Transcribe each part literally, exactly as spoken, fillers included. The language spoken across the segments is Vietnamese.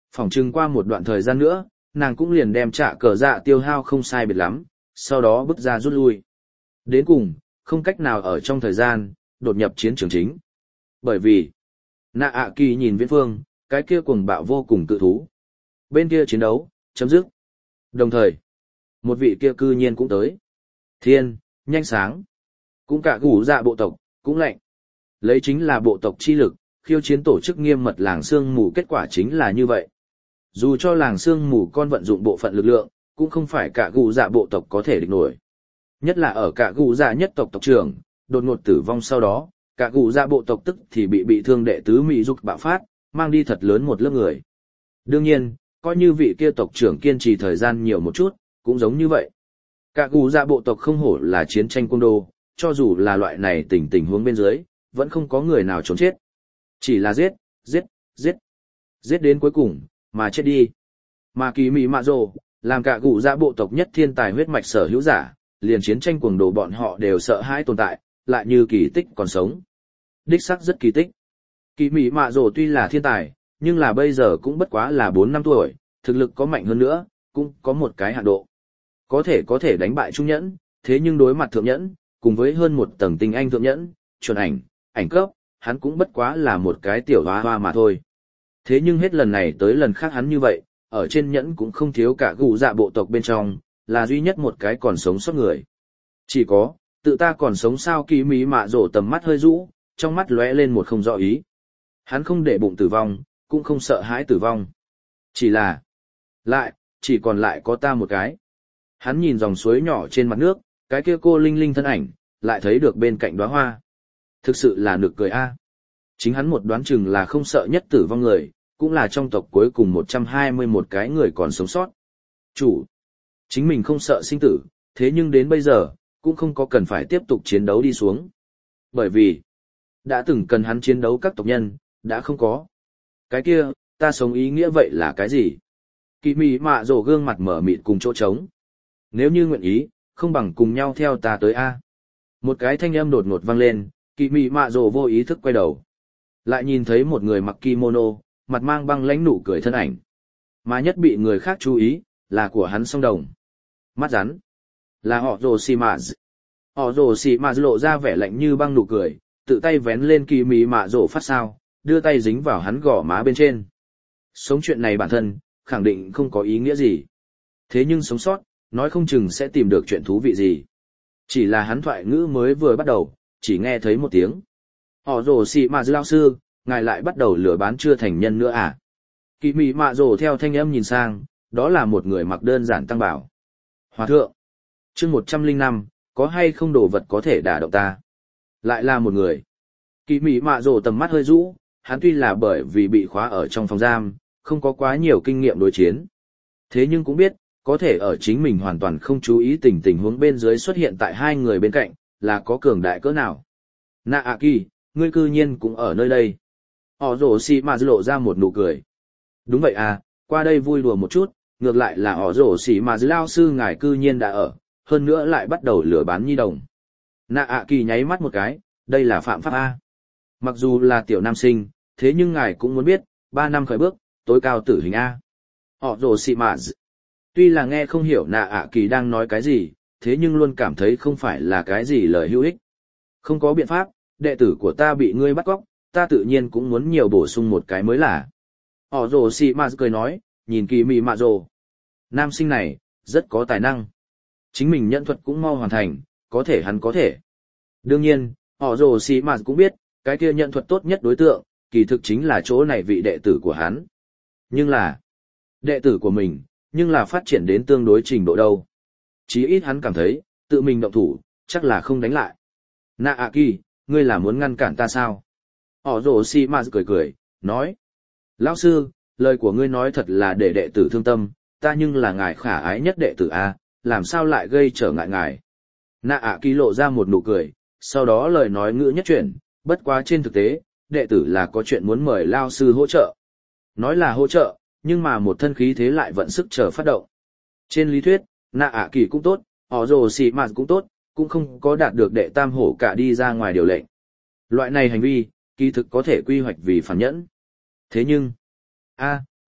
Phỏng chừng qua một đoạn thời gian nữa, nàng cũng liền đem trả cờ dạ tiêu hao không sai biệt lắm, sau đó bước ra rút lui. Đến cùng, không cách nào ở trong thời gian, đột nhập chiến trường chính. Bởi vì, Nạ ạ kỳ nhìn viễn phương, cái kia cuồng bạo vô cùng tự thú. Bên kia chiến đấu, chấm dứt. Đồng thời, một vị kia cư nhiên cũng tới. Thiên, nhanh sáng. Cũng cả gủ dạ bộ tộc, cũng lạnh. Lấy chính là bộ tộc chi lực, khiêu chiến tổ chức nghiêm mật làng sương mù, kết quả chính là như vậy. Dù cho làng sương mù con vận dụng bộ phận lực lượng, cũng không phải cả gù dạ bộ tộc có thể địch nổi. Nhất là ở cả gù dạ nhất tộc tộc trưởng, đột ngột tử vong sau đó, cả gù dạ bộ tộc tức thì bị bị thương đệ tứ Mỹ dục bạo phát, mang đi thật lớn một lớp người. Đương nhiên, coi như vị kia tộc trưởng kiên trì thời gian nhiều một chút, cũng giống như vậy. Cả gù dạ bộ tộc không hổ là chiến tranh côn đồ, cho dù là loại này tình tình huống bên dưới, vẫn không có người nào trốn chết. Chỉ là giết, giết, giết, giết đến cuối cùng, mà chết đi. Mà kỳ mỹ mạ rồ, làm cả gù dạ bộ tộc nhất thiên tài huyết mạch sở hữu giả, liền chiến tranh cuồng đồ bọn họ đều sợ hãi tồn tại, lại như kỳ tích còn sống. Đích xác rất kỳ tích. Kỳ mỹ mạ rồ tuy là thiên tài, nhưng là bây giờ cũng bất quá là bốn năm tuổi, thực lực có mạnh hơn nữa, cũng có một cái hạn độ. Có thể có thể đánh bại trung nhẫn, thế nhưng đối mặt thượng nhẫn, cùng với hơn một tầng tinh anh thượng nhẫn, chuẩn ảnh, ảnh cấp, hắn cũng bất quá là một cái tiểu hoa hoa mà thôi. Thế nhưng hết lần này tới lần khác hắn như vậy, ở trên nhẫn cũng không thiếu cả gù dạ bộ tộc bên trong, là duy nhất một cái còn sống sót người. Chỉ có, tự ta còn sống sao? Kỳ mỹ mạ rổ tầm mắt hơi rũ, trong mắt lóe lên một không rõ ý. Hắn không để bụng tử vong, cũng không sợ hãi tử vong. Chỉ là, lại, chỉ còn lại có ta một cái. Hắn nhìn dòng suối nhỏ trên mặt nước, cái kia cô linh linh thân ảnh, lại thấy được bên cạnh đóa hoa. Thực sự là nực cười a. Chính hắn một đoán chừng là không sợ nhất tử vong người, cũng là trong tộc cuối cùng một trăm hai mươi mốt cái người còn sống sót. Chủ, chính mình không sợ sinh tử, thế nhưng đến bây giờ, cũng không có cần phải tiếp tục chiến đấu đi xuống. Bởi vì, đã từng cần hắn chiến đấu các tộc nhân, đã không có. Cái kia, ta sống ý nghĩa vậy là cái gì? Kỳ mị mạ rổ gương mặt mở mịt cùng chỗ trống. Nếu như nguyện ý, không bằng cùng nhau theo ta tới A. Một cái thanh âm đột ngột vang lên, kỳ mị mạ rổ vô ý thức quay đầu. Lại nhìn thấy một người mặc kimono, mặt mang băng lãnh nụ cười thân ảnh. Mà nhất bị người khác chú ý, là của hắn song đồng. Mắt rắn. Là họ rồ xì mạ. Họ rồ xì mạ lộ ra vẻ lạnh như băng nụ cười, tự tay vén lên kỳ mị mạ rổ phát sao, đưa tay dính vào hắn gò má bên trên. Sống chuyện này bản thân, khẳng định không có ý nghĩa gì. Thế nhưng sống sót, nói không chừng sẽ tìm được chuyện thú vị gì. Chỉ là hắn thoại ngữ mới vừa bắt đầu, chỉ nghe thấy một tiếng. Họ rồ xì mạ lao sư, ngài lại bắt đầu lừa bán chưa thành nhân nữa à? Kỳ mị mạ rồ theo thanh âm nhìn sang, đó là một người mặc đơn giản tăng bảo. Hòa thượng, chương một trăm linh năm, có hay không đồ vật có thể đả động ta? Lại là một người. Kỳ mị mạ rồ tầm mắt hơi rũ, hắn tuy là bởi vì bị khóa ở trong phòng giam, không có quá nhiều kinh nghiệm đối chiến. Thế nhưng cũng biết, có thể ở chính mình hoàn toàn không chú ý tình tình huống bên dưới xuất hiện tại hai người bên cạnh, là có cường đại cỡ nào. Nạ ạ kỳ, ngươi cư nhiên cũng ở nơi đây. Họ rồ xì mà lộ ra một nụ cười. Đúng vậy à, qua đây vui đùa một chút, ngược lại là họ rồ xì mà lao sư ngài cư nhiên đã ở, hơn nữa lại bắt đầu lừa bán nhi đồng. Nạ ạ kỳ nháy mắt một cái, đây là phạm pháp A. Mặc dù là tiểu nam sinh, thế nhưng ngài cũng muốn biết, ba năm khởi bước, tối cao tử hình A. Họ rồ xì mà tuy là nghe không hiểu nạ ạ kỳ đang nói cái gì, thế nhưng luôn cảm thấy không phải là cái gì lời hữu ích. Không có biện pháp, đệ tử của ta bị ngươi bắt cóc, ta tự nhiên cũng muốn nhiều bổ sung một cái mới là. Họ rồ xì mà cười nói, nhìn kỳ mị mạ rồ. Nam sinh này, rất có tài năng. Chính mình nhận thuật cũng mau hoàn thành, có thể hắn có thể. Đương nhiên, họ rồ xì mà cũng biết, cái kia nhận thuật tốt nhất đối tượng, kỳ thực chính là chỗ này vị đệ tử của hắn. Nhưng là, đệ tử của mình, nhưng là phát triển đến tương đối trình độ đâu. Chí ít hắn cảm thấy, tự mình động thủ, chắc là không đánh lại. Nạ ạ kỳ, ngươi là muốn ngăn cản ta sao? Họ rồ xì mà cười cười, nói. Lão sư, lời của ngươi nói thật là để đệ tử thương tâm, ta nhưng là ngài khả ái nhất đệ tử A, làm sao lại gây trở ngại ngài? Nạ ạ kỳ lộ ra một nụ cười, sau đó lời nói ngữ nhất chuyển, bất quá trên thực tế, đệ tử là có chuyện muốn mời lao sư hỗ trợ. Nói là hỗ trợ, nhưng mà một thân khí thế lại vận sức chờ phát động. Trên lý thuyết, nạ ạ kỳ cũng tốt, họ rồ xì mạt cũng tốt, cũng không có đạt được đệ tam hổ cả đi ra ngoài điều lệnh. Loại này hành vi, kỳ thực có thể quy hoạch vì phản nhẫn. Thế nhưng, a,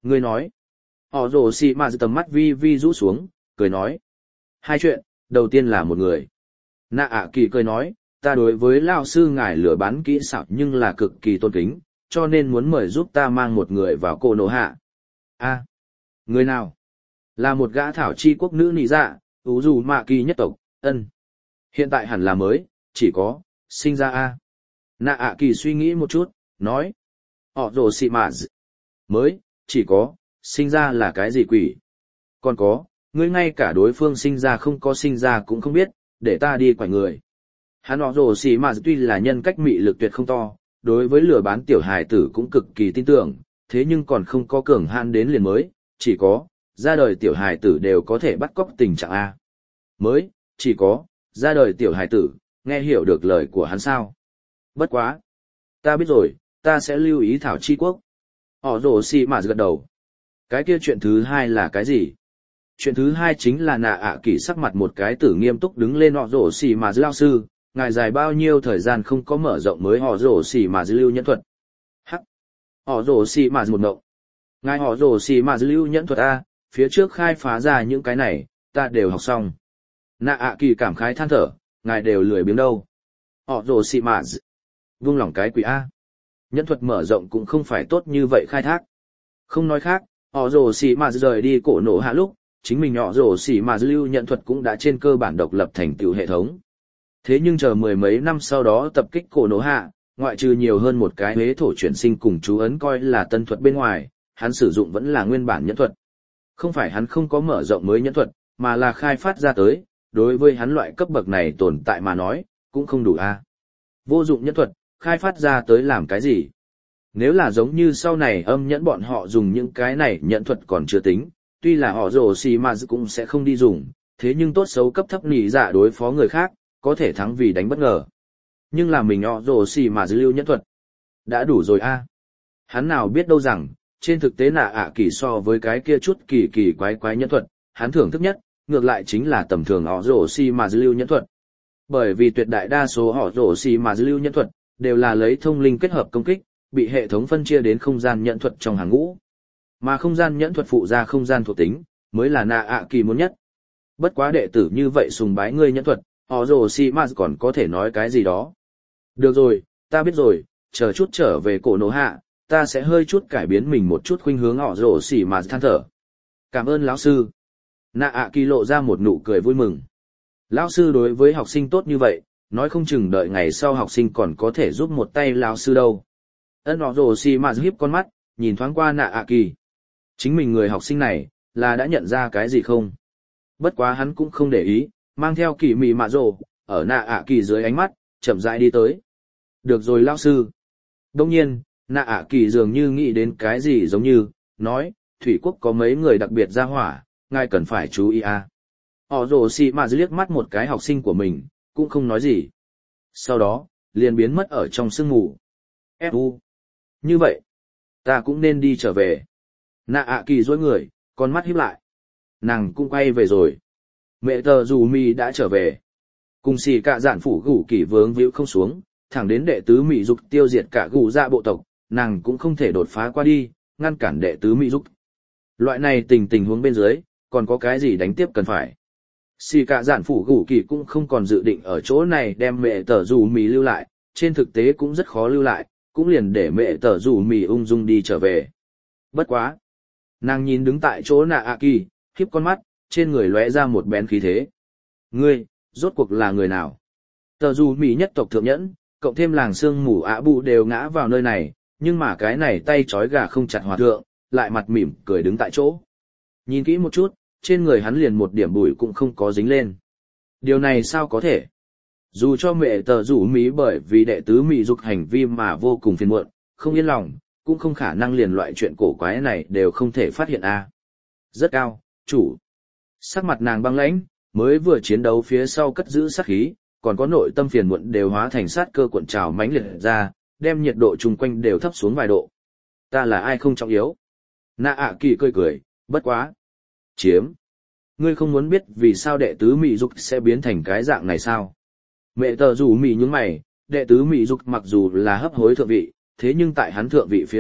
Ngươi nói. Họ rồ xì mà tầm mắt vi vi rũ xuống, cười nói. Hai chuyện, đầu tiên là một người. Nạ ạ kỳ cười nói, ta đối với lao sư ngài lừa bán kỹ xảo nhưng là cực kỳ tôn kính, cho nên muốn mời giúp ta mang một người vào cô nổ hạ. A, người nào? Là một gã thảo chi quốc nữ nị dạ, ú dù mạ kỳ nhất tộc, ân. Hiện tại hẳn là mới, chỉ có, sinh ra A. Nạ ạ kỳ suy nghĩ một chút, nói. Họ rồ xì mà mới, chỉ có, sinh ra là cái gì quỷ? Còn có, ngươi ngay cả đối phương sinh ra không có sinh ra cũng không biết, để ta đi quải người. Hắn họ rồ xì mà tuy là nhân cách mị lực tuyệt không to, đối với lừa bán tiểu hài tử cũng cực kỳ tin tưởng, thế nhưng còn không có cường hạn đến liền mới, chỉ có, ra đời tiểu hài tử đều có thể bắt cóc tình trạng A. Mới, chỉ có, ra đời tiểu hài tử, nghe hiểu được lời của hắn sao. Bất quá. Ta biết rồi, ta sẽ lưu ý thảo chi quốc. Họ rồ xì mà gật đầu. Cái kia chuyện thứ hai là cái gì? Chuyện thứ hai chính là nạ ạ kỳ sắc mặt một cái tử nghiêm túc đứng lên họ rồ xì mà lao sư, ngài dài bao nhiêu thời gian không có mở rộng mới họ rồ xì mà lưu nhẫn thuật. Hắc. Họ rồ xì mà một ngộng. Ngài họ rồ xì mà lưu nhẫn thuật A, phía trước khai phá ra những cái này, ta đều học xong. Nạ ạ kỳ cảm khái than thở, ngài đều lười biếng đâu. Họ rồ xì mà vung lòng cái quỷ A. Nhẫn thuật mở rộng cũng không phải tốt như vậy khai thác. Không nói khác, họ rồ xì mà rời đi cổ nổ hạ lúc, chính mình họ rồ xì mà lưu nhẫn thuật cũng đã trên cơ bản độc lập thành tựu hệ thống. Thế nhưng chờ mười mấy năm sau đó tập kích cổ nổ hạ, ngoại trừ nhiều hơn một cái huế thổ chuyển sinh cùng chú ấn coi là tân thuật bên ngoài, hắn sử dụng vẫn là nguyên bản nhẫn thuật. Không phải hắn không có mở rộng mới nhẫn thuật, mà là khai phát ra tới, đối với hắn loại cấp bậc này tồn tại mà nói, cũng không đủ a. Vô dụng nhẫn thuật, khai phát ra tới làm cái gì? Nếu là giống như sau này âm nhẫn bọn họ dùng những cái này nhẫn thuật còn chưa tính, tuy là họ rồ xì mà cũng sẽ không đi dùng, thế nhưng tốt xấu cấp thấp nỉ dạ đối phó người khác, có thể thắng vì đánh bất ngờ. Nhưng là mình họ rồ xì mà lưu nhẫn thuật. Đã đủ rồi a. Hắn nào biết đâu rằng, trên thực tế nạ ạ kỳ so với cái kia chút kỳ kỳ quái quái nhẫn thuật, hắn thưởng thức nhất, ngược lại chính là tầm thường họ rồ xì mà lưu nhẫn thuật. Bởi vì tuyệt đại đa số họ rồ xì mà lưu nhẫn thuật, đều là lấy thông linh kết hợp công kích, bị hệ thống phân chia đến không gian nhẫn thuật trong hàng ngũ. Mà không gian nhẫn thuật phụ ra không gian thuộc tính, mới là nạ ạ kỳ muốn nhất. Bất quá đệ tử như vậy sùng bái ngươi nhẫn thuật, họ rồ xì mà còn có thể nói cái gì đó. Được rồi, ta biết rồi, chờ chút trở về cổ nổ hạ, ta sẽ hơi chút cải biến mình một chút khuynh hướng họ rồ xì mà than thở. Cảm ơn lão sư. Nạ ạ kỳ lộ ra một nụ cười vui mừng. Lão sư đối với học sinh tốt như vậy, nói không chừng đợi ngày sau học sinh còn có thể giúp một tay lão sư đâu. Ân họ rồ xì mà hiếp con mắt, nhìn thoáng qua nạ ạ kỳ. Chính mình người học sinh này, là đã nhận ra cái gì không? Bất quá hắn cũng không để ý, mang theo kỳ mị mạ rồ, ở nạ ạ kỳ dưới ánh mắt, chậm rãi đi tới. Được rồi lão sư. Đông nhiên, nạ ạ kỳ dường như nghĩ đến cái gì giống như, nói, thủy quốc có mấy người đặc biệt ra hỏa, ngài cần phải chú ý à. Họ rồ xì mà liếc mắt một cái học sinh của mình, cũng không nói gì. Sau đó, liền biến mất ở trong sương mù. Fu. Như vậy, ta cũng nên đi trở về. Nạ ạ kỳ dối người, con mắt híp lại. Nàng cũng quay về rồi. Mẹ tờ dù mi đã trở về. Cùng xì cả dạn phủ gủ kỷ vướng víu không xuống, thẳng đến đệ tứ mỹ dục tiêu diệt cả gù dạ bộ tộc, nàng cũng không thể đột phá qua đi, ngăn cản đệ tứ mỹ dục. Loại này tình tình huống bên dưới, còn có cái gì đánh tiếp cần phải. Xì cả dạn phủ gủ kỳ cũng không còn dự định ở chỗ này đem mẹ tờ dù mì lưu lại, trên thực tế cũng rất khó lưu lại, cũng liền để mẹ tờ dù mì ung dung đi trở về. Bất quá. Nàng nhìn đứng tại chỗ nạ ạ kỳ, khiếp con mắt, trên người lóe ra một bén khí thế. Ngươi, rốt cuộc là người nào? Tờ dù mì nhất tộc thượng nhẫn, cộng thêm làng sương mù ạ bụ đều ngã vào nơi này, nhưng mà cái này tay trói gà không chặt hòa thượng, lại mặt mỉm cười đứng tại chỗ. Nhìn kỹ một chút, trên người hắn liền một điểm bụi cũng không có dính lên. Điều này sao có thể? Dù cho mẹ tờ rủ mí bởi vì đệ tứ mị dục hành vi mà vô cùng phiền muộn, không yên lòng, cũng không khả năng liền loại chuyện cổ quái này đều không thể phát hiện a. À. Rất cao, chủ. Sắc mặt nàng băng lãnh, mới vừa chiến đấu phía sau cất giữ sát khí, còn có nội tâm phiền muộn đều hóa thành sát cơ cuộn trào mãnh liệt ra, đem nhiệt độ chung quanh đều thấp xuống vài độ. Ta là ai không trọng yếu. Nạ ạ kỳ cười cười, bất quá. Chiếm. Ngươi không muốn biết vì sao đệ tứ mị dục sẽ biến thành cái dạng này sao? Mẹ tờ rủ mị nhướng mày, đệ tứ mị dục mặc dù là hấp hối thượng vị, thế nhưng tại hắn thượng vị phía trước,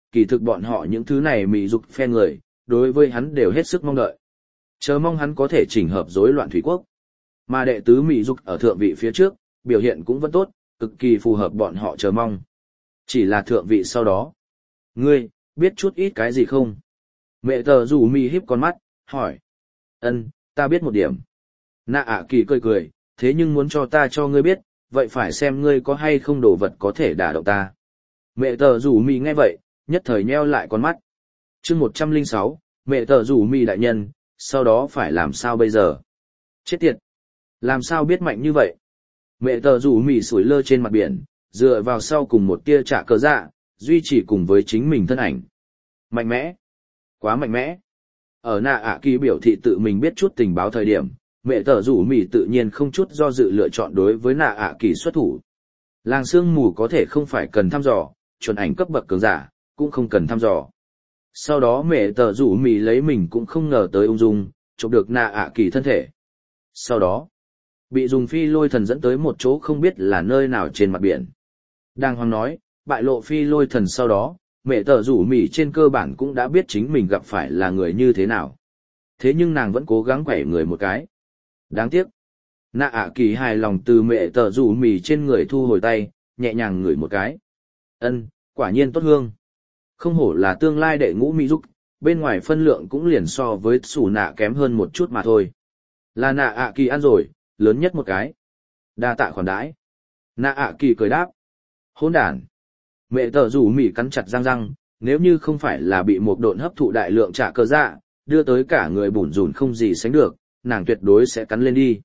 kỳ thực bọn họ những thứ này mị dục phe người, đối với hắn đều hết sức mong đợi. Chờ mong hắn có thể chỉnh hợp rối loạn thủy quốc. Mà đệ tứ mị dục ở thượng vị phía trước, biểu hiện cũng vẫn tốt, cực kỳ phù hợp bọn họ chờ mong. Chỉ là thượng vị sau đó. Ngươi, biết chút ít cái gì không? Mẹ tờ rủ mị híp con mắt, hỏi. Ân, ta biết một điểm. Nạ ạ kỳ cười cười, thế nhưng muốn cho ta cho ngươi biết, vậy phải xem ngươi có hay không đồ vật có thể đả động ta. Mẹ tờ rủ mị nghe vậy, nhất thời nheo lại con mắt. chương một trăm lẻ sáu, mẹ tờ rủ mị đại nhân, sau đó phải làm sao bây giờ? Chết tiệt! Làm sao biết mạnh như vậy? Mẹ tờ rủ mị sủi lơ trên mặt biển, dựa vào sau cùng một tia trả cờ dạ, duy trì cùng với chính mình thân ảnh. Mạnh mẽ! Quá mạnh mẽ! Ở nạ ạ kỳ biểu thị tự mình biết chút tình báo thời điểm, mẹ tờ rủ mị tự nhiên không chút do dự lựa chọn đối với nạ ạ kỳ xuất thủ. Làng sương mù có thể không phải cần thăm dò, chuẩn ảnh cấp bậc cường giả, cũng không cần thăm dò. Sau đó mẹ tờ rủ mị lấy mình cũng không ngờ tới ung dung, chụp được nạ ạ kỳ thân thể. Sau đó, bị dùng phi lôi thần dẫn tới một chỗ không biết là nơi nào trên mặt biển. Đang hoang nói, bại lộ phi lôi thần sau đó, mẹ tờ rủ mị trên cơ bản cũng đã biết chính mình gặp phải là người như thế nào. Thế nhưng nàng vẫn cố gắng quẩy người một cái. Đáng tiếc. Nạ ạ kỳ hài lòng từ mẹ tờ rủ mì trên người thu hồi tay, nhẹ nhàng ngửi một cái. Ân, quả nhiên tốt hương. Không hổ là tương lai đệ ngũ mỹ giúp, bên ngoài phân lượng cũng liền so với sủ nạ kém hơn một chút mà thôi. Là nạ ạ kỳ ăn rồi, lớn nhất một cái. Đa tạ khoản đãi. Nạ ạ kỳ cười đáp. Hỗn đản. Mẹ tờ rủ mì cắn chặt răng răng, nếu như không phải là bị một độn hấp thụ đại lượng trả cơ dạ, đưa tới cả người bủn rủn không gì sánh được, nàng tuyệt đối sẽ cắn lên đi.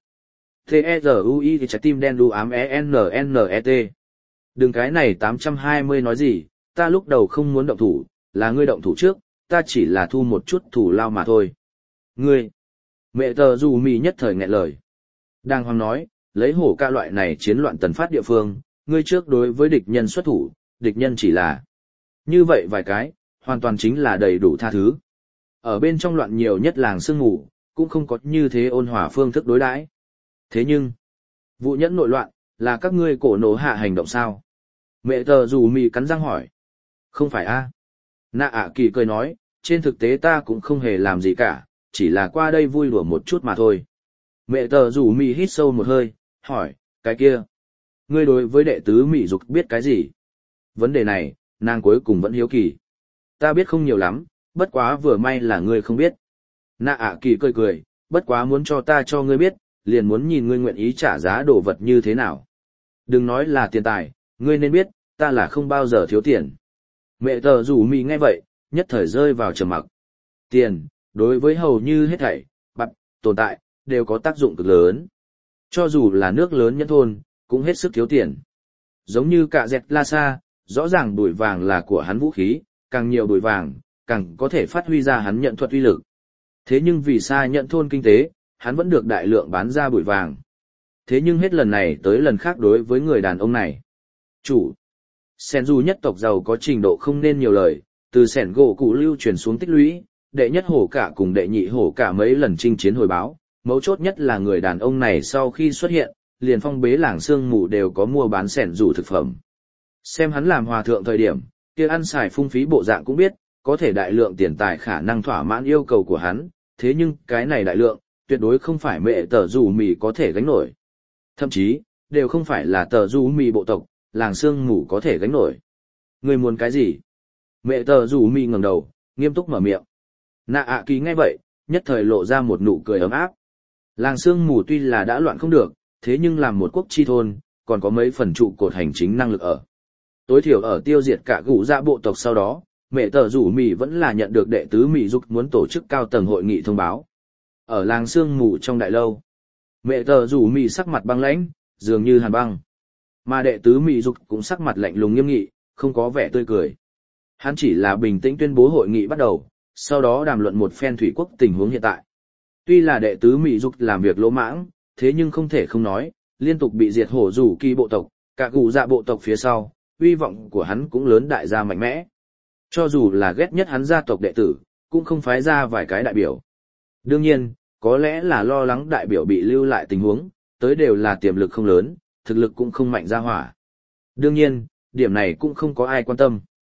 T-E-Z-U-I thì trái tim đen đu ám E-N-N-E-T. Đừng cái này tám trăm hai mươi nói gì, ta lúc đầu không muốn động thủ, là ngươi động thủ trước, ta chỉ là thu một chút thủ lao mà thôi. Ngươi! Mẹ tờ dù mì nhất thời nghẹn lời. Đang hoang nói, lấy hổ ca loại này chiến loạn tần phát địa phương, ngươi trước đối với địch nhân xuất thủ, địch nhân chỉ là. Như vậy vài cái, hoàn toàn chính là đầy đủ tha thứ. Ở bên trong loạn nhiều nhất làng sương ngủ, cũng không có như thế ôn hòa phương thức đối đãi. Thế nhưng, vụ nhẫn nội loạn, là các ngươi cổ nổ hạ hành động sao? Mẹ tờ dù mì cắn răng hỏi. Không phải a? Nạ ạ kỳ cười nói, trên thực tế ta cũng không hề làm gì cả, chỉ là qua đây vui đùa một chút mà thôi. Mẹ tờ dù mì hít sâu một hơi, hỏi, cái kia. Ngươi đối với đệ tứ mị dục biết cái gì? Vấn đề này, nàng cuối cùng vẫn hiếu kỳ. Ta biết không nhiều lắm, bất quá vừa may là ngươi không biết. Nạ ạ kỳ cười cười, bất quá muốn cho ta cho ngươi biết, liền muốn nhìn ngươi nguyện ý trả giá đồ vật như thế nào. Đừng nói là tiền tài, ngươi nên biết, ta là không bao giờ thiếu tiền. Mẹ tờ rủ mì nghe vậy, nhất thời rơi vào trầm mặc. Tiền, đối với hầu như hết thảy, bập, tồn tại, đều có tác dụng cực lớn. Cho dù là nước lớn nhân thôn, cũng hết sức thiếu tiền. Giống như cả dẹt la sa, rõ ràng bụi vàng là của hắn vũ khí, càng nhiều bụi vàng, càng có thể phát huy ra hắn nhận thuật uy lực. Thế nhưng vì xa nhận thôn kinh tế, hắn vẫn được đại lượng bán ra bụi vàng. Thế nhưng hết lần này tới lần khác đối với người đàn ông này. Chủ. Sen dù nhất tộc giàu có trình độ không nên nhiều lời, từ sẻn gỗ cụ lưu truyền xuống tích lũy, đệ nhất hổ cả cùng đệ nhị hổ cả mấy lần chinh chiến hồi báo. Mấu chốt nhất là người đàn ông này sau khi xuất hiện, liền phong bế làng sương mù đều có mua bán sẻn dù thực phẩm. Xem hắn làm hòa thượng thời điểm, kia ăn xài phung phí bộ dạng cũng biết, có thể đại lượng tiền tài khả năng thỏa mãn yêu cầu của hắn, thế nhưng cái này đại lượng, tuyệt đối không phải mẹ tờ dù mì có thể gánh nổi. Thậm chí, đều không phải là tờ dù mì bộ tộc, làng sương mù có thể gánh nổi. Người muốn cái gì? Mẹ tờ dù mì ngẩng đầu, nghiêm túc mở miệng. Nạ ạ kỳ nghe vậy, nhất thời lộ ra một nụ cười ấm áp. Làng sương mù tuy là đã loạn không được, thế nhưng làm một quốc chi thôn, còn có mấy phần trụ cột hành chính năng lực ở. Tối thiểu ở tiêu diệt cả gũ dạ bộ tộc sau đó, mẹ tờ rủ mì vẫn là nhận được đệ tứ mì dục muốn tổ chức cao tầng hội nghị thông báo. Ở làng sương mù trong đại lâu, mẹ tờ rủ mì sắc mặt băng lãnh, dường như hàn băng. Mà đệ tứ mì dục cũng sắc mặt lạnh lùng nghiêm nghị, không có vẻ tươi cười. Hắn chỉ là bình tĩnh tuyên bố hội nghị bắt đầu, sau đó đàm luận một phen thủy quốc tình huống hiện tại. Tuy là đệ tứ mị dục làm việc lỗ mãng, thế nhưng không thể không nói, liên tục bị diệt hổ rủ kỳ bộ tộc, cả gù dạ bộ tộc phía sau, uy vọng của hắn cũng lớn đại gia mạnh mẽ. Cho dù là ghét nhất hắn gia tộc đệ tử, cũng không phái ra vài cái đại biểu. Đương nhiên, có lẽ là lo lắng đại biểu bị lưu lại tình huống, tới đều là tiềm lực không lớn, thực lực cũng không mạnh ra hỏa. Đương nhiên, điểm này cũng không có ai quan tâm.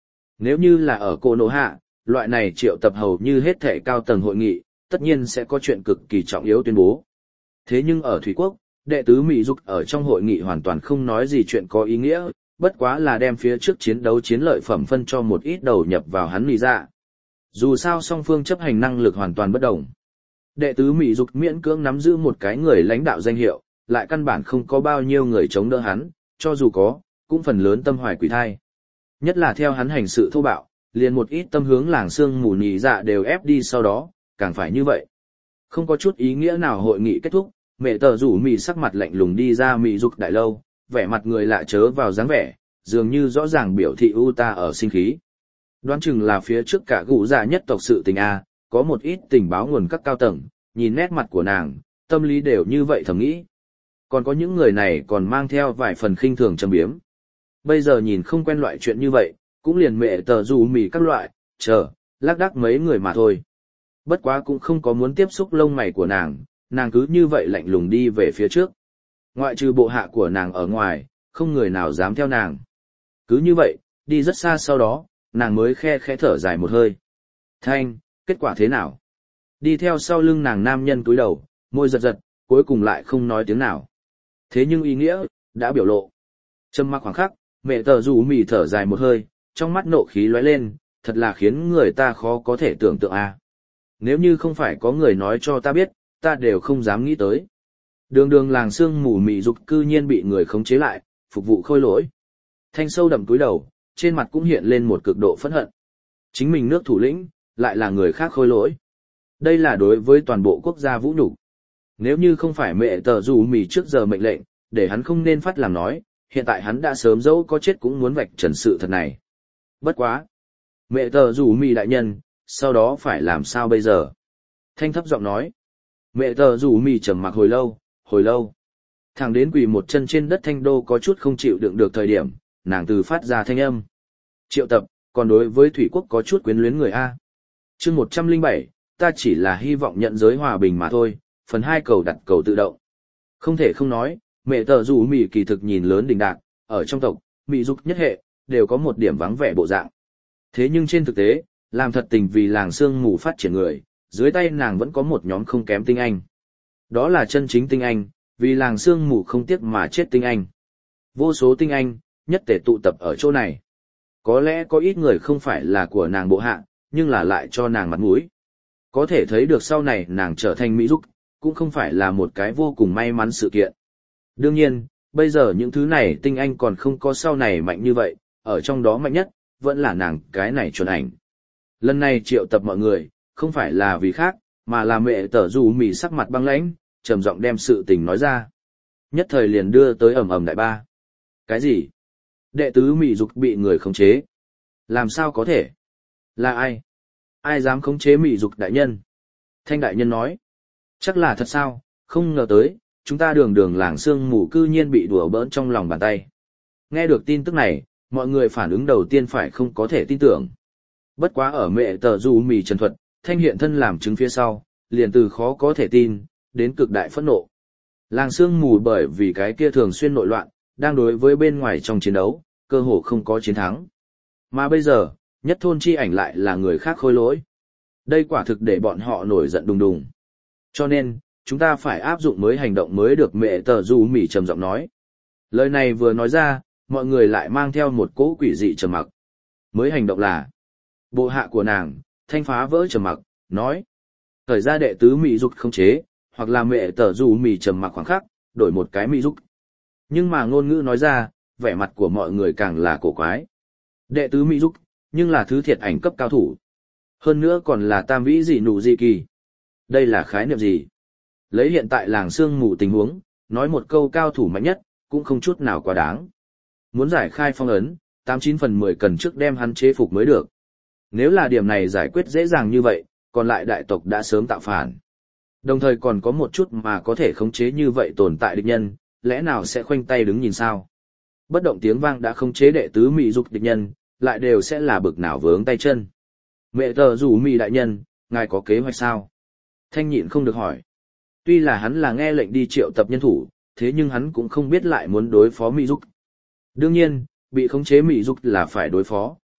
Nếu như là ở Cô Nô Hạ, loại này triệu tập hầu như hết thể cao tầng hội nghị, tất nhiên sẽ có chuyện cực kỳ trọng yếu tuyên bố. Thế nhưng ở Thủy Quốc, đệ tứ Mỹ Dục ở trong hội nghị hoàn toàn không nói gì chuyện có ý nghĩa, bất quá là đem phía trước chiến đấu chiến lợi phẩm phân cho một ít đầu nhập vào hắn Mỹ Dạ. Dù sao song phương chấp hành năng lực hoàn toàn bất đồng. Đệ tứ Mỹ Dục miễn cưỡng nắm giữ một cái người lãnh đạo danh hiệu, lại căn bản không có bao nhiêu người chống đỡ hắn, cho dù có, cũng phần lớn tâm hoài quỷ thai. Nhất là theo hắn hành sự thô bạo, liền một ít tâm hướng làng xương mù nhị dạ đều ép đi sau đó, càng phải như vậy. Không có chút ý nghĩa nào hội nghị kết thúc, mẹ tờ rủ mì sắc mặt lạnh lùng đi ra Mỹ Dục đại lâu, vẻ mặt người lạ chớ vào dáng vẻ, dường như rõ ràng biểu thị u ta ở sinh khí. Đoán chừng là phía trước cả gũ dạ nhất tộc sự tình A, có một ít tình báo nguồn các cao tầng, nhìn nét mặt của nàng, tâm lý đều như vậy thầm nghĩ. Còn có những người này còn mang theo vài phần khinh thường châm biếm. Bây giờ nhìn không quen loại chuyện như vậy, cũng liền mẹ tờ rủ mì các loại, chờ, lác đác mấy người mà thôi. Bất quá cũng không có muốn tiếp xúc lông mày của nàng, nàng cứ như vậy lạnh lùng đi về phía trước. Ngoại trừ bộ hạ của nàng ở ngoài, không người nào dám theo nàng. Cứ như vậy, đi rất xa sau đó, nàng mới khe khẽ thở dài một hơi. Thanh, kết quả thế nào? Đi theo sau lưng nàng nam nhân cúi đầu, môi giật giật, cuối cùng lại không nói tiếng nào. Thế nhưng ý nghĩa, đã biểu lộ. Trầm mặc khoảng khắc, mẹ tờ rủ mì thở dài một hơi, trong mắt nộ khí lóe lên, thật là khiến người ta khó có thể tưởng tượng a. Nếu như không phải có người nói cho ta biết, ta đều không dám nghĩ tới. Đường đường làng xương mù mị dục cư nhiên bị người khống chế lại, phục vụ khôi lỗi. Thanh sâu đậm túi đầu, trên mặt cũng hiện lên một cực độ phẫn hận. Chính mình nước thủ lĩnh, lại là người khác khôi lỗi. Đây là đối với toàn bộ quốc gia vũ nhục. Nếu như không phải mẹ tờ rủ mì trước giờ mệnh lệnh, để hắn không nên phát làm nói, hiện tại hắn đã sớm dẫu có chết cũng muốn vạch trần sự thật này. Bất quá. Mẹ tờ rủ mì đại nhân, sau đó phải làm sao bây giờ? Thanh thấp giọng nói. Mẹ tờ rủ mì trầm mặc hồi lâu, hồi lâu. Thẳng đến quỳ một chân trên đất Thanh Đô có chút không chịu đựng được thời điểm, nàng từ phát ra thanh âm. Triệu tập, còn đối với Thủy Quốc có chút quyến luyến người A. chương một trăm lẻ bảy, ta chỉ là hy vọng nhận giới hòa bình mà thôi, phần hai cầu đặt cầu tự động. Không thể không nói, mẹ tờ rủ mì kỳ thực nhìn lớn đỉnh đạc, ở trong tộc, mị dục nhất hệ, đều có một điểm vắng vẻ bộ dạng. Thế nhưng trên thực tế, làm thật tình vì làng sương mù phát triển người, dưới tay nàng vẫn có một nhóm không kém tinh anh. Đó là chân chính tinh anh, vì làng sương mù không tiếc mà chết tinh anh. Vô số tinh anh, nhất tề tụ tập ở chỗ này. Có lẽ có ít người không phải là của nàng bộ hạ, nhưng là lại cho nàng mặt mũi. Có thể thấy được sau này nàng trở thành Mỹ Dục, cũng không phải là một cái vô cùng may mắn sự kiện. Đương nhiên, bây giờ những thứ này tinh anh còn không có sau này mạnh như vậy, ở trong đó mạnh nhất, vẫn là nàng cái này chuẩn ảnh. Lần này triệu tập mọi người, không phải là vì khác, mà là mẹ tở dù mì sắc mặt băng lãnh, trầm giọng đem sự tình nói ra. Nhất thời liền đưa tới ầm ầm đại ba. Cái gì? Đệ tứ Mỹ Dục bị người khống chế. Làm sao có thể? Là ai? Ai dám khống chế Mỹ Dục đại nhân? Thanh đại nhân nói. Chắc là thật sao, không ngờ tới, chúng ta đường đường làng sương mù cư nhiên bị đùa bỡn trong lòng bàn tay. Nghe được tin tức này, mọi người phản ứng đầu tiên phải không có thể tin tưởng. Bất quá ở mẹ tờ dù mì trần thuật, Thanh hiện thân làm chứng phía sau, liền từ khó có thể tin, đến cực đại phẫn nộ. Làng sương mù bởi vì cái kia thường xuyên nội loạn, đang đối với bên ngoài trong chiến đấu, cơ hồ không có chiến thắng. Mà bây giờ, nhất thôn chi ảnh lại là người khác khôi lỗi. Đây quả thực để bọn họ nổi giận đùng đùng. Cho nên, chúng ta phải áp dụng mới hành động mới được mẹ tờ dù mỉ trầm giọng nói. Lời này vừa nói ra, mọi người lại mang theo một cỗ quỷ dị trầm mặc. Mới hành động là, bộ hạ của nàng, Thanh phá vỡ trầm mặc, nói. Thời ra đệ tứ Mỹ Dục không chế, hoặc là mẹ tờ dù mỉ trầm mặc khoảng khắc, đổi một cái Mỹ Dục. Nhưng mà ngôn ngữ nói ra, vẻ mặt của mọi người càng là cổ quái. Đệ tứ Mỹ Dục, nhưng là thứ thiệt ảnh cấp cao thủ. Hơn nữa còn là tam vĩ dị nụ dị kỳ. Đây là khái niệm gì? Lấy hiện tại làng sương mù tình huống, nói một câu cao thủ mạnh nhất, cũng không chút nào quá đáng. Muốn giải khai phong ấn, tám chín phần mười cần trước đem hắn chế phục mới được. Nếu là điểm này giải quyết dễ dàng như vậy, còn lại đại tộc đã sớm tạo phản. Đồng thời còn có một chút mà có thể khống chế như vậy tồn tại địch nhân, lẽ nào sẽ khoanh tay đứng nhìn sao? Bất động tiếng vang đã khống chế đệ tứ Mỹ Dục địch nhân, lại đều sẽ là bực nào vướng tay chân. Mẹ tờ rủ Mỹ đại nhân, ngài có kế hoạch sao? Thanh nhịn không được hỏi. Tuy là hắn là nghe lệnh đi triệu tập nhân thủ, thế nhưng hắn cũng không biết lại muốn đối phó Mỹ Dục. Đương nhiên, bị khống chế Mỹ Dục là phải đối phó,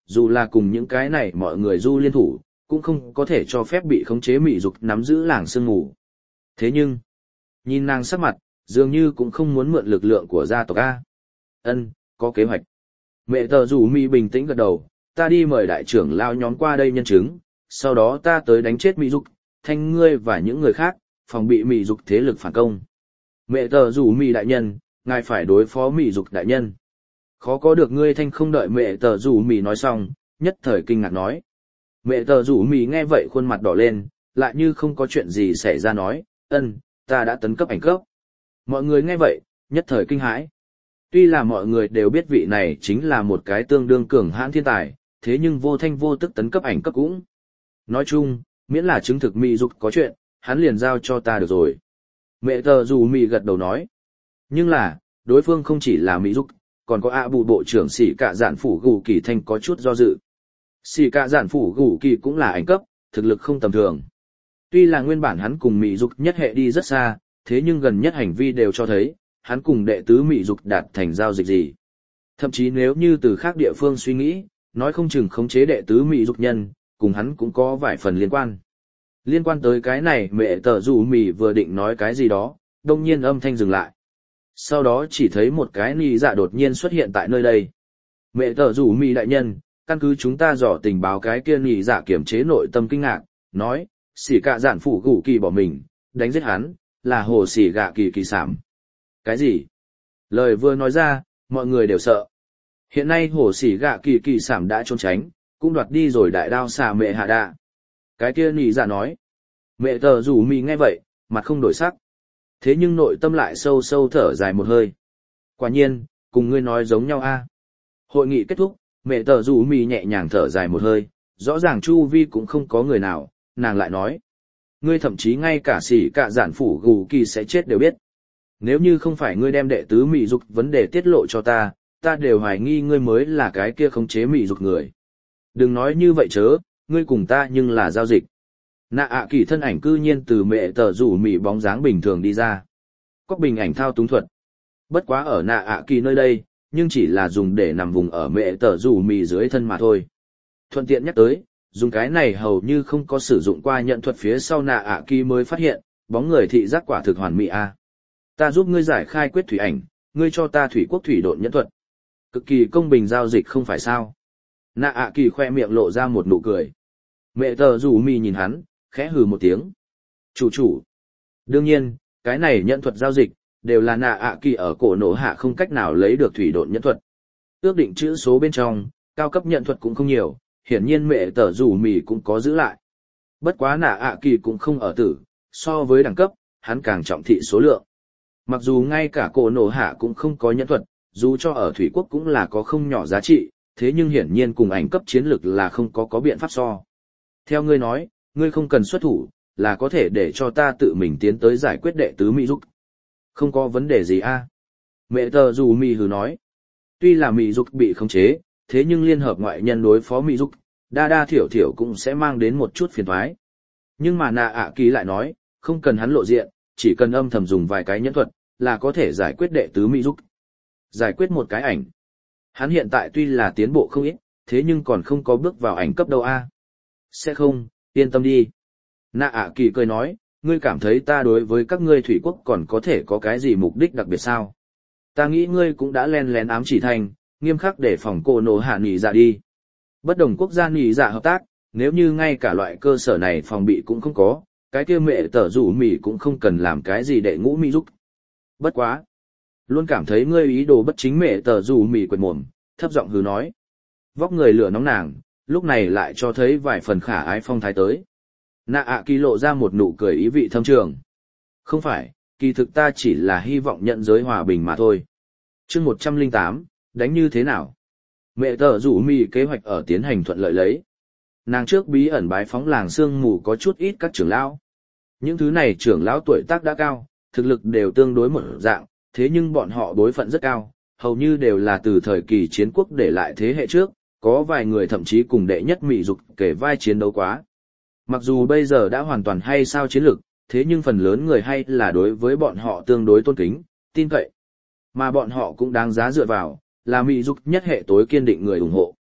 dù là cùng những cái này mọi người du liên thủ, cũng không có thể cho phép bị khống chế mị dục nắm giữ làng sương mù. Thế nhưng, nhìn nàng sắc mặt, dường như cũng không muốn mượn lực lượng của gia tộc A. Ân, có kế hoạch. Mẹ tờ rủ mị bình tĩnh gật đầu, ta đi mời đại trưởng lao nhóm qua đây nhân chứng, sau đó ta tới đánh chết mị dục, thanh ngươi và những người khác, phòng bị mị dục thế lực phản công. Mẹ tờ rủ mị đại nhân, ngài phải đối phó mị dục đại nhân. Khó có được ngươi thanh không đợi mẹ tờ rủ mị nói xong, nhất thời kinh ngạc nói. Mẹ tờ rủ mị nghe vậy khuôn mặt đỏ lên, lại như không có chuyện gì xảy ra nói, ân, ta đã tấn cấp ảnh cấp. Mọi người nghe vậy, nhất thời kinh hãi. Tuy là mọi người đều biết vị này chính là một cái tương đương cường hãn thiên tài, thế nhưng vô thanh vô tức tấn cấp ảnh cấp cũng. Nói chung, miễn là chứng thực mị dục có chuyện, hắn liền giao cho ta được rồi. Mẹ tờ rủ mị gật đầu nói. Nhưng là, đối phương không chỉ là mị dục, còn có ạ bù bộ trưởng xỉ cả giản phủ gù kỳ thanh có chút do dự. Xỉ cả giản phủ gù kỳ cũng là ảnh cấp, thực lực không tầm thường. Tuy là nguyên bản hắn cùng mị dục nhất hệ đi rất xa, thế nhưng gần nhất hành vi đều cho thấy, hắn cùng đệ tứ mị dục đạt thành giao dịch gì. Thậm chí nếu như từ khác địa phương suy nghĩ, nói không chừng khống chế đệ tứ mị dục nhân, cùng hắn cũng có vài phần liên quan. Liên quan tới cái này mẹ tờ rủ mị vừa định nói cái gì đó, đông nhiên âm thanh dừng lại. Sau đó chỉ thấy một cái nì dạ đột nhiên xuất hiện tại nơi đây. Mẹ tờ rủ mị đại nhân, căn cứ chúng ta dò tình báo cái kia nì dạ kiểm chế nội tâm kinh ngạc, nói, xỉ cả giản phủ gù kỳ bỏ mình, đánh giết hắn, là hồ xỉ gạ kỳ kỳ sảm. Cái gì? Lời vừa nói ra, mọi người đều sợ. Hiện nay hồ xỉ gạ kỳ kỳ sảm đã trốn tránh, cũng đoạt đi rồi đại đao xà mẹ hạ đạ. Cái kia nì dạ nói. Mẹ tờ rủ mị nghe vậy, mặt không đổi sắc. Thế nhưng nội tâm lại sâu sâu thở dài một hơi. Quả nhiên, cùng ngươi nói giống nhau a. Hội nghị kết thúc, mẹ tờ rủ mị nhẹ nhàng thở dài một hơi, rõ ràng chu vi cũng không có người nào, nàng lại nói. Ngươi thậm chí ngay cả xỉ cả giản phủ gù kỳ sẽ chết đều biết. Nếu như không phải ngươi đem đệ tứ mị dục vấn đề tiết lộ cho ta, ta đều hoài nghi ngươi mới là cái kia khống chế mị dục người. Đừng nói như vậy chớ, ngươi cùng ta nhưng là giao dịch. Nạ ạ kỳ thân ảnh cư nhiên từ mẹ tờ rủ mị bóng dáng bình thường đi ra. Có bình ảnh thao túng thuật. Bất quá ở nạ ạ kỳ nơi đây, nhưng chỉ là dùng để nằm vùng ở mẹ tờ rủ mị dưới thân mà thôi. Thuận tiện nhắc tới, dùng cái này hầu như không có sử dụng qua nhận thuật phía sau nạ ạ kỳ mới phát hiện, bóng người thị giác quả thực hoàn mỹ a. Ta giúp ngươi giải khai quyết thủy ảnh, ngươi cho ta thủy quốc thủy độn nhẫn thuật. Cực kỳ công bình giao dịch không phải sao. Nạ ạ kỳ khoe miệng lộ ra một nụ cười. Mẹ tờ rủ mị nhìn hắn, khẽ hừ một tiếng. Chủ chủ. Đương nhiên, cái này nhận thuật giao dịch, đều là nạ ạ kỳ ở cổ nổ hạ không cách nào lấy được thủy độn nhẫn thuật. Ước định chữ số bên trong, cao cấp nhận thuật cũng không nhiều, hiển nhiên mẹ tờ rủ mị cũng có giữ lại. Bất quá nạ ạ kỳ cũng không ở tử, so với đẳng cấp, hắn càng trọng thị số lượng. Mặc dù ngay cả cổ nổ hạ cũng không có nhẫn thuật, dù cho ở thủy quốc cũng là có không nhỏ giá trị, thế nhưng hiển nhiên cùng ảnh cấp chiến lực là không có có biện pháp so. Theo ngươi nói, ngươi không cần xuất thủ, là có thể để cho ta tự mình tiến tới giải quyết đệ tứ Mỹ Dục. Không có vấn đề gì a. À? Mẹ tờ dù Mỹ hừ nói. Tuy là Mỹ Dục bị khống chế, thế nhưng liên hợp ngoại nhân đối phó Mỹ Dục, đa đa thiểu thiểu cũng sẽ mang đến một chút phiền toái. Nhưng mà nạ ạ kỳ lại nói, không cần hắn lộ diện, chỉ cần âm thầm dùng vài cái nhẫn thuật, là có thể giải quyết đệ tứ Mỹ Dục. Giải quyết một cái ảnh. Hắn hiện tại tuy là tiến bộ không ít, thế nhưng còn không có bước vào ảnh cấp đâu a. À? Sẽ không, yên tâm đi. Nạ ạ kỳ cười nói, ngươi cảm thấy ta đối với các ngươi thủy quốc còn có thể có cái gì mục đích đặc biệt sao? Ta nghĩ ngươi cũng đã len lén ám chỉ thành, nghiêm khắc để phòng cô nổ hạ nghỉ dạ đi. Bất đồng quốc gia nghỉ dạ hợp tác, nếu như ngay cả loại cơ sở này phòng bị cũng không có, cái kia mẹ tở rủ mỉ cũng không cần làm cái gì để ngũ mỹ giúp. Bất quá. Luôn cảm thấy ngươi ý đồ bất chính mẹ tở rủ mỉ quệt mồm, thấp giọng hứ nói. Vóc người lửa nóng nàng, lúc này lại cho thấy vài phần khả ái phong thái tới. Nạ ạ kỳ lộ ra một nụ cười ý vị thâm trường. Không phải, kỳ thực ta chỉ là hy vọng nhận giới hòa bình mà thôi. chương một trăm lẻ tám, đánh như thế nào? Mẹ tở rủ mỉ kế hoạch ở tiến hành thuận lợi lấy. Nàng trước bí ẩn bái phóng làng sương mù có chút ít các trưởng lão. Những thứ này trưởng lão tuổi tác đã cao, thực lực đều tương đối một dạng, thế nhưng bọn họ đối phận rất cao, hầu như đều là từ thời kỳ chiến quốc để lại thế hệ trước, có vài người thậm chí cùng đệ nhất Mỹ Dục kể vai chiến đấu quá. Mặc dù bây giờ đã hoàn toàn hay sao chiến lược, thế nhưng phần lớn người hay là đối với bọn họ tương đối tôn kính, tin cậy. Mà bọn họ cũng đáng giá dựa vào, là Mỹ Dục nhất hệ tối kiên định người ủng hộ.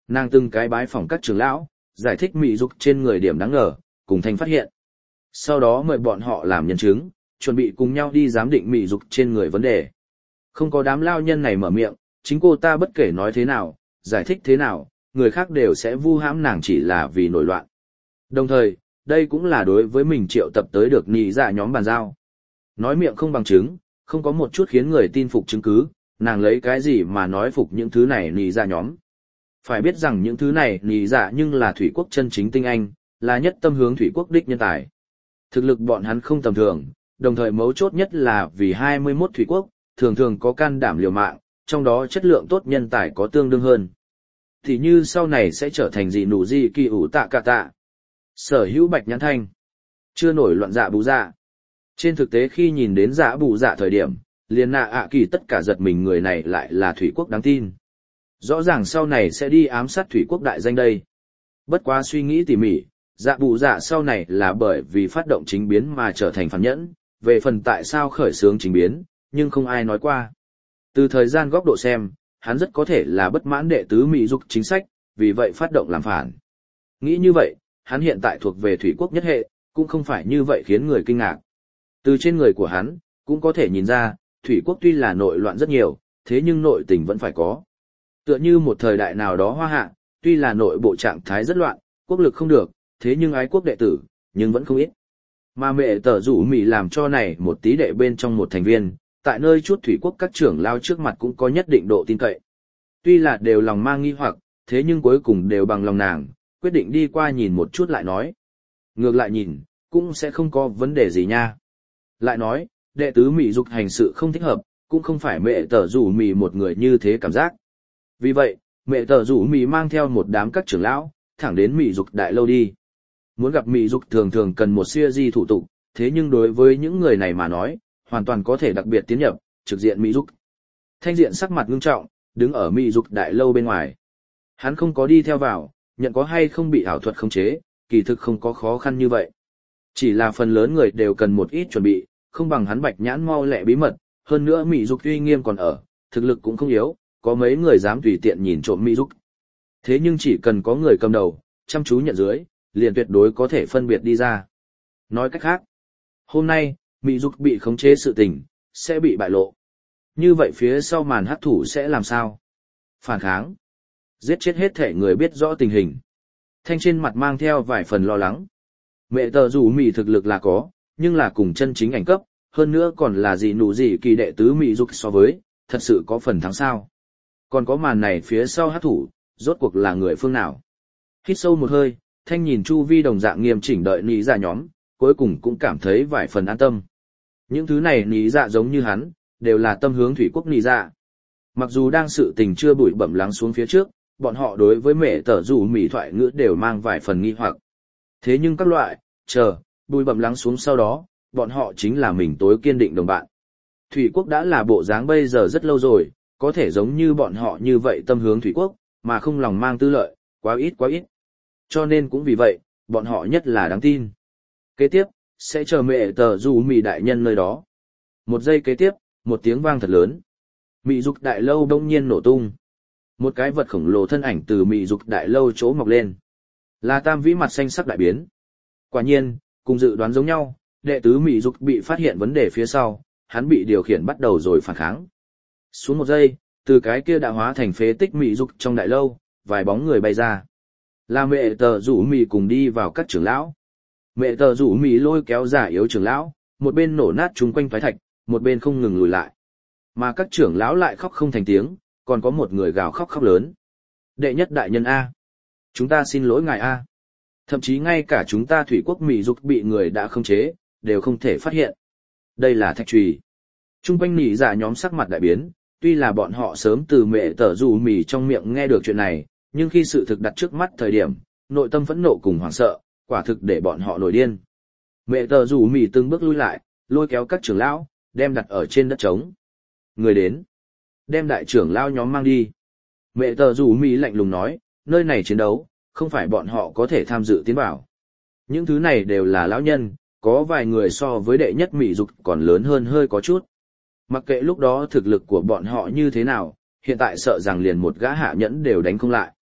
Nàng từng cái bái phỏng các trưởng lão, giải thích mị dục trên người điểm đáng ngờ, cùng thanh phát hiện. Sau đó mời bọn họ làm nhân chứng, chuẩn bị cùng nhau đi giám định mị dục trên người vấn đề. Không có đám lao nhân này mở miệng, chính cô ta bất kể nói thế nào, giải thích thế nào, người khác đều sẽ vu hãm nàng chỉ là vì nổi loạn. Đồng thời, đây cũng là đối với mình triệu tập tới được nị dạ nhóm bàn giao. Nói miệng không bằng chứng, không có một chút khiến người tin phục chứng cứ, nàng lấy cái gì mà nói phục những thứ này nị dạ nhóm. Phải biết rằng những thứ này nị dạ nhưng là thủy quốc chân chính tinh anh, là nhất tâm hướng thủy quốc đích nhân tài. Thực lực bọn hắn không tầm thường, đồng thời mấu chốt nhất là vì hai mươi mốt thủy quốc, thường thường có can đảm liều mạng, trong đó chất lượng tốt nhân tài có tương đương hơn. Thì như sau này sẽ trở thành gì nụ gì kỳ ủ tạ cả tạ. Sở hữu bạch nhãn thanh. Chưa nổi loạn dạ bù dạ. Trên thực tế khi nhìn đến dạ bù dạ thời điểm, liền nạ ạ kỳ tất cả giật mình người này lại là thủy quốc đáng tin. Rõ ràng sau này sẽ đi ám sát thủy quốc đại danh đây. Bất quá suy nghĩ tỉ mỉ, dạ bù dạ sau này là bởi vì phát động chính biến mà trở thành phản nhẫn, về phần tại sao khởi xướng chính biến, nhưng không ai nói qua. Từ thời gian góc độ xem, hắn rất có thể là bất mãn đệ tứ Mỹ dục chính sách, vì vậy phát động làm phản. Nghĩ như vậy, hắn hiện tại thuộc về thủy quốc nhất hệ, cũng không phải như vậy khiến người kinh ngạc. Từ trên người của hắn, cũng có thể nhìn ra, thủy quốc tuy là nội loạn rất nhiều, thế nhưng nội tình vẫn phải có. Tựa như một thời đại nào đó hoa hạ, tuy là nội bộ trạng thái rất loạn, quốc lực không được, thế nhưng ái quốc đệ tử, nhưng vẫn không ít. Mà mẹ tở rủ Mỹ làm cho này một tí đệ bên trong một thành viên, tại nơi chút thủy quốc các trưởng lao trước mặt cũng có nhất định độ tin cậy. Tuy là đều lòng mang nghi hoặc, thế nhưng cuối cùng đều bằng lòng nàng, quyết định đi qua nhìn một chút lại nói. Ngược lại nhìn, cũng sẽ không có vấn đề gì nha. Lại nói, đệ tứ Mỹ dục hành sự không thích hợp, cũng không phải mẹ tở rủ Mỹ một người như thế cảm giác. Vì vậy, mẹ tở rủ Mỹ mang theo một đám các trưởng lão, thẳng đến Mỹ dục đại lâu đi. Muốn gặp Mỹ dục thường thường cần một siêu di thủ tục, thế nhưng đối với những người này mà nói, hoàn toàn có thể đặc biệt tiến nhập, trực diện Mỹ dục. Thanh diện sắc mặt ngưng trọng, đứng ở Mỹ dục đại lâu bên ngoài. Hắn không có đi theo vào, nhận có hay không bị ảo thuật khống chế, kỳ thực không có khó khăn như vậy. Chỉ là phần lớn người đều cần một ít chuẩn bị, không bằng hắn bạch nhãn mau lẹ bí mật, hơn nữa Mỹ dục uy nghiêm còn ở, thực lực cũng không yếu, có mấy người dám tùy tiện nhìn trộm Mỹ dục. Thế nhưng chỉ cần có người cầm đầu, chăm chú nhận dưới, liền tuyệt đối có thể phân biệt đi ra. Nói cách khác, hôm nay, Mỹ dục bị khống chế sự tình, sẽ bị bại lộ. Như vậy phía sau màn hắc thủ sẽ làm sao? Phản kháng. Giết chết hết thể người biết rõ tình hình. Thanh trên mặt mang theo vài phần lo lắng. Mẹ tờ dù Mỹ thực lực là có, nhưng là cùng chân chính ảnh cấp, hơn nữa còn là gì nụ gì kỳ đệ tứ Mỹ dục so với, thật sự có phần thắng sao. Còn có màn này phía sau hắc thủ, rốt cuộc là người phương nào? Hít sâu một hơi, Thanh nhìn chu vi đồng dạng nghiêm chỉnh đợi nị dạ nhóm, cuối cùng cũng cảm thấy vài phần an tâm. Những thứ này nị dạ giống như hắn, đều là tâm hướng thủy quốc nị dạ. Mặc dù đang sự tình chưa bụi bẩm lắng xuống phía trước, bọn họ đối với mẹ tở dù Mỹ thoại ngữ đều mang vài phần nghi hoặc. Thế nhưng các loại, chờ, bụi bẩm lắng xuống sau đó, bọn họ chính là mình tối kiên định đồng bạn. Thủy quốc đã là bộ dáng bây giờ rất lâu rồi, có thể giống như bọn họ như vậy tâm hướng thủy quốc, mà không lòng mang tư lợi, quá ít quá ít. Cho nên cũng vì vậy, bọn họ nhất là đáng tin. Kế tiếp, sẽ chờ mẹ tờ dù Mỹ đại nhân nơi đó. Một giây kế tiếp, một tiếng vang thật lớn. Mị dục đại lâu đông nhiên nổ tung. Một cái vật khổng lồ thân ảnh từ mị dục đại lâu chỗ mọc lên. Là Tam Vĩ mặt xanh sắc đại biến. Quả nhiên, cùng dự đoán giống nhau, đệ tứ mị dục bị phát hiện vấn đề phía sau, hắn bị điều khiển bắt đầu rồi phản kháng. Xuống một giây, từ cái kia đã hóa thành phế tích mị dục trong đại lâu, vài bóng người bay ra. Là mẹ tờ rủ mị cùng đi vào các trưởng lão. Mẹ tờ rủ mị lôi kéo giả yếu trưởng lão, một bên nổ nát chung quanh phái thạch, một bên không ngừng lùi lại. Mà các trưởng lão lại khóc không thành tiếng, còn có một người gào khóc khóc lớn. Đệ nhất đại nhân A. Chúng ta xin lỗi ngài A. Thậm chí ngay cả chúng ta thủy quốc Mỹ dục bị người đã khống chế, đều không thể phát hiện. Đây là thạch trùy. Trung quanh nỉ giả nhóm sắc mặt đại biến, tuy là bọn họ sớm từ mẹ tờ rủ mì trong miệng nghe được chuyện này, nhưng khi sự thực đặt trước mắt thời điểm, nội tâm phẫn nộ cùng hoảng sợ, quả thực để bọn họ nổi điên. Mẹ tờ rủ mì từng bước lui lại, lôi kéo các trưởng lão, đem đặt ở trên đất trống. Người đến, đem đại trưởng lão nhóm mang đi. Mẹ tờ rủ mì lạnh lùng nói, nơi này chiến đấu, không phải bọn họ có thể tham dự tiến vào. Những thứ này đều là lão nhân, có vài người so với đệ nhất Mỹ dục còn lớn hơn hơi có chút. Mặc kệ lúc đó thực lực của bọn họ như thế nào, hiện tại sợ rằng liền một gã hạ nhẫn đều đánh không lại.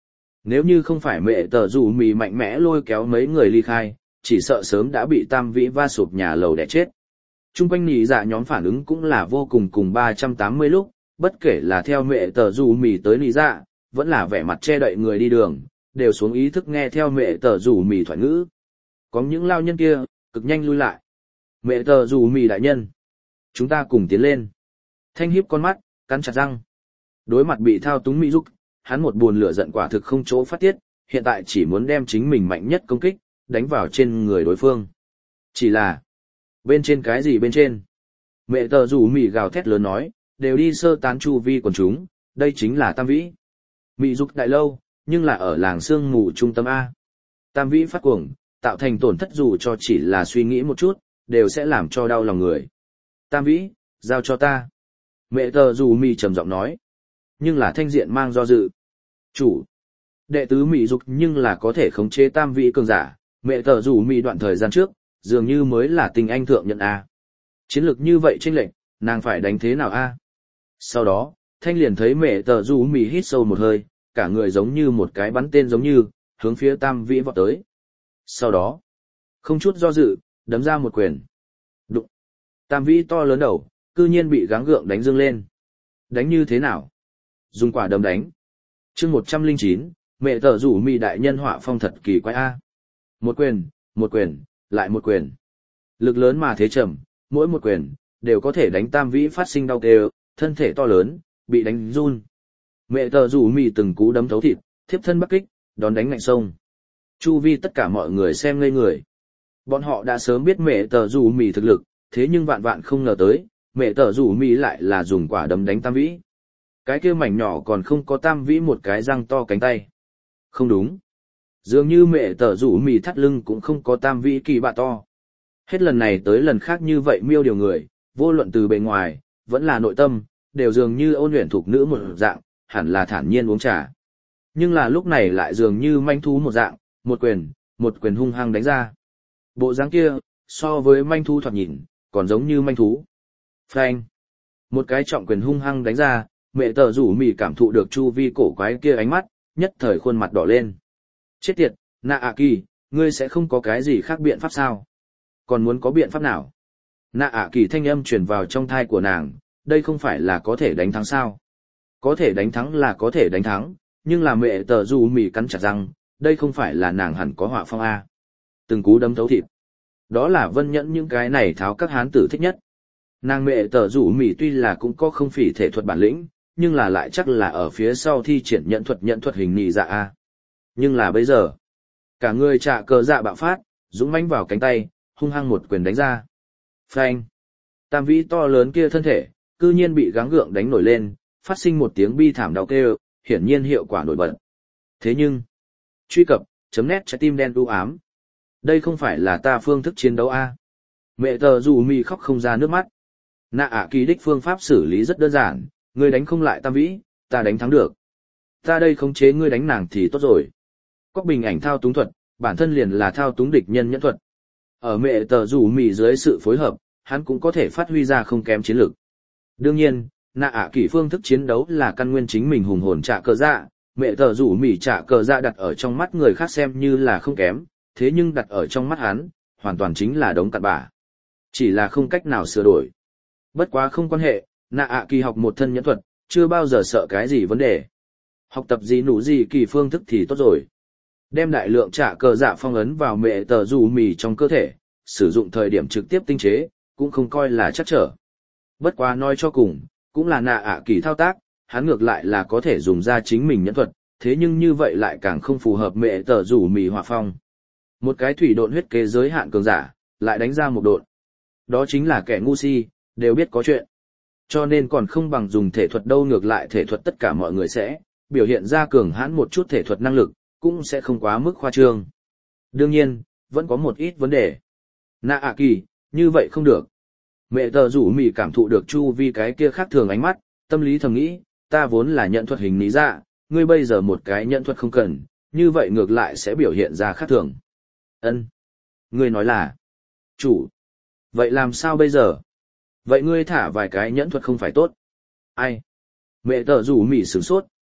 Nếu như không phải mẹ tờ rủ mì mạnh mẽ lôi kéo mấy người ly khai, chỉ sợ sớm đã bị tam vĩ va sụp nhà lầu đẻ chết. Trung quanh nỉ dạ nhóm phản ứng cũng là vô cùng cùng ba trăm tám mươi lúc, bất kể là theo mẹ tờ rủ mì tới nỉ dạ, vẫn là vẻ mặt che đậy người đi đường, đều xuống ý thức nghe theo mẹ tờ rủ mì thoại ngữ. Có những lao nhân kia, cực nhanh lui lại. Mẹ tờ rủ mì đại nhân. Chúng ta cùng tiến lên. Thanh hiếp con mắt, cắn chặt răng. Đối mặt bị thao túng mỹ giúp, hắn một buồn lửa giận quả thực không chỗ phát tiết, hiện tại chỉ muốn đem chính mình mạnh nhất công kích, đánh vào trên người đối phương. Chỉ là, bên trên cái gì bên trên? Mẹ tờ rủ mì gào thét lớn nói, đều đi sơ tán chu vi quần chúng, đây chính là tam vĩ. Mị dục đại lâu, nhưng là ở làng sương mù trung tâm A. Tam vĩ phát cuồng, tạo thành tổn thất dù cho chỉ là suy nghĩ một chút, đều sẽ làm cho đau lòng người. Tam vĩ, giao cho ta. Mẹ tờ rủ mì trầm giọng nói, nhưng là thanh diện mang do dự. Chủ, đệ tứ mị dục nhưng là có thể khống chế tam vĩ cường giả, mẹ tờ rủ mì đoạn thời gian trước, dường như mới là tình anh thượng nhận A. Chiến lược như vậy chênh lệch, nàng phải đánh thế nào A? Sau đó, thanh liền thấy mẹ tờ rủ mì hít sâu một hơi, cả người giống như một cái bắn tên giống như, hướng phía tam vĩ vọt tới. Sau đó, không chút do dự, đấm ra một quyền. Đụng. Tam vĩ to lớn đầu, cư nhiên bị gắng gượng đánh dương lên. Đánh như thế nào? Dùng quả đấm đánh. chương một trăm lẻ chín, mẹ tờ rủ mì đại nhân họa phong thật kỳ quái A. Một quyền, một quyền, lại một quyền. Lực lớn mà thế trầm, mỗi một quyền, đều có thể đánh tam vĩ phát sinh đau kêu, thân thể to lớn, bị đánh run. Mẹ tờ rủ mì từng cú đấm thấu thịt, thiếp thân bắc kích, đón đánh ngạnh sông. Chu vi tất cả mọi người xem ngây người. Bọn họ đã sớm biết mẹ tờ rủ mì thực lực, thế nhưng vạn vạn không ngờ tới, mẹ tờ rủ mì lại là dùng quả đấm đánh tam vĩ. Cái kia mảnh nhỏ còn không có tam vĩ một cái răng to cánh tay. Không đúng. Dường như mẹ tờ rủ mì thắt lưng cũng không có tam vĩ kỳ bạ to. Hết lần này tới lần khác như vậy miêu điều người, vô luận từ bề ngoài, vẫn là nội tâm, đều dường như ôn luyện thuộc nữ một dạng, hẳn là thản nhiên uống trà. Nhưng là lúc này lại dường như manh thú một dạng, một quyền, một quyền hung hăng đánh ra. Bộ dáng kia, so với manh thú thoạt nhìn, còn giống như manh thú. Phanh. Một cái trọng quyền hung hăng đánh ra, mẹ tờ rủ mì cảm thụ được chu vi cổ quái kia ánh mắt, nhất thời khuôn mặt đỏ lên. Chết tiệt, Nạ ạ kỳ, ngươi sẽ không có cái gì khác biện pháp sao? Còn muốn có biện pháp nào? Nạ ạ kỳ thanh âm truyền vào trong thai của nàng, đây không phải là có thể đánh thắng sao? Có thể đánh thắng là có thể đánh thắng, nhưng là mẹ tờ rủ mì cắn chặt răng, đây không phải là nàng hẳn có họa phong A. Từng cú đấm thấu thịt. Đó là vân nhẫn những cái này tháo các hán tử thích nhất. Nàng mẹ tờ rủ mì tuy là cũng có không phỉ thể thuật bản lĩnh, nhưng là lại chắc là ở phía sau thi triển nhận thuật nhận thuật hình nị dạ A. Nhưng là bây giờ, cả người trạ cờ dạ bạo phát, dũng mãnh vào cánh tay, hung hăng một quyền đánh ra. Phanh. Tam vĩ to lớn kia thân thể, cư nhiên bị gắng gượng đánh nổi lên, phát sinh một tiếng bi thảm đau kêu, hiển nhiên hiệu quả nổi bật. Thế nhưng, truy cập, chấm nét trái tim đen u ám. Đây không phải là ta phương thức chiến đấu A. Mẹ tờ rủ mì khóc không ra nước mắt. Nạ ạ kỳ đích phương pháp xử lý rất đơn giản, ngươi đánh không lại tam vĩ, ta đánh thắng được. Ta đây khống chế ngươi đánh nàng thì tốt rồi. Cóc bình ảnh thao túng thuật, bản thân liền là thao túng địch nhân nhẫn thuật. Ở mẹ tờ rủ mì dưới sự phối hợp, hắn cũng có thể phát huy ra không kém chiến lược. Đương nhiên, nạ ạ kỳ phương thức chiến đấu là căn nguyên chính mình hùng hồn trả cờ dạ, mẹ tờ rủ mì trả cờ dạ đặt ở trong mắt người khác xem như là không kém, thế nhưng đặt ở trong mắt hắn, hoàn toàn chính là đống cặn bã. Chỉ là không cách nào sửa đổi. Bất quá không quan hệ, nạ ạ kỳ học một thân nhẫn thuật, chưa bao giờ sợ cái gì vấn đề. Học tập gì nụ gì kỳ phương thức thì tốt rồi. Đem đại lượng trả cờ dạ phong ấn vào mẹ tờ rủ mì trong cơ thể, sử dụng thời điểm trực tiếp tinh chế, cũng không coi là chắc trở. Bất quá nói cho cùng, cũng là nạ ạ kỳ thao tác, hắn ngược lại là có thể dùng ra chính mình nhẫn thuật, thế nhưng như vậy lại càng không phù hợp mẹ tờ rủ mì hỏa phong. Một cái thủy độn huyết kế giới hạn cường giả, lại đánh ra một độn. Đó chính là kẻ ngu si, đều biết có chuyện. Cho nên còn không bằng dùng thể thuật đâu, ngược lại thể thuật tất cả mọi người sẽ biểu hiện ra cường hãn một chút thể thuật năng lực, cũng sẽ không quá mức khoa trương. Đương nhiên, vẫn có một ít vấn đề. Nạ ạ kỳ, như vậy không được. Mẹ tờ rủ mì cảm thụ được chu vi cái kia khác thường ánh mắt, tâm lý thầm nghĩ, ta vốn là nhận thuật hình lý dạ, ngươi bây giờ một cái nhận thuật không cần, như vậy ngược lại sẽ biểu hiện ra khác thường. Ân, ngươi nói là, chủ, vậy làm sao bây giờ? Vậy ngươi thả vài cái nhẫn thuật không phải tốt? Ai? Mẹ tờ rủ mì sửng sốt,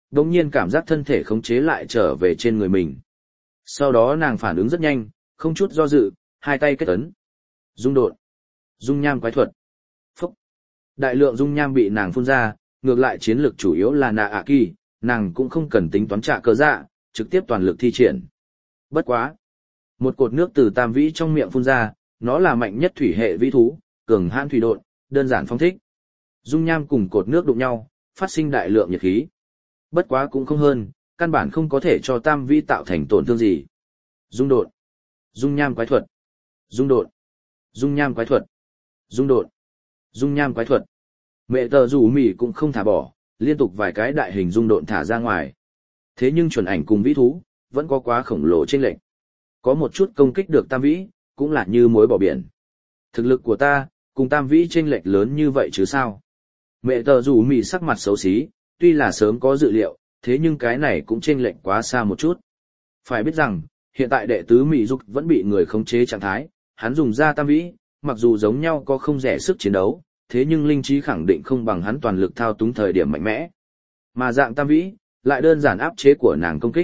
đồng nhiên cảm giác thân thể khống chế lại trở về trên người mình. Sau đó nàng phản ứng rất nhanh, không chút do dự, hai tay kết ấn. Dung độn. Dung nham quái thuật. Phúc. Đại lượng dung nham bị nàng phun ra, ngược lại chiến lược chủ yếu là nạ ạ kỳ, nàng cũng không cần tính toán trả cờ dạ, trực tiếp toàn lực thi triển. Bất quá. Một cột nước từ tam vĩ trong miệng phun ra, nó là mạnh nhất thủy hệ vĩ thú, cường hãn thủy độn, đơn giản phong thích. Dung nham cùng cột nước đụng nhau, phát sinh đại lượng nhiệt khí. Bất quá cũng không hơn, căn bản không có thể cho tam vĩ tạo thành tổn thương gì. Dung độn. Dung nham quái thuật. Dung độn. Dung nham quái thuật. Dung độn. Dung nham quái thuật. Mẹ tờ rủ mỉ cũng không thả bỏ, liên tục vài cái đại hình dung độn thả ra ngoài. Thế nhưng chuẩn ảnh cùng vĩ thú, vẫn có quá khổng lồ chênh lệch. Có một chút công kích được tam vĩ, cũng là như muối bỏ biển. Thực lực của ta, cùng tam vĩ chênh lệch lớn như vậy chứ sao? Mẹ tờ rủ mỉ sắc mặt xấu xí, tuy là sớm có dự liệu, thế nhưng cái này cũng chênh lệch quá xa một chút. Phải biết rằng, hiện tại đệ tứ Mỹ Dục vẫn bị người khống chế trạng thái, hắn dùng ra tam vĩ, mặc dù giống nhau có không rẻ sức chiến đấu, thế nhưng linh trí khẳng định không bằng hắn toàn lực thao túng thời điểm mạnh mẽ. Mà dạng tam vĩ, lại đơn giản áp chế của nàng công kích.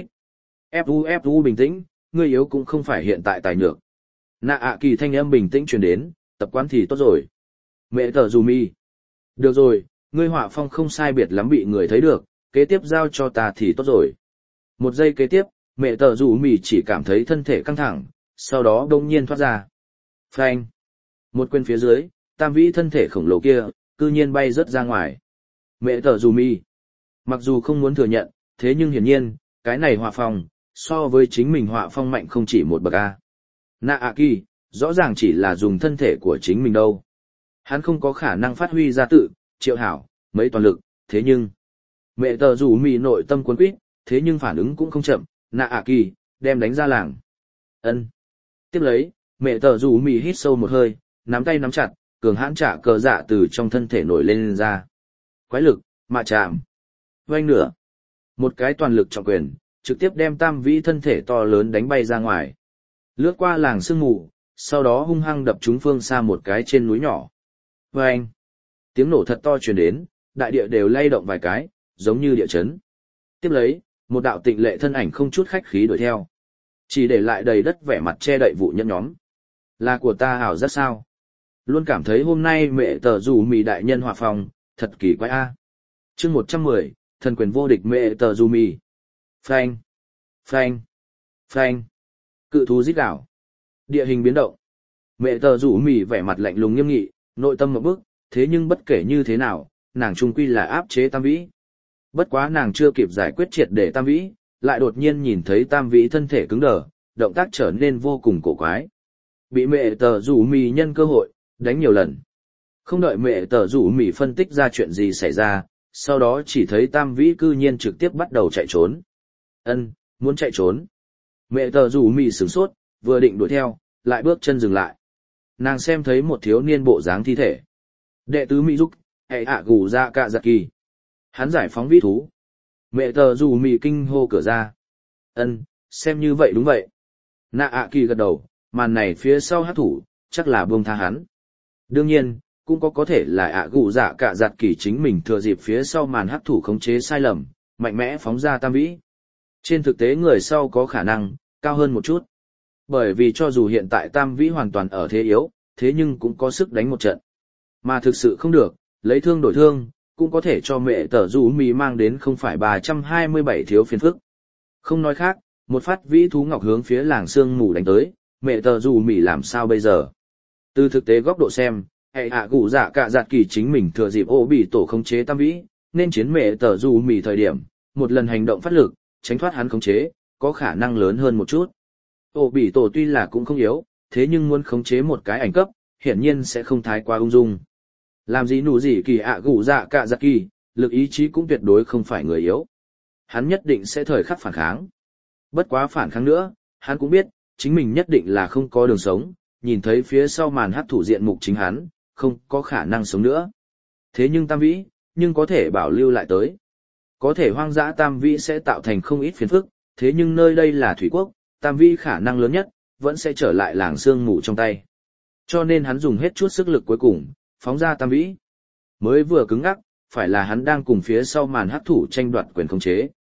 Fu Fu bình tĩnh, ngươi yếu cũng không phải hiện tại tài nhược. Nạ ạ kỳ thanh âm bình tĩnh truyền đến, tập quán thì tốt rồi. Mẹ tờ dù mi. Được rồi, ngươi họa phong không sai biệt lắm bị người thấy được, kế tiếp giao cho ta thì tốt rồi. Một giây kế tiếp, mẹ tờ dù mì chỉ cảm thấy thân thể căng thẳng, sau đó đông nhiên thoát ra. Phanh. Một quyền phía dưới, tam vĩ thân thể khổng lồ kia, cư nhiên bay rớt ra ngoài. Mẹ tờ dù mì. Mặc dù không muốn thừa nhận, thế nhưng hiển nhiên, cái này họa phong, so với chính mình họa phong mạnh không chỉ một bậc A. Nạ ạ kỳ, rõ ràng chỉ là dùng thân thể của chính mình đâu. Hắn không có khả năng phát huy ra tự, triệu hảo, mấy toàn lực, thế nhưng... Mẹ tờ rủ mì nội tâm cuốn quýt, thế nhưng phản ứng cũng không chậm, nạ ạ kỳ, đem đánh ra làng. Ân. Tiếp lấy, mẹ tờ rủ mì hít sâu một hơi, nắm tay nắm chặt, cường hãn trả cờ dạ từ trong thân thể nổi lên, lên ra. Quái lực, mạ chạm. Vanh nửa. Một cái toàn lực trọng quyền, trực tiếp đem tam vĩ thân thể to lớn đánh bay ra ngoài. Lướt qua làng sương mù, sau đó hung hăng đập trúng phương xa một cái trên núi nhỏ. Vâng! Tiếng nổ thật to truyền đến, đại địa đều lay động vài cái, giống như địa chấn. Tiếp lấy, một đạo tịnh lệ thân ảnh không chút khách khí đuổi theo. Chỉ để lại đầy đất vẻ mặt che đậy vụ nhẫn nhóm. Là của ta hảo rất sao? Luôn cảm thấy hôm nay mẹ tờ dù mì đại nhân hòa phòng, thật kỳ quái a. Chương một trăm mười, thần quyền vô địch mẹ tờ dù mì. Phanh! Phanh! Phanh! Cự thú rít gào. Địa hình biến động. Mẹ tờ rủ mì vẻ mặt lạnh lùng nghiêm nghị, nội tâm một bức, thế nhưng bất kể như thế nào, nàng trung quy là áp chế tam vĩ. Bất quá nàng chưa kịp giải quyết triệt để tam vĩ, lại đột nhiên nhìn thấy tam vĩ thân thể cứng đờ, động tác trở nên vô cùng cổ quái. Bị mẹ tờ rủ mì nhân cơ hội, đánh nhiều lần. Không đợi mẹ tờ rủ mì phân tích ra chuyện gì xảy ra, sau đó chỉ thấy tam vĩ cư nhiên trực tiếp bắt đầu chạy trốn. Ân, muốn chạy trốn. Mẹ tờ rủ mì sửng sốt, vừa định đuổi theo, lại bước chân dừng lại. Nàng xem thấy một thiếu niên bộ dáng thi thể. Đệ tứ Mỹ Dục, hệ ạ gù ra cạ giặt kỳ. Hắn giải phóng vĩ thú. Mẹ tờ rủ mì kinh hô cửa ra. Ân, xem như vậy đúng vậy. Nạ ạ kỳ gật đầu, màn này phía sau hát thủ, chắc là buông tha hắn. Đương nhiên, cũng có có thể là ạ gù dạ cạ giặt kỳ chính mình thừa dịp phía sau màn hát thủ khống chế sai lầm, mạnh mẽ phóng ra tam vĩ. Trên thực tế người sau có khả năng, cao hơn một chút. Bởi vì cho dù hiện tại tam vĩ hoàn toàn ở thế yếu, thế nhưng cũng có sức đánh một trận. Mà thực sự không được, lấy thương đổi thương, cũng có thể cho mẹ tờ rủ mì mang đến không phải ba trăm hai mươi bảy thiếu phiền phức. Không nói khác, một phát vĩ thú ngọc hướng phía làng sương mù đánh tới, mẹ tờ rủ mì làm sao bây giờ? Từ thực tế góc độ xem, hệ hạ gụ dạ cả giạt kỳ chính mình thừa dịp ô bị tổ khống chế tam vĩ, nên chiến mẹ tờ rủ mì thời điểm, một lần hành động phát lực, tránh thoát hắn khống chế, có khả năng lớn hơn một chút. Ô bị tổ tuy là cũng không yếu, thế nhưng muốn khống chế một cái ảnh cấp, hiển nhiên sẽ không thái quá ung dung. Làm gì nụ gì kỳ ạ gụ dạ cả giặc kỳ, lực ý chí cũng tuyệt đối không phải người yếu. Hắn nhất định sẽ thời khắc phản kháng. Bất quá phản kháng nữa, hắn cũng biết, chính mình nhất định là không có đường sống, nhìn thấy phía sau màn hắc thủ diện mục chính hắn, không có khả năng sống nữa. Thế nhưng tam vĩ, nhưng có thể bảo lưu lại tới. Có thể hoang dã tam vĩ sẽ tạo thành không ít phiền phức, thế nhưng nơi đây là thủy quốc, tam vĩ khả năng lớn nhất, vẫn sẽ trở lại làng sương mù trong tay. Cho nên hắn dùng hết chút sức lực cuối cùng, phóng ra tam vĩ. Mới vừa cứng ngắc, phải là hắn đang cùng phía sau màn hắc thủ tranh đoạt quyền khống chế.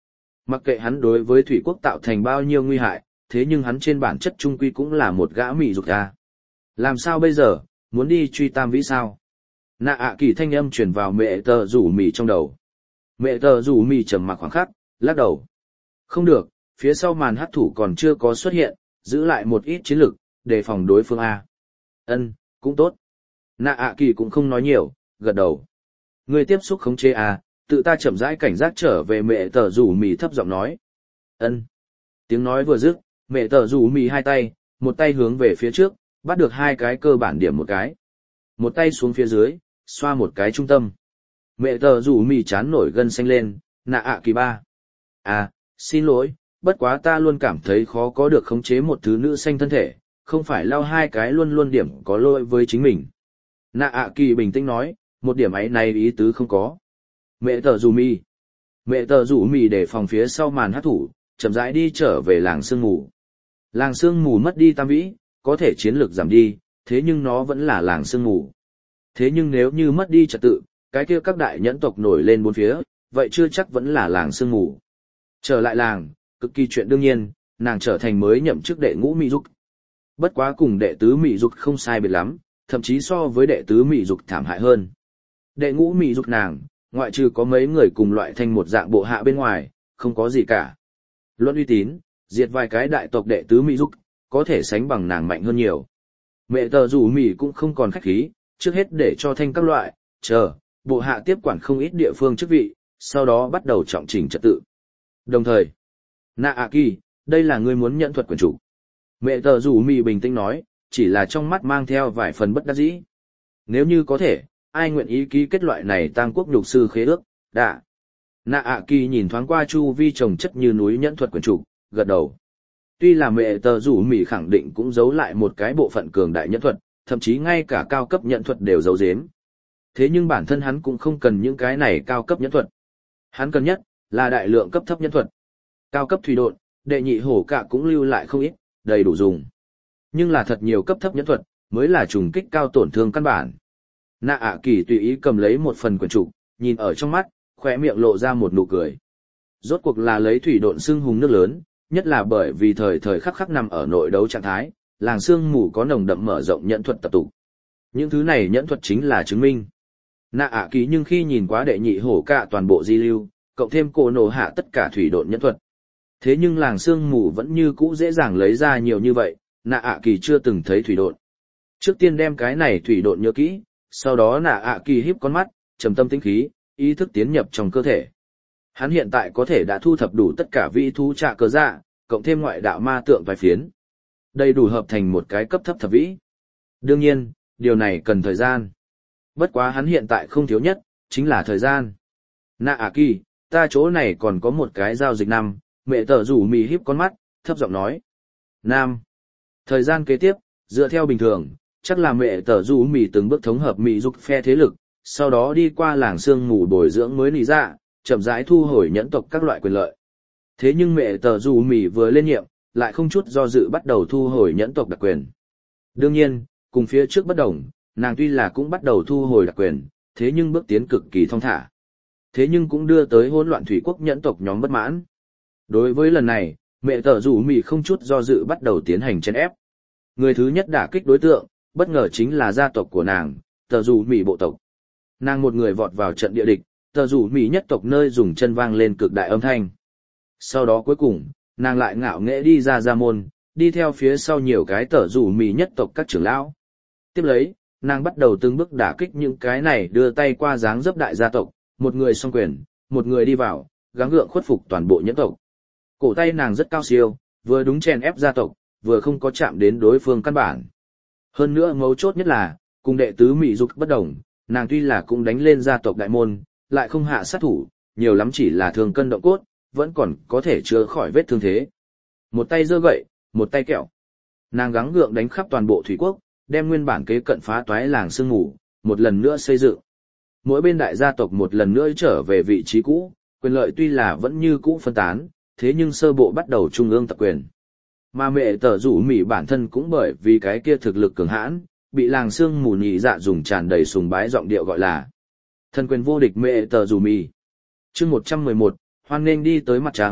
Mặc kệ hắn đối với thủy quốc tạo thành bao nhiêu nguy hại, thế nhưng hắn trên bản chất trung quy cũng là một gã mị dục a. Làm sao bây giờ, muốn đi truy tam vĩ sao? Nạ ạ kỳ thanh âm truyền vào mẹ tờ rủ mì trong đầu. Mẹ tờ rủ mì trầm mặc khoảng khắc, lắc đầu. Không được, phía sau màn hắc thủ còn chưa có xuất hiện, giữ lại một ít chiến lực, đề phòng đối phương A. Ân, cũng tốt. Nạ ạ kỳ cũng không nói nhiều, gật đầu. Người tiếp xúc khống chế A, tự ta chậm rãi cảnh giác trở về mẹ tờ rủ mì thấp giọng nói. Ân. Tiếng nói vừa dứt, mẹ tờ rủ mì hai tay, một tay hướng về phía trước, bắt được hai cái cơ bản điểm một cái. Một tay xuống phía dưới, xoa một cái trung tâm. Mẹ tờ rủ mì chán nổi gân xanh lên, nạ ạ kỳ ba. À, xin lỗi, bất quá ta luôn cảm thấy khó có được khống chế một thứ nữ xanh thân thể, không phải lao hai cái luôn luôn điểm có lỗi với chính mình. Nạ ạ kỳ bình tĩnh nói, một điểm ấy này ý tứ không có. Mẹ tờ rủ mì. Mẹ tờ rủ mì để phòng phía sau màn hát thủ, chậm rãi đi trở về làng sương mù. Làng sương mù mất đi tam vĩ, có thể chiến lược giảm đi, thế nhưng nó vẫn là làng sương mù. Thế nhưng nếu như mất đi trật tự, cái kia các đại nhẫn tộc nổi lên bốn phía, vậy chưa chắc vẫn là làng sương mù. Trở lại làng, cực kỳ chuyện đương nhiên, nàng trở thành mới nhậm chức đệ ngũ Mị Dục. Bất quá cùng đệ tứ Mị Dục không sai biệt lắm, thậm chí so với đệ tứ Mị Dục thảm hại hơn. Đệ ngũ Mị Dục nàng, ngoại trừ có mấy người cùng loại thành một dạng bộ hạ bên ngoài, không có gì cả. Luận uy tín, diệt vài cái đại tộc đệ tứ Mị Dục, có thể sánh bằng nàng mạnh hơn nhiều. Mẹ tờ rủ mỉ cũng không còn khách khí, trước hết để cho thanh các loại, chờ, bộ hạ tiếp quản không ít địa phương chức vị, sau đó bắt đầu trọng chỉnh trật tự. Đồng thời, Nạ ạ kỳ, đây là ngươi muốn nhận thuật quyền chủ. Mẹ tờ rủ mỉ bình tĩnh nói, chỉ là trong mắt mang theo vài phần bất đắc dĩ. Nếu như có thể, ai nguyện ý ký kết loại này tang quốc nhục sư khế ước, đã. Nạ ạ kỳ nhìn thoáng qua chu vi trồng chất như núi nhẫn thuật quyền chủ, gật đầu. Tuy là mẹ tờ rủ mỉ khẳng định cũng giấu lại một cái bộ phận cường đại nhẫn thuật, thậm chí ngay cả cao cấp nhẫn thuật đều giấu giếm. Thế nhưng bản thân hắn cũng không cần những cái này cao cấp nhẫn thuật. Hắn cần nhất là đại lượng cấp thấp nhẫn thuật. Cao cấp thủy độn, đệ nhị hổ cạ cũng lưu lại không ít, đầy đủ dùng. Nhưng là thật nhiều cấp thấp nhẫn thuật, mới là trùng kích cao tổn thương căn bản. Nạ ạ kỳ tùy ý cầm lấy một phần quyển trục, nhìn ở trong mắt, khóe miệng lộ ra một nụ cười. Rốt cuộc là lấy thủy độn xưng hùng nước lớn, nhất là bởi vì thời thời khắc khắc nằm ở nội đấu trạng thái, làng sương mù có nồng đậm mở rộng nhẫn thuật tập tụ. Những thứ này nhẫn thuật chính là chứng minh. Nạ ạ kỳ nhưng khi nhìn quá đệ nhị hổ cạ toàn bộ di lưu, cộng thêm cổ nổ hạ tất cả thủy độn nhẫn thuật. Thế nhưng làng sương mù vẫn như cũ dễ dàng lấy ra nhiều như vậy, nạ ạ kỳ chưa từng thấy thủy độn. Trước tiên đem cái này thủy độn nhớ kỹ, sau đó nạ ạ kỳ híp con mắt, trầm tâm tĩnh khí, ý thức tiến nhập trong cơ thể. Hắn hiện tại có thể đã thu thập đủ tất cả vị thú trạ cơ dạ, cộng thêm ngoại đạo ma tượng vài phiến. Đầy đủ hợp thành một cái cấp thấp thập vĩ. Đương nhiên, điều này cần thời gian. Bất quá hắn hiện tại không thiếu nhất, chính là thời gian. Nạ ạ kỳ, ta chỗ này còn có một cái giao dịch năm, mẹ tờ rủ mì híp con mắt, thấp giọng nói. Nam. Thời gian kế tiếp, dựa theo bình thường, chắc là mẹ tờ rủ mì từng bước thống hợp mì dục phe thế lực, sau đó đi qua làng sương mù bồi dưỡng mới nỉ ra, chậm rãi thu hồi nhẫn tộc các loại quyền lợi. Thế nhưng mẹ tờ rủ mì vừa lên nhiệm, lại không chút do dự bắt đầu thu hồi nhẫn tộc đặc quyền. Đương nhiên, cùng phía trước bất đồng, nàng tuy là cũng bắt đầu thu hồi đặc quyền, thế nhưng bước tiến cực kỳ thong thả. Thế nhưng cũng đưa tới hỗn loạn thủy quốc nhẫn tộc nhóm bất mãn. Đối với lần này, mẹ tờ rủ mì không chút do dự bắt đầu tiến hành chèn ép. Người thứ nhất đả kích đối tượng, bất ngờ chính là gia tộc của nàng, tờ rủ mì bộ tộc. Nàng một người vọt vào trận địa địch, tờ rủ mì nhất tộc nơi dùng chân vang lên cực đại âm thanh. Sau đó cuối cùng, nàng lại ngạo nghễ đi ra gia môn, đi theo phía sau nhiều cái tờ rủ mì nhất tộc các trưởng lão. Tiếp lấy, nàng bắt đầu từng bước đả kích những cái này đưa tay qua dáng dấp đại gia tộc, một người song quyền, một người đi vào, gắng gượng khuất phục toàn bộ nhẫn tộc. Cổ tay nàng rất cao siêu, vừa đúng chèn ép gia tộc, vừa không có chạm đến đối phương căn bản. Hơn nữa mấu chốt nhất là, cùng đệ tứ Mị Dục bất đồng, nàng tuy là cũng đánh lên gia tộc đại môn, lại không hạ sát thủ, nhiều lắm chỉ là thương cân động cốt, vẫn còn có thể chữa khỏi vết thương thế. Một tay giơ gậy, một tay kẹo. Nàng gắng gượng đánh khắp toàn bộ thủy quốc, đem nguyên bản kế cận phá toái làng sương mù, một lần nữa xây dựng. Mỗi bên đại gia tộc một lần nữa trở về vị trí cũ, quyền lợi tuy là vẫn như cũ phân tán, thế nhưng sơ bộ bắt đầu trung ương tập quyền. Mà mẹ tờ rủ mỉ bản thân cũng bởi vì cái kia thực lực cường hãn, bị làng sương mù nhị dạ dùng tràn đầy sùng bái giọng điệu gọi là thần quyền vô địch mẹ tờ rủ mỉ. Chương một trăm mười một, hoan nghênh đi tới mặt trăng,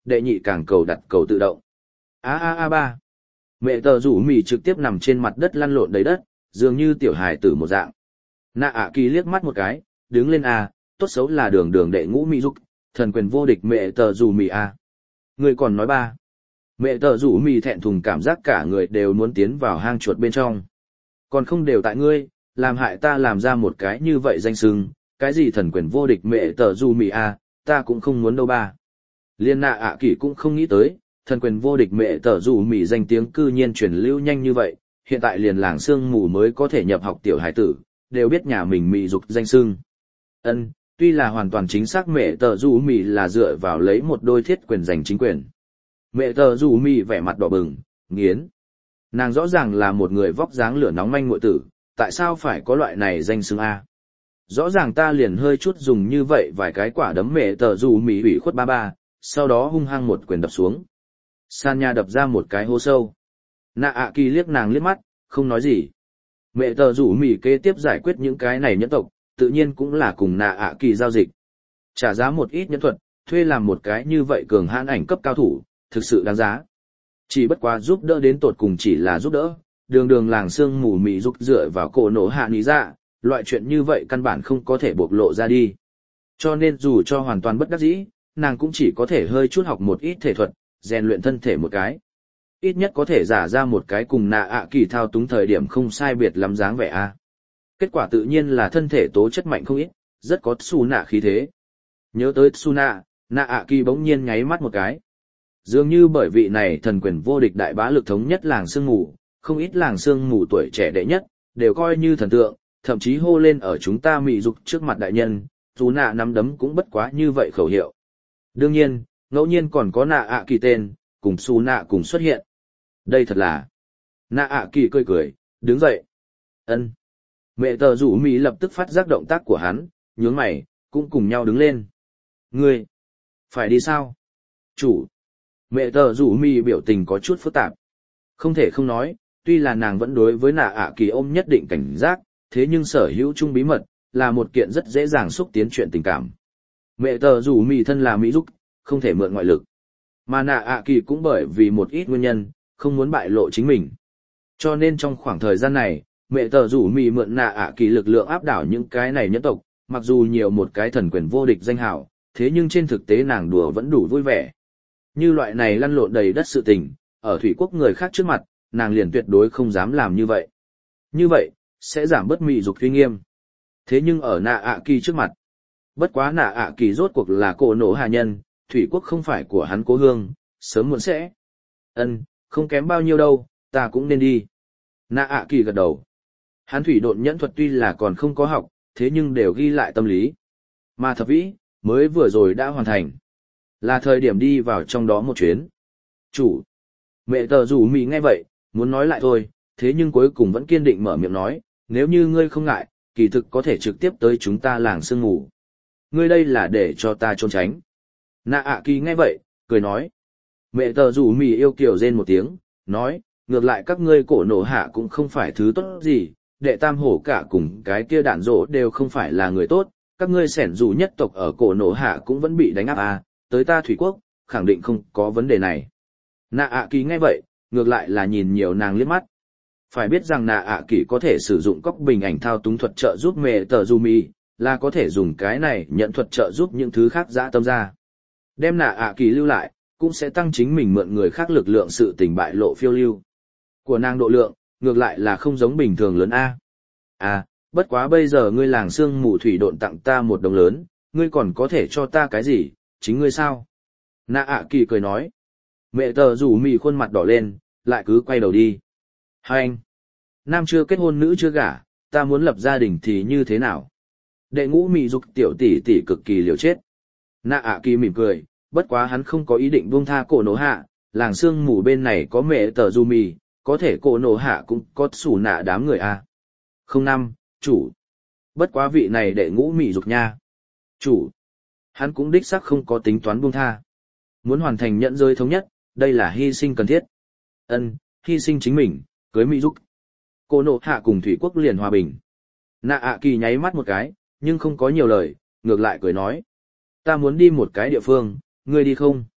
đệ nhị càng cầu đặt cầu tự động. A a a ba. Mẹ tờ rủ mì trực tiếp nằm trên mặt đất lăn lộn đầy đất, dường như tiểu hài tử một dạng. Nạ ạ kỳ liếc mắt một cái, đứng lên a, tốt xấu là đường đường đệ ngũ mị dục, thần quyền vô địch mẹ tờ rủ mì a. Người còn nói ba. Mẹ tờ rủ mì thẹn thùng cảm giác cả người đều muốn tiến vào hang chuột bên trong. Còn không đều tại ngươi, làm hại ta làm ra một cái như vậy danh sưng, cái gì thần quyền vô địch mẹ tờ rủ mì a, ta cũng không muốn đâu ba. Liên nạ ạ kỳ cũng không nghĩ tới, thần quyền vô địch mẹ tờ rủ mì danh tiếng cư nhiên truyền lưu nhanh như vậy, hiện tại liền làng sương mù mới có thể nhập học tiểu hải tử, đều biết nhà mình mị dục danh sưng. Ân, tuy là hoàn toàn chính xác mẹ tờ rủ mì là dựa vào lấy một đôi thiết quyền giành chính quyền. Mẹ tờ rủ mì vẻ mặt đỏ bừng, nghiến. Nàng rõ ràng là một người vóc dáng lửa nóng manh muội tử, tại sao phải có loại này danh xưng a? Rõ ràng ta liền hơi chút dùng như vậy vài cái quả đấm mẹ tờ rủ mì ủy khuất ba ba, sau đó hung hăng một quyền đập xuống. San nhà đập ra một cái hố sâu. Nạ ạ kỳ liếc nàng liếc mắt, không nói gì. Mẹ tờ rủ mì kế tiếp giải quyết những cái này nhẫn tộc, tự nhiên cũng là cùng nạ ạ kỳ giao dịch. Trả giá một ít nhẫn thuật, thuê làm một cái như vậy cường hãn ảnh cấp cao thủ, thực sự đáng giá. Chỉ bất quá giúp đỡ đến tột cùng chỉ là giúp đỡ, đường đường làng sương mù mị giúp dựa vào cổ nổ hạ ní ra, loại chuyện như vậy căn bản không có thể bộc lộ ra đi. Cho nên dù cho hoàn toàn bất đắc dĩ, nàng cũng chỉ có thể hơi chút học một ít thể thuật, rèn luyện thân thể một cái. Ít nhất có thể giả ra một cái cùng nạ ạ kỳ thao túng thời điểm không sai biệt lắm dáng vẻ a. Kết quả tự nhiên là thân thể tố chất mạnh không ít, rất có Tsu nạ khí thế. Nhớ tới Tsu nạ, nạ ạ kỳ bỗng nhiên nháy mắt một cái. Dường như bởi vị này thần quyền vô địch đại bá lực thống nhất làng sương mù, không ít làng sương mù tuổi trẻ đệ nhất, đều coi như thần tượng, thậm chí hô lên ở chúng ta mị dục trước mặt đại nhân, Tsu nạ nắm đấm cũng bất quá như vậy khẩu hiệu. Đương nhiên, ngẫu nhiên còn có nạ ạ kỳ tên, cùng Tsu nạ cùng xuất hiện. Đây thật là... Nạ ạ kỳ cười cười, đứng dậy. Ân. Mẹ tờ rủ mì lập tức phát giác động tác của hắn, nhướng mày, cũng cùng nhau đứng lên. Ngươi, phải đi sao? Chủ. Mẹ tờ rủ mì biểu tình có chút phức tạp. Không thể không nói, tuy là nàng vẫn đối với nạ ạ kỳ ôm nhất định cảnh giác, thế nhưng sở hữu chung bí mật, là một kiện rất dễ dàng xúc tiến chuyện tình cảm. Mẹ tờ rủ mì thân là mỹ giúp, không thể mượn ngoại lực. Mà nạ ạ kỳ cũng bởi vì một ít nguyên nhân, không muốn bại lộ chính mình. Cho nên trong khoảng thời gian này, mẹ tờ rủ mì mượn nạ ạ kỳ lực lượng áp đảo những cái này nhân tộc, mặc dù nhiều một cái thần quyền vô địch danh hào, thế nhưng trên thực tế nàng đùa vẫn đủ vui vẻ. Như loại này lăn lộn đầy đất sự tình, ở thủy quốc người khác trước mặt, nàng liền tuyệt đối không dám làm như vậy. Như vậy, sẽ giảm bớt mị dục uy nghiêm. Thế nhưng ở nạ ạ kỳ trước mặt, bất quá nạ ạ kỳ rốt cuộc là cổ nổ hạ nhân, thủy quốc không phải của hắn cố hương, sớm muộn sẽ. Ân, không kém bao nhiêu đâu, ta cũng nên đi. Nạ ạ kỳ gật đầu. Hắn thủy độn nhẫn thuật tuy là còn không có học, thế nhưng đều ghi lại tâm lý. Mà thập vĩ, mới vừa rồi đã hoàn thành. Là thời điểm đi vào trong đó một chuyến. Chủ. Mẹ tờ rủ mì nghe vậy, muốn nói lại thôi, thế nhưng cuối cùng vẫn kiên định mở miệng nói, nếu như ngươi không ngại, kỳ thực có thể trực tiếp tới chúng ta làng sương ngủ. Ngươi đây là để cho ta trốn tránh. Nạ ạ kỳ nghe vậy, cười nói. Mẹ tờ rủ mì yêu kiều rên một tiếng, nói, ngược lại các ngươi cổ nổ hạ cũng không phải thứ tốt gì, đệ tam hổ cả cùng cái kia đạn rỗ đều không phải là người tốt, các ngươi sẻn dù nhất tộc ở cổ nổ hạ cũng vẫn bị đánh áp à, tới ta thủy quốc, khẳng định không có vấn đề này. Nạ ạ kỳ nghe vậy, ngược lại là nhìn nhiều nàng liếc mắt. Phải biết rằng nạ ạ kỳ có thể sử dụng cóc bình ảnh thao túng thuật trợ giúp mẹ tờ rủ mì, là có thể dùng cái này nhận thuật trợ giúp những thứ khác dã tâm ra. Đem nạ ạ kỳ lưu lại, cũng sẽ tăng chính mình mượn người khác lực lượng sự tình bại lộ phiêu lưu. Của nàng độ lượng, ngược lại là không giống bình thường lớn A. À, bất quá bây giờ ngươi làng sương mù thủy độn tặng ta một đồng lớn, ngươi còn có thể cho ta cái gì, chính ngươi sao? Nạ ạ kỳ cười nói. Mẹ tờ rủ mì khuôn mặt đỏ lên, lại cứ quay đầu đi. Hai anh, nam chưa kết hôn nữ chưa gả, ta muốn lập gia đình thì như thế nào? Đệ ngũ mị dục tiểu tỷ tỷ cực kỳ liều chết. Nạ ạ kỳ mỉm cười, bất quá hắn không có ý định buông tha cổ nổ hạ, làng sương mù bên này có mẹ tờ rủ mì, có thể cổ nổ hạ cũng có sủ nạ đám người a. Không năm, chủ. Bất quá vị này đệ ngũ mị dục nha. Chủ. Hắn cũng đích xác không có tính toán buông tha. Muốn hoàn thành nhận giới thống nhất, đây là hy sinh cần thiết. Ân, hy sinh chính mình, cưới mỹ dục. Cổ nổ hạ cùng thủy quốc liền hòa bình. Nạ ạ kỳ nháy mắt một cái, nhưng không có nhiều lời, ngược lại cười nói. Ta muốn đi một cái địa phương, ngươi đi không?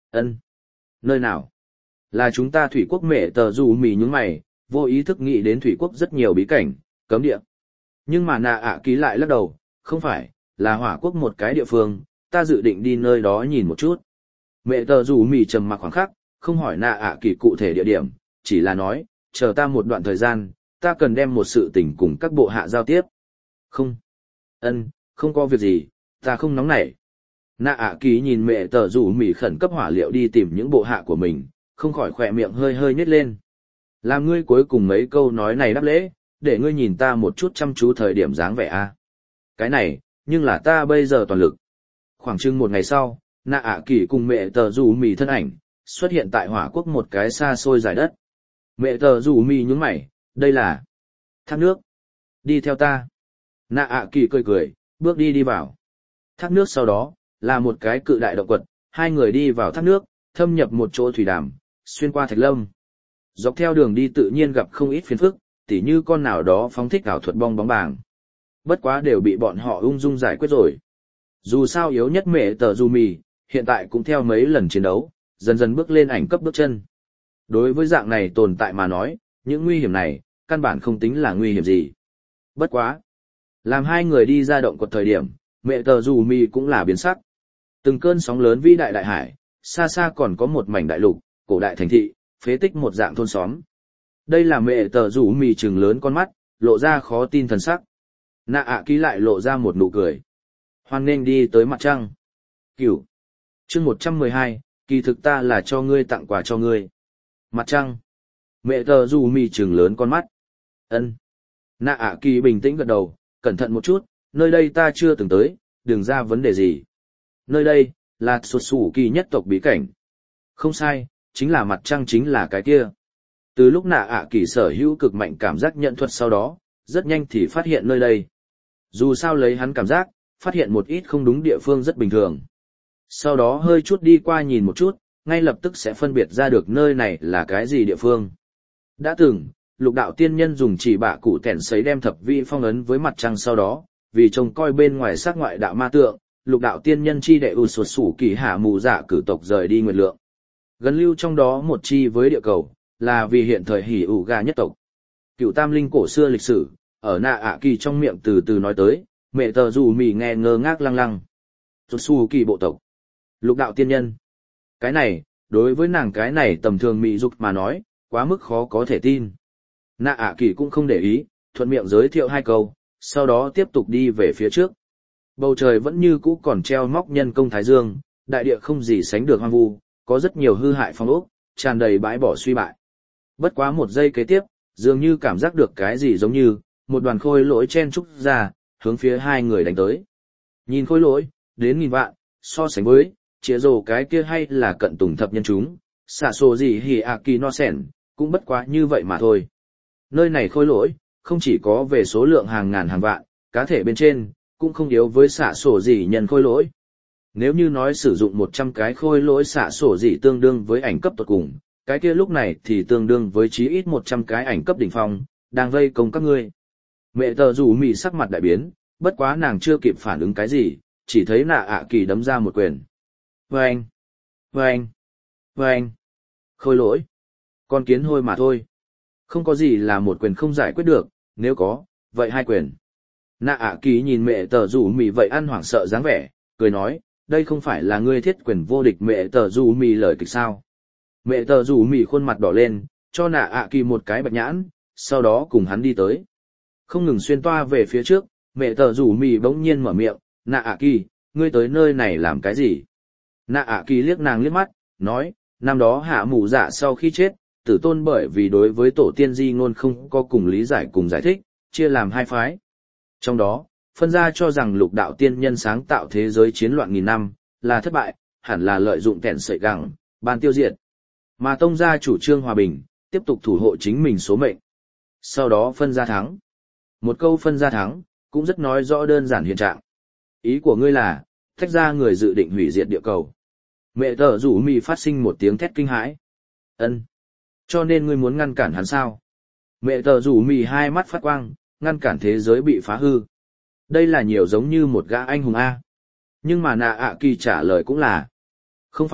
Ân. Nơi nào? Là chúng ta thủy quốc mẹ tờ dù mì nhúng mày, vô ý thức nghĩ đến thủy quốc rất nhiều bí cảnh, cấm địa. Nhưng mà nạ ạ ký lại lắc đầu, không phải, là hỏa quốc một cái địa phương, ta dự định đi nơi đó nhìn một chút. Mẹ tờ dù mì trầm mặc khoảng khắc, không hỏi nạ ạ kỳ cụ thể địa điểm, chỉ là nói, chờ ta một đoạn thời gian, ta cần đem một sự tình cùng các bộ hạ giao tiếp. Không. Ân, không có việc gì, ta không nóng nảy. Nạ ạ kỳ nhìn mẹ tờ rủ mỉ khẩn cấp hỏa liệu đi tìm những bộ hạ của mình, không khỏi khỏe miệng hơi hơi nhếch lên. Làm ngươi cuối cùng mấy câu nói này đáp lễ, để ngươi nhìn ta một chút chăm chú thời điểm dáng vẻ a. Cái này, nhưng là ta bây giờ toàn lực. Khoảng chừng một ngày sau, nạ ạ kỳ cùng mẹ tờ rủ mỉ thân ảnh, xuất hiện tại hỏa quốc một cái xa xôi dài đất. Mẹ tờ rủ mỉ nhướng mày, đây là thác nước. Đi theo ta. Nạ ạ kỳ cười cười, bước đi đi vào. Thác nước sau đó, là một cái cự đại động quật, hai người đi vào thác nước, thâm nhập một chỗ thủy đàm, xuyên qua thạch lâm. Dọc theo đường đi tự nhiên gặp không ít phiền phức, tỉ như con nào đó phóng thích ảo thuật bong bóng bàng. Bất quá đều bị bọn họ ung dung giải quyết rồi. Dù sao yếu nhất mẹ tờ dù mì, hiện tại cũng theo mấy lần chiến đấu, dần dần bước lên ảnh cấp bước chân. Đối với dạng này tồn tại mà nói, những nguy hiểm này, căn bản không tính là nguy hiểm gì. Bất quá. Làm hai người đi ra động quật thời điểm, mẹ tờ dù mì cũng là biến sắc. Từng cơn sóng lớn vĩ đại đại hải, xa xa còn có một mảnh đại lục, cổ đại thành thị, phế tích một dạng thôn xóm. Đây là mẹ tờ rủ mì trừng lớn con mắt, lộ ra khó tin thần sắc. Nạ ạ ký lại lộ ra một nụ cười. Hoan nên đi tới mặt trăng. Cửu. chương một trăm mười hai, kỳ thực ta là cho ngươi tặng quà cho ngươi. Mặt trăng. Mẹ tờ rủ mì trừng lớn con mắt. Ân. Nạ ạ kỳ bình tĩnh gật đầu, cẩn thận một chút, nơi đây ta chưa từng tới, đừng ra vấn đề gì. Nơi đây, là sụt sủ kỳ nhất tộc bí cảnh. Không sai, chính là mặt trăng chính là cái kia. Từ lúc nạ ạ kỳ sở hữu cực mạnh cảm giác nhận thuật sau đó, rất nhanh thì phát hiện nơi đây. Dù sao lấy hắn cảm giác, phát hiện một ít không đúng địa phương rất bình thường. Sau đó hơi chút đi qua nhìn một chút, ngay lập tức sẽ phân biệt ra được nơi này là cái gì địa phương. Đã từng, lục đạo tiên nhân dùng chỉ bạ cụ tẻn sấy đem thập vị phong ấn với mặt trăng sau đó, vì trông coi bên ngoài sát ngoại đạo ma tượng, lục đạo tiên nhân chi đệ ưu sụt sủ kỳ hạ mù dạ cử tộc rời đi nguyệt lượng. Gần lưu trong đó một chi với địa cầu, là vì hiện thời hỉ ủ gà nhất tộc. Cựu tam linh cổ xưa lịch sử, ở nạ ạ kỳ trong miệng từ từ nói tới, mẹ tờ dù mì nghe ngơ ngác lăng lăng. Sụt sủ kỳ bộ tộc. Lục đạo tiên nhân. Cái này, đối với nàng cái này tầm thường mị dục mà nói, quá mức khó có thể tin. Nạ ạ kỳ cũng không để ý, thuận miệng giới thiệu hai câu, sau đó tiếp tục đi về phía trước. Bầu trời vẫn như cũ còn treo móc nhân công thái dương, đại địa không gì sánh được hoang vu, có rất nhiều hư hại phong ốc, tràn đầy bãi bỏ suy bại. Bất quá một giây kế tiếp, dường như cảm giác được cái gì giống như, một đoàn khôi lỗi chen trúc ra, hướng phía hai người đánh tới. Nhìn khôi lỗi, đến nghìn vạn, so sánh với, chĩa rồ cái kia hay là cận tùng thập nhân chúng, xả sổ gì hì ạ kỳ no sẻn, cũng bất quá như vậy mà thôi. Nơi này khôi lỗi, không chỉ có về số lượng hàng ngàn hàng vạn, cá thể bên trên, cũng không yếu với xả sổ gì nhân khôi lỗi. Nếu như nói sử dụng một trăm cái khôi lỗi xả sổ gì tương đương với ảnh cấp tột cùng, cái kia lúc này thì tương đương với chí ít một trăm cái ảnh cấp đỉnh phong, đang vây công các ngươi. Mẹ tờ rủ mì sắc mặt đại biến, bất quá nàng chưa kịp phản ứng cái gì, chỉ thấy nạ ạ kỳ đấm ra một quyền. Vâng! Vâng! Vâng! Khôi lỗi! Con kiến hôi mà thôi. Không có gì là một quyền không giải quyết được, nếu có, vậy hai quyền. Nạ ạ kỳ nhìn mẹ tờ rủ mì vậy ăn hoảng sợ dáng vẻ, cười nói, đây không phải là ngươi thiết quyền vô địch mẹ tờ rủ mì lời kịch sao. Mẹ tờ rủ mì khuôn mặt đỏ lên, cho nạ ạ kỳ một cái bạch nhãn, sau đó cùng hắn đi tới. Không ngừng xuyên toa về phía trước, mẹ tờ rủ mì bỗng nhiên mở miệng, nạ ạ kỳ, ngươi tới nơi này làm cái gì? Nạ ạ kỳ liếc nàng liếc mắt, nói, năm đó hạ mù dạ sau khi chết, tử tôn bởi vì đối với tổ tiên di ngôn không có cùng lý giải cùng giải thích, chia làm hai phái. Trong đó, phân ra cho rằng lục đạo tiên nhân sáng tạo thế giới chiến loạn nghìn năm, là thất bại, hẳn là lợi dụng kẻn sợi gẳng, ban tiêu diệt. Mà tông gia chủ trương hòa bình, tiếp tục thủ hộ chính mình số mệnh. Sau đó phân ra thắng. Một câu phân ra thắng, cũng rất nói rõ đơn giản hiện trạng. Ý của ngươi là, tách ra người dự định hủy diệt địa cầu. Mẹ tờ rủ mì phát sinh một tiếng thét kinh hãi. Ân, cho nên ngươi muốn ngăn cản hắn sao? Mẹ tờ rủ mì hai mắt phát quang, ngăn cản thế giới bị phá hư. Đây là nhiều giống như một gã anh hùng A. Nhưng mà nạ ạ kỳ trả lời cũng là. Không phải,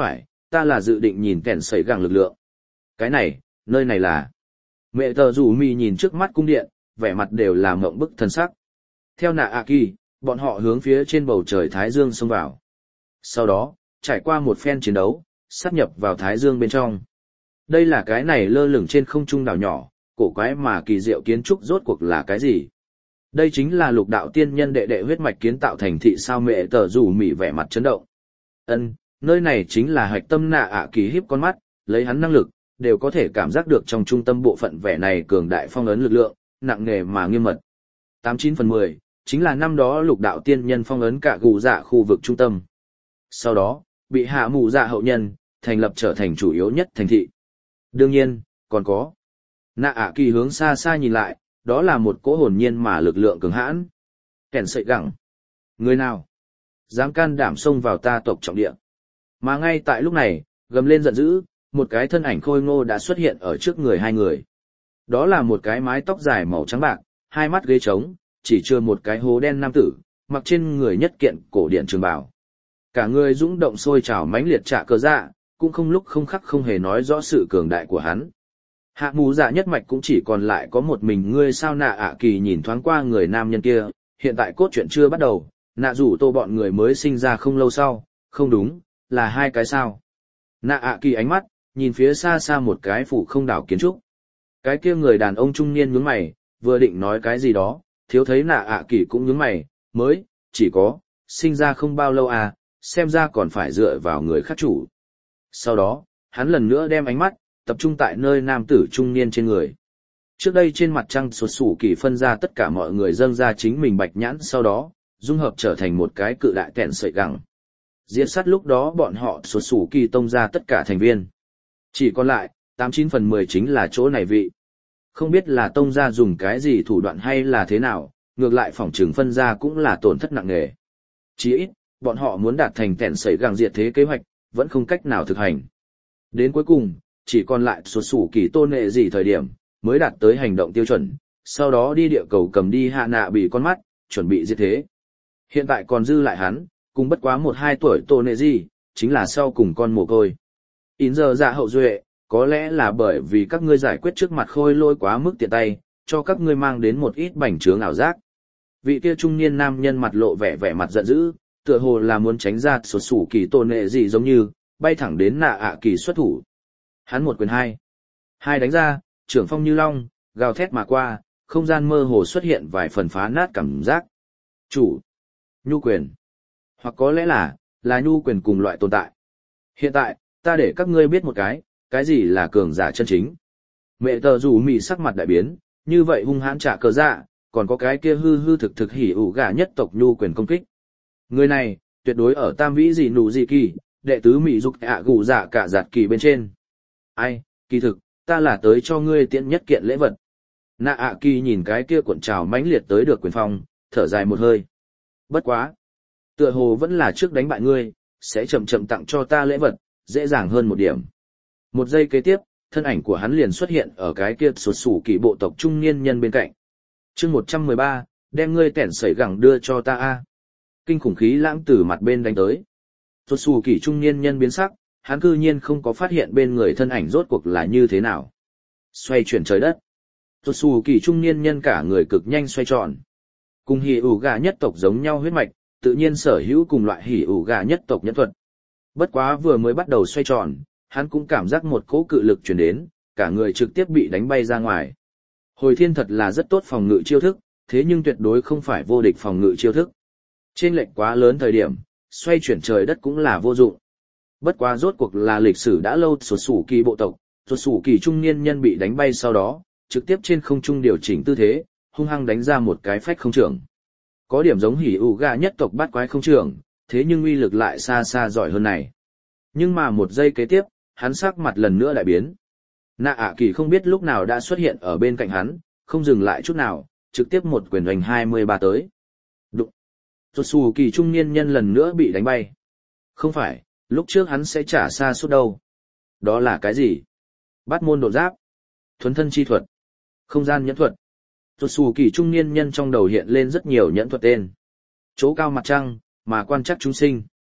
ta là dự định nhìn kẻn sấy gẳng lực lượng. Cái này, nơi này là... Mẹ tờ rủ mì nhìn trước mắt cung điện, vẻ mặt đều là mộng bức thân sắc. Theo nạ ạ kỳ, bọn họ hướng phía trên bầu trời Thái Dương xông vào. Sau đó, trải qua một phen chiến đấu, sát nhập vào Thái Dương bên trong. Đây là cái này lơ lửng trên không trung đảo nhỏ, cổ quái mà kỳ diệu kiến trúc rốt cuộc là cái gì? Đây chính là lục đạo tiên nhân đệ đệ huyết mạch kiến tạo thành thị sao mẹ tờ rủ mì vẻ mặt chấn động. Ân, nơi này chính là hạch tâm nạ ạ kỳ híp con mắt, lấy hắn năng lực, đều có thể cảm giác được trong trung tâm bộ phận vẻ này cường đại phong ấn lực lượng, nặng nề mà nghiêm mật. tám chín phần mười, chính là năm đó lục đạo tiên nhân phong ấn cả gù dạ khu vực trung tâm. Sau đó, bị hạ mù dạ hậu nhân, thành lập trở thành chủ yếu nhất thành thị. Đương nhiên, còn có. Nạ ạ kỳ hướng xa xa nhìn lại, đó là một cỗ hồn nhiên mà lực lượng cường hãn. Kẻn sậy gẳng. Người nào? Dám can đảm xông vào ta tộc trọng địa. Mà ngay tại lúc này, gầm lên giận dữ, một cái thân ảnh khôi ngô đã xuất hiện ở trước người hai người. Đó là một cái mái tóc dài màu trắng bạc, hai mắt ghế trống, chỉ chưa một cái hố đen nam tử, mặc trên người nhất kiện cổ điển trường bào. Cả người dũng động sôi trào mãnh liệt trả cờ dạ, cũng không lúc không khắc không hề nói rõ sự cường đại của hắn. Hạ mù dạ nhất mạch cũng chỉ còn lại có một mình ngươi sao nạ ạ kỳ nhìn thoáng qua người nam nhân kia, hiện tại cốt truyện chưa bắt đầu, nạ rủ tô bọn người mới sinh ra không lâu sau, không đúng, là hai cái sao. Nạ ạ kỳ ánh mắt, nhìn phía xa xa một cái phủ không đảo kiến trúc. Cái kia người đàn ông trung niên nhướng mày, vừa định nói cái gì đó, thiếu thấy nạ ạ kỳ cũng nhướng mày, mới, chỉ có, sinh ra không bao lâu à, xem ra còn phải dựa vào người khác chủ. Sau đó, hắn lần nữa đem ánh mắt, tập trung tại nơi nam tử trung niên trên người. Trước đây trên mặt trăng sụt sủ kỳ phân ra tất cả mọi người dâng ra chính mình bạch nhãn sau đó, dung hợp trở thành một cái cự đại kẹn sợi gẳng. Diễn sát lúc đó bọn họ sụt sủ kỳ tông ra tất cả thành viên. Chỉ còn lại, tám chín phần mười chính là chỗ này vị. Không biết là tông ra dùng cái gì thủ đoạn hay là thế nào, ngược lại phỏng trừng phân ra cũng là tổn thất nặng nề. Chỉ ít, bọn họ muốn đạt thành kẹn sợi gẳng diệt thế kế hoạch, vẫn không cách nào thực hành. Đến cuối cùng, chỉ còn lại sụt sủ kỳ tôn nệ gì thời điểm, mới đạt tới hành động tiêu chuẩn, sau đó đi địa cầu cầm đi hạ nạ bị con mắt, chuẩn bị diệt thế. Hiện tại còn dư lại hắn, cùng bất quá một hai tuổi tôn nệ gì, chính là sau cùng con mồ côi. In giờ dạ hậu duệ, có lẽ là bởi vì các ngươi giải quyết trước mặt khôi lôi quá mức tiện tay, cho các ngươi mang đến một ít bành trướng ảo giác. Vị kia trung niên nam nhân mặt lộ vẻ vẻ mặt giận dữ, tựa hồ là muốn tránh ra sụt sủ kỳ tôn nệ gì giống như, bay thẳng đến nạ ạ kỳ xuất thủ. Hắn một quyền hai. Hai đánh ra, trưởng phong như long, gào thét mà qua, không gian mơ hồ xuất hiện vài phần phá nát cảm giác. Chủ. Nhu quyền. Hoặc có lẽ là, là nhu quyền cùng loại tồn tại. Hiện tại, ta để các ngươi biết một cái, cái gì là cường giả chân chính. Mẹ tờ rủ mì sắc mặt đại biến, như vậy hung hãn trả cờ dạ, còn có cái kia hư hư thực thực hỉ ủ gà nhất tộc nhu quyền công kích. Người này, tuyệt đối ở tam vĩ gì nụ gì kỳ, đệ tứ mỹ dục ạ gù dạ cả giạt kỳ bên trên. Ai, kỳ thực, ta là tới cho ngươi tiện nhất kiện lễ vật. Nạ ạ kỳ nhìn cái kia cuộn trào mãnh liệt tới được quyền phong, thở dài một hơi. Bất quá. Tựa hồ vẫn là trước đánh bại ngươi, sẽ chậm chậm tặng cho ta lễ vật, dễ dàng hơn một điểm. Một giây kế tiếp, thân ảnh của hắn liền xuất hiện ở cái kia sụt sủ kỳ bộ tộc trung niên nhân bên cạnh. chương một trăm mười ba, đem ngươi tẻn sẩy gẳng đưa cho ta a. Kinh khủng khí lãng từ mặt bên đánh tới. Sụt sủ kỳ trung niên nhân biến sắc, hắn cư nhiên không có phát hiện bên người thân ảnh rốt cuộc là như thế nào. Xoay chuyển trời đất. Sụt sủ kỳ trung niên nhân cả người cực nhanh xoay tròn. Cùng hỉ ủ gà nhất tộc giống nhau huyết mạch, tự nhiên sở hữu cùng loại hỉ ủ gà nhất tộc nhẫn thuật. Bất quá vừa mới bắt đầu xoay tròn, hắn cũng cảm giác một cỗ cự lực truyền đến, cả người trực tiếp bị đánh bay ra ngoài. Hồi thiên thật là rất tốt phòng ngự chiêu thức, thế nhưng tuyệt đối không phải vô địch phòng ngự chiêu thức. Trên lệch quá lớn thời điểm, xoay chuyển trời đất cũng là vô dụng. Bất quá rốt cuộc là lịch sử đã lâu sụt sủ kỳ bộ tộc, sụt sủ kỳ trung niên nhân bị đánh bay sau đó, trực tiếp trên không trung điều chỉnh tư thế, hung hăng đánh ra một cái phách không trưởng. Có điểm giống hỉ ủ gà nhất tộc bát quái không trưởng, thế nhưng uy lực lại xa xa giỏi hơn này. Nhưng mà một giây kế tiếp, hắn sắc mặt lần nữa lại biến. Nạ ạ kỳ không biết lúc nào đã xuất hiện ở bên cạnh hắn, không dừng lại chút nào, trực tiếp một quyền hoành hai mươi ba tới. Đụng. Sụt sủ kỳ trung niên nhân lần nữa bị đánh bay. Không phải, lúc trước hắn sẽ trả xa suốt đâu. Đó là cái gì? Bát môn độ giáp. Thuấn thân chi thuật. Không gian nhẫn thuật. Sụt sủ kỳ trung niên nhân trong đầu hiện lên rất nhiều nhẫn thuật tên. Chỗ cao mặt trăng, mà quan chắc chúng sinh.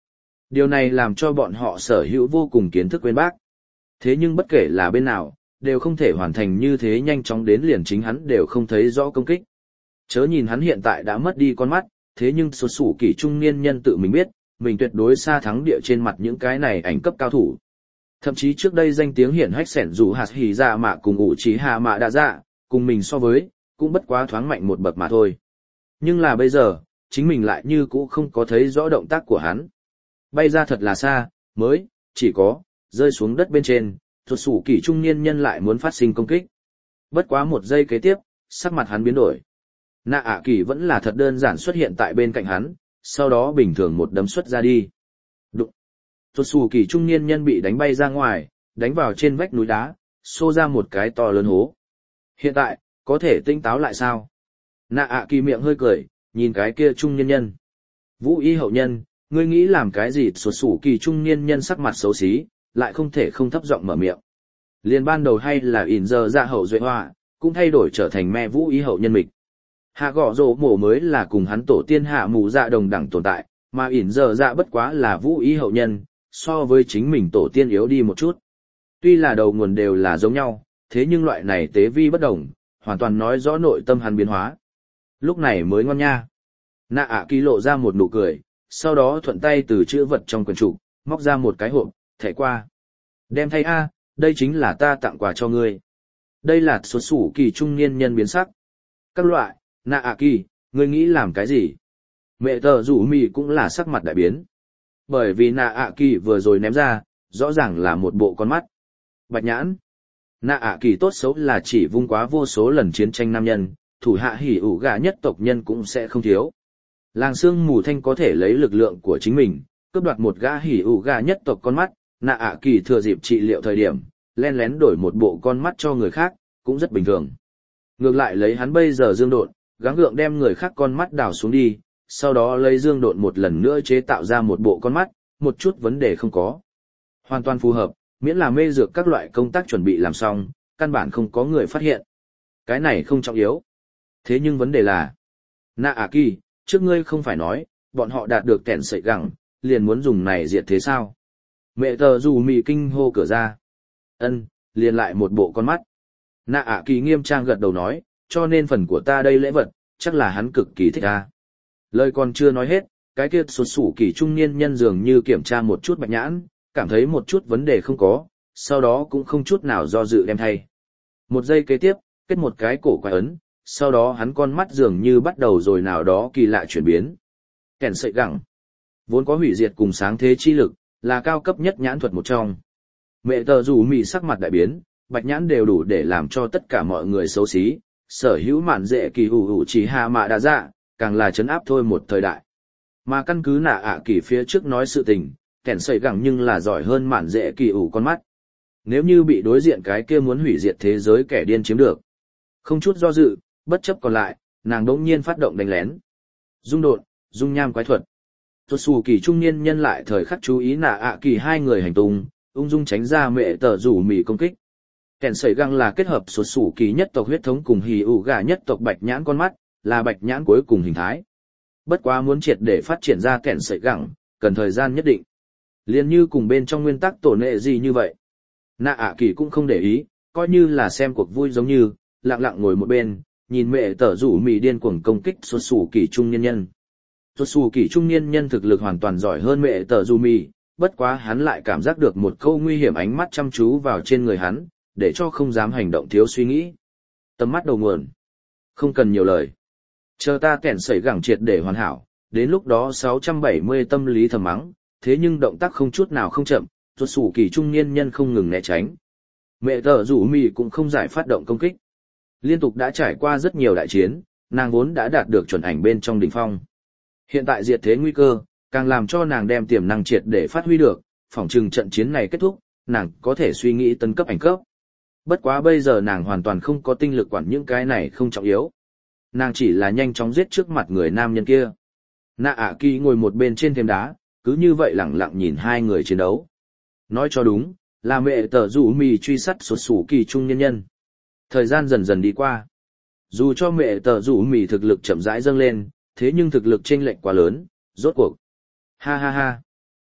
Điều này làm cho bọn họ sở hữu vô cùng kiến thức quên bác. Thế nhưng bất kể là bên nào, đều không thể hoàn thành như thế nhanh chóng đến liền chính hắn đều không thấy rõ công kích. Chớ nhìn hắn hiện tại đã mất đi con mắt, thế nhưng số sủ kỳ trung niên nhân tự mình biết, mình tuyệt đối xa thắng địa trên mặt những cái này ảnh cấp cao thủ. Thậm chí trước đây danh tiếng hiển hách sẻn dù hạt hỉ dạ mạ cùng ủ trí hạ mạ đã dạ, cùng mình so với, cũng bất quá thoáng mạnh một bậc mà thôi. Nhưng là bây giờ, chính mình lại như cũ không có thấy rõ động tác của hắn. Bay ra thật là xa, mới, chỉ có, rơi xuống đất bên trên, thuật sủ kỳ trung niên nhân lại muốn phát sinh công kích. Bất quá một giây kế tiếp, sắc mặt hắn biến đổi. Nạ ạ kỳ vẫn là thật đơn giản xuất hiện tại bên cạnh hắn, sau đó bình thường một đấm xuất ra đi. Đụng. Thuật sủ kỳ trung niên nhân bị đánh bay ra ngoài, đánh vào trên vách núi đá, xô ra một cái to lớn hố. Hiện tại, có thể tinh táo lại sao? Nạ ạ kỳ miệng hơi cười, nhìn cái kia trung niên nhân. Vũ y hậu nhân, ngươi nghĩ làm cái gì? Thuật sủ kỳ trung niên nhân sắc mặt xấu xí, lại không thể không thấp giọng mở miệng. Liền ban đầu hay là ỉn giờ dạ hậu duệ hoa, cũng thay đổi trở thành mẹ vũ y hậu nhân mịch. Hạ gõ rổ mổ mới là cùng hắn tổ tiên hạ mù dạ đồng đẳng tồn tại, mà ỉn giờ dạ bất quá là vũ y hậu nhân, so với chính mình tổ tiên yếu đi một chút. Tuy là đầu nguồn đều là giống nhau, thế nhưng loại này tế vi bất đồng, hoàn toàn nói rõ nội tâm hắn biến hóa. Lúc này mới ngon nha. Nạ ạ kỳ lộ ra một nụ cười, sau đó thuận tay từ chữ vật trong quyển trục, móc ra một cái hộp, thẻ qua. Đem thay a, đây chính là ta tặng quà cho ngươi. Đây là số sủ kỳ trung niên nhân biến sắc. Các loại, nạ ạ kỳ, ngươi nghĩ làm cái gì? Mẹ tờ rủ mì cũng là sắc mặt đại biến. Bởi vì nạ ạ kỳ vừa rồi ném ra, rõ ràng là một bộ con mắt. Bạch nhãn. Nạ ạ kỳ tốt xấu là chỉ vung quá vô số lần chiến tranh nam nhân, thủ hạ hỉ ủ gà nhất tộc nhân cũng sẽ không thiếu. Làng xương mù thanh có thể lấy lực lượng của chính mình, cướp đoạt một gã hỉ ủ gà nhất tộc con mắt, nạ ạ kỳ thừa dịp trị liệu thời điểm, len lén đổi một bộ con mắt cho người khác, cũng rất bình thường. Ngược lại lấy hắn bây giờ dương độn, gắng gượng đem người khác con mắt đào xuống đi, sau đó lấy dương độn một lần nữa chế tạo ra một bộ con mắt, một chút vấn đề không có. Hoàn toàn phù hợp, miễn là mê dược các loại công tác chuẩn bị làm xong, căn bản không có người phát hiện. Cái này không trọng yếu. Thế nhưng vấn đề là, nạ ạ kỳ, trước ngươi không phải nói, bọn họ đạt được kẻn sợi gẳng, liền muốn dùng này diệt thế sao? Mẹ tờ dù mì kinh hô cửa ra. Ân, liền lại một bộ con mắt. Nạ ạ kỳ nghiêm trang gật đầu nói, cho nên phần của ta đây lễ vật, chắc là hắn cực kỳ thích ta. Lời còn chưa nói hết, cái kia sụt sủ kỳ trung niên nhân dường như kiểm tra một chút bạch nhãn, cảm thấy một chút vấn đề không có, sau đó cũng không chút nào do dự đem thay. Một giây kế tiếp, kết một cái cổ quái ấn, sau đó hắn con mắt dường như bắt đầu rồi nào đó kỳ lạ chuyển biến. Kèn sợi gẳng, vốn có hủy diệt cùng sáng thế chi lực, là cao cấp nhất nhãn thuật một trong. Mẹ tờ rủ mì sắc mặt đại biến, bạch nhãn đều đủ để làm cho tất cả mọi người xấu xí, sở hữu mạn dễ kỳ hủ hủ chỉ hạ mạ đã dạ, càng là chấn áp thôi một thời đại. Mà căn cứ nạ ạ kỳ phía trước nói sự tình, kẻn sợi gẳng nhưng là giỏi hơn mạn dễ kỳ ủ con mắt. Nếu như bị đối diện cái kia muốn hủy diệt thế giới kẻ điên chiếm được. Không chút do dự, bất chấp còn lại, nàng đỗng nhiên phát động đánh lén. Dung độn, dung nham quái thuật. Thuật xù kỳ trung niên nhân lại thời khắc chú ý nạ ạ kỳ hai người hành tung, ung dung tránh ra mẹ tờ rủ mì công kích. Kèn sợi găng là kết hợp sụt sủ kỳ nhất tộc huyết thống cùng hì ủ gà nhất tộc bạch nhãn con mắt, là bạch nhãn cuối cùng hình thái. Bất quá muốn triệt để phát triển ra kèn sợi găng, cần thời gian nhất định. Liên như cùng bên trong nguyên tắc tổ nệ gì như vậy. Nạ ạ kỳ cũng không để ý, coi như là xem cuộc vui giống như, lặng lặng ngồi một bên, nhìn mẹ tờ rủ mì điên cuồng công kích sụt sủ kỳ trung niên nhân. Sụt sủ kỳ trung niên nhân thực lực hoàn toàn giỏi hơn mẹ tờ rủ mì, bất quá hắn lại cảm giác được một câu nguy hiểm ánh mắt chăm chú vào trên người hắn, để cho không dám hành động thiếu suy nghĩ. Tầm mắt đầu nguồn. Không cần nhiều lời. Chờ ta kẻn sẩy gẳng triệt để hoàn hảo, đến lúc đó sáu trăm bảy mươi tâm lý thầm mắng, thế nhưng động tác không chút nào không chậm, rốt sủ kỳ trung niên nhân không ngừng né tránh. Mẹ tờ rủ mì cũng không giải phát động công kích. Liên tục đã trải qua rất nhiều đại chiến, nàng vốn đã đạt được chuẩn ảnh bên trong đỉnh phong. Hiện tại diệt thế nguy cơ, càng làm cho nàng đem tiềm năng triệt để phát huy được, phỏng chừng trận chiến này kết thúc, nàng có thể suy nghĩ tấn cấp ảnh cấp. Bất quá bây giờ nàng hoàn toàn không có tinh lực quản những cái này không trọng yếu. Nàng chỉ là nhanh chóng giết trước mặt người nam nhân kia. Nạ ạ kỳ ngồi một bên trên thềm đá, cứ như vậy lẳng lặng nhìn hai người chiến đấu. Nói cho đúng, là mẹ tờ rủ mì truy sát sụt sủ kỳ trung nhân nhân. Thời gian dần dần đi qua. Dù cho mẹ tờ rủ mì thực lực chậm rãi dâng lên, thế nhưng thực lực chênh lệch quá lớn, rốt cuộc. Ha ha ha.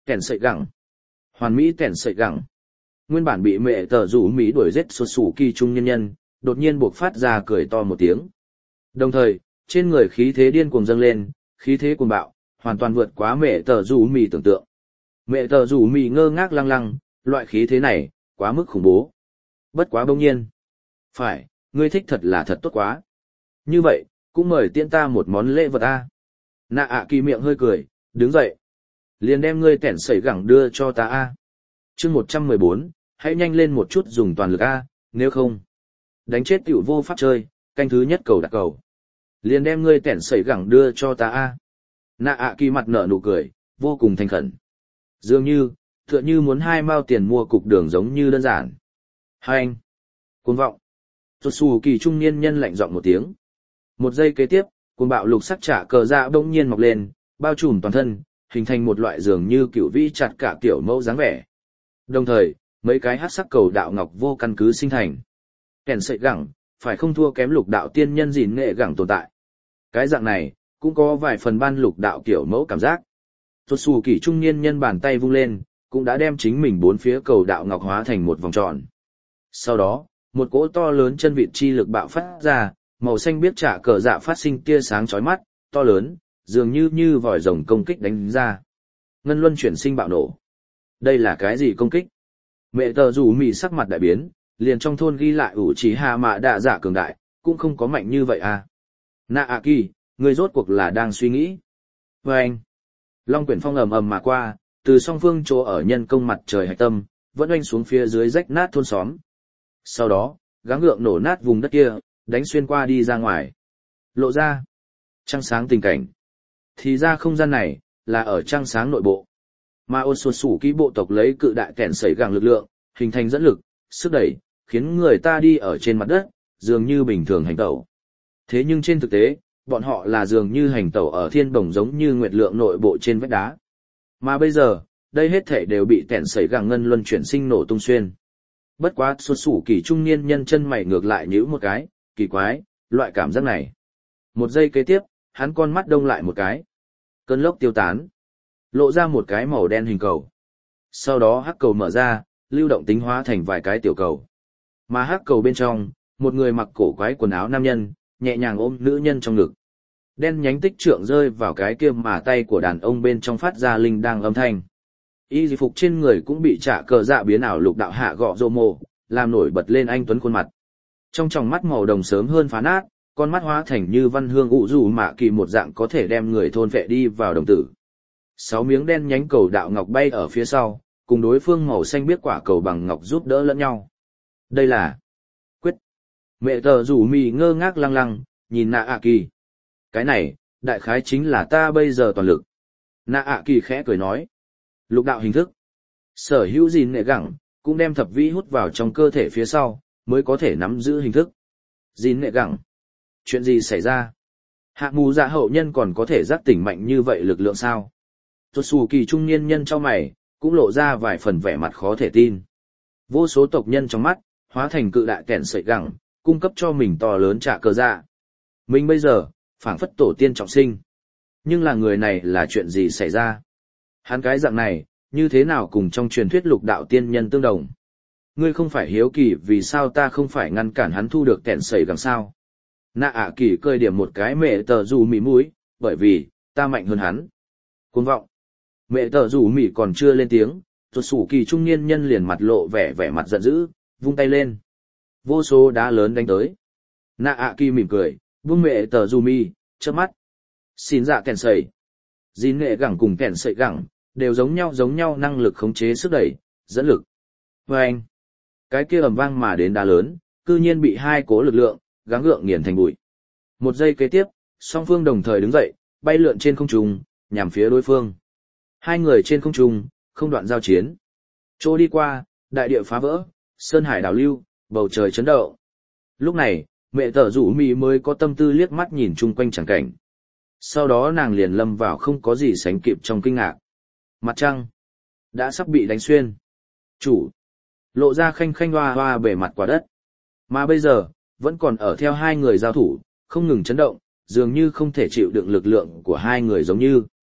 Kèn sợi gẳng. Hoàn mỹ kèn sợi gẳng. Nguyên bản bị mẹ tờ rủ Mỹ đuổi giết xuất sủ kỳ trung nhân nhân, đột nhiên buộc phát ra cười to một tiếng. Đồng thời, trên người khí thế điên cuồng dâng lên, khí thế cuồng bạo, hoàn toàn vượt quá mẹ tờ rủ Mỹ tưởng tượng. Mẹ tờ rủ Mỹ ngơ ngác lăng lăng, loại khí thế này, quá mức khủng bố. Bất quá bỗng nhiên. Phải, ngươi thích thật là thật tốt quá. Như vậy, cũng mời tiễn ta một món lễ vật a. Nạ ạ kỳ miệng hơi cười, đứng dậy. Liền đem ngươi tẻn sẩy gẳng đưa cho ta a. Chương một trăm mười bốn, hãy nhanh lên một chút dùng toàn lực a, nếu không. Đánh chết tiểu vô pháp chơi, canh thứ nhất cầu đặt cầu. Liền đem ngươi tẻn sẩy gẳng đưa cho ta a. Nạ ạ kỳ mặt nở nụ cười, vô cùng thành khẩn. Dường như, tựa như muốn hai mao tiền mua cục đường giống như đơn giản. Hai anh. Cuồng vọng. Tốt xù kỳ trung niên nhân lạnh giọng một tiếng. Một giây kế tiếp, cuồng bạo lục sắc trả cờ dạ bỗng nhiên mọc lên, bao trùm toàn thân, hình thành một loại dường như kiểu vĩ chặt cả kiểu mẫu dáng vẻ. Đồng thời, mấy cái hắc sắc cầu đạo ngọc vô căn cứ sinh thành. Kèn sợi gẳng, phải không thua kém lục đạo tiên nhân gìn nghệ gẳng tồn tại. Cái dạng này, cũng có vài phần ban lục đạo kiểu mẫu cảm giác. Tốt xù kỳ trung niên nhân bàn tay vung lên, cũng đã đem chính mình bốn phía cầu đạo ngọc hóa thành một vòng tròn. Sau đó, một cỗ to lớn chân vịt chi lực bạo phát ra, màu xanh biếc trả cờ dạ phát sinh tia sáng chói mắt, to lớn, dường như như vòi rồng công kích đánh ra. Ngân luân chuyển sinh bạo nổ. Đây là cái gì công kích? Mẹ tờ rủ mì sắc mặt đại biến, liền trong thôn ghi lại ủ trí hạ mạ đạ giả cường đại, cũng không có mạnh như vậy à. Nạ ạ kỳ, người rốt cuộc là đang suy nghĩ. Và anh, long quyển phong ầm ầm mà qua, từ song phương chỗ ở nhân công mặt trời hạch tâm, vẫn oanh xuống phía dưới rách nát thôn xóm. Sau đó, gắng gượng nổ nát vùng đất kia, đánh xuyên qua đi ra ngoài. Lộ ra trăng sáng tình cảnh. Thì ra không gian này, là ở trăng sáng nội bộ. Mà ôn sột sủ ký bộ tộc lấy cự đại kẻn sẩy gẳng lực lượng, hình thành dẫn lực, sức đẩy, khiến người ta đi ở trên mặt đất, dường như bình thường hành tẩu. Thế nhưng trên thực tế, bọn họ là dường như hành tẩu ở thiên bồng giống như nguyệt lượng nội bộ trên vách đá. Mà bây giờ, đây hết thể đều bị kẻn sẩy gẳng ngân luân chuyển sinh nổ tung xuyên. Bất quá xuất sủ kỳ trung niên nhân chân mày ngược lại nhíu một cái, kỳ quái, loại cảm giác này. Một giây kế tiếp, hắn con mắt đông lại một cái. Cơn lốc tiêu tán, lộ ra một cái màu đen hình cầu. Sau đó hắc cầu mở ra, lưu động tính hóa thành vài cái tiểu cầu. Mà hắc cầu bên trong, một người mặc cổ quái quần áo nam nhân, nhẹ nhàng ôm nữ nhân trong ngực. Đen nhánh tích trượng rơi vào cái kia mà tay của đàn ông bên trong phát ra linh đang âm thanh. Y di phục trên người cũng bị trả cờ dạ biến ảo lục đạo hạ gọ rô mồ, làm nổi bật lên anh tuấn khuôn mặt. Trong tròng mắt màu đồng sớm hơn phá nát, con mắt hóa thành như văn hương ụ rủ mạ kỳ một dạng có thể đem người thôn vệ đi vào đồng tử. Sáu miếng đen nhánh cầu đạo ngọc bay ở phía sau, cùng đối phương màu xanh biết quả cầu bằng ngọc giúp đỡ lẫn nhau. Đây là quyết. Mẹ tờ rủ mì ngơ ngác lăng lăng, nhìn nạ ạ kỳ. Cái này, đại khái chính là ta bây giờ toàn lực. Nạ ạ kỳ khẽ cười nói. Lục đạo hình thức. Sở hữu gìn nghệ gẳng, cũng đem thập vĩ hút vào trong cơ thể phía sau, mới có thể nắm giữ hình thức. Gìn nghệ gẳng. Chuyện gì xảy ra? Hạ mù dạ hậu nhân còn có thể giác tỉnh mạnh như vậy lực lượng sao? Tốt xù kỳ trung niên nhân cho mày, cũng lộ ra vài phần vẻ mặt khó thể tin. Vô số tộc nhân trong mắt, hóa thành cự đại kẻn sợi gẳng, cung cấp cho mình to lớn trả cờ dạ. Mình bây giờ, phảng phất tổ tiên trọng sinh. Nhưng là người này là chuyện gì xảy ra? Hắn cái dạng này, như thế nào cùng trong truyền thuyết lục đạo tiên nhân tương đồng? Ngươi không phải hiếu kỳ vì sao ta không phải ngăn cản hắn thu được kẻn sợi gẳng sao? Nạ ạ kỳ cơi điểm một cái mẹ tờ rủ mỉ mũi, bởi vì, ta mạnh hơn hắn. Cuồng vọng. Mẹ tờ rủ mỉ còn chưa lên tiếng, tuột sủ kỳ trung niên nhân liền mặt lộ vẻ vẻ mặt giận dữ, vung tay lên. Vô số đá lớn đánh tới. Nạ ạ kỳ mỉm cười, vung mẹ tờ rủ mỉ, chớp mắt. Xin dạ kèn sẩy. Dìn nghệ gẳng cùng kèn sẩy gẳng, đều giống nhau giống nhau năng lực khống chế sức đẩy, dẫn lực. Và anh, cái kia ầm vang mà đến đá lớn, cư nhiên bị hai cố lực lượng, gắng gượng nghiền thành bụi. Một giây kế tiếp, song phương đồng thời đứng dậy, bay lượn trên không trung, nhằm phía đối phương. Hai người trên không trung, không đoạn giao chiến. Chỗ đi qua, đại địa phá vỡ, sơn hải đảo lưu, bầu trời chấn động. Lúc này, mẹ tờ rủ mì mới có tâm tư liếc mắt nhìn chung quanh chẳng cảnh. Sau đó nàng liền lâm vào không có gì sánh kịp trong kinh ngạc. Mặt trăng đã sắp bị đánh xuyên. Chủ lộ ra khanh khanh hoa hoa bề mặt quả đất. Mà bây giờ, vẫn còn ở theo hai người giao thủ, không ngừng chấn động, dường như không thể chịu đựng lực lượng của hai người giống như.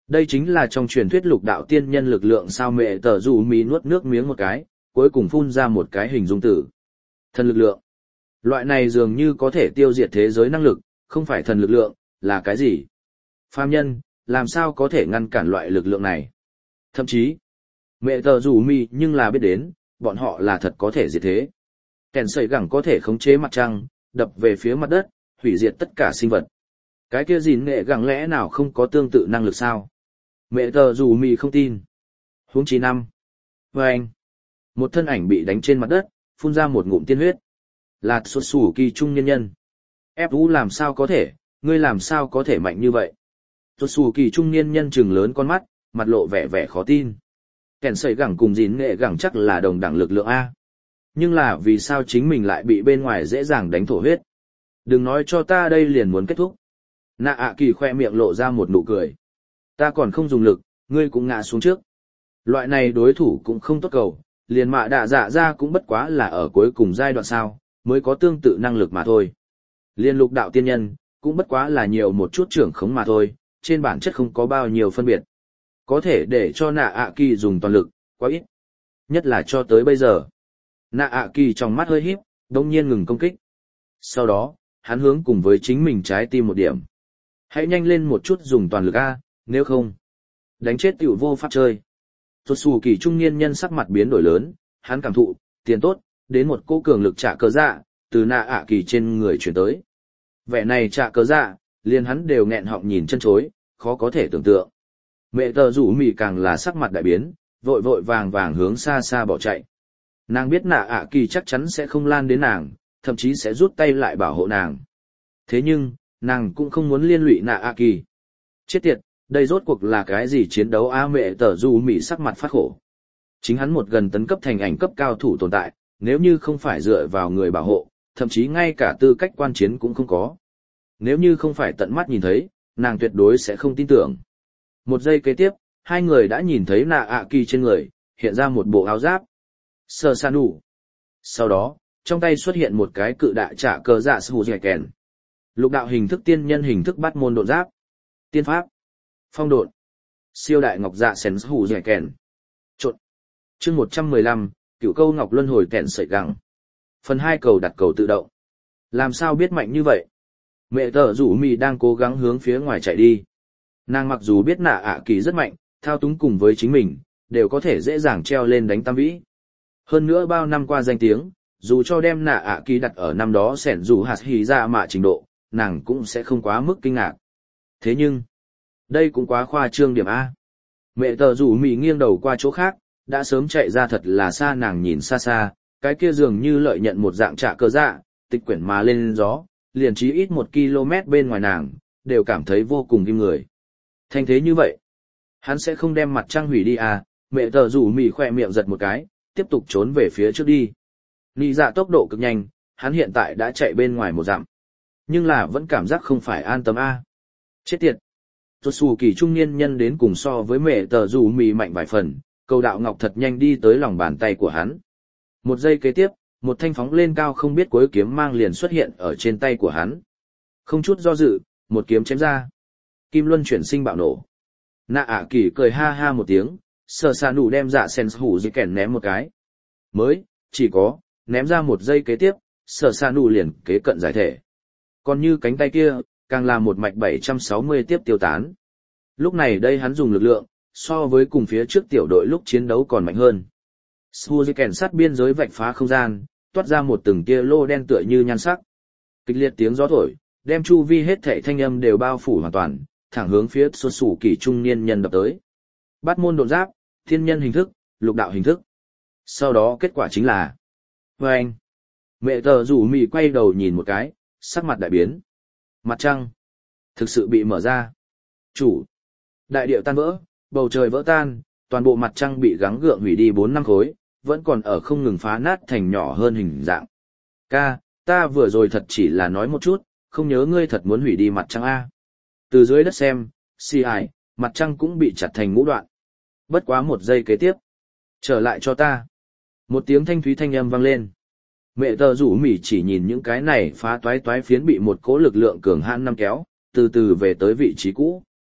Đây chính là trong truyền thuyết lục đạo tiên nhân lực lượng sao. Mẹ tờ rủ mì nuốt nước miếng một cái, cuối cùng phun ra một cái hình dung tử. Thần lực lượng. Loại này dường như có thể tiêu diệt thế giới năng lực, không phải thần lực lượng, là cái gì? Phàm nhân, làm sao có thể ngăn cản loại lực lượng này? Thậm chí, mẹ tờ rủ mì nhưng là biết đến, bọn họ là thật có thể diệt thế. Kèn sợi gẳng có thể khống chế mặt trăng, đập về phía mặt đất, hủy diệt tất cả sinh vật. Cái kia gìn nghệ gẳng lẽ nào không có tương tự năng lực sao? Mẹ tờ rủ mì không tin. Huống chi năm. Và anh. Một thân ảnh bị đánh trên mặt đất, phun ra một ngụm tiên huyết. Là xuất xù kỳ trung nhân nhân. Ép vũ làm sao có thể, ngươi làm sao có thể mạnh như vậy? Xuất xù kỳ trung niên nhân trừng lớn con mắt, mặt lộ vẻ vẻ khó tin. Kèn sợi gẳng cùng gìn nghệ gẳng chắc là đồng đẳng lực lượng A. Nhưng là vì sao chính mình lại bị bên ngoài dễ dàng đánh thổ huyết? Đừng nói cho ta đây liền muốn kết thúc. Nạ ạ kỳ khoe miệng lộ ra một nụ cười. Ta còn không dùng lực, ngươi cũng ngã xuống trước. Loại này đối thủ cũng không tốt cầu, liền mạ đạ dạ ra cũng bất quá là ở cuối cùng giai đoạn sao, mới có tương tự năng lực mà thôi. Liên lục đạo tiên nhân, cũng bất quá là nhiều một chút trưởng khống mà thôi, trên bản chất không có bao nhiêu phân biệt. Có thể để cho nạ ạ kỳ dùng toàn lực, quá ít. Nhất là cho tới bây giờ. Nạ ạ kỳ trong mắt hơi híp, đông nhiên ngừng công kích. Sau đó, hắn hướng cùng với chính mình trái tim một điểm. Hãy nhanh lên một chút dùng toàn lực A, nếu không, đánh chết tiểu vô pháp chơi. Tuột xù kỳ trung niên nhân sắc mặt biến đổi lớn, hắn cảm thụ, tiền tốt, đến một cô cường lực trả cờ dạ, từ nạ ạ kỳ trên người chuyển tới. Vẻ này trả cờ dạ, liền hắn đều nghẹn họng nhìn chân chối, khó có thể tưởng tượng. Mẹ tờ rủ mì càng là sắc mặt đại biến, vội vội vàng vàng hướng xa xa bỏ chạy. Nàng biết nạ ạ kỳ chắc chắn sẽ không lan đến nàng, thậm chí sẽ rút tay lại bảo hộ nàng. Thế nhưng, nàng cũng không muốn liên lụy nạ ạ kỳ. Chết tiệt, đây rốt cuộc là cái gì chiến đấu a? Mẹ tờ rủ mì sắc mặt phát khổ. Chính hắn một gần tấn cấp thành ảnh cấp cao thủ tồn tại, nếu như không phải dựa vào người bảo hộ, thậm chí ngay cả tư cách quan chiến cũng không có. Nếu như không phải tận mắt nhìn thấy, nàng tuyệt đối sẽ không tin tưởng. Một giây kế tiếp, hai người đã nhìn thấy nạ ạ kỳ trên người, hiện ra một bộ áo giáp. Sơ san đủ. Sau đó, trong tay xuất hiện một cái cự đại trả cờ dạ sù dẻ kèn. Lục đạo hình thức tiên nhân hình thức bắt môn độn giáp. Tiên pháp. Phong độn. Siêu đại ngọc dạ sén sù dẻ kèn. Trộn. Chương một trăm mười lăm, cựu câu ngọc luân hồi kèn sợi găng. Phần hai cầu đặt cầu tự động. Làm sao biết mạnh như vậy? Mẹ tờ rủ mì đang cố gắng hướng phía ngoài chạy đi. Nàng mặc dù biết nạ ạ kỳ rất mạnh, thao túng cùng với chính mình, đều có thể dễ dàng treo lên đánh tam vĩ. Hơn nữa bao năm qua danh tiếng, dù cho đem nạ ạ kỳ đặt ở năm đó sẻn dù hạt hì ra mạ trình độ, nàng cũng sẽ không quá mức kinh ngạc. Thế nhưng, đây cũng quá khoa trương điểm A. Mẹ tờ rủ mì nghiêng đầu qua chỗ khác, đã sớm chạy ra thật là xa. Nàng nhìn xa xa, cái kia dường như lợi nhận một dạng trả cơ dạ, tịch quyển mà lên gió, liền chí ít một km bên ngoài nàng, đều cảm thấy vô cùng ghim người. Thanh thế như vậy, hắn sẽ không đem mặt trăng hủy đi à? Mẹ tờ rủ mì khỏe miệng giật một cái, tiếp tục trốn về phía trước đi. Nị dạ tốc độ cực nhanh, hắn hiện tại đã chạy bên ngoài một dặm. Nhưng là vẫn cảm giác không phải an tâm a. À. Chết tiệt. Tuột xù kỳ trung niên nhân đến cùng so với mẹ tờ rủ mì mạnh vài phần, cầu đạo ngọc thật nhanh đi tới lòng bàn tay của hắn. Một giây kế tiếp, một thanh phóng lên cao không biết cuối kiếm mang liền xuất hiện ở trên tay của hắn. Không chút do dự, một kiếm chém ra. Kim luân chuyển sinh bạo nổ. Nạ ạ kỳ cười ha ha một tiếng, sờ xa nụ đem dạ sen hủ dì kèn ném một cái. Mới, chỉ có, ném ra một giây kế tiếp, sờ xa nụ liền kế cận giải thể. Còn như cánh tay kia, càng là một mạch bảy trăm sáu mươi tiếp tiêu tán. Lúc này đây hắn dùng lực lượng, so với cùng phía trước tiểu đội lúc chiến đấu còn mạnh hơn. Hủ dì kèn sát biên giới vạch phá không gian, toát ra một từng tia lô đen tựa như nhan sắc. Kịch liệt tiếng gió thổi, đem chu vi hết thảy thanh âm đều bao phủ hoàn toàn, thẳng hướng phía xuất sủ kỳ trung niên nhân đập tới. Bát môn độn giáp, thiên nhân hình thức, lục đạo hình thức. Sau đó kết quả chính là với anh. Mẹ tờ rủ mì quay đầu nhìn một cái, sắc mặt đại biến. Mặt trăng thực sự bị mở ra. Chủ. Đại điệu tan vỡ, bầu trời vỡ tan, toàn bộ mặt trăng bị gắng gượng hủy đi bốn năm khối, vẫn còn ở không ngừng phá nát thành nhỏ hơn hình dạng. Ca, ta vừa rồi thật chỉ là nói một chút, không nhớ ngươi thật muốn hủy đi mặt trăng A. Từ dưới đất xem, si ai, mặt trăng cũng bị chặt thành ngũ đoạn. Bất quá một giây kế tiếp. Trở lại cho ta. Một tiếng thanh thúy thanh âm vang lên. Mẹ tờ rủ mỉ chỉ nhìn những cái này phá toái toái phiến bị một cỗ lực lượng cường hãn năm kéo, từ từ về tới vị trí cũ.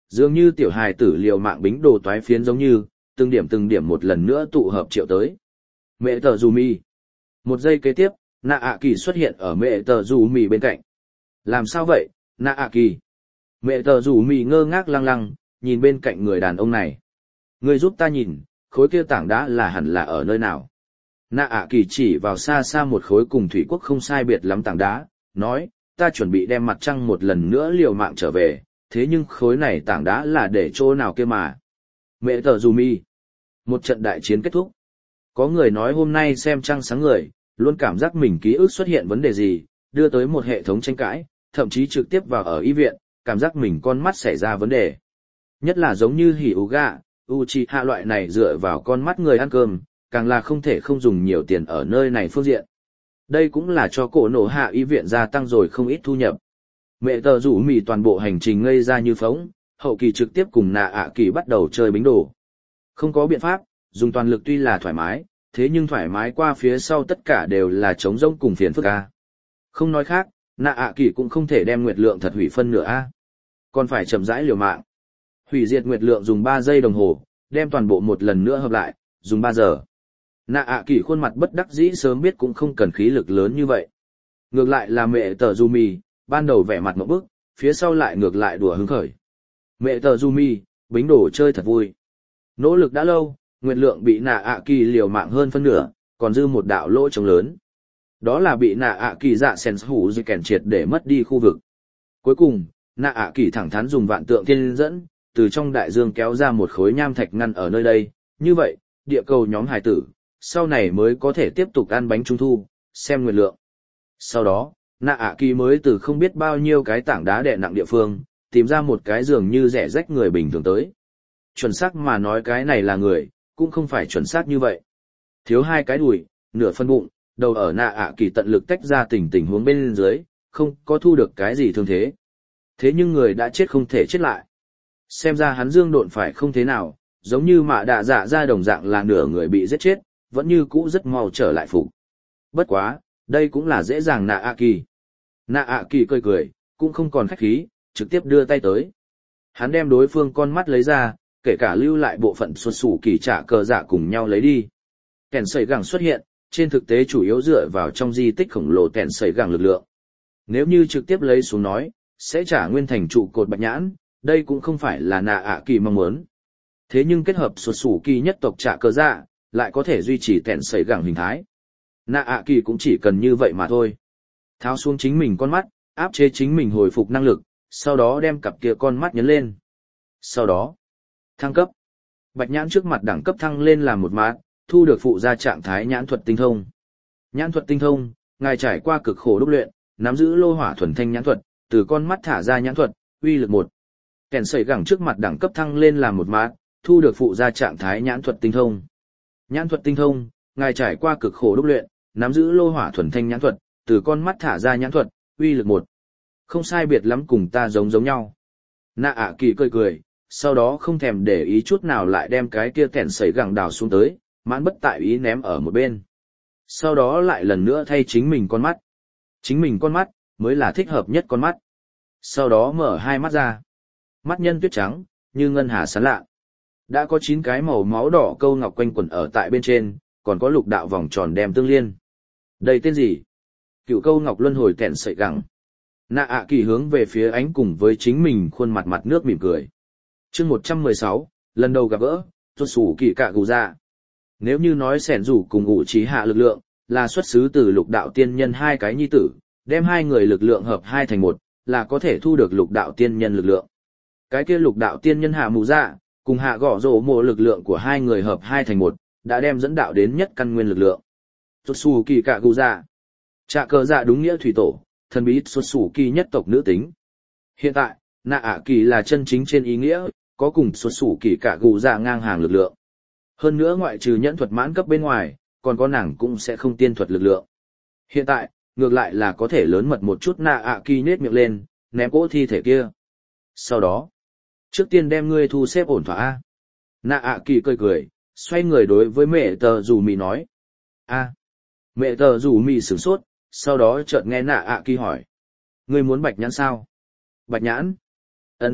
Dường như tiểu hài tử liều mạng bính đồ toái phiến giống như, từng điểm từng điểm một lần nữa tụ hợp triệu tới. Mẹ tờ dù mì. Một giây kế tiếp, nạ ạ kỳ xuất hiện ở mẹ tờ dù mì bên cạnh. Làm sao vậy, nạ ạ kỳ? Mẹ tờ dù mì ngơ ngác lăng lăng, nhìn bên cạnh người đàn ông này. Người giúp ta nhìn, khối kia tảng đá là hẳn là ở nơi nào? Nạ ạ kỳ chỉ vào xa xa một khối cùng thủy quốc không sai biệt lắm tảng đá, nói, ta chuẩn bị đem mặt trăng một lần nữa liều mạng trở về, thế nhưng khối này tảng đá là để chỗ nào kia mà. Mẹ tờ dù mi. Một trận đại chiến kết thúc. Có người nói hôm nay xem trăng sáng người, luôn cảm giác mình ký ức xuất hiện vấn đề gì, đưa tới một hệ thống tranh cãi, thậm chí trực tiếp vào ở y viện, cảm giác mình con mắt xảy ra vấn đề. Nhất là giống như hỉ ủ gạ, Uchiha loại này dựa vào con mắt người ăn cơm, càng là không thể không dùng nhiều tiền ở nơi này phương diện. Đây cũng là cho cổ nổ hạ y viện gia tăng rồi không ít thu nhập. Mẹ tờ rủ mì toàn bộ hành trình ngây ra như phóng, hậu kỳ trực tiếp cùng nạ ạ kỳ bắt đầu chơi bính đồ. Không có biện pháp, dùng toàn lực tuy là thoải mái, thế nhưng thoải mái qua phía sau tất cả đều là trống rỗng cùng phiền phức a. Không nói khác, nạ ạ kỳ cũng không thể đem nguyệt lượng thật hủy phân nửa a. Còn phải chậm rãi liều mạng. Hủy diệt nguyệt lượng dùng ba giây đồng hồ, đem toàn bộ một lần nữa hợp lại, dùng ba giờ. Nạ ạ kỳ khuôn mặt bất đắc dĩ sớm biết cũng không cần khí lực lớn như vậy. Ngược lại là mẹ tờ du mì, ban đầu vẻ mặt mộng bức, phía sau lại ngược lại đùa hứng khởi. Mẹ tờ du mì, bính đồ chơi thật vui. Nỗ lực đã lâu, nguyệt lượng bị nạ ạ kỳ liều mạng hơn phân nửa, còn dư một đạo lỗ trống lớn. Đó là bị nạ ạ kỳ dạ sen hủ dư kèn triệt để mất đi khu vực. Cuối cùng, nạ ạ kỳ thẳng thắn dùng vạn tượng thiên dẫn, từ trong đại dương kéo ra một khối nham thạch ngăn ở nơi đây. Như vậy, địa cầu nhóm hải tử, sau này mới có thể tiếp tục ăn bánh trung thu, xem nguyệt lượng. Sau đó, nạ ạ kỳ mới từ không biết bao nhiêu cái tảng đá đè nặng địa phương, tìm ra một cái giường như rẻ rách người bình thường tới. Chuẩn xác mà nói cái này là người, cũng không phải chuẩn xác như vậy. Thiếu hai cái đùi, nửa phân bụng, đầu ở nạ ạ kỳ tận lực tách ra tình tình huống bên dưới, không có thu được cái gì thương thế. Thế nhưng người đã chết không thể chết lại. Xem ra hắn dương độn phải không thế nào, giống như mạ đạ dạ ra đồng dạng là nửa người bị giết chết, vẫn như cũ rất mau trở lại phục. Bất quá, đây cũng là dễ dàng nạ ạ kỳ. Nạ ạ kỳ cười cười, cũng không còn khách khí, trực tiếp đưa tay tới. Hắn đem đối phương con mắt lấy ra, kể cả lưu lại bộ phận xuất xù kỳ trả cờ dạ cùng nhau lấy đi. Kèn sẩy gẳng xuất hiện, trên thực tế chủ yếu dựa vào trong di tích khổng lồ kèn sẩy gẳng lực lượng. Nếu như trực tiếp lấy xuống nói, sẽ trả nguyên thành trụ cột bạch nhãn, đây cũng không phải là nạ ạ kỳ mong muốn. Thế nhưng kết hợp xuất xù kỳ nhất tộc trả cờ dạ, lại có thể duy trì kèn sẩy gẳng hình thái. Nạ ạ kỳ cũng chỉ cần như vậy mà thôi. Tháo xuống chính mình con mắt, áp chế chính mình hồi phục năng lực, sau đó đem cặp kia con mắt nhấn lên. Sau đó, thăng cấp. Bạch nhãn trước mặt đẳng cấp thăng lên làm một mát, thu được phụ gia trạng thái nhãn thuật tinh thông. Nhãn thuật tinh thông, ngài trải qua cực khổ đúc luyện, nắm giữ lô hỏa thuần thanh nhãn thuật, từ con mắt thả ra nhãn thuật, uy lực một. Kèn sẩy gẳng trước mặt đẳng cấp thăng lên làm một mát, thu được phụ gia trạng thái nhãn thuật tinh thông. Nhãn thuật tinh thông, ngài trải qua cực khổ đúc luyện, nắm giữ lô hỏa thuần thanh nhãn thuật, từ con mắt thả ra nhãn thuật, uy lực một. Không sai biệt lắm cùng ta giống giống nhau. Nạ ạ kỳ cười cười, sau đó không thèm để ý chút nào lại đem cái kia kèn sẩy gẳng đào xuống tới, mãn bất tại ý ném ở một bên. Sau đó lại lần nữa thay chính mình con mắt. Chính mình con mắt, mới là thích hợp nhất con mắt. Sau đó mở hai mắt ra. Mắt nhân tuyết trắng, như ngân hà sáng lạ. Đã có chín cái màu máu đỏ câu ngọc quanh quẩn ở tại bên trên, còn có lục đạo vòng tròn đem tương liên. Đây tên gì? Cựu câu ngọc luân hồi kèn sẩy gẳng. Nạ ạ kỳ hướng về phía ánh cùng với chính mình khuôn mặt mặt nước mỉm cười. Chương một trăm mười sáu, lần đầu gặp gỡ, tuột sủ kỳ cạ gù ra. Nếu như nói sẻn rủ cùng ủ trí hạ lực lượng, là xuất xứ từ lục đạo tiên nhân hai cái nhi tử, đem hai người lực lượng hợp hai thành một, là có thể thu được lục đạo tiên nhân lực lượng. Cái kia lục đạo tiên nhân hạ mù dạ, cùng hạ gõ rổ mộ lực lượng của hai người hợp hai thành một, đã đem dẫn đạo đến nhất căn nguyên lực lượng. Tuột sủ kỳ cạ gù ra. Trạ cờ dạ đúng nghĩa thủy tổ, thần bí xuất xù kỳ nhất tộc nữ tính. Hiện tại, nạ ạ kỳ là chân chính trên ý nghĩa, có cùng xuất xù kỳ cả gù dạ ngang hàng lực lượng. Hơn nữa ngoại trừ nhẫn thuật mãn cấp bên ngoài, còn có nàng cũng sẽ không tiên thuật lực lượng. Hiện tại, ngược lại là có thể lớn mật một chút nạ ạ kỳ nết miệng lên, ném cỗ thi thể kia. Sau đó, trước tiên đem ngươi thu xếp ổn thỏa a. Nạ ạ kỳ cười cười, xoay người đối với mẹ tờ rủ mì nói. A. Mẹ tờ rủ mì sửng sốt, sau đó chợt nghe nạ ạ kỳ hỏi. Ngươi muốn bạch nhãn sao? Bạch nhãn? Ân,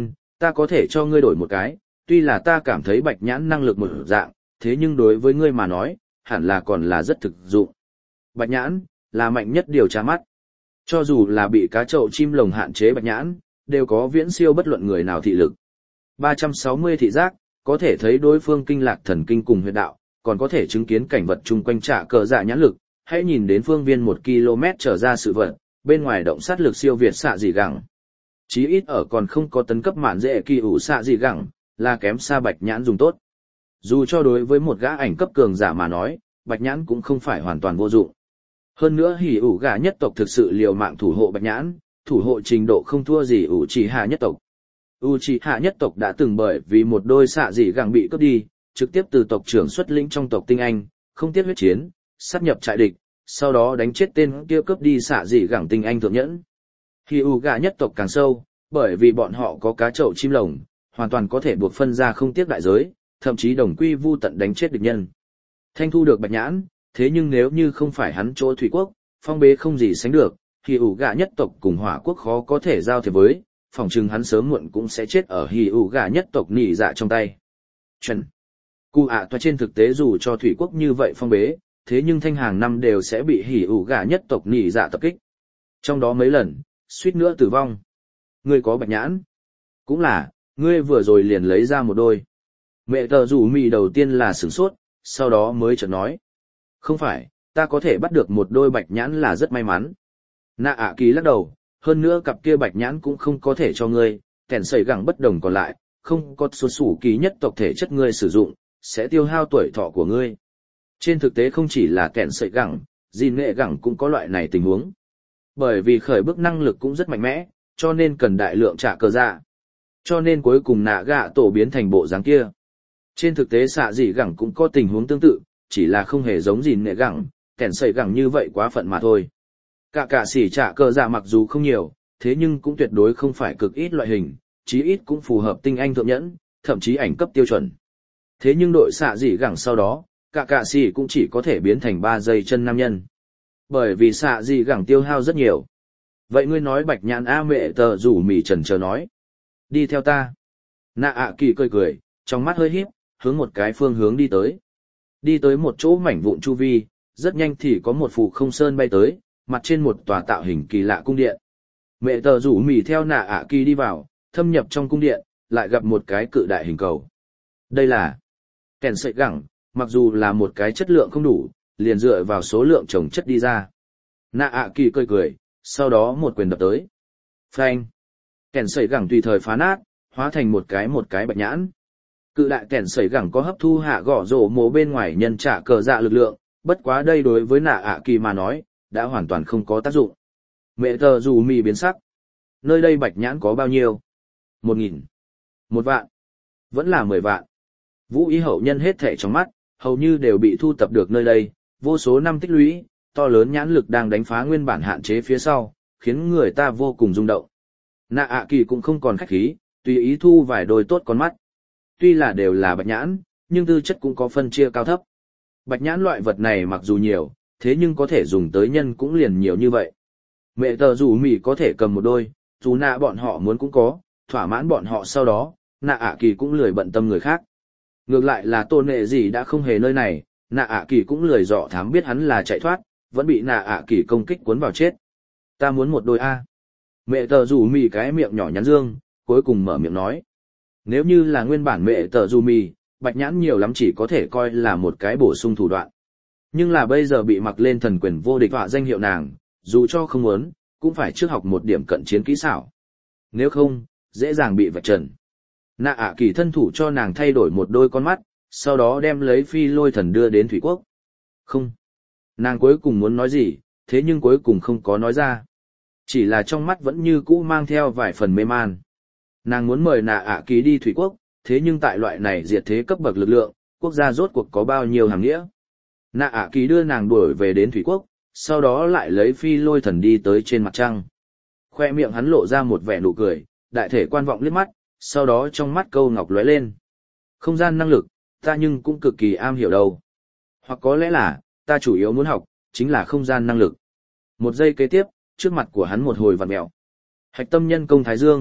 ta có thể cho ngươi đổi một cái, tuy là ta cảm thấy bạch nhãn năng lực một dạng, thế nhưng đối với ngươi mà nói, hẳn là còn là rất thực dụng. Bạch nhãn, là mạnh nhất điều tra mắt. Cho dù là bị cá trậu chim lồng hạn chế bạch nhãn, đều có viễn siêu bất luận người nào thị lực. ba trăm sáu mươi thị giác, có thể thấy đối phương kinh lạc thần kinh cùng huyệt đạo, còn có thể chứng kiến cảnh vật chung quanh trả cờ dạ nhãn lực, hãy nhìn đến phương viên một ki lô mét trở ra sự vật, bên ngoài động sát lực siêu việt xạ dị gẳng. Chí ít ở còn không có tấn cấp mạn dễ kỳ ủ xạ dị gẳng, là kém xa bạch nhãn dùng tốt. Dù cho đối với một gã ảnh cấp cường giả mà nói, bạch nhãn cũng không phải hoàn toàn vô dụng. Hơn nữa hỉ ủ gà nhất tộc thực sự liều mạng thủ hộ bạch nhãn, thủ hộ trình độ không thua gì ủ trì hạ nhất tộc. ủ trì hạ nhất tộc đã từng bởi vì một đôi xạ dị gẳng bị cướp đi, trực tiếp từ tộc trưởng xuất lĩnh trong tộc tinh anh, không tiếc huyết chiến, sát nhập trại địch, sau đó đánh chết tên kia cướp đi xạ dị gẳng tinh anh thượng nhẫn. Hỉ ủ gà nhất tộc càng sâu, bởi vì bọn họ có cá trậu chim lồng, hoàn toàn có thể buộc phân ra không tiếc đại giới, thậm chí đồng quy vu tận đánh chết địch nhân. Thanh thu được bạch nhãn, thế nhưng nếu như không phải hắn chỗ thủy quốc, phong bế không gì sánh được, hỉ ủ gà nhất tộc cùng hỏa quốc khó có thể giao thiệp với, phỏng chừng hắn sớm muộn cũng sẽ chết ở hỉ ủ gà nhất tộc nỉ dạ trong tay. Chuẩn. Cụ ạ toa trên thực tế dù cho thủy quốc như vậy phong bế, thế nhưng thanh hàng năm đều sẽ bị hỉ ủ gà nhất tộc nỉ dạ tập kích. Trong đó mấy lần, suýt nữa tử vong. Ngươi có bạch nhãn. Cũng là, ngươi vừa rồi liền lấy ra một đôi. Mẹ tờ rủ mì đầu tiên là sửng sốt, sau đó mới chợt nói. Không phải, ta có thể bắt được một đôi bạch nhãn là rất may mắn. Nạ ạ kỳ lắc đầu, hơn nữa cặp kia bạch nhãn cũng không có thể cho ngươi, kèn sẩy gẳng bất đồng còn lại, không có số sủ kỳ nhất tộc thể chất ngươi sử dụng, sẽ tiêu hao tuổi thọ của ngươi. Trên thực tế không chỉ là kèn sẩy gẳng, gìn nghệ gẳng cũng có loại này tình huống. Bởi vì khởi bước năng lực cũng rất mạnh mẽ, cho nên cần đại lượng trả cờ dạ. Cho nên cuối cùng nạ gạ tổ biến thành bộ dáng kia. Trên thực tế xạ dị gẳng cũng có tình huống tương tự, chỉ là không hề giống gìn nghệ gẳng, kèn sẩy gẳng như vậy quá phận mà thôi. Cả cả xỉ trả cờ dạ mặc dù không nhiều, thế nhưng cũng tuyệt đối không phải cực ít loại hình, chí ít cũng phù hợp tinh anh thượng nhẫn, thậm chí ảnh cấp tiêu chuẩn. Thế nhưng đội xạ dị gẳng sau đó, cả cả xỉ cũng chỉ có thể biến thành ba giây chân nam nhân. Bởi vì xạ dị gẳng tiêu hao rất nhiều. Vậy ngươi nói bạch nhãn a mẹ tờ rủ mì trần chờ nói. Đi theo ta. Nạ ạ kỳ cười cười, trong mắt hơi híp, hướng một cái phương hướng đi tới. Đi tới một chỗ mảnh vụn chu vi, rất nhanh thì có một phù không sơn bay tới, mặt trên một tòa tạo hình kỳ lạ cung điện. Mẹ tờ rủ mì theo nạ ạ kỳ đi vào, thâm nhập trong cung điện, lại gặp một cái cự đại hình cầu. Đây là kèn sợi gẳng, mặc dù là một cái chất lượng không đủ, liền dựa vào số lượng trồng chất đi ra. Nạ ạ kỳ cười cười, sau đó một quyền đập tới. Phanh. Kèn sợi gẳng tùy thời phá nát, hóa thành một cái một cái bạch nhãn. Cự đại kèn sợi gẳng có hấp thu hạ gõ rổ mồ bên ngoài nhân trả cờ dạ lực lượng, bất quá đây đối với nạ ạ kỳ mà nói, đã hoàn toàn không có tác dụng. Mẹ tờ dù mì biến sắc. Nơi đây bạch nhãn có bao nhiêu? Một nghìn. Một vạn. Vẫn là mười vạn. Vũ ý hậu nhân hết thảy trong mắt, hầu như đều bị thu tập được nơi đây, vô số năm tích lũy, to lớn nhãn lực đang đánh phá nguyên bản hạn chế phía sau, khiến người ta vô cùng rung động. Nạ ạ kỳ cũng không còn khách khí, tùy ý thu vài đôi tốt con mắt. Tuy là đều là bạch nhãn, nhưng tư chất cũng có phân chia cao thấp. Bạch nhãn loại vật này mặc dù nhiều, thế nhưng có thể dùng tới nhân cũng liền nhiều như vậy. Mẹ tờ rủ mì có thể cầm một đôi, dù nạ bọn họ muốn cũng có, thỏa mãn bọn họ sau đó, nạ ạ kỳ cũng lười bận tâm người khác. Ngược lại là tôn nệ gì đã không hề nơi này, nạ ạ kỳ cũng lười dọ thám biết hắn là chạy thoát, vẫn bị nạ ạ kỳ công kích cuốn vào chết. Ta muốn một đôi A. Mẹ tờ rủ mì cái miệng nhỏ nhắn dương, cuối cùng mở miệng nói. Nếu như là nguyên bản mẹ tờ rủ mì, bạch nhãn nhiều lắm chỉ có thể coi là một cái bổ sung thủ đoạn. Nhưng là bây giờ bị mặc lên thần quyền vô địch họa danh hiệu nàng, dù cho không muốn, cũng phải trước học một điểm cận chiến kỹ xảo. Nếu không, dễ dàng bị vạch trần. Nạ ạ kỳ thân thủ cho nàng thay đổi một đôi con mắt, sau đó đem lấy phi lôi thần đưa đến thủy quốc. Không. Nàng cuối cùng muốn nói gì, thế nhưng cuối cùng không có nói ra. Chỉ là trong mắt vẫn như cũ mang theo vài phần mê man. Nàng muốn mời nạ ạ kỳ đi thủy quốc, thế nhưng tại loại này diệt thế cấp bậc lực lượng, quốc gia rốt cuộc có bao nhiêu hàng nghĩa. Nạ ạ kỳ đưa nàng đuổi về đến thủy quốc, sau đó lại lấy phi lôi thần đi tới trên mặt trăng. Khoe miệng hắn lộ ra một vẻ nụ cười, đại thể quan vọng liếc mắt, sau đó trong mắt câu ngọc lóe lên. Không gian năng lực, ta nhưng cũng cực kỳ am hiểu đâu. Hoặc có lẽ là, ta chủ yếu muốn học, chính là không gian năng lực. Một giây kế tiếp, trước mặt của hắn một hồi vặn mẹo. Hạch tâm nhân công Thái Dương,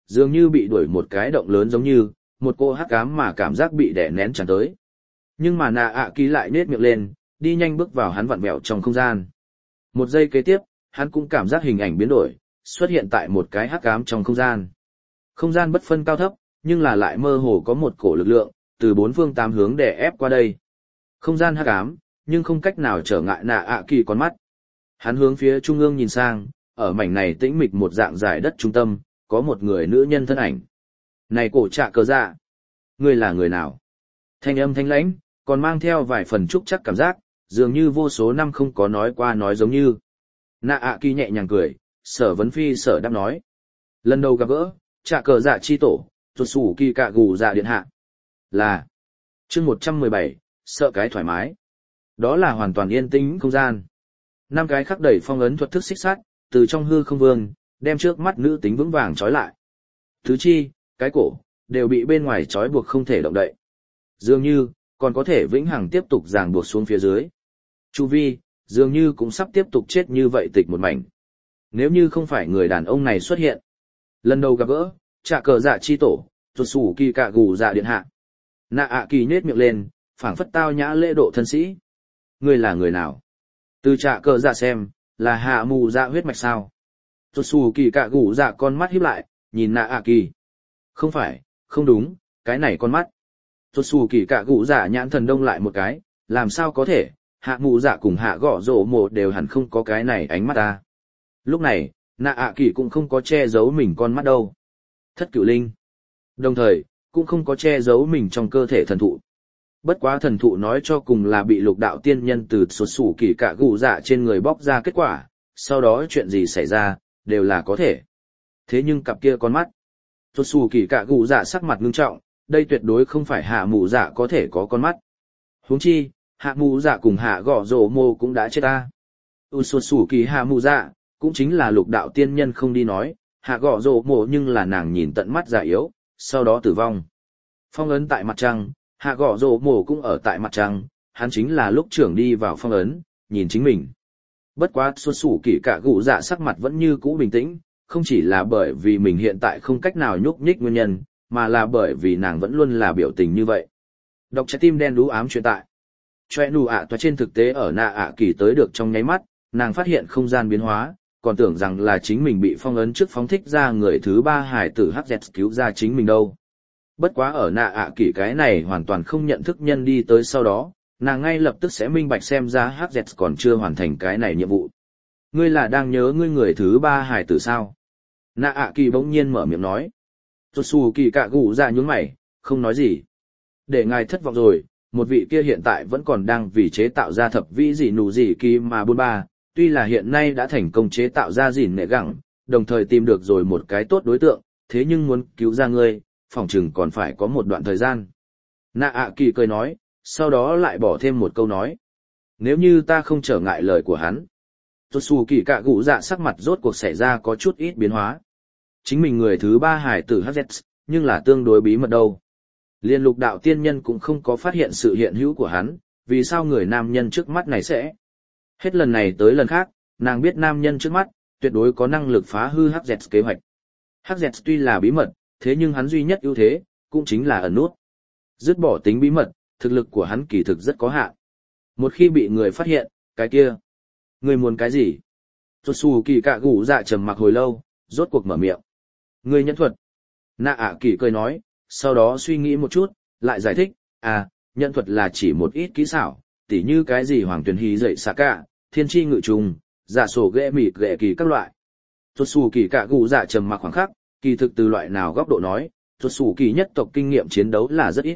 dường như bị đuổi một cái động lớn giống như, một cô hắc ám mà cảm giác bị đè nén tràn tới. Nhưng mà nạ ạ kỳ lại nết miệng lên, đi nhanh bước vào hắn vặn vẹo trong không gian. Một giây kế tiếp, hắn cũng cảm giác hình ảnh biến đổi, xuất hiện tại một cái hắc ám trong không gian. Không gian bất phân cao thấp, nhưng là lại mơ hồ có một cổ lực lượng, từ bốn phương tám hướng đè ép qua đây. Không gian hắc ám, nhưng không cách nào trở ngại nạ ạ kỳ con mắt. Hắn hướng phía trung ương nhìn sang, ở mảnh này tĩnh mịch một dạng dài đất trung tâm, có một người nữ nhân thân ảnh. Này cổ trạ cờ dạ, ngươi là người nào? Thanh âm thanh lãnh, còn mang theo vài phần trúc chắc cảm giác, dường như vô số năm không có nói qua nói giống như. Nạ ạ kỳ nhẹ nhàng cười, sở vấn phi sở đáp nói. Lần đầu gặp gỡ, trạ cờ dạ chi tổ, tuột sủ kỳ cạ gù dạ điện hạ. Là, chương một trăm mười bảy, sợ cái thoải mái. Đó là hoàn toàn yên tĩnh không gian. Năm cái khắc đẩy phong ấn thuật thức xích sát, từ trong hư không vương, đem trước mắt nữ tính vững vàng trói lại. Thứ chi, cái cổ, đều bị bên ngoài trói buộc không thể động đậy. Dường như, còn có thể vĩnh hằng tiếp tục ràng buộc xuống phía dưới. Chu vi, dường như cũng sắp tiếp tục chết như vậy tịch một mảnh. Nếu như không phải người đàn ông này xuất hiện. Lần đầu gặp gỡ, trạ cờ dạ chi tổ, tuột sủ kỳ cạ gù dạ điện hạ. Nạ ạ kỳ nhếch miệng lên, phảng phất tao nhã lễ độ thân sĩ. Ngươi là người nào? Từ trạ cờ dạ xem, là hạ mù dạ huyết mạch sao? Tuột sủ kỳ cạ gù dạ con mắt híp lại, nhìn nạ ạ kỳ. Không phải, không đúng, cái này con mắt. Tuột sủ kỳ cạ gù dạ nhãn thần đông lại một cái, làm sao có thể, hạ mù dạ cùng hạ gõ rổ mồ đều hẳn không có cái này ánh mắt ta. Lúc này, nạ ạ kỳ cũng không có che giấu mình con mắt đâu. Thất cửu linh. Đồng thời, cũng không có che giấu mình trong cơ thể thần thụ. Bất quá thần thụ nói cho cùng là bị lục đạo tiên nhân từ sột sủ kỳ cạ gù dạ trên người bóc ra kết quả, sau đó chuyện gì xảy ra, đều là có thể. Thế nhưng cặp kia con mắt, sột sủ kỳ cạ gù dạ sắc mặt ngưng trọng, đây tuyệt đối không phải hạ mù dạ có thể có con mắt. Huống chi, hạ mù dạ cùng hạ gõ rổ mô cũng đã chết ta. U sột sủ kỳ hạ mù dạ, cũng chính là lục đạo tiên nhân không đi nói, hạ gõ rổ mô nhưng là nàng nhìn tận mắt già yếu, sau đó tử vong. Phong ấn tại mặt trăng, hạ gõ rổ mổ cũng ở tại mặt trăng, hắn chính là lúc trưởng đi vào phong ấn, nhìn chính mình. Bất quá xuất sủ kỳ cả gụ dạ sắc mặt vẫn như cũ bình tĩnh, không chỉ là bởi vì mình hiện tại không cách nào nhúc nhích nguyên nhân, mà là bởi vì nàng vẫn luôn là biểu tình như vậy. Đọc trái tim đen đú ám chuyện tại. Choe nụ ạ toa trên thực tế ở nạ ạ kỳ tới được trong nháy mắt, nàng phát hiện không gian biến hóa, còn tưởng rằng là chính mình bị phong ấn trước phóng thích ra người thứ ba hải tử hắc dẹt cứu ra chính mình đâu. Bất quá ở nạ ạ kỳ cái này hoàn toàn không nhận thức nhân đi tới sau đó, nàng ngay lập tức sẽ minh bạch xem ra hắc dẹt còn chưa hoàn thành cái này nhiệm vụ. Ngươi là đang nhớ ngươi người thứ ba hải tử sao? Nạ ạ kỳ bỗng nhiên mở miệng nói. Tốt xù kỳ cạ gù ra nhún mày, không nói gì. Để ngài thất vọng rồi, một vị kia hiện tại vẫn còn đang vì chế tạo ra thập vĩ gì nụ gì kỳ mà buôn ba, tuy là hiện nay đã thành công chế tạo ra gìn nệ gẳng, đồng thời tìm được rồi một cái tốt đối tượng, thế nhưng muốn cứu ra ngươi, phỏng chừng còn phải có một đoạn thời gian. Nạ ạ kỳ cười nói, sau đó lại bỏ thêm một câu nói. Nếu như ta không trở ngại lời của hắn. Tốt xù kỳ cạ gụ dạ sắc mặt rốt cuộc xảy ra có chút ít biến hóa. Chính mình người thứ ba hải tử hát dẹt, nhưng là tương đối bí mật đâu. Liên lục đạo tiên nhân cũng không có phát hiện sự hiện hữu của hắn, vì sao người nam nhân trước mắt này sẽ. Hết lần này tới lần khác, nàng biết nam nhân trước mắt, tuyệt đối có năng lực phá hư hát dẹt kế hoạch. hát dẹt tuy là bí mật, thế nhưng hắn duy nhất ưu thế, cũng chính là ẩn nút. Dứt bỏ tính bí mật, thực lực của hắn kỳ thực rất có hạn. Một khi bị người phát hiện, cái kia. Người muốn cái gì? Tốt xù kỳ cạ gủ dạ trầm mặc hồi lâu, rốt cuộc mở miệng. Người nhẫn thuật. Nạ ạ kỳ cười nói, sau đó suy nghĩ một chút, lại giải thích, à, nhẫn thuật là chỉ một ít kỹ xảo, tỉ như cái gì hoàng tuyển hí dậy xạ cả, thiên tri ngự trùng, giả sổ ghệ mịt ghệ kỳ các loại. Tốt xù kỳ cạ gủ dạ trầm mặc khoảng khắc, kỳ thực từ loại nào góc độ nói, xuất xù kỳ nhất tộc kinh nghiệm chiến đấu là rất ít.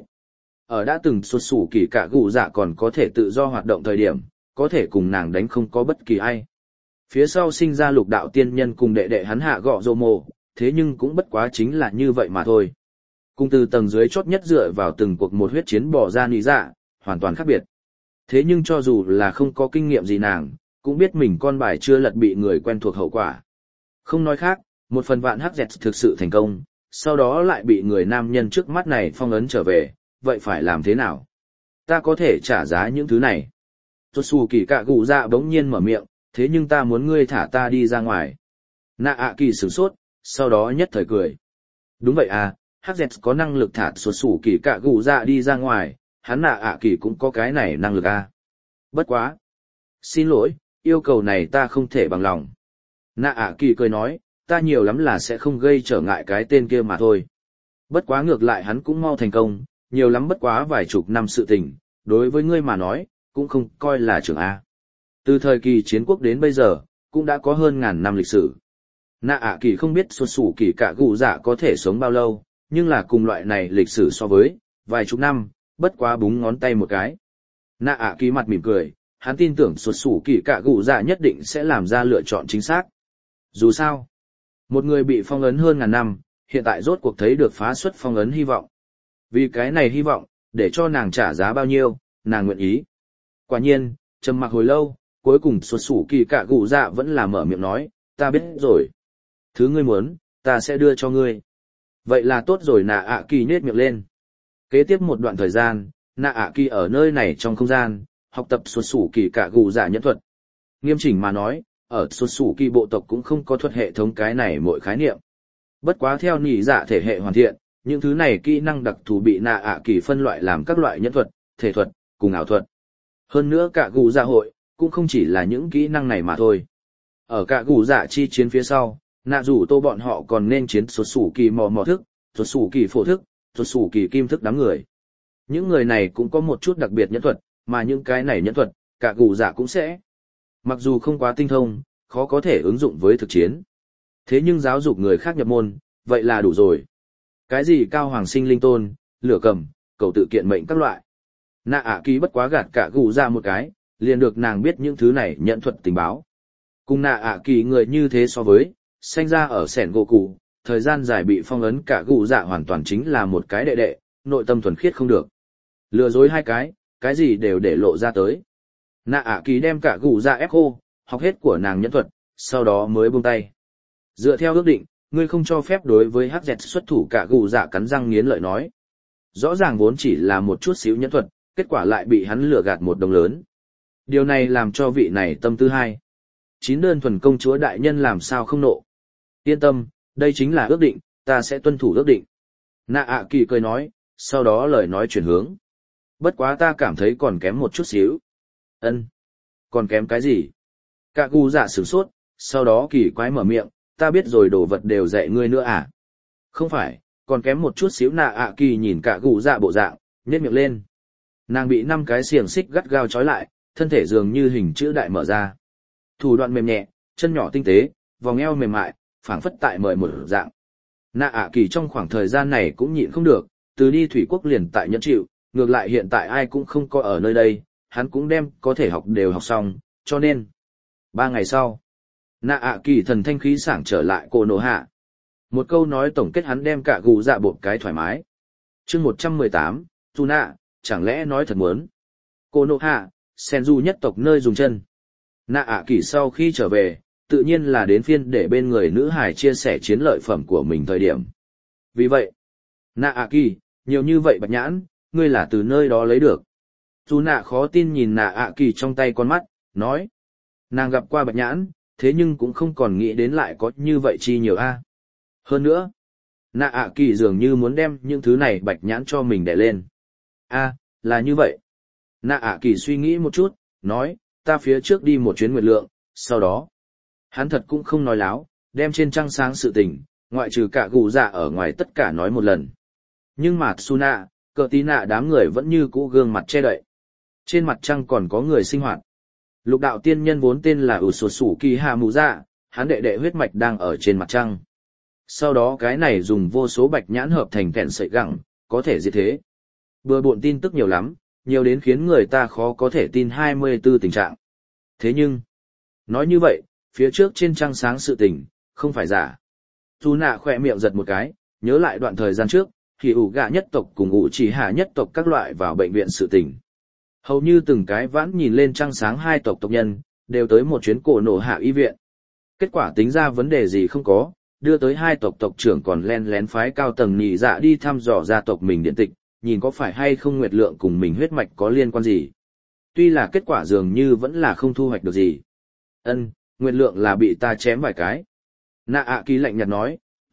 Ở đã từng xuất xù kỳ cả gù dạ còn có thể tự do hoạt động thời điểm, có thể cùng nàng đánh không có bất kỳ ai. Phía sau sinh ra lục đạo tiên nhân cùng đệ đệ hắn hạ gọ rô mồ, thế nhưng cũng bất quá chính là như vậy mà thôi. Cùng từ tầng dưới chót nhất dựa vào từng cuộc một huyết chiến bỏ ra nị dạ, hoàn toàn khác biệt. Thế nhưng cho dù là không có kinh nghiệm gì nàng, cũng biết mình con bài chưa lật bị người quen thuộc hậu quả. Không nói khác, một phần vạn hắc dẹt thực sự thành công, sau đó lại bị người nam nhân trước mắt này phong ấn trở về, vậy phải làm thế nào? Ta có thể trả giá những thứ này. Tốt xù kỳ cạ gù dạ bỗng nhiên mở miệng, thế nhưng ta muốn ngươi thả ta đi ra ngoài. Nạ ạ kỳ sửng sốt, sau đó nhất thời cười. Đúng vậy à, hát dẹt có năng lực thả sụt sủ kỳ cạ gù dạ đi ra ngoài, hắn nạ ạ kỳ cũng có cái này năng lực à. Bất quá. Xin lỗi, yêu cầu này ta không thể bằng lòng. Nạ ạ kỳ cười nói, ta nhiều lắm là sẽ không gây trở ngại cái tên kia mà thôi. Bất quá ngược lại hắn cũng mau thành công, nhiều lắm bất quá vài chục năm sự tình, đối với ngươi mà nói, cũng không coi là trưởng A. Từ thời kỳ chiến quốc đến bây giờ, cũng đã có hơn ngàn năm lịch sử. Nạ ạ kỳ không biết xuất xù kỳ cả gù dạ có thể sống bao lâu, nhưng là cùng loại này lịch sử so với, vài chục năm, bất quá búng ngón tay một cái. Nạ ạ kỳ mặt mỉm cười, hắn tin tưởng xuất xù kỳ cả gù dạ nhất định sẽ làm ra lựa chọn chính xác. Dù sao, một người bị phong ấn hơn ngàn năm, hiện tại rốt cuộc thấy được phá xuất phong ấn hy vọng. Vì cái này hy vọng, để cho nàng trả giá bao nhiêu, nàng nguyện ý. Quả nhiên, trầm mặc hồi lâu, cuối cùng xuất xù kỳ cả gù dạ vẫn là mở miệng nói, ta biết rồi. Thứ ngươi muốn, ta sẽ đưa cho ngươi. Vậy là tốt rồi. Nạ ạ kỳ nhếch miệng lên. Kế tiếp một đoạn thời gian, nạ ạ kỳ ở nơi này trong không gian, học tập xuất xù kỳ cả gù dạ nhẫn thuật. Nghiêm chỉnh mà nói, ở xuất xù kỳ bộ tộc cũng không có thuật hệ thống cái này mỗi khái niệm. Bất quá theo nhị dạ thể hệ hoàn thiện, những thứ này kỹ năng đặc thù bị nạ ạ kỳ phân loại làm các loại nhẫn thuật, thể thuật, cùng ảo thuật. Hơn nữa cả gù dạ hội, cũng không chỉ là những kỹ năng này mà thôi. Ở cả gù dạ chi chiến phía sau, nạ rủ tô bọn họ còn nên chiến xuất xù kỳ mò mò thức, xuất xù kỳ phổ thức, xuất xù kỳ kim thức đám người. Những người này cũng có một chút đặc biệt nhẫn thuật, mà những cái này nhẫn thuật, cả gù dạ cũng sẽ. Mặc dù không quá tinh thông, khó có thể ứng dụng với thực chiến. Thế nhưng giáo dục người khác nhập môn, vậy là đủ rồi. Cái gì cao hoàng sinh linh tôn, lửa cầm, cầu tự kiện mệnh các loại. Nạ ạ kỳ bất quá gạt cả gù dạ một cái, liền được nàng biết những thứ này nhận thuật tình báo. Cùng nạ ạ kỳ người như thế so với, sinh ra ở sẻn gỗ cụ, thời gian dài bị phong ấn cả gù dạ hoàn toàn chính là một cái đệ đệ, nội tâm thuần khiết không được. Lừa dối hai cái, cái gì đều để lộ ra tới. Nạ ạ kỳ đem cả gù dạ ép khô, học hết của nàng nhẫn thuật, sau đó mới buông tay. Dựa theo ước định, ngươi không cho phép đối với hắc dẹt xuất thủ. Cả gù dạ cắn răng nghiến lợi nói. Rõ ràng vốn chỉ là một chút xíu nhẫn thuật, kết quả lại bị hắn lừa gạt một đồng lớn. Điều này làm cho vị này tâm tư hai. Chín đơn thuần công chúa đại nhân làm sao không nộ. Yên tâm, đây chính là ước định, ta sẽ tuân thủ ước định. Nạ ạ kỳ cười nói, sau đó lời nói chuyển hướng. Bất quá ta cảm thấy còn kém một chút xíu. Ân, còn kém cái gì? Cả gù dạ sửng sốt, sau đó kỳ quái mở miệng, ta biết rồi đồ vật đều dạy ngươi nữa à? Không phải, còn kém một chút xíu. Nạ ạ kỳ nhìn cả gù dạ bộ dạng, nhếch miệng lên. Nàng bị năm cái xiềng xích gắt gao trói lại, thân thể dường như hình chữ đại mở ra. Thủ đoạn mềm nhẹ, chân nhỏ tinh tế, vòng eo mềm mại, phảng phất tại mời một dạng. Nạ ạ kỳ trong khoảng thời gian này cũng nhịn không được, từ đi thủy quốc liền tại nhẫn chịu, ngược lại hiện tại ai cũng không có ở nơi đây, hắn cũng đem có thể học đều học xong, cho nên. Ba ngày sau, nạ ạ kỳ thần thanh khí sảng trở lại Cô Nô Hạ. Một câu nói tổng kết hắn đem cả gù dạ bột cái thoải mái. chương một trăm mười tám, Tu nạ, chẳng lẽ nói thật muốn. Cô Nô Hạ, Senju nhất tộc nơi dùng chân. Nạ ạ kỳ sau khi trở về, tự nhiên là đến phiên để bên người nữ hài chia sẻ chiến lợi phẩm của mình thời điểm. Vì vậy, nạ ạ kỳ, nhiều như vậy bạch nhãn, ngươi là từ nơi đó lấy được. Tu nạ khó tin nhìn nạ ạ kỳ trong tay con mắt, nói. Nàng gặp qua bạch nhãn, thế nhưng cũng không còn nghĩ đến lại có như vậy chi nhiều a. Hơn nữa, nạ ạ kỳ dường như muốn đem những thứ này bạch nhãn cho mình đẻ lên. A, là như vậy. Nạ ạ kỳ suy nghĩ một chút, nói, ta phía trước đi một chuyến nguyệt lượng, sau đó. Hắn thật cũng không nói láo, đem trên trăng sáng sự tình, ngoại trừ cả gù dạ ở ngoài tất cả nói một lần. Nhưng mà Tsuna, cờ tí nạ đám người vẫn như cũ gương mặt che đậy. Trên mặt trăng còn có người sinh hoạt. Lục đạo tiên nhân vốn tên là Usosuki Hamuza, hắn đệ đệ huyết mạch đang ở trên mặt trăng. Sau đó cái này dùng vô số bạch nhãn hợp thành kẹn sợi gẳng, có thể diệt thế. Bừa bộn tin tức nhiều lắm, nhiều đến khiến người ta khó có thể tin hai mươi tư tình trạng. Thế nhưng, nói như vậy, phía trước trên trăng sáng sự tình, không phải giả. Tu nạ khỏe miệng giật một cái, nhớ lại đoạn thời gian trước, thì ủ gạ nhất tộc cùng ủ chỉ hạ nhất tộc các loại vào bệnh viện sự tình. Hầu như từng cái vãn nhìn lên trăng sáng hai tộc tộc nhân, đều tới một chuyến Cổ Nổ Hạ y viện. Kết quả tính ra vấn đề gì không có, đưa tới hai tộc tộc trưởng còn len lén phái cao tầng nhị dạ đi thăm dò gia tộc mình điện tịch, nhìn có phải hay không Nguyệt Lượng cùng mình huyết mạch có liên quan gì. Tuy là kết quả dường như vẫn là không thu hoạch được gì. Ân, Nguyệt Lượng là bị ta chém vài cái. Nạ ạ kỳ lạnh nhạt nói,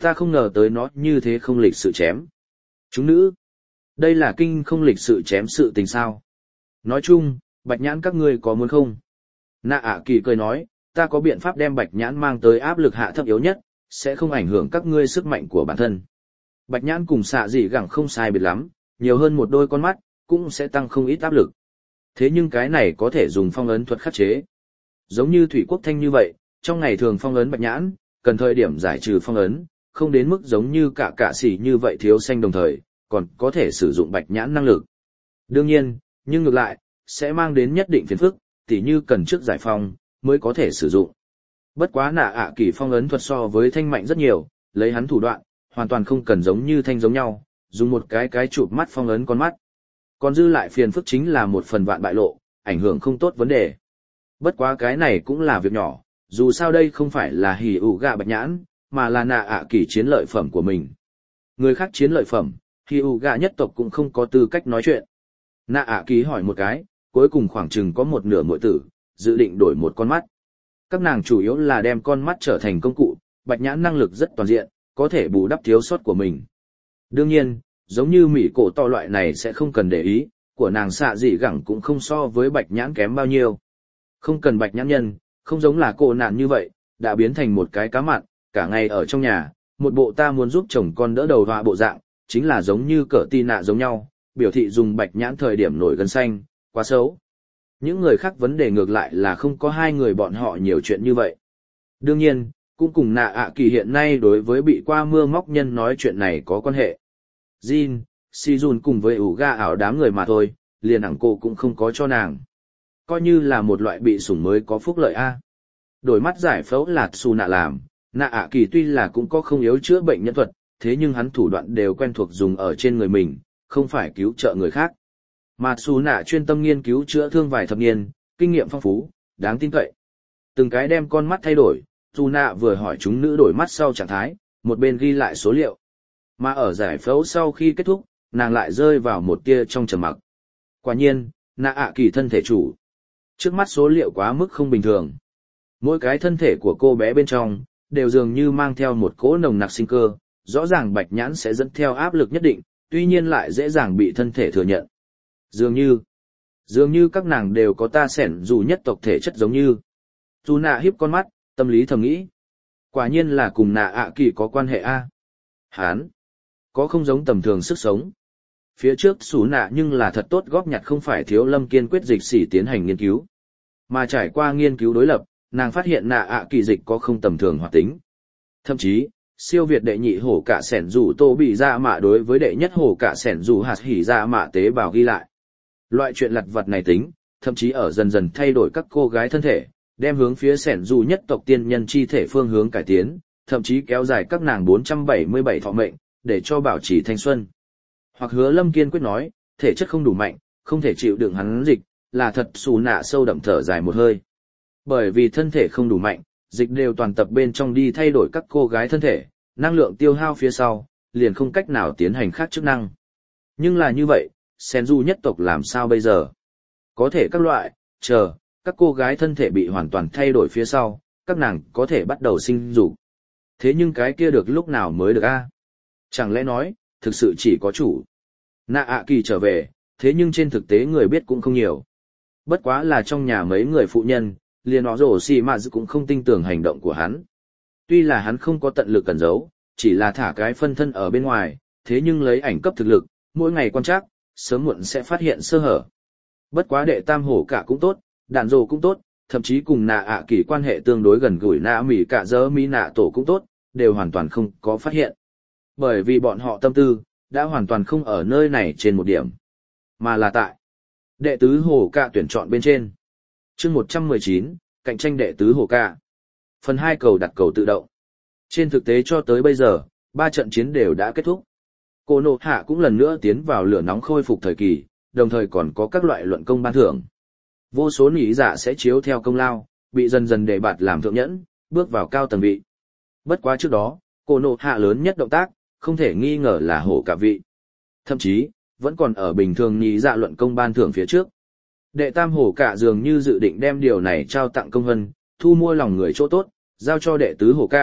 Ta không ngờ tới nó như thế không lịch sự chém. Chúng nữ, đây là kinh không lịch sự chém sự tình sao. Nói chung, Bạch Nhãn các ngươi có muốn không? Nạ ạ kỳ cười nói, ta có biện pháp đem Bạch Nhãn mang tới áp lực hạ thấp yếu nhất, sẽ không ảnh hưởng các ngươi sức mạnh của bản thân. Bạch Nhãn cùng xạ dị gẳng không sai biệt lắm, nhiều hơn một đôi con mắt, cũng sẽ tăng không ít áp lực. Thế nhưng cái này có thể dùng phong ấn thuật khắc chế. Giống như Thủy Quốc Thanh như vậy, trong ngày thường phong ấn Bạch Nhãn, cần thời điểm giải trừ phong ấn, không đến mức giống như cả cạ sĩ như vậy thiếu xanh đồng thời, còn có thể sử dụng Bạch Nhãn năng lực. Đương nhiên, nhưng ngược lại, sẽ mang đến nhất định phiền phức, tỉ như cần trước giải phong, mới có thể sử dụng. Bất quá nạ ạ kỳ phong ấn thuật so với Thanh mạnh rất nhiều, lấy hắn thủ đoạn, hoàn toàn không cần giống như Thanh giống nhau, dùng một cái cái chụp mắt phong ấn con mắt. Còn dư lại phiền phức chính là một phần vạn bại lộ, ảnh hưởng không tốt vấn đề. Bất quá cái này cũng là việc nhỏ, dù sao đây không phải là hỉ ủ gạ Bạch Nhãn, mà là nạ ạ kỳ chiến lợi phẩm của mình. Người khác chiến lợi phẩm, hỉ ủ gạ nhất tộc cũng không có tư cách nói chuyện. Nạ ạ kỳ hỏi một cái, cuối cùng khoảng chừng có một nửa muội tử, dự định đổi một con mắt. Các nàng chủ yếu là đem con mắt trở thành công cụ, Bạch Nhãn năng lực rất toàn diện, có thể bù đắp thiếu sót của mình. Đương nhiên, giống như Mỹ cổ to loại này sẽ không cần để ý, của nàng xạ dị gẳng cũng không so với Bạch Nhãn kém bao nhiêu. Không cần Bạch Nhãn nhân, không giống là cô nạn như vậy, đã biến thành một cái cá mặn, cả ngày ở trong nhà, một bộ ta muốn giúp chồng con đỡ đầu họa bộ dạng, chính là giống như cỡ tì nạ giống nhau, biểu thị dùng Bạch Nhãn thời điểm nổi gân xanh, quá xấu. Những người khác vấn đề ngược lại là không có hai người bọn họ nhiều chuyện như vậy. Đương nhiên, cũng cùng nạ ạ kỳ hiện nay đối với bị qua mưa móc nhân nói chuyện này có quan hệ. Jin, Si-jun cùng với ủ ga ảo đám người mà thôi, liền hẳn cô cũng không có cho nàng. Coi như là một loại bị sủng mới có phúc lợi a. Đổi mắt giải phẫu là Su nạ làm, nạ ạ kỳ tuy là cũng có không yếu chữa bệnh nhân thuật, thế nhưng hắn thủ đoạn đều quen thuộc dùng ở trên người mình, không phải cứu trợ người khác. Mà Su nạ chuyên tâm nghiên cứu chữa thương vài thập niên, kinh nghiệm phong phú, đáng tin cậy. Từng cái đem con mắt thay đổi, Su nạ vừa hỏi chúng nữ đổi mắt sau trạng thái, một bên ghi lại số liệu. Mà ở giải phẫu sau khi kết thúc, nàng lại rơi vào một tia trong trầm mặc. Quả nhiên, nạ ạ kỳ thân thể chủ. Trước mắt số liệu quá mức không bình thường. Mỗi cái thân thể của cô bé bên trong, đều dường như mang theo một cỗ nồng nặc sinh cơ, rõ ràng Bạch Nhãn sẽ dẫn theo áp lực nhất định, tuy nhiên lại dễ dàng bị thân thể thừa nhận. Dường như, dường như các nàng đều có ta sẻn dù nhất tộc thể chất giống như. Dù nạ hiếp con mắt, tâm lý thầm nghĩ. Quả nhiên là cùng nạ ạ kỳ có quan hệ a. Hán, có không giống tầm thường sức sống. Phía trước xú nạ nhưng là thật tốt góp nhặt không phải thiếu lâm kiên quyết dịch sĩ tiến hành nghiên cứu. Mà trải qua nghiên cứu đối lập, nàng phát hiện nạ ạ kỳ dịch có không tầm thường hoạt tính. Thậm chí, siêu việt đệ nhị hổ cả sẻn dù tô bị ra mạ đối với đệ nhất hổ cả sẻn dù hạt hỉ ra mạ tế bào ghi lại. Loại chuyện lặt vặt này tính, thậm chí ở dần dần thay đổi các cô gái thân thể, đem hướng phía sẻn dù nhất tộc tiên nhân chi thể phương hướng cải tiến, thậm chí kéo dài các nàng bốn trăm bảy mươi bảy thọ mệnh, để cho bảo trì thanh xuân. Hoặc Hứa Lâm kiên quyết nói, thể chất không đủ mạnh, không thể chịu đựng hắn dịch, là thật xù nạ sâu đậm thở dài một hơi. Bởi vì thân thể không đủ mạnh, dịch đều toàn tập bên trong đi thay đổi các cô gái thân thể, năng lượng tiêu hao phía sau, liền không cách nào tiến hành khác chức năng. Nhưng là như vậy, sen du nhất tộc làm sao bây giờ? Có thể các loại, chờ, các cô gái thân thể bị hoàn toàn thay đổi phía sau, các nàng có thể bắt đầu sinh dục. Thế nhưng cái kia được lúc nào mới được a? Chẳng lẽ nói, thực sự chỉ có chủ. Nạ ạ kỳ trở về, thế nhưng trên thực tế người biết cũng không nhiều. Bất quá là trong nhà mấy người phụ nhân, liền họ rổ xì mà cũng không tin tưởng hành động của hắn. Tuy là hắn không có tận lực cẩn giấu, chỉ là thả cái phân thân ở bên ngoài, thế nhưng lấy ảnh cấp thực lực, mỗi ngày quan trắc, sớm muộn sẽ phát hiện sơ hở. Bất quá đệ tam hổ cả cũng tốt, đạn rồ cũng tốt, thậm chí cùng nạ ạ kỳ quan hệ tương đối gần gũi nạ mỉ cả dơ mỹ nạ tổ cũng tốt, đều hoàn toàn không có phát hiện. Bởi vì bọn họ tâm tư, đã hoàn toàn không ở nơi này trên một điểm, mà là tại đệ tứ hổ cả tuyển chọn bên trên. Chương một trăm mười chín, cạnh tranh đệ tứ hổ cả. Phần hai cầu đặt cầu tự động. Trên thực tế cho tới bây giờ, ba trận chiến đều đã kết thúc. Cô Nộ Hạ cũng lần nữa tiến vào lửa nóng khôi phục thời kỳ, đồng thời còn có các loại luận công ban thưởng. Vô số nỉ dạ sẽ chiếu theo công lao, bị dần dần đề bạt làm thượng nhẫn, bước vào cao tầng vị. Bất quá trước đó, Cô Nộ Hạ lớn nhất động tác, không thể nghi ngờ là hổ cả vị. Thậm chí, vẫn còn ở bình thường nỉ dạ luận công ban thưởng phía trước. Đệ tam hổ cả dường như dự định đem điều này trao tặng công vân, thu mua lòng người chỗ tốt, giao cho đệ tứ hổ cả,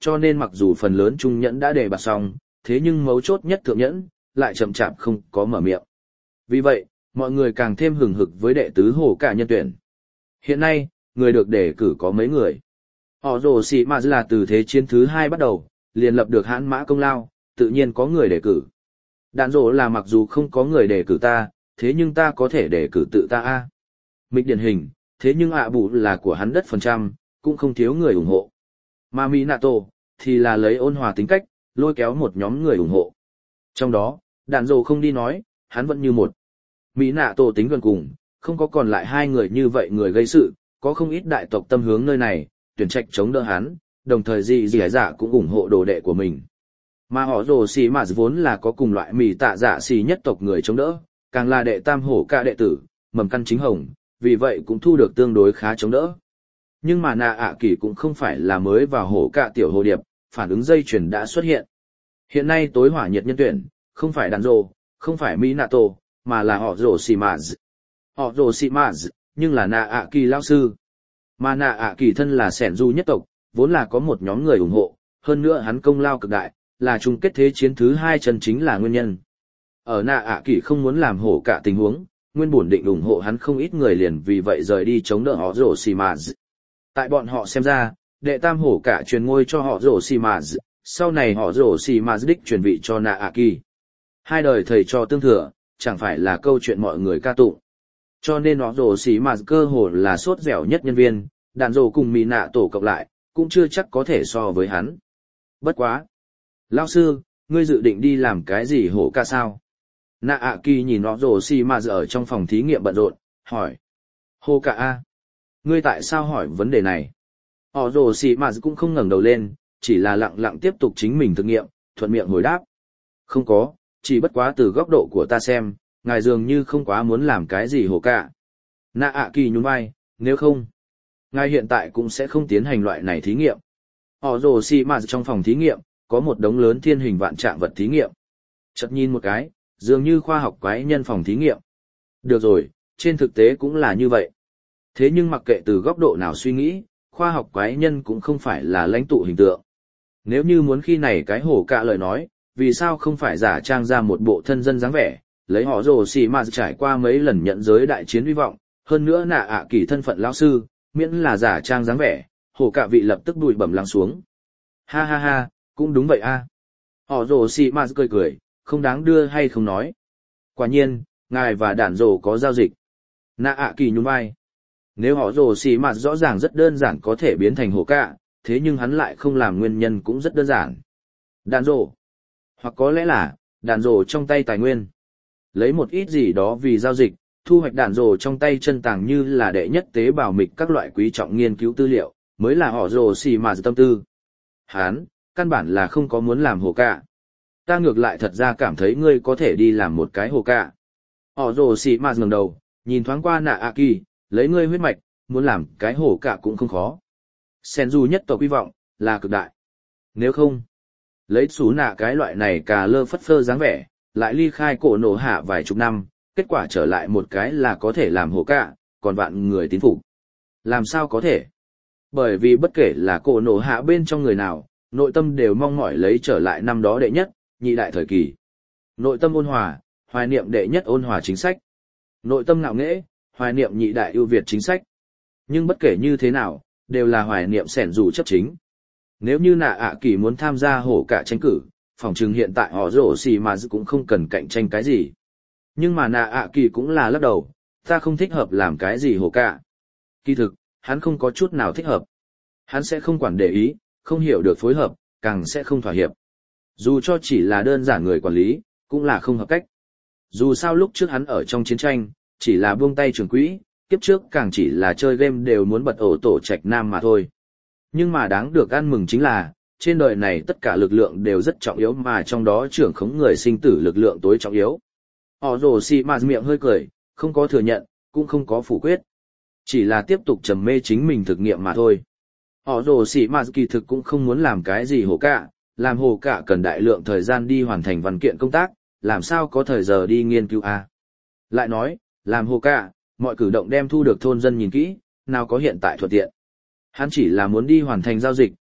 cho nên mặc dù phần lớn trung nhẫn đã đề bạt xong, thế nhưng mấu chốt nhất thượng nhẫn, lại chậm chạp không có mở miệng. Vì vậy, mọi người càng thêm hừng hực với đệ tứ hổ cả nhân tuyển. Hiện nay, người được đề cử có mấy người. Họ rồ xì mà là từ thế chiến thứ hai bắt đầu, liền lập được hãn mã công lao, tự nhiên có người đề cử. Đạn rồ là mặc dù không có người đề cử ta, thế nhưng ta có thể đề cử tự ta a. Mịch điển hình, thế nhưng ạ bù là của hắn đất phần trăm, cũng không thiếu người ủng hộ. Mà Minato, thì là lấy ôn hòa tính cách, lôi kéo một nhóm người ủng hộ. Trong đó, đạn rồ không đi nói, hắn vẫn như một. Minato tính gần cùng, không có còn lại hai người như vậy người gây sự, có không ít đại tộc tâm hướng nơi này, tuyển trạch chống đỡ hắn, đồng thời gì gì dạ cũng ủng hộ đồ đệ của mình. Mà họ rồ xì mà vốn là có cùng loại mì tạ dạ xì nhất tộc người chống đỡ, càng là đệ tam hổ ca đệ tử, mầm căn chính hồng, vì vậy cũng thu được tương đối khá chống đỡ. Nhưng mà nạ ạ kỳ cũng không phải là mới vào hổ ca tiểu hồ điệp, phản ứng dây chuyền đã xuất hiện. Hiện nay tối hỏa nhiệt nhân tuyển, không phải đàn rồ, không phải Minato, mà là họ rồ xì mà họ rồ xì mà nhưng là nạ ạ kỳ lao sư. Mà nạ ạ kỳ thân là sẻn du nhất tộc, vốn là có một nhóm người ủng hộ, hơn nữa hắn công lao cực đại, là chung kết thế chiến thứ hai chân chính là nguyên nhân. Ở nạ ạ kỳ không muốn làm hổ cả tình huống, nguyên bổn định ủng hộ hắn không ít người liền vì vậy rời đi chống đỡ họ rồ xì mà. Tại bọn họ xem ra, đệ tam hổ cả truyền ngôi cho họ rồ xì mà, sau này họ rồ xì mà đích truyền vị cho nạ ạ kỳ. Hai đời thầy cho tương thừa, chẳng phải là câu chuyện mọi người ca tụng. Cho nên họ rồ xì mà cơ hồ là sốt dẻo nhất nhân viên, đàn rồ cùng mì nạ tổ cộng lại, cũng chưa chắc có thể so với hắn. Bất quá. Lao sư, ngươi dự định đi làm cái gì hổ ca sao? Nạ ạ kỳ nhìn họ rồ xì mà ở trong phòng thí nghiệm bận rộn, hỏi. Hổ ca a? Ngươi tại sao hỏi vấn đề này? Họ rồ xì mà cũng không ngẩng đầu lên, chỉ là lặng lặng tiếp tục chính mình thực nghiệm, thuận miệng hồi đáp. Không có, chỉ bất quá từ góc độ của ta xem, ngài dường như không quá muốn làm cái gì hổ ca. Nạ ạ kỳ nhún vai, nếu không, ngài hiện tại cũng sẽ không tiến hành loại này thí nghiệm. Họ rồ xì mà trong phòng thí nghiệm, có một đống lớn thiên hình vạn trạng vật thí nghiệm. Chợt nhìn một cái, dường như khoa học quái nhân phòng thí nghiệm. Được rồi, trên thực tế cũng là như vậy. Thế nhưng mặc kệ từ góc độ nào suy nghĩ, khoa học quái nhân cũng không phải là lãnh tụ hình tượng. Nếu như muốn khi này cái hổ cả lời nói, vì sao không phải giả trang ra một bộ thân dân dáng vẻ, lấy họ rồ xì mà trải qua mấy lần nhận giới đại chiến hy vọng, hơn nữa nạ ạ kỳ thân phận lão sư, miễn là giả trang dáng vẻ, hổ cả vị lập tức bụi bẩm lắng xuống. Ha ha ha, cũng đúng vậy a. Họ rồ xì mà cười cười, không đáng đưa hay không nói. Quả nhiên, ngài và đản rồ có giao dịch. Nạ ạ kỳ nhún vai. Nếu họ rồ xì mà rõ ràng rất đơn giản có thể biến thành hổ cả, thế nhưng hắn lại không làm nguyên nhân cũng rất đơn giản. Đản rồ. Hoặc có lẽ là, đản rồ trong tay tài nguyên. Lấy một ít gì đó vì giao dịch, thu hoạch đản rồ trong tay chân tàng như là đệ nhất tế bào mịch các loại quý trọng nghiên cứu tư liệu, mới là họ rồ xì mà tâm tư. Hán, căn bản là không có muốn làm hổ cả. Ta ngược lại thật ra cảm thấy ngươi có thể đi làm một cái hổ cả. Họ rồ xì mà ngẩng đầu, nhìn thoáng qua nạ ạ kỳ, lấy ngươi huyết mạch, muốn làm cái hổ cả cũng không khó. Senju nhất tộc hy vọng, là cực đại. Nếu không, lấy xú nạ cái loại này cà lơ phất phơ dáng vẻ, lại ly khai cổ nổ hạ vài chục năm, kết quả trở lại một cái là có thể làm hổ cả, còn vạn người tín phục. Làm sao có thể? Bởi vì bất kể là cổ nổ hạ bên trong người nào, nội tâm đều mong mỏi lấy trở lại năm đó đệ nhất, nhị đại thời kỳ. Nội tâm ôn hòa, hoài niệm đệ nhất ôn hòa chính sách. Nội tâm ngạo nghễ, hoài niệm nhị đại ưu việt chính sách. Nhưng bất kể như thế nào, đều là hoài niệm sẻn dù chấp chính. Nếu như nạ ạ kỳ muốn tham gia hổ cả tranh cử, phòng trừng hiện tại họ rổ xì mà cũng không cần cạnh tranh cái gì. Nhưng mà nạ ạ kỳ cũng là lắc đầu, ta không thích hợp làm cái gì hổ cả. Kỳ thực, hắn không có chút nào thích hợp. Hắn sẽ không quản để ý, không hiểu được phối hợp, càng sẽ không thỏa hiệp. Dù cho chỉ là đơn giản người quản lý, cũng là không hợp cách. Dù sao lúc trước hắn ở trong chiến tranh, chỉ là buông tay trường quỹ, kiếp trước càng chỉ là chơi game đều muốn bật ổ tổ trạch nam mà thôi. Nhưng mà đáng được ăn mừng chính là, trên đời này tất cả lực lượng đều rất trọng yếu mà trong đó trưởng khống người sinh tử lực lượng tối trọng yếu. Họ rồ xì mà miệng hơi cười, không có thừa nhận, cũng không có phủ quyết. Chỉ là tiếp tục trầm mê chính mình thực nghiệm mà thôi. Họ rồ xì mà kỳ thực cũng không muốn làm cái gì hổ cả, làm hổ cả cần đại lượng thời gian đi hoàn thành văn kiện công tác, làm sao có thời giờ đi nghiên cứu a. Lại nói, làm hổ cả, mọi cử động đem thu được thôn dân nhìn kỹ, nào có hiện tại thuận tiện. Hắn chỉ là muốn đi hoàn thành giao dịch,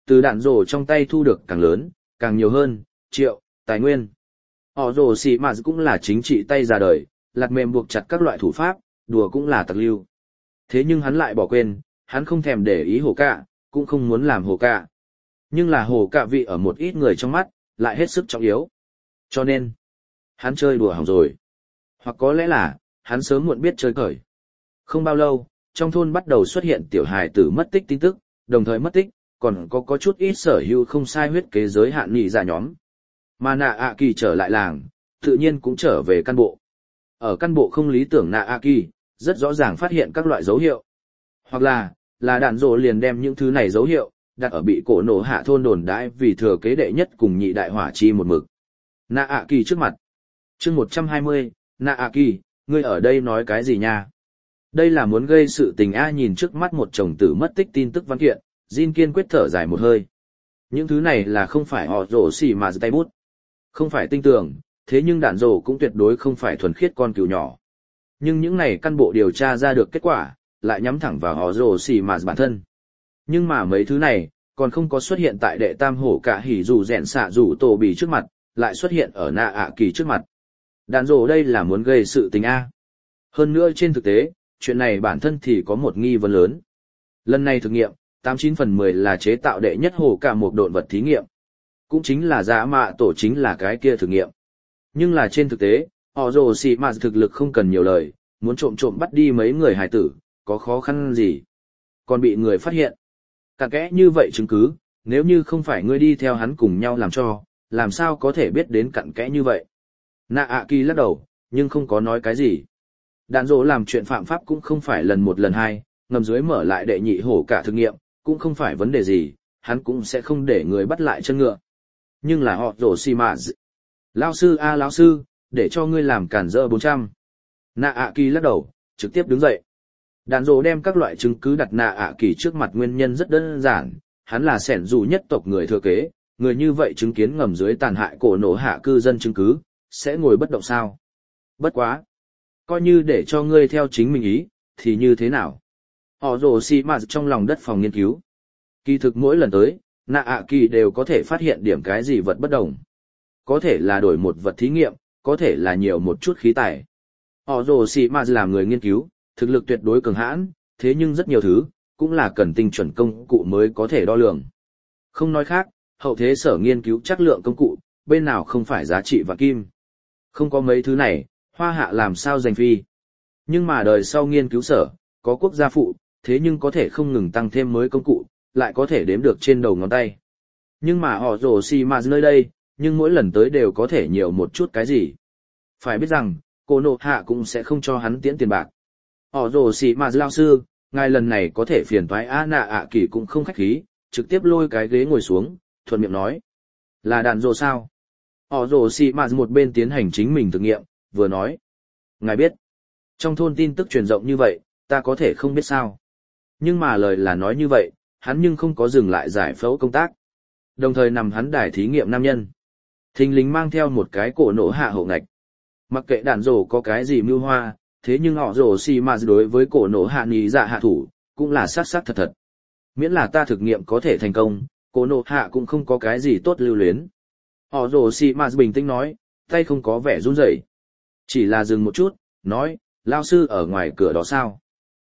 từ đạn rổ trong tay thu được càng lớn, càng nhiều hơn, triệu, tài nguyên. Họ rổ xì mà cũng là chính trị tay ra đời, lạt mềm buộc chặt các loại thủ pháp, đùa cũng là tặc lưu. Thế nhưng hắn lại bỏ quên, hắn không thèm để ý hồ cạ, cũng không muốn làm hồ cạ. Nhưng là hồ cạ vị ở một ít người trong mắt, lại hết sức trọng yếu. Cho nên, hắn chơi đùa hỏng rồi. Hoặc có lẽ là, hắn sớm muộn biết chơi cởi. Không bao lâu, trong thôn bắt đầu xuất hiện tiểu hài tử mất tích tin tức, đồng thời mất tích, còn có có chút ít sở hữu không sai huyết kế giới hạn nhị ra nhóm. Mà nạ ạ kỳ trở lại làng, tự nhiên cũng trở về căn bộ. Ở căn bộ không lý tưởng nạ ạ kỳ, rất rõ ràng phát hiện các loại dấu hiệu. Hoặc là, là đạn rồ liền đem những thứ này dấu hiệu, đặt ở bị cổ nổ hạ thôn đồn đãi vì thừa kế đệ nhất cùng nhị đại hỏa chi một mực. Nạ ạ kỳ trước mặt. chương một trăm hai mươi, nạ ạ kỳ, ngươi ở đây nói cái gì nha? Đây là muốn gây sự tình a. Nhìn trước mắt một chồng tử mất tích tin tức văn kiện, Jin kiên quyết thở dài một hơi. Những thứ này là không phải họ rổ xì mà tay bút. Không phải tinh tường, thế nhưng đạn rổ cũng tuyệt đối không phải thuần khiết con cừu nhỏ. Nhưng những này căn bộ điều tra ra được kết quả, lại nhắm thẳng vào họ rổ xì mà bản thân. Nhưng mà mấy thứ này, còn không có xuất hiện tại đệ tam hổ cả hỉ dù rèn xạ dù tổ bì trước mặt, lại xuất hiện ở nạ ạ kỳ trước mặt. Đạn rổ đây là muốn gây sự tình a. Hơn nữa trên thực tế, chuyện này bản thân thì có một nghi vấn lớn. Lần này thực nghiệm, tám chín phần mười là chế tạo đệ nhất hổ cả một độn vật thí nghiệm. Cũng chính là giả mạ tổ chính là cái kia thử nghiệm. Nhưng là trên thực tế, họ rồ xì mà thực lực không cần nhiều lời, muốn trộm trộm bắt đi mấy người hài tử, có khó khăn gì. Còn bị người phát hiện. Cặn kẽ như vậy chứng cứ, nếu như không phải ngươi đi theo hắn cùng nhau làm cho, làm sao có thể biết đến cặn kẽ như vậy. Nạ ạ kỳ lắc đầu, nhưng không có nói cái gì. Đạn dỗ làm chuyện phạm pháp cũng không phải lần một lần hai, ngầm dưới mở lại đệ nhị hổ cả thực nghiệm, cũng không phải vấn đề gì, hắn cũng sẽ không để người bắt lại chân ngựa. Nhưng là họ rổ xì mà d... Lao sư a à, lão sư, để cho ngươi làm cản rỡ bốn trăm. Nạ ạ kỳ lắc đầu, trực tiếp đứng dậy. Đạn dỗ đem các loại chứng cứ đặt nạ ạ kỳ trước mặt, nguyên nhân rất đơn giản, hắn là sẻn dù nhất tộc người thừa kế, người như vậy chứng kiến ngầm dưới tàn hại cổ nổ hạ cư dân chứng cứ, sẽ ngồi bất động sao. Bất quá. Coi như để cho ngươi theo chính mình ý, thì như thế nào? Họ rồ xì mà trong lòng đất phòng nghiên cứu. Kỳ thực mỗi lần tới, nạ ạ kỳ đều có thể phát hiện điểm cái gì vật bất đồng. Có thể là đổi một vật thí nghiệm, có thể là nhiều một chút khí tài. Họ rồ xì mà làm người nghiên cứu, thực lực tuyệt đối cường hãn, thế nhưng rất nhiều thứ, cũng là cần tinh chuẩn công cụ mới có thể đo lường. Không nói khác, hậu thế sở nghiên cứu chất lượng công cụ, bên nào không phải giá trị vạn kim. Không có mấy thứ này, Hoa hạ làm sao giành phi. Nhưng mà đời sau nghiên cứu sở, có quốc gia phụ, thế nhưng có thể không ngừng tăng thêm mới công cụ, lại có thể đếm được trên đầu ngón tay. Nhưng mà họ rồ xì mà nơi đây, nhưng mỗi lần tới đều có thể nhiều một chút cái gì. Phải biết rằng, cô nộ hạ cũng sẽ không cho hắn tiễn tiền bạc. Họ rồ xì mà lao sư, ngài lần này có thể phiền toái a. Nạ ạ kỳ cũng không khách khí, trực tiếp lôi cái ghế ngồi xuống, thuận miệng nói. Là đàn rồ sao? Họ rồ xì mà một bên tiến hành chính mình thực nghiệm, vừa nói. Ngài biết, trong thôn tin tức truyền rộng như vậy, ta có thể không biết sao. Nhưng mà lời là nói như vậy, hắn nhưng không có dừng lại giải phẫu công tác. Đồng thời nằm hắn đài thí nghiệm nam nhân. Thình lình mang theo một cái cổ nổ hạ hậu ngạch. Mặc kệ đàn rồ có cái gì mưu hoa, thế nhưng họ rồ xì mà đối với cổ nổ hạ ní dạ hạ thủ, cũng là sát sát thật thật. Miễn là ta thực nghiệm có thể thành công, cổ nổ hạ cũng không có cái gì tốt lưu luyến. Họ rồ xì mà bình tĩnh nói, tay không có vẻ run rẩy. Chỉ là dừng một chút, nói, lao sư ở ngoài cửa đó sao?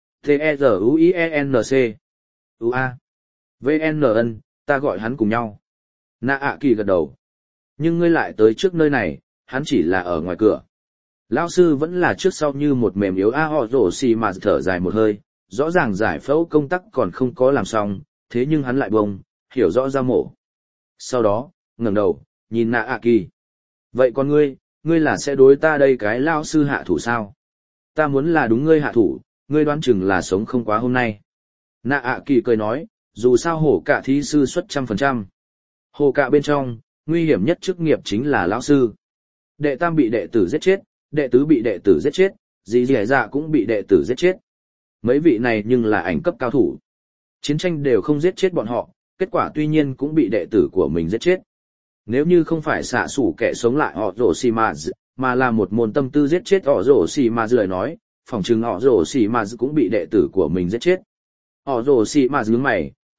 T-E-Z-U-I-E-N-C U-A V-N-N, ta gọi hắn cùng nhau. Nạ ạ kỳ gật đầu. Nhưng ngươi lại tới trước nơi này, hắn chỉ là ở ngoài cửa. Lao sư vẫn là trước sau như một mềm yếu a. Họ rổ xì mà thở dài một hơi, rõ ràng giải phẫu công tác còn không có làm xong, thế nhưng hắn lại bông, hiểu rõ ra mổ. Sau đó, ngẩng đầu, nhìn nạ ạ kỳ. Vậy con ngươi, ngươi là sẽ đối ta đây cái lao sư hạ thủ sao? Ta muốn là đúng ngươi hạ thủ, ngươi đoán chừng là sống không quá hôm nay. Nạ ạ kỳ cười nói, dù sao hổ cả thí sư suất trăm phần trăm. Hổ cả bên trong, nguy hiểm nhất chức nghiệp chính là lão sư. Đệ tam bị đệ tử giết chết, đệ tứ bị đệ tử giết chết, dì dì dạ cũng bị đệ tử giết chết. Mấy vị này nhưng là ảnh cấp cao thủ. Chiến tranh đều không giết chết bọn họ, kết quả tuy nhiên cũng bị đệ tử của mình giết chết. Nếu như không phải xạ sủ kẻ sống lại họ rổ xì mà mà là một môn tâm tư giết chết họ rổ xì mà lời nói, phỏng chừng họ rổ xì mà cũng bị đệ tử của mình giết chết. Họ rổ xì mà nhướng mày,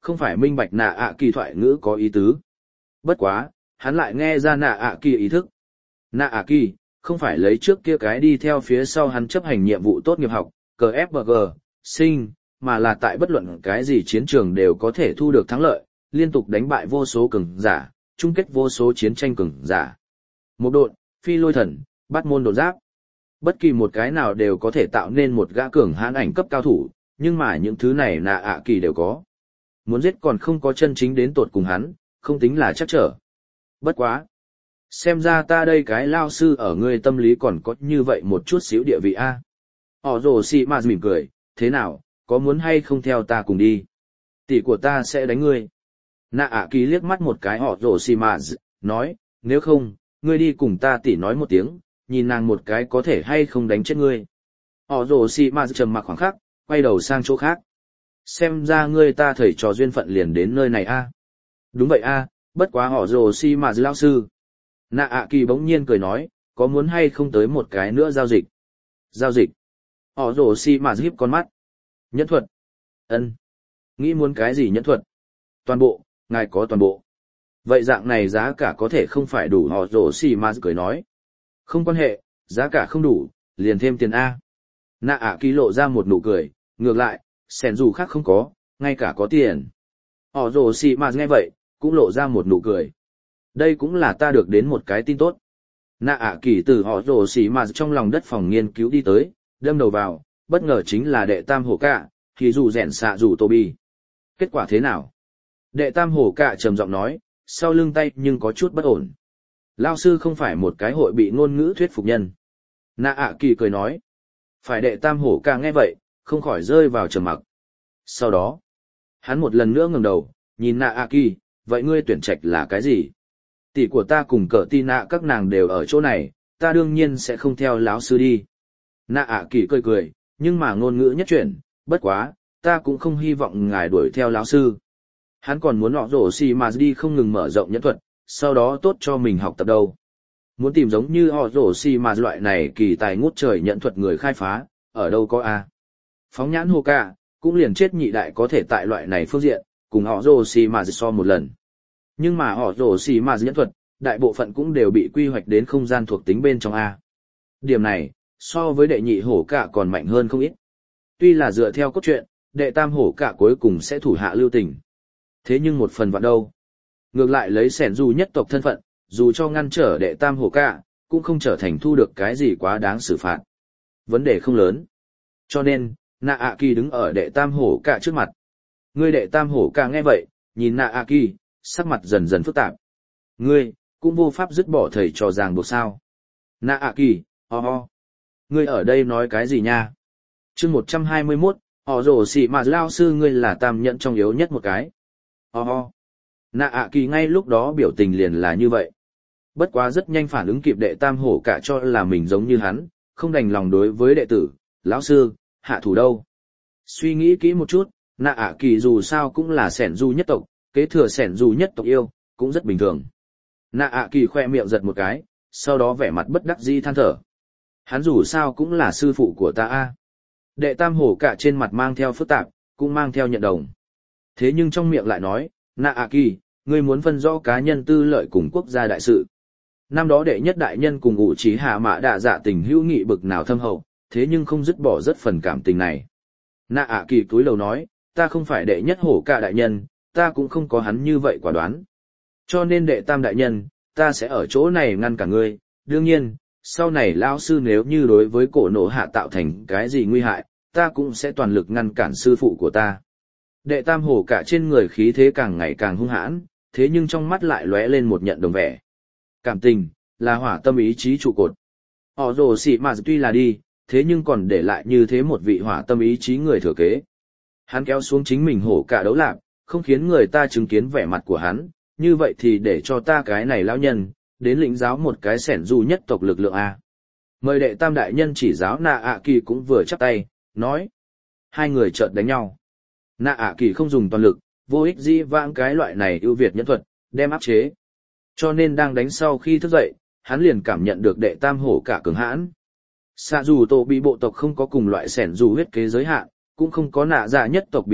không phải minh bạch nạ ạ kỳ thoại ngữ có ý tứ. Bất quá, hắn lại nghe ra nạ ạ kỳ ý thức. Nạ ạ kỳ, không phải lấy trước kia cái đi theo phía sau hắn chấp hành nhiệm vụ tốt nghiệp học, cờ ép bê giê, sinh, mà là tại bất luận cái gì chiến trường đều có thể thu được thắng lợi, liên tục đánh bại vô số cường giả, chung kết vô số chiến tranh cường giả. Một độn, phi lôi thần, bắt môn đột giáp. Bất kỳ một cái nào đều có thể tạo nên một gã cường hãn ảnh cấp cao thủ, nhưng mà những thứ này nạ ạ kỳ đều có. Muốn giết còn không có chân chính đến tột cùng hắn, không tính là chắc trở. Bất quá. Xem ra ta đây cái lao sư ở ngươi tâm lý còn có như vậy một chút xíu địa vị a. Họ rồ xì mà mỉm cười, thế nào, có muốn hay không theo ta cùng đi? Tỷ của ta sẽ đánh ngươi. Nạ ạ kỳ liếc mắt một cái họ rồ xì mà nói, nếu không, ngươi đi cùng ta tỷ nói một tiếng, nhìn nàng một cái có thể hay không đánh chết ngươi. Họ rồ xì mà trầm mặc khoảng khắc, quay đầu sang chỗ khác. Xem ra ngươi ta thầy trò duyên phận liền đến nơi này a. Đúng vậy a, bất quá họ rồ xì mà lao sư. Nạ ạ kỳ bỗng nhiên cười nói, có muốn hay không tới một cái nữa giao dịch? Giao dịch. Họ rồ xì mà híp con mắt. Nhẫn thuật. Ân. Nghĩ muốn cái gì nhẫn thuật? Toàn bộ, ngài có toàn bộ. Vậy dạng này giá cả có thể không phải đủ, họ rồ xì mà cười nói. Không quan hệ, giá cả không đủ, liền thêm tiền A. Nạ ạ kỳ lộ ra một nụ cười, ngược lại, sẻn dù khác không có, ngay cả có tiền. Họ rồ xì mà nghe vậy, cũng lộ ra một nụ cười. Đây cũng là ta được đến một cái tin tốt. Nạ ạ kỳ từ họ rồ xì mà trong lòng đất phòng nghiên cứu đi tới, đâm đầu vào, bất ngờ chính là đệ tam hổ cạ, thì dù rèn xạ dù tô bi. Kết quả thế nào? Đệ tam hổ cạ trầm giọng nói, sau lưng tay nhưng có chút bất ổn. Lao sư không phải một cái hội bị ngôn ngữ thuyết phục nhân. Nạ ạ kỳ cười nói. Phải đệ tam hổ cạ nghe vậy, không khỏi rơi vào trầm mặc. Sau đó, hắn một lần nữa ngẩng đầu, nhìn nạ ạ kỳ, vậy ngươi tuyển trạch là cái gì? Tỷ của ta cùng cỡ ti nạ các nàng đều ở chỗ này, ta đương nhiên sẽ không theo lão sư đi. Nạ ạ kỳ cười cười, nhưng mà ngôn ngữ nhất chuyển, bất quá, ta cũng không hy vọng ngài đuổi theo lão sư. Hắn còn muốn họ rổ xì mà đi không ngừng mở rộng nhẫn thuật, sau đó tốt cho mình học tập đâu. Muốn tìm giống như họ rổ xì mà loại này kỳ tài ngút trời nhẫn thuật người khai phá, ở đâu có a? Phóng nhãn hồ ca, cũng liền chết nhị đại có thể tại loại này phương diện, cùng họ rổ xì mà so một lần. Nhưng mà họ rổ xì mà nhẫn thuật, đại bộ phận cũng đều bị quy hoạch đến không gian thuộc tính bên trong A. Điểm này, so với đệ nhị hổ cả còn mạnh hơn không ít. Tuy là dựa theo cốt truyện, đệ tam hổ cả cuối cùng sẽ thủ hạ lưu tình. Thế nhưng một phần vạn đâu. Ngược lại lấy sẻn dù nhất tộc thân phận, dù cho ngăn trở đệ tam hổ cả, cũng không trở thành thu được cái gì quá đáng xử phạt. Vấn đề không lớn. Cho nên, nạ ạ kỳ đứng ở đệ tam hổ cả trước mặt. Ngươi đệ tam hổ cả nghe vậy, nhìn nạ ạ kỳ, sắc mặt dần dần phức tạp. Ngươi, cũng vô pháp dứt bỏ thầy trò ràng buộc sao. Nạ ạ kỳ, ho ho. Ngươi ở đây nói cái gì nha? chương một trăm hai mươi mốt, họ rổ xì mà lao sư ngươi là tam nhẫn trong yếu nhất một cái. Ho ho. Nạ ạ kỳ ngay lúc đó biểu tình liền là như vậy. Bất quá rất nhanh phản ứng kịp đệ tam hổ cả cho là mình giống như hắn, không đành lòng đối với đệ tử, lão sư, hạ thủ đâu. Suy nghĩ kỹ một chút, nạ ạ kỳ dù sao cũng là sẻn du nhất tộc, kế thừa sẻn du nhất tộc yêu, cũng rất bình thường. Nạ ạ kỳ khoe miệng giật một cái, sau đó vẻ mặt bất đắc dĩ than thở. Hắn dù sao cũng là sư phụ của ta a. Đệ tam hổ cả trên mặt mang theo phức tạp, cũng mang theo nhận đồng. Thế nhưng trong miệng lại nói, nạ ạ kỳ, ngươi muốn phân rõ cá nhân tư lợi cùng quốc gia đại sự. Năm đó đệ nhất đại nhân cùng ủ trí hạ mã đạ dạ tình hữu nghị bực nào thâm hậu, thế nhưng không dứt bỏ rất phần cảm tình này. Nạ ạ kỳ cúi đầu nói, ta không phải đệ nhất hổ cả đại nhân, ta cũng không có hắn như vậy quả đoán. Cho nên đệ tam đại nhân, ta sẽ ở chỗ này ngăn cả ngươi, đương nhiên, sau này lão sư nếu như đối với cổ nổ hạ tạo thành cái gì nguy hại, ta cũng sẽ toàn lực ngăn cản sư phụ của ta. Đệ tam hổ cả trên người khí thế càng ngày càng hung hãn, thế nhưng trong mắt lại lóe lên một nhận đồng vẻ. Cảm tình, là hỏa tâm ý chí trụ cột. Họ rồ xị mà tuy là đi, thế nhưng còn để lại như thế một vị hỏa tâm ý chí người thừa kế. Hắn kéo xuống chính mình hổ cả đấu lạc, không khiến người ta chứng kiến vẻ mặt của hắn, như vậy thì để cho ta cái này lão nhân, đến lĩnh giáo một cái sẻn du nhất tộc lực lượng A. Mời đệ tam đại nhân chỉ giáo nạ ạ kỳ cũng vừa chắp tay, nói. Hai người chợt đánh nhau. Nạ ạ kỳ không dùng toàn lực, vô ích dĩ vãng cái loại này ưu việt nhẫn thuật, đem áp chế. Cho nên đang đánh sau khi thức dậy, hắn liền cảm nhận được đệ tam hổ cả cường hãn. Xạ dù tổ bị bộ tộc không có cùng loại sẻn dù huyết kế giới hạn, cũng không có nạ dạ nhất tộc bí thuật,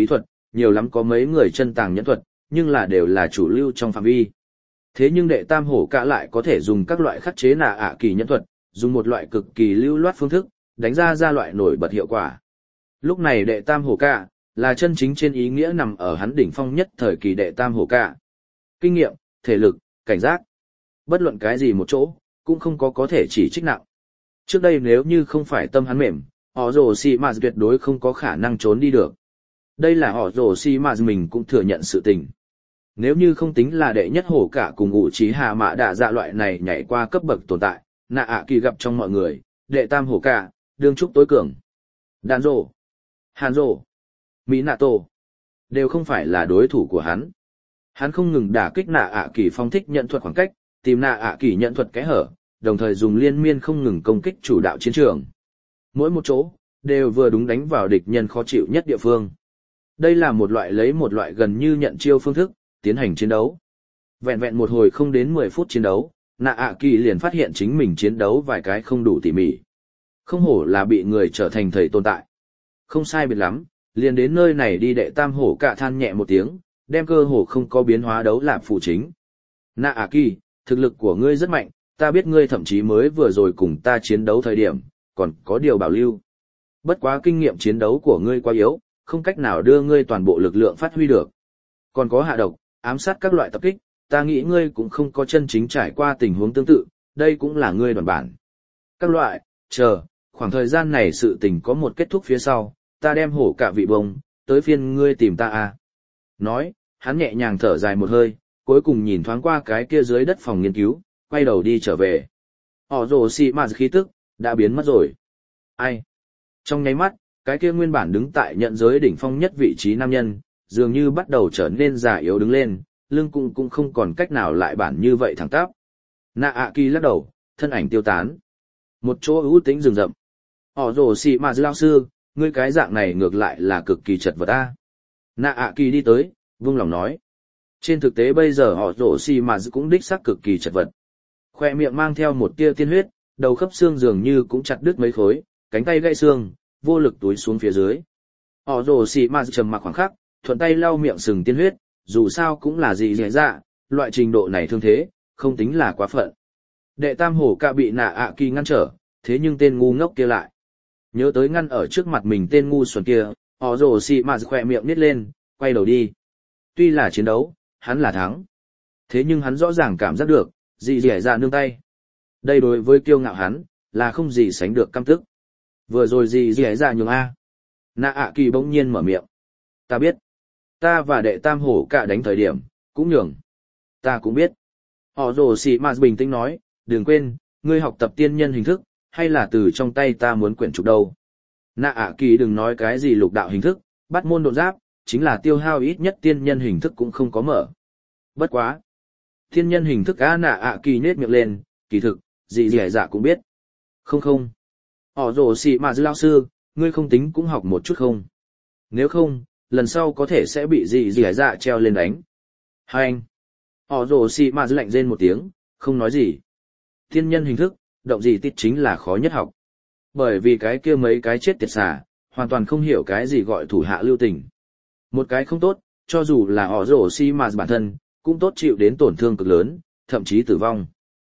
nhiều lắm có mấy người chân tàng nhẫn thuật, nhưng là đều là chủ lưu trong phạm vi. Thế nhưng đệ tam hổ cả lại có thể dùng các loại khắc chế nạ ạ kỳ nhẫn thuật, dùng một loại cực kỳ lưu loát phương thức, đánh ra ra loại nổi bật hiệu quả. Lúc này đệ tam hổ cả, là chân chính trên ý nghĩa nằm ở hắn đỉnh phong nhất thời kỳ đệ tam hổ cả. Kinh nghiệm, thể lực, cảnh giác. Bất luận cái gì một chỗ, cũng không có có thể chỉ trích nặng. Trước đây nếu như không phải tâm hắn mềm, họ rồ xì mà tuyệt đối không có khả năng trốn đi được. Đây là họ rồ xì mà mình cũng thừa nhận sự tình. Nếu như không tính là đệ nhất hổ cả cùng ngụ trí hạ mã đạ dạ loại này nhảy qua cấp bậc tồn tại, nạ ạ kỳ gặp trong mọi người, đệ tam hổ cả, đương trúc tối cường. Đàn rồ, hàn rồ, mỹ nạ tổ, đều không phải là đối thủ của hắn. Hắn không ngừng đả kích nạ ạ kỳ phong thích nhận thuật khoảng cách, tìm nạ ạ kỳ nhận thuật kẽ hở, đồng thời dùng liên miên không ngừng công kích chủ đạo chiến trường. Mỗi một chỗ, đều vừa đúng đánh vào địch nhân khó chịu nhất địa phương. Đây là một loại lấy một loại gần như nhận chiêu phương thức, tiến hành chiến đấu. Vẹn vẹn một hồi không đến mười phút chiến đấu, nạ ạ kỳ liền phát hiện chính mình chiến đấu vài cái không đủ tỉ mỉ. Không hổ là bị người trở thành thầy tồn tại. Không sai biệt lắm, liền đến nơi này đi đệ tam hổ cả than nhẹ một tiếng, đem cơ hồ không có biến hóa đấu lạp phụ chính. Nạ ạ kỳ, thực lực của ngươi rất mạnh, ta biết ngươi thậm chí mới vừa rồi cùng ta chiến đấu thời điểm, còn có điều bảo lưu. Bất quá kinh nghiệm chiến đấu của ngươi quá yếu, không cách nào đưa ngươi toàn bộ lực lượng phát huy được. Còn có hạ độc, ám sát các loại tập kích, ta nghĩ ngươi cũng không có chân chính trải qua tình huống tương tự, đây cũng là ngươi đoàn bản. Các loại, chờ, khoảng thời gian này sự tình có một kết thúc phía sau, ta đem hổ cả vị bông, tới phiên ngươi tìm ta à. Nói, hắn nhẹ nhàng thở dài một hơi, cuối cùng nhìn thoáng qua cái kia dưới đất phòng nghiên cứu, quay đầu đi trở về. Họ rồ xì mà khí tức, đã biến mất rồi. Ai? Trong nháy mắt, cái kia nguyên bản đứng tại nhận giới đỉnh phong nhất vị trí nam nhân, dường như bắt đầu trở nên già yếu đứng lên, lưng cũng cũng không còn cách nào lại bản như vậy thẳng tắp. Nạ ạ kỳ lắc đầu, thân ảnh tiêu tán. Một chỗ ưu tĩnh rừng rậm. Họ rồ xì mà lao sư, ngươi cái dạng này ngược lại là cực kỳ chật vật ta. Nạ ạ kỳ đi tới, vung lòng nói. Trên thực tế bây giờ họ rồ xì mà cũng đích xác cực kỳ chật vật. Khoe miệng mang theo một tia tiên huyết, đầu khớp xương dường như cũng chặt đứt mấy khối, cánh tay gãy xương, vô lực túi xuống phía dưới. Họ rồ xì mà trầm mặc khoảng khắc, thuận tay lau miệng sừng tiên huyết, dù sao cũng là gì dễ dạ, loại trình độ này thương thế, không tính là quá phận. Đệ tam hổ cả bị nạ ạ kỳ ngăn trở, thế nhưng tên ngu ngốc kia lại. Nhớ tới ngăn ở trước mặt mình tên ngu xuẩn kia, họ rồ xì mà khỏe miệng nít lên, quay đầu đi. Tuy là chiến đấu, hắn là thắng. Thế nhưng hắn rõ ràng cảm giác được, gì dễ dạ nương tay. Đây đối với kiêu ngạo hắn, là không gì sánh được căm tức. Vừa rồi gì dễ dạ nhường A. Nạ ạ kỳ bỗng nhiên mở miệng. Ta biết. Ta và đệ tam hổ cả đánh thời điểm, cũng nhường. Ta cũng biết. Họ rồ xì mà bình tĩnh nói, đừng quên, ngươi học tập tiên nhân hình thức, hay là từ trong tay ta muốn quyển trục đâu. Nạ ạ kỳ đừng nói cái gì lục đạo hình thức, bắt môn độ giáp, chính là tiêu hao ít nhất tiên nhân hình thức cũng không có mở. Bất quá. Tiên nhân hình thức á nạ ạ kỳ nết miệng lên, kỳ thực, gì dẻ dạ cũng biết. Không không. Họ rồ xì mà lao sư, ngươi không tính cũng học một chút không. Nếu không, lần sau có thể sẽ bị gì dẻ dạ treo lên đánh. Hai anh. Họ rồ xì mà lạnh rên một tiếng, không nói gì. Tiên nhân hình thức, động gì tít chính là khó nhất học. Bởi vì cái kia mấy cái chết tiệt xả, hoàn toàn không hiểu cái gì gọi thủ hạ lưu tình. Một cái không tốt, cho dù là họ rồ xì mà bản thân, cũng tốt chịu đến tổn thương cực lớn, thậm chí tử vong.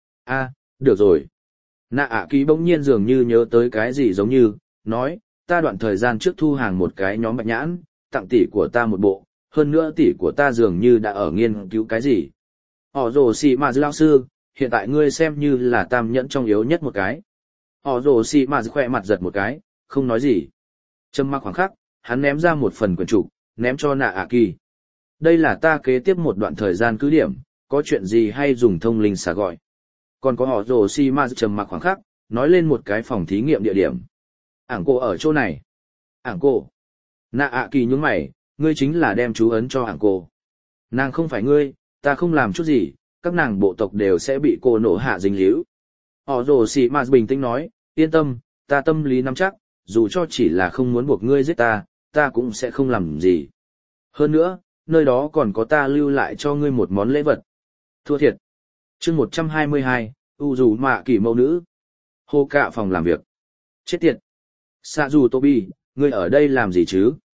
A, được rồi. Nạ ạ kỳ bỗng nhiên dường như nhớ tới cái gì giống như, nói, ta đoạn thời gian trước thu hàng một cái nhóm bạch nhãn, tặng tỷ của ta một bộ, hơn nữa tỷ của ta dường như đã ở nghiên cứu cái gì. Họ rồ xì mà lao sư, hiện tại ngươi xem như là tam nhẫn trong yếu nhất một cái. Họ rồ xì mà khỏe mặt giật một cái, không nói gì. Trầm mặc khoảng khắc, hắn ném ra một phần quyển trục, ném cho nạ ạ kỳ. Đây là ta kế tiếp một đoạn thời gian cứ điểm, có chuyện gì hay dùng thông linh xả gọi. Còn có họ rồ xì mà trầm mặc khoảng khắc, nói lên một cái phòng thí nghiệm địa điểm. Ảng cô ở chỗ này. Ảng cô. Nạ ạ kỳ nhướng mày, ngươi chính là đem chú ấn cho ảng cô. Nàng không phải ngươi, ta không làm chút gì, các nàng bộ tộc đều sẽ bị cô nổ hạ dính líu. Họ rồ xì mà bình tĩnh nói, yên tâm, ta tâm lý nắm chắc, dù cho chỉ là không muốn buộc ngươi giết ta, ta cũng sẽ không làm gì. Hơn nữa, nơi đó còn có ta lưu lại cho ngươi một món lễ vật. Thua thiệt. Chương một trăm hai mươi hai, u dù mạ kỳ mẫu nữ. Hô cạ phòng làm việc. Chết tiệt. Sạ dù Tobi, ngươi ở đây làm gì chứ?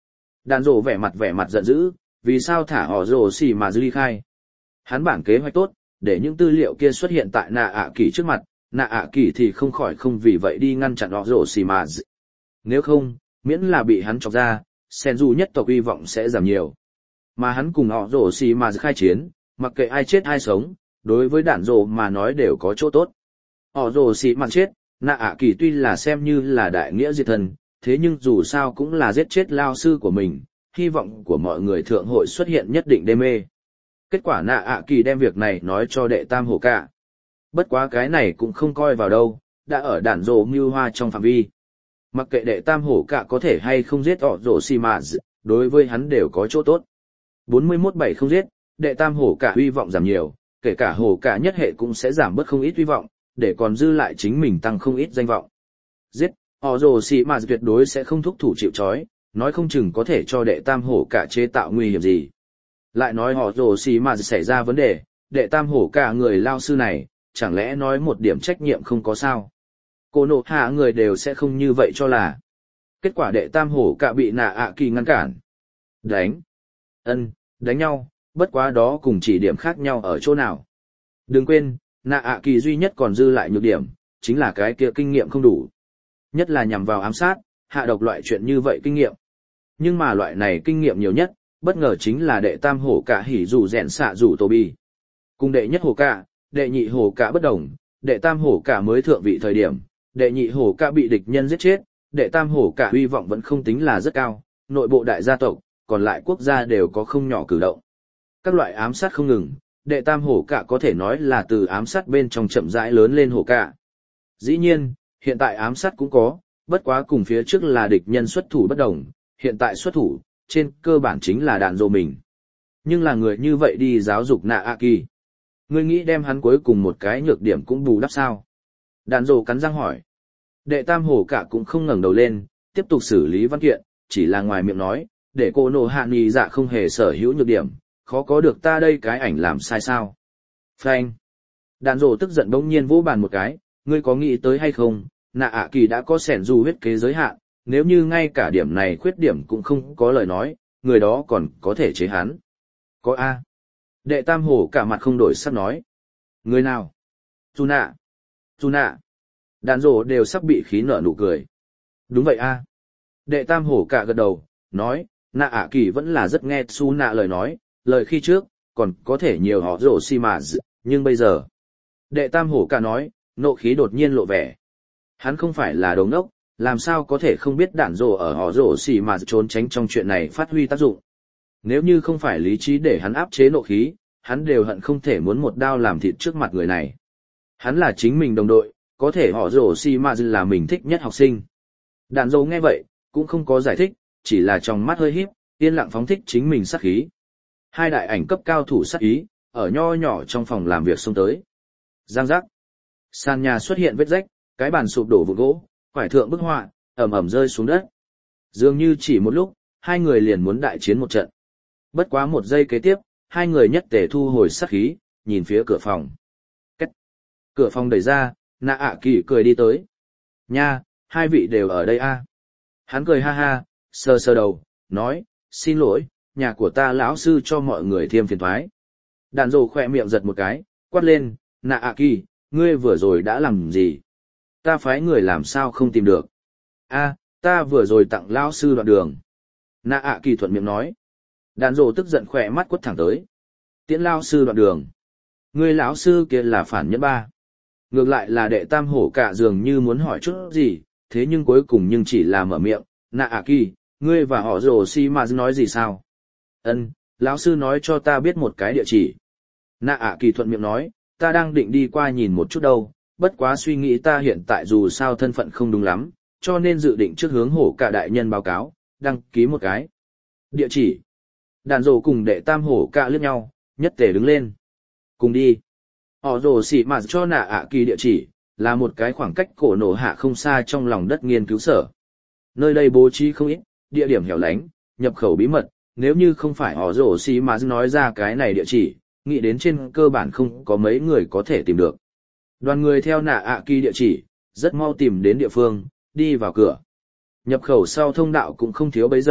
Đàn rồ vẻ mặt vẻ mặt giận dữ, vì sao thả họ rồ xì mà ly khai. Hắn bản kế hoạch tốt, để những tư liệu kia xuất hiện tại nạ ạ kỳ trước mặt, nạ ạ kỳ thì không khỏi không vì vậy đi ngăn chặn họ rồ xì mà. Nếu không, miễn là bị hắn chọc ra, sen dù nhất tộc hy vọng sẽ giảm nhiều. Mà hắn cùng họ rồ xì mà khai chiến, mặc kệ ai chết ai sống, đối với đạn rồ mà nói đều có chỗ tốt. Họ rồ xì mà chết, nạ ạ kỳ tuy là xem như là đại nghĩa diệt thần, thế nhưng dù sao cũng là giết chết lao sư của mình, hy vọng của mọi người thượng hội xuất hiện nhất định đê mê. Kết quả nạ ạ kỳ đem việc này nói cho đệ tam hổ cả. Bất quá cái này cũng không coi vào đâu, đã ở đạn rồ mưu hoa trong phạm vi. Mặc kệ đệ tam hổ cả có thể hay không giết họ rồ xì mà, đối với hắn đều có chỗ tốt. bốn mươi mốt bảy không giết, đệ tam hổ cả hy vọng giảm nhiều, kể cả hổ cả nhất hệ cũng sẽ giảm bớt không ít hy vọng, để còn dư lại chính mình tăng không ít danh vọng. Giết, họ rồ xì mà tuyệt đối sẽ không thúc thủ chịu trói, nói không chừng có thể cho đệ tam hổ cả chế tạo nguy hiểm gì. Lại nói họ rồ xì mà xảy ra vấn đề, đệ tam hổ cả người lao sư này, chẳng lẽ nói một điểm trách nhiệm không có sao. Cô nộ hạ người đều sẽ không như vậy cho là. Kết quả đệ tam hổ cả bị nạ ạ kỳ ngăn cản. Đánh. Ân, đánh nhau, bất quá đó cùng chỉ điểm khác nhau ở chỗ nào. Đừng quên, nạ ạ kỳ duy nhất còn dư lại nhược điểm, chính là cái kia kinh nghiệm không đủ. Nhất là nhằm vào ám sát, hạ độc loại chuyện như vậy kinh nghiệm. Nhưng mà loại này kinh nghiệm nhiều nhất, bất ngờ chính là đệ tam hổ cả hỉ dù rèn xạ dù tô bi. Cùng đệ nhất hổ cả, đệ nhị hổ cả bất đồng, đệ tam hổ cả mới thượng vị thời điểm, đệ nhị hổ cả bị địch nhân giết chết, đệ tam hổ cả hy vọng vẫn không tính là rất cao, nội bộ đại gia tộc, còn lại quốc gia đều có không nhỏ cử động. Các loại ám sát không ngừng, đệ tam hổ cả có thể nói là từ ám sát bên trong chậm rãi lớn lên hổ cả. Dĩ nhiên, hiện tại ám sát cũng có, bất quá cùng phía trước là địch nhân xuất thủ bất đồng, hiện tại xuất thủ, trên cơ bản chính là đạn dồ mình. Nhưng là người như vậy đi giáo dục nạ ạ kỳ. Ngươi nghĩ đem hắn cuối cùng một cái nhược điểm cũng bù đắp sao? Đạn dồ cắn răng hỏi. Đệ tam hổ cả cũng không ngẩng đầu lên, tiếp tục xử lý văn kiện, chỉ là ngoài miệng nói, để cô nổ hạ nghi dạ không hề sở hữu nhược điểm, khó có được ta đây cái ảnh làm sai sao. Phanh. Đạn dồ tức giận bỗng nhiên vỗ bàn một cái, ngươi có nghĩ tới hay không, nạ ạ kỳ đã có sẻn dù huyết kế giới hạn, nếu như ngay cả điểm này khuyết điểm cũng không có lời nói, người đó còn có thể chế hắn. Có A. Đệ tam hổ cả mặt không đổi sắc nói. Người nào? Chu nạ. Chu nạ. Đàn rổ đều sắp bị khí nở nụ cười. Đúng vậy A. Đệ tam hổ cả gật đầu, nói, nạ ạ kỳ vẫn là rất nghe su nạ lời nói, lời khi trước, còn có thể nhiều họ rổ xi mà d... nhưng bây giờ. Đệ tam hổ cả nói, nộ khí đột nhiên lộ vẻ. Hắn không phải là đồ ngốc, làm sao có thể không biết đạn rổ ở họ rổ xì mà trốn tránh trong chuyện này phát huy tác dụng. Nếu như không phải lý trí để hắn áp chế nộ khí, hắn đều hận không thể muốn một đao làm thịt trước mặt người này. Hắn là chính mình đồng đội, có thể họ rổ xì mà là mình thích nhất học sinh. Đạn rổ nghe vậy, cũng không có giải thích, chỉ là trong mắt hơi híp, yên lặng phóng thích chính mình sát khí. Hai đại ảnh cấp cao thủ sát ý, ở nho nhỏ trong phòng làm việc xông tới. Giang giác. Sàn nhà xuất hiện vết rách, cái bàn sụp đổ vụn gỗ, quải thượng bức họa, ẩm ẩm rơi xuống đất. Dường như chỉ một lúc, hai người liền muốn đại chiến một trận. Bất quá một giây kế tiếp, hai người nhất tề thu hồi sát khí, nhìn phía cửa phòng. Cách. Cửa phòng đẩy ra, nạ ạ kỳ cười đi tới. Nha, hai vị đều ở đây a. Hắn cười ha ha, sờ sờ đầu, nói, xin lỗi, nhà của ta lão sư cho mọi người thêm phiền thoái. Đàn rồ khỏe miệng giật một cái, quát lên, nạ ạ kỳ, ngươi vừa rồi đã làm gì? Ta phái người làm sao không tìm được? A, ta vừa rồi tặng lão sư đoạn đường. Nạ ạ kỳ thuận miệng nói. Đàn rồ tức giận khỏe mắt quất thẳng tới. Tiễn lão sư đoạn đường. Ngươi lão sư kia là phản nhẫn ba. Ngược lại là đệ tam hổ cả dường như muốn hỏi chút gì, thế nhưng cuối cùng nhưng chỉ là mở miệng. Nạ ạ kỳ, ngươi và họ rồ si mà nói gì sao? Ân, lão sư nói cho ta biết một cái địa chỉ. Nạ ạ kỳ thuận miệng nói, ta đang định đi qua nhìn một chút đâu, bất quá suy nghĩ ta hiện tại dù sao thân phận không đúng lắm, cho nên dự định trước hướng hổ cả đại nhân báo cáo, đăng ký một cái. Địa chỉ. Đàn rồ cùng đệ tam hổ cả liếc nhau, nhất tề đứng lên. Cùng đi. Họ rồ xỉ mà cho nạ ạ kỳ địa chỉ, là một cái khoảng cách cổ nổ hạ không xa trong lòng đất nghiên cứu sở. Nơi đây bố trí không ít, địa điểm hẻo lánh, nhập khẩu bí mật, nếu như không phải họ rồ xỉ mà nói ra cái này địa chỉ, nghĩ đến trên cơ bản không có mấy người có thể tìm được. Đoàn người theo nạ ạ kỳ địa chỉ, rất mau tìm đến địa phương, đi vào cửa. Nhập khẩu sau thông đạo cũng không thiếu bấy dập,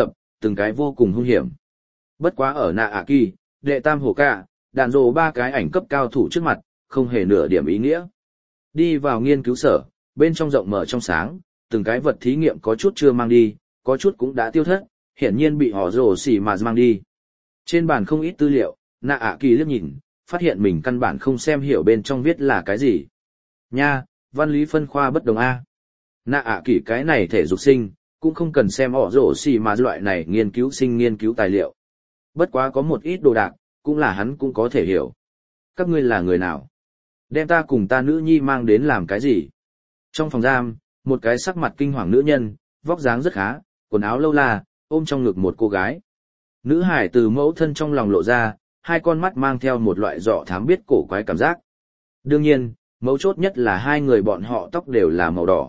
từng cái vô cùng hung hiểm. Bất quá ở nạ ạ kỳ, đệ tam hổ cả, đạn rồ ba cái ảnh cấp cao thủ trước mặt, không hề nửa điểm ý nghĩa. Đi vào nghiên cứu sở, bên trong rộng mở trong sáng, từng cái vật thí nghiệm có chút chưa mang đi, có chút cũng đã tiêu thất, hiển nhiên bị họ rồ xỉ mà mang đi. Trên bàn không ít tư liệu, nạ ạ kỳ liếc nhìn, phát hiện mình căn bản không xem hiểu bên trong viết là cái gì. Nha, văn lý phân khoa bất đồng A. Nạ ạ kỳ cái này thể dục sinh, cũng không cần xem họ rồ xỉ mà loại này nghiên cứu sinh nghiên cứu tài liệu. Bất quá có một ít đồ đạc, cũng là hắn cũng có thể hiểu. Các ngươi là người nào? Đem ta cùng ta nữ nhi mang đến làm cái gì? Trong phòng giam, một cái sắc mặt kinh hoàng nữ nhân, vóc dáng rất khá, quần áo lâu la, ôm trong ngực một cô gái. Nữ hải từ mẫu thân trong lòng lộ ra, hai con mắt mang theo một loại dọ thám biết cổ quái cảm giác. Đương nhiên, mấu chốt nhất là hai người bọn họ tóc đều là màu đỏ.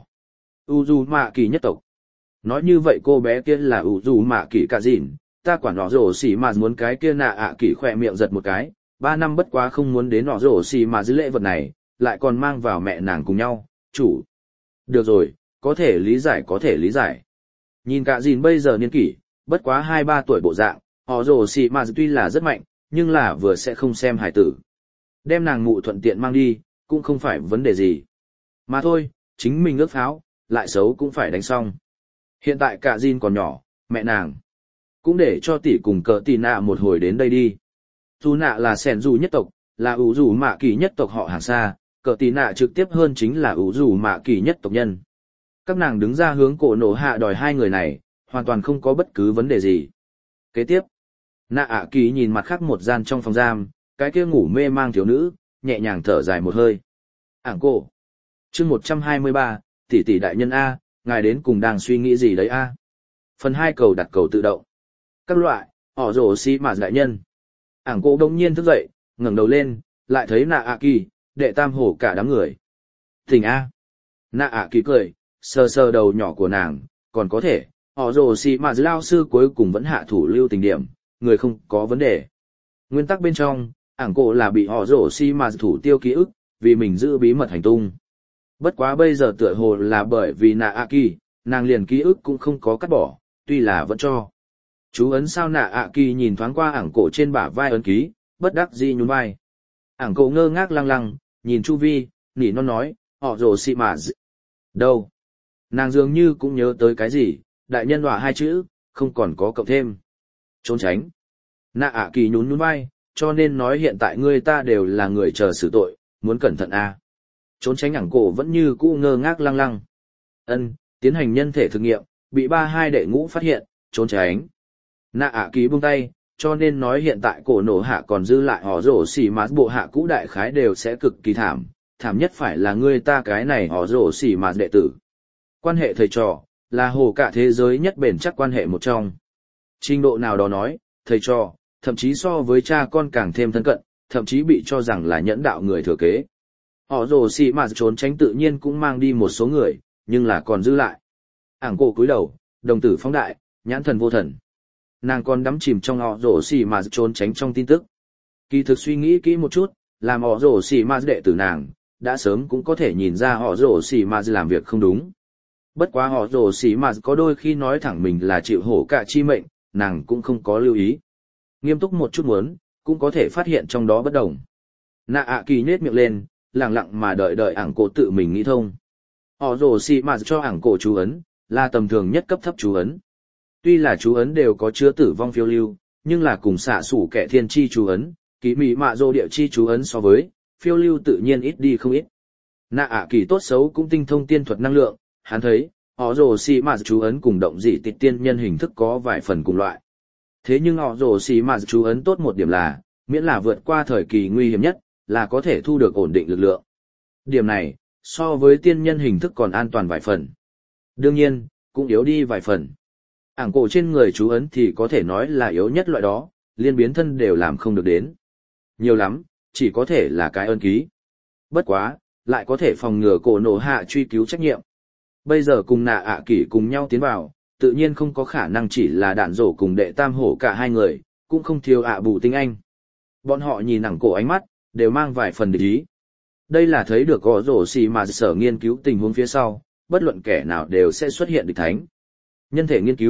Uzumaki nhất tộc. Nói như vậy cô bé kia là Uzumaki cả dịn, ta quản nó rổ xỉ mà muốn cái kia nạ ạ kỳ khỏe miệng giật một cái, ba năm bất quá không muốn đến nó rổ xỉ mà dưới lễ vật này, lại còn mang vào mẹ nàng cùng nhau, chủ. Được rồi, có thể lý giải có thể lý giải. Nhìn cả dìn bây giờ niên kỷ, bất quá hai ba tuổi bộ dạng, họ rồ xì mà tuy là rất mạnh, nhưng là vừa sẽ không xem hải tử. Đem nàng mụ thuận tiện mang đi, cũng không phải vấn đề gì. Mà thôi, chính mình ước pháo, lại xấu cũng phải đánh xong. Hiện tại cả dìn còn nhỏ, mẹ nàng. Cũng để cho tỷ cùng cờ tỷ nạ một hồi đến đây đi. Dù nạ là sẻn dù nhất tộc, là ủ dù mạ kỳ nhất tộc họ hàng xa, cờ tỷ nạ trực tiếp hơn chính là ủ dù mạ kỳ nhất tộc nhân. Các nàng đứng ra hướng cổ nổ hạ đòi hai người này, hoàn toàn không có bất cứ vấn đề gì. Kế tiếp, nạ ạ kỳ nhìn mặt khác một gian trong phòng giam, cái kia ngủ mê mang thiếu nữ, nhẹ nhàng thở dài một hơi. Ảng cổ. chương một trăm hai mươi ba, tỷ tỷ đại nhân A, ngài đến cùng đang suy nghĩ gì đấy A. Phần hai cầu đặt cầu tự động. Các loại, họ rổ xì mà đại nhân. Ảng cổ đông nhiên thức dậy, ngẩng đầu lên, lại thấy nạ ạ kỳ, đệ tam hổ cả đám người. Tỉnh A. Nạ ạ kỳ cười, sờ sờ đầu nhỏ của nàng, còn có thể, họ rồ xì mà lao sư cuối cùng vẫn hạ thủ lưu tình điểm, người không có vấn đề. Nguyên tắc bên trong, ảng cổ là bị họ rồ xì mà thủ tiêu ký ức, vì mình giữ bí mật hành tung. Bất quá bây giờ tựa hồ là bởi vì nạ ạ kỳ, nàng liền ký ức cũng không có cắt bỏ, tuy là vẫn cho. Chú ấn sao nạ ạ kỳ nhìn thoáng qua ảng cổ trên bả vai ấn ký, bất đắc dĩ nhún vai. Ảng cổ ngơ ngác lăng lăng, nhìn chu vi, nỉ non nói, họ rồ xì mà đâu. Nàng dường như cũng nhớ tới cái gì, đại nhân họa hai chữ, không còn có cộng thêm. Trốn tránh. Nạ ạ kỳ nhún nhún vai, cho nên nói hiện tại ngươi ta đều là người chờ xử tội, muốn cẩn thận à. Trốn tránh ảng cổ vẫn như cũ ngơ ngác lăng lăng. Ân, tiến hành nhân thể thực nghiệm, bị ba hai đệ ngũ phát hiện, trốn tránh. Nạ ạ kỳ buông tay, cho nên nói hiện tại cổ nổ hạ còn dư lại họ rổ xỉ mà bộ hạ cũ đại khái đều sẽ cực kỳ thảm, thảm nhất phải là ngươi ta cái này họ rổ xỉ mà đệ tử. Quan hệ thầy trò, là hồ cả thế giới nhất bền chắc quan hệ một trong. Trình độ nào đó nói, thầy trò, thậm chí so với cha con càng thêm thân cận, thậm chí bị cho rằng là nhẫn đạo người thừa kế. Họ rồ xì mà trốn tránh tự nhiên cũng mang đi một số người, nhưng là còn dư lại. Ảng cổ cúi đầu, đồng tử phóng đại, nhãn thần vô thần. Nàng còn đắm chìm trong họ rồ xì mà trốn tránh trong tin tức. Kỳ thực suy nghĩ kỹ một chút, làm họ rồ xì mà đệ tử nàng, đã sớm cũng có thể nhìn ra họ rồ xì mà làm việc không đúng. Bất quá họ rồ xì mà có đôi khi nói thẳng mình là chịu hổ cả chi mệnh, nàng cũng không có lưu ý. Nghiêm túc một chút muốn, cũng có thể phát hiện trong đó bất đồng. Nạ ạ kỳ nhếch miệng lên, lặng lặng mà đợi đợi ảng cổ tự mình nghĩ thông. Họ rồ xì mà cho ảng cổ chú ấn, là tầm thường nhất cấp thấp chú ấn. Tuy là chú ấn đều có chứa tử vong phiêu lưu, nhưng là cùng xạ sủ kẻ thiên chi chú ấn, ký mị mạ dô địa chi chú ấn so với, phiêu lưu tự nhiên ít đi không ít. Nạ ạ kỳ tốt xấu cũng tinh thông tiên thuật năng lượng, hắn thấy, họ rồ xì mà chú ấn cùng động dị tịch tiên nhân hình thức có vài phần cùng loại. Thế nhưng họ rồ xì mà chú ấn tốt một điểm là, miễn là vượt qua thời kỳ nguy hiểm nhất, là có thể thu được ổn định lực lượng. Điểm này, so với tiên nhân hình thức còn an toàn vài phần. Đương nhiên, cũng yếu đi vài phần. Ảng cổ trên người chú ấn thì có thể nói là yếu nhất loại đó, liên biến thân đều làm không được đến. Nhiều lắm, chỉ có thể là cái ơn ký. Bất quá, lại có thể phòng ngừa cổ nổ hạ truy cứu trách nhiệm. Bây giờ cùng nạ ạ kỷ cùng nhau tiến vào, tự nhiên không có khả năng chỉ là đạn rổ cùng đệ tam hổ cả hai người, cũng không thiếu ạ bù tinh anh. Bọn họ nhìn ảng cổ ánh mắt, đều mang vài phần địch ý. Đây là thấy được gõ rổ xì mà sở nghiên cứu tình huống phía sau, bất luận kẻ nào đều sẽ xuất hiện địch thánh. Nhân thể nghiên cứu,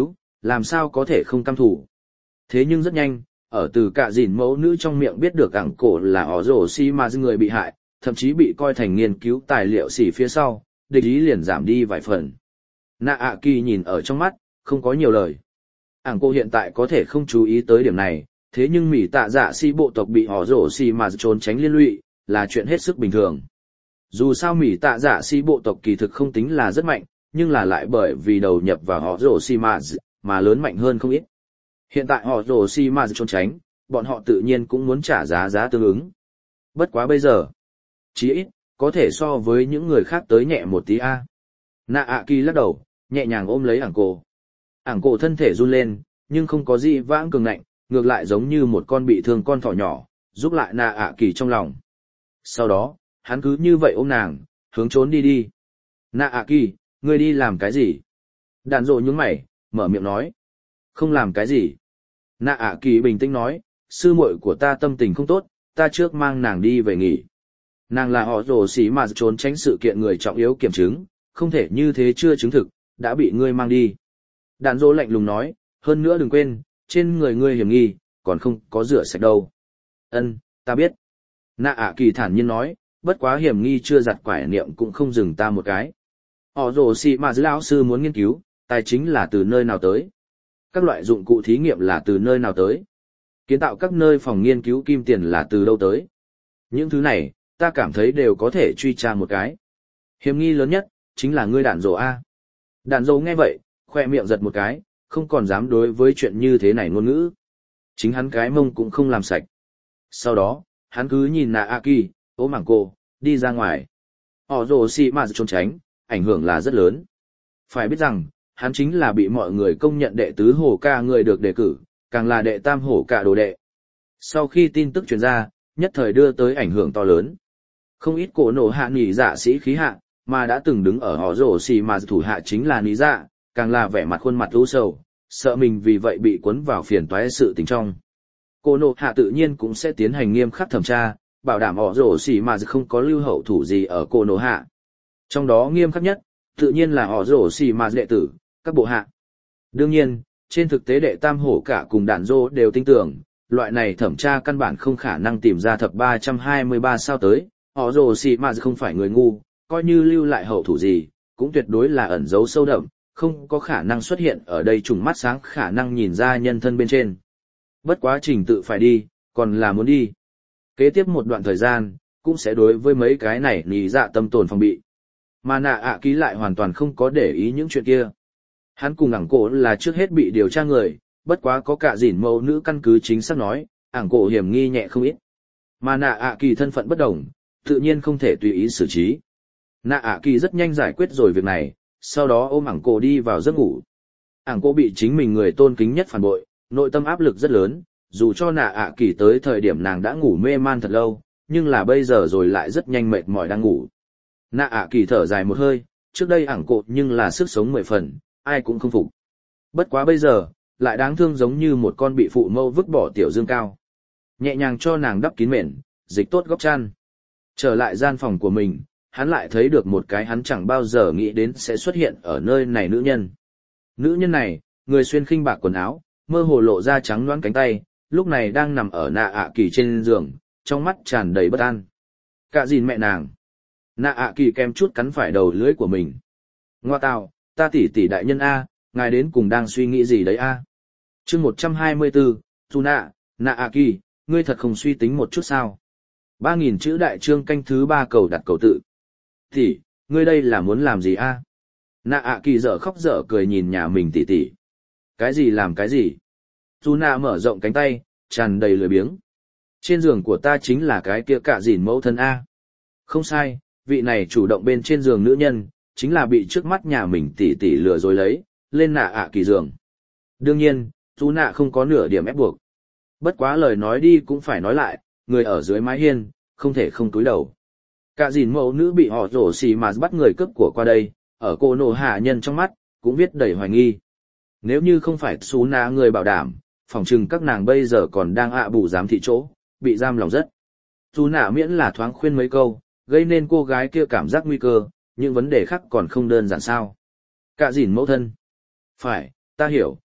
làm sao có thể không căm thủ. Thế nhưng rất nhanh, ở từ cả dìn mẫu nữ trong miệng biết được ảng cổ là ỏ rổ xi mà người bị hại, thậm chí bị coi thành nghiên cứu tài liệu xỉ phía sau, địch ý liền giảm đi vài phần. Nạ ạ kỳ nhìn ở trong mắt, không có nhiều lời. Ảng cổ hiện tại có thể không chú ý tới điểm này, thế nhưng mỉ tạ dạ si bộ tộc bị ỏ rổ xi mà trốn tránh liên lụy, là chuyện hết sức bình thường. Dù sao mỉ tạ dạ si bộ tộc kỳ thực không tính là rất mạnh, nhưng là lại bởi vì đầu nhập vào họ rổ xi mà mà lớn mạnh hơn không ít. Hiện tại họ rổ xi mà trốn tránh, bọn họ tự nhiên cũng muốn trả giá giá tương ứng. Bất quá bây giờ, chí ít, có thể so với những người khác tới nhẹ một tí a. Nạ ạ kỳ lắc đầu, nhẹ nhàng ôm lấy ảng cổ. Ảng cổ thân thể run lên, nhưng không có gì vãng cường ngạnh, ngược lại giống như một con bị thương con thỏ nhỏ, giúp lại nạ ạ kỳ trong lòng. Sau đó, hắn cứ như vậy ôm nàng, hướng trốn đi đi. Nạ ạ kỳ, ngươi đi làm cái gì? Đàn rộ nhướng mày, mở miệng nói. Không làm cái gì. Nạ ạ kỳ bình tĩnh nói, sư muội của ta tâm tình không tốt, ta trước mang nàng đi về nghỉ. Nàng là họ rồ xỉ mà trốn tránh sự kiện người trọng yếu kiểm chứng, không thể như thế chưa chứng thực, đã bị ngươi mang đi. Đàn rộ lạnh lùng nói, hơn nữa đừng quên, trên người ngươi hiểm nghi, còn không có rửa sạch đâu. Ân, ta biết. Nạ ạ kỳ thản nhiên nói, bất quá hiểm nghi chưa giặt quải niệm cũng không dừng ta một cái. Họ rồ xỉ mà lão sư muốn nghiên cứu, tài chính là từ nơi nào tới? Các loại dụng cụ thí nghiệm là từ nơi nào tới? Kiến tạo các nơi phòng nghiên cứu kim tiền là từ đâu tới? Những thứ này, ta cảm thấy đều có thể truy tra một cái. Hiểm nghi lớn nhất, chính là ngươi đạn dồ A. Đạn dồ nghe vậy, khoe miệng giật một cái, không còn dám đối với chuyện như thế này ngôn ngữ. Chính hắn cái mông cũng không làm sạch. Sau đó, hắn cứ nhìn nạ a kỳ, ôm mảng cô, đi ra ngoài. Họ rồ xì mà trốn tránh, ảnh hưởng là rất lớn. Phải biết rằng, hắn chính là bị mọi người công nhận đệ tứ hổ ca người được đề cử, càng là đệ tam hổ ca đồ đệ. Sau khi tin tức truyền ra, nhất thời đưa tới ảnh hưởng to lớn. Không ít cổ nổ hạ nỉ dạ sĩ khí hạ, mà đã từng đứng ở họ rổ xì mà thủ hạ chính là nỉ dạ, càng là vẻ mặt khuôn mặt u sầu, sợ mình vì vậy bị cuốn vào phiền toái sự tình trong. Cổ nổ hạ tự nhiên cũng sẽ tiến hành nghiêm khắc thẩm tra, bảo đảm họ rổ xì mà không có lưu hậu thủ gì ở cổ nổ hạ. Trong đó nghiêm khắc nhất, tự nhiên là họ rổ xì mà đệ tử, các bộ hạ. Đương nhiên, trên thực tế đệ tam hổ cả cùng đạn dô đều tin tưởng, loại này thẩm tra căn bản không khả năng tìm ra thập ba trăm hai mươi ba sao tới, họ rồ xì mà không phải người ngu, coi như lưu lại hậu thủ gì, cũng tuyệt đối là ẩn giấu sâu đậm, không có khả năng xuất hiện ở đây trùng mắt sáng khả năng nhìn ra nhân thân bên trên. Bất quá trình tự phải đi, còn là muốn đi. Kế tiếp một đoạn thời gian, cũng sẽ đối với mấy cái này nì dạ tâm tồn phòng bị. Mà nạ ạ ký lại hoàn toàn không có để ý những chuyện kia. Hắn cùng ảng cổ là trước hết bị điều tra người, bất quá có cả dỉn mẫu nữ căn cứ chính xác nói, ảng cổ hiểm nghi nhẹ không ít. Mà nạ ạ kỳ thân phận bất đồng, tự nhiên không thể tùy ý xử trí. Nạ ạ kỳ rất nhanh giải quyết rồi việc này, sau đó ôm ảng cổ đi vào giấc ngủ. Ảng cổ bị chính mình người tôn kính nhất phản bội, nội tâm áp lực rất lớn, dù cho nạ ạ kỳ tới thời điểm nàng đã ngủ mê man thật lâu, nhưng là bây giờ rồi lại rất nhanh mệt mỏi đang ngủ. Nạ ạ kỳ thở dài một hơi, trước đây ảng cổ nhưng là sức sống mười phần, ai cũng không phục. Bất quá bây giờ, lại đáng thương giống như một con bị phụ mâu vứt bỏ tiểu dương cao. Nhẹ nhàng cho nàng đắp kín mền, dịch tốt góc chăn. Trở lại gian phòng của mình, hắn lại thấy được một cái hắn chẳng bao giờ nghĩ đến sẽ xuất hiện ở nơi này nữ nhân. Nữ nhân này, người xuyên khinh bạc quần áo, mơ hồ lộ ra trắng loãng cánh tay, lúc này đang nằm ở nạ ạ kỳ trên giường, trong mắt tràn đầy bất an. Cả gìn mẹ nàng. Nạ ạ kỳ kem chút cắn phải đầu lưỡi của mình. Ngoa tào, ta tỷ tỷ đại nhân A, ngài đến cùng đang suy nghĩ gì đấy A. chương một trăm hai mươi bốn, Tu nạ, nạ ạ kỳ, ngươi thật không suy tính một chút sao. Ba nghìn chữ đại chương canh thứ ba cầu đặt cầu tự. Tỷ, ngươi đây là muốn làm gì A? Nạ ạ kỳ dở khóc dở cười nhìn nhà mình tỷ tỷ. Cái gì làm cái gì? Tu nạ mở rộng cánh tay, tràn đầy lười biếng. Trên giường của ta chính là cái kia cả dìn mẫu thân A. Không sai, vị này chủ động bên trên giường nữ nhân, chính là bị trước mắt nhà mình tỉ tỉ lừa dối lấy, lên nạ ạ kỳ giường. Đương nhiên, chú nạ không có nửa điểm ép buộc. Bất quá lời nói đi cũng phải nói lại, người ở dưới mái hiên, không thể không túi đầu. Cả dìn mẫu nữ bị họ rổ xì mà bắt người cướp của qua đây, ở cô nổ hạ nhân trong mắt, cũng viết đầy hoài nghi. Nếu như không phải xú nạ người bảo đảm, phòng chừng các nàng bây giờ còn đang ạ bù giám thị chỗ, bị giam lòng rất. Chú nạ miễn là thoáng khuyên mấy câu, gây nên cô gái kia cảm giác nguy cơ, những vấn đề khác còn không đơn giản sao. Cả dìn mẫu thân. Phải, ta hiểu,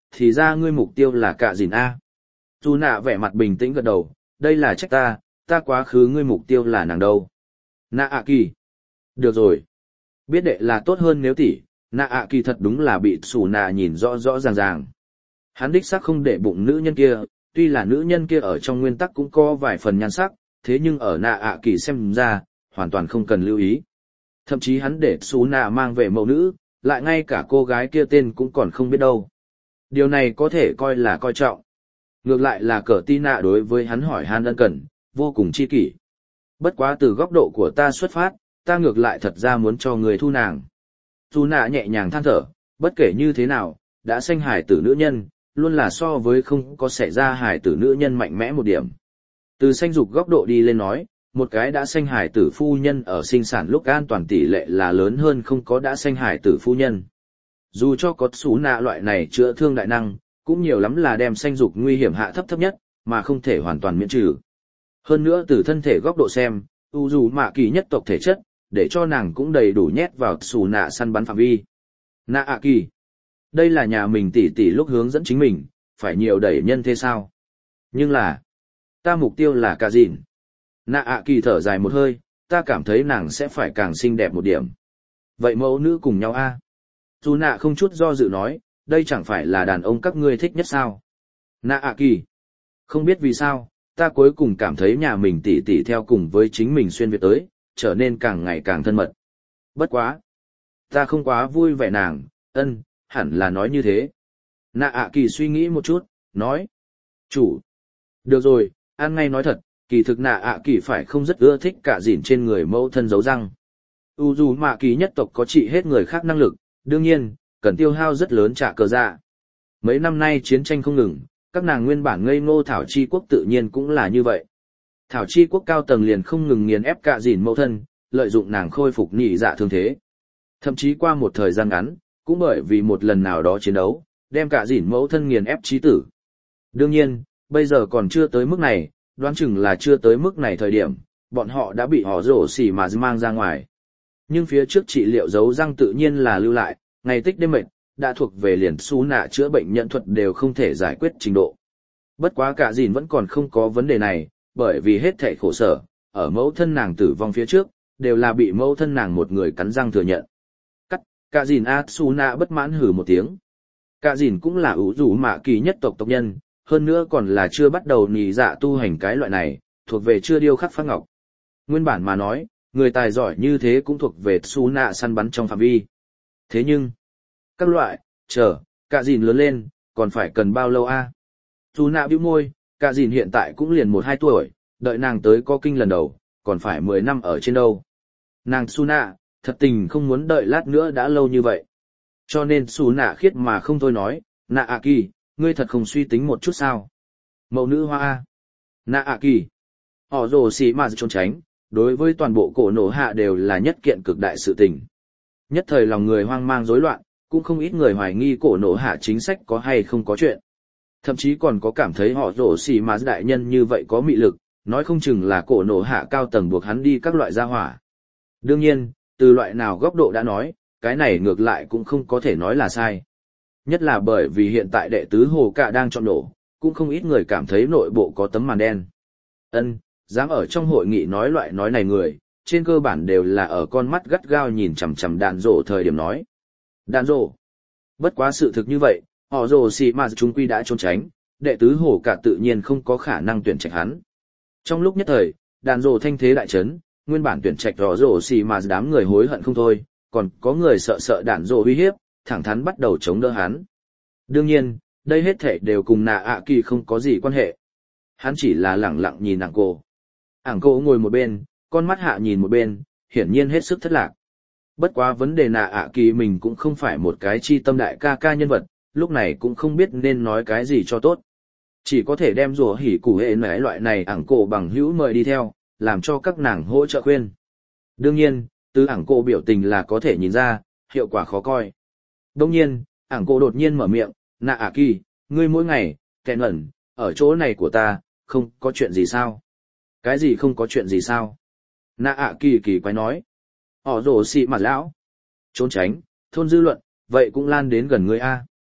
thì ra ngươi mục tiêu là cả dìn A. Dù nạ vẻ mặt bình tĩnh gật đầu, đây là trách ta, ta quá khứ ngươi mục tiêu là nàng đâu. Nạ ạ kỳ. Được rồi. Biết đệ là tốt hơn nếu tỷ, nạ ạ kỳ thật đúng là bị xù nạ nhìn rõ rõ ràng ràng. Hắn đích xác không để bụng nữ nhân kia, tuy là nữ nhân kia ở trong nguyên tắc cũng có vài phần nhan sắc, thế nhưng ở nạ ạ kỳ xem ra, hoàn toàn không cần lưu ý. Thậm chí hắn để xù nạ mang về mẫu nữ, lại ngay cả cô gái kia tên cũng còn không biết đâu. Điều này có thể coi là coi trọng. Ngược lại là cờ tin nạ đối với hắn hỏi han ân cần, vô cùng chi kỷ. Bất quá từ góc độ của ta xuất phát, ta ngược lại thật ra muốn cho người thu nàng. Dù nạ nhẹ nhàng than thở, bất kể như thế nào, đã sanh hải tử nữ nhân, luôn là so với không có xảy ra hải tử nữ nhân mạnh mẽ một điểm. Từ sanh dục góc độ đi lên nói, một cái đã sanh hải tử phu nhân ở sinh sản lúc an toàn tỷ lệ là lớn hơn không có đã sanh hải tử phu nhân. Dù cho có xú nạ loại này chữa thương đại năng, cũng nhiều lắm là đem sanh dục nguy hiểm hạ thấp thấp nhất, mà không thể hoàn toàn miễn trừ. Hơn nữa từ thân thể góc độ xem, u dù mạ kỳ nhất tộc thể chất, để cho nàng cũng đầy đủ nhét vào xù nạ săn bắn phạm vi. Nạ ạ kỳ. Đây là nhà mình tỉ tỉ lúc hướng dẫn chính mình, phải nhiều đẩy nhân thế sao? Nhưng là, ta mục tiêu là cả dìn. Nạ ạ kỳ thở dài một hơi, ta cảm thấy nàng sẽ phải càng xinh đẹp một điểm. Vậy mẫu nữ cùng nhau a? Dù nạ không chút do dự nói, đây chẳng phải là đàn ông các ngươi thích nhất sao? Nạ ạ kỳ. Không biết vì sao, ta cuối cùng cảm thấy nhà mình tỉ tỉ theo cùng với chính mình xuyên việt tới, trở nên càng ngày càng thân mật. Bất quá. Ta không quá vui vẻ nàng, ân, hẳn là nói như thế. Nạ ạ kỳ suy nghĩ một chút, nói. Chủ. Được rồi, ăn ngay nói thật, kỳ thực nạ ạ kỳ phải không rất ưa thích cả dỉn trên người mẫu thân giấu răng. U dù mạ kỳ nhất tộc có trị hết người khác năng lực, đương nhiên, cần tiêu hao rất lớn trả cờ dạ. Mấy năm nay chiến tranh không ngừng, các nàng nguyên bản ngây ngô thảo chi quốc tự nhiên cũng là như vậy. Thảo chi quốc cao tầng liền không ngừng nghiền ép cả dỉn mẫu thân, lợi dụng nàng khôi phục nhị dạ thương thế. Thậm chí qua một thời gian ngắn, cũng bởi vì một lần nào đó chiến đấu, đem cả dỉn mẫu thân nghiền ép chí tử. Đương nhiên, bây giờ còn chưa tới mức này, đoán chừng là chưa tới mức này thời điểm, bọn họ đã bị họ rổ xỉ mà mang ra ngoài. Nhưng phía trước trị liệu giấu răng tự nhiên là lưu lại, ngày tích đêm mệt, đã thuộc về liền xú nạ chữa bệnh nhận thuật đều không thể giải quyết trình độ. Bất quá cả dìn vẫn còn không có vấn đề này, bởi vì hết thảy khổ sở, ở mẫu thân nàng tử vong phía trước, đều là bị mẫu thân nàng một người cắn răng thừa nhận. Cắt, cả dìn Atsuna bất mãn hử một tiếng. Cả dìn cũng là ủ rủ mạ kỳ nhất tộc tộc nhân, hơn nữa còn là chưa bắt đầu nhị dạ tu hành cái loại này, thuộc về chưa điêu khắc phát ngọc. Nguyên bản mà nói, người tài giỏi như thế cũng thuộc về su nạ săn bắn trong phạm vi. Thế nhưng, các loại, chờ, cả dìn lớn lên, còn phải cần bao lâu a? Su nạ bĩu môi, cả dìn hiện tại cũng liền một hai tuổi, đợi nàng tới có kinh lần đầu, còn phải mười năm ở trên đâu. Nàng su nạ, thật tình không muốn đợi lát nữa đã lâu như vậy. Cho nên su nạ khiết mà không thôi nói, nạ ạ kỳ, ngươi thật không suy tính một chút sao? Mẫu nữ hoa a. Nạ ạ kỳ. Họ rồ xì mà trốn tránh, đối với toàn bộ cổ nổ hạ đều là nhất kiện cực đại sự tình. Nhất thời lòng người hoang mang rối loạn, cũng không ít người hoài nghi cổ nổ hạ chính sách có hay không có chuyện. Thậm chí còn có cảm thấy họ rổ xì mà đại nhân như vậy có mị lực, nói không chừng là cổ nổ hạ cao tầng buộc hắn đi các loại gia hỏa. Đương nhiên, từ loại nào góc độ đã nói, cái này ngược lại cũng không có thể nói là sai. Nhất là bởi vì hiện tại đệ tứ hồ cạ đang chọn nổ, cũng không ít người cảm thấy nội bộ có tấm màn đen. Ân, dám ở trong hội nghị nói loại nói này người, trên cơ bản đều là ở con mắt gắt gao nhìn chằm chằm đàn rổ thời điểm nói. Đàn rổ. Bất quá sự thực như vậy, họ rổ xì mà chúng quy đã trốn tránh, đệ tứ hồ cạ tự nhiên không có khả năng tuyển trạch hắn. Trong lúc nhất thời, đàn rổ thanh thế đại chấn, nguyên bản tuyển trạch họ rổ xì mà đám người hối hận không thôi, còn có người sợ sợ đàn rổ uy hiếp, thẳng thắn bắt đầu chống đỡ hắn. Đương nhiên, đây hết thể đều cùng nạ ạ kỳ không có gì quan hệ. Hắn chỉ là lẳng lặng nhìn ảng cô. Ảng cô ngồi một bên, con mắt hạ nhìn một bên, hiển nhiên hết sức thất lạc. Bất quá vấn đề nạ ạ kỳ mình cũng không phải một cái chi tâm đại ca ca nhân vật, lúc này cũng không biết nên nói cái gì cho tốt. Chỉ có thể đem rùa hỉ củ hệ nái loại này ảng cô bằng hữu mời đi theo, làm cho các nàng hỗ trợ khuyên. Đương nhiên, từ ảng cô biểu tình là có thể nhìn ra, hiệu quả khó coi. Đông nhiên, ảng cô đột nhiên mở miệng, nạ ạ kỳ, ngươi mỗi ngày, kẹn ẩn, ở chỗ này của ta, không có chuyện gì sao? Cái gì không có chuyện gì sao? Nạ ạ kỳ kỳ quái nói. Họ rồ xị mặt lão. Trốn tránh, thôn dư luận, vậy cũng lan đến gần ngươi a.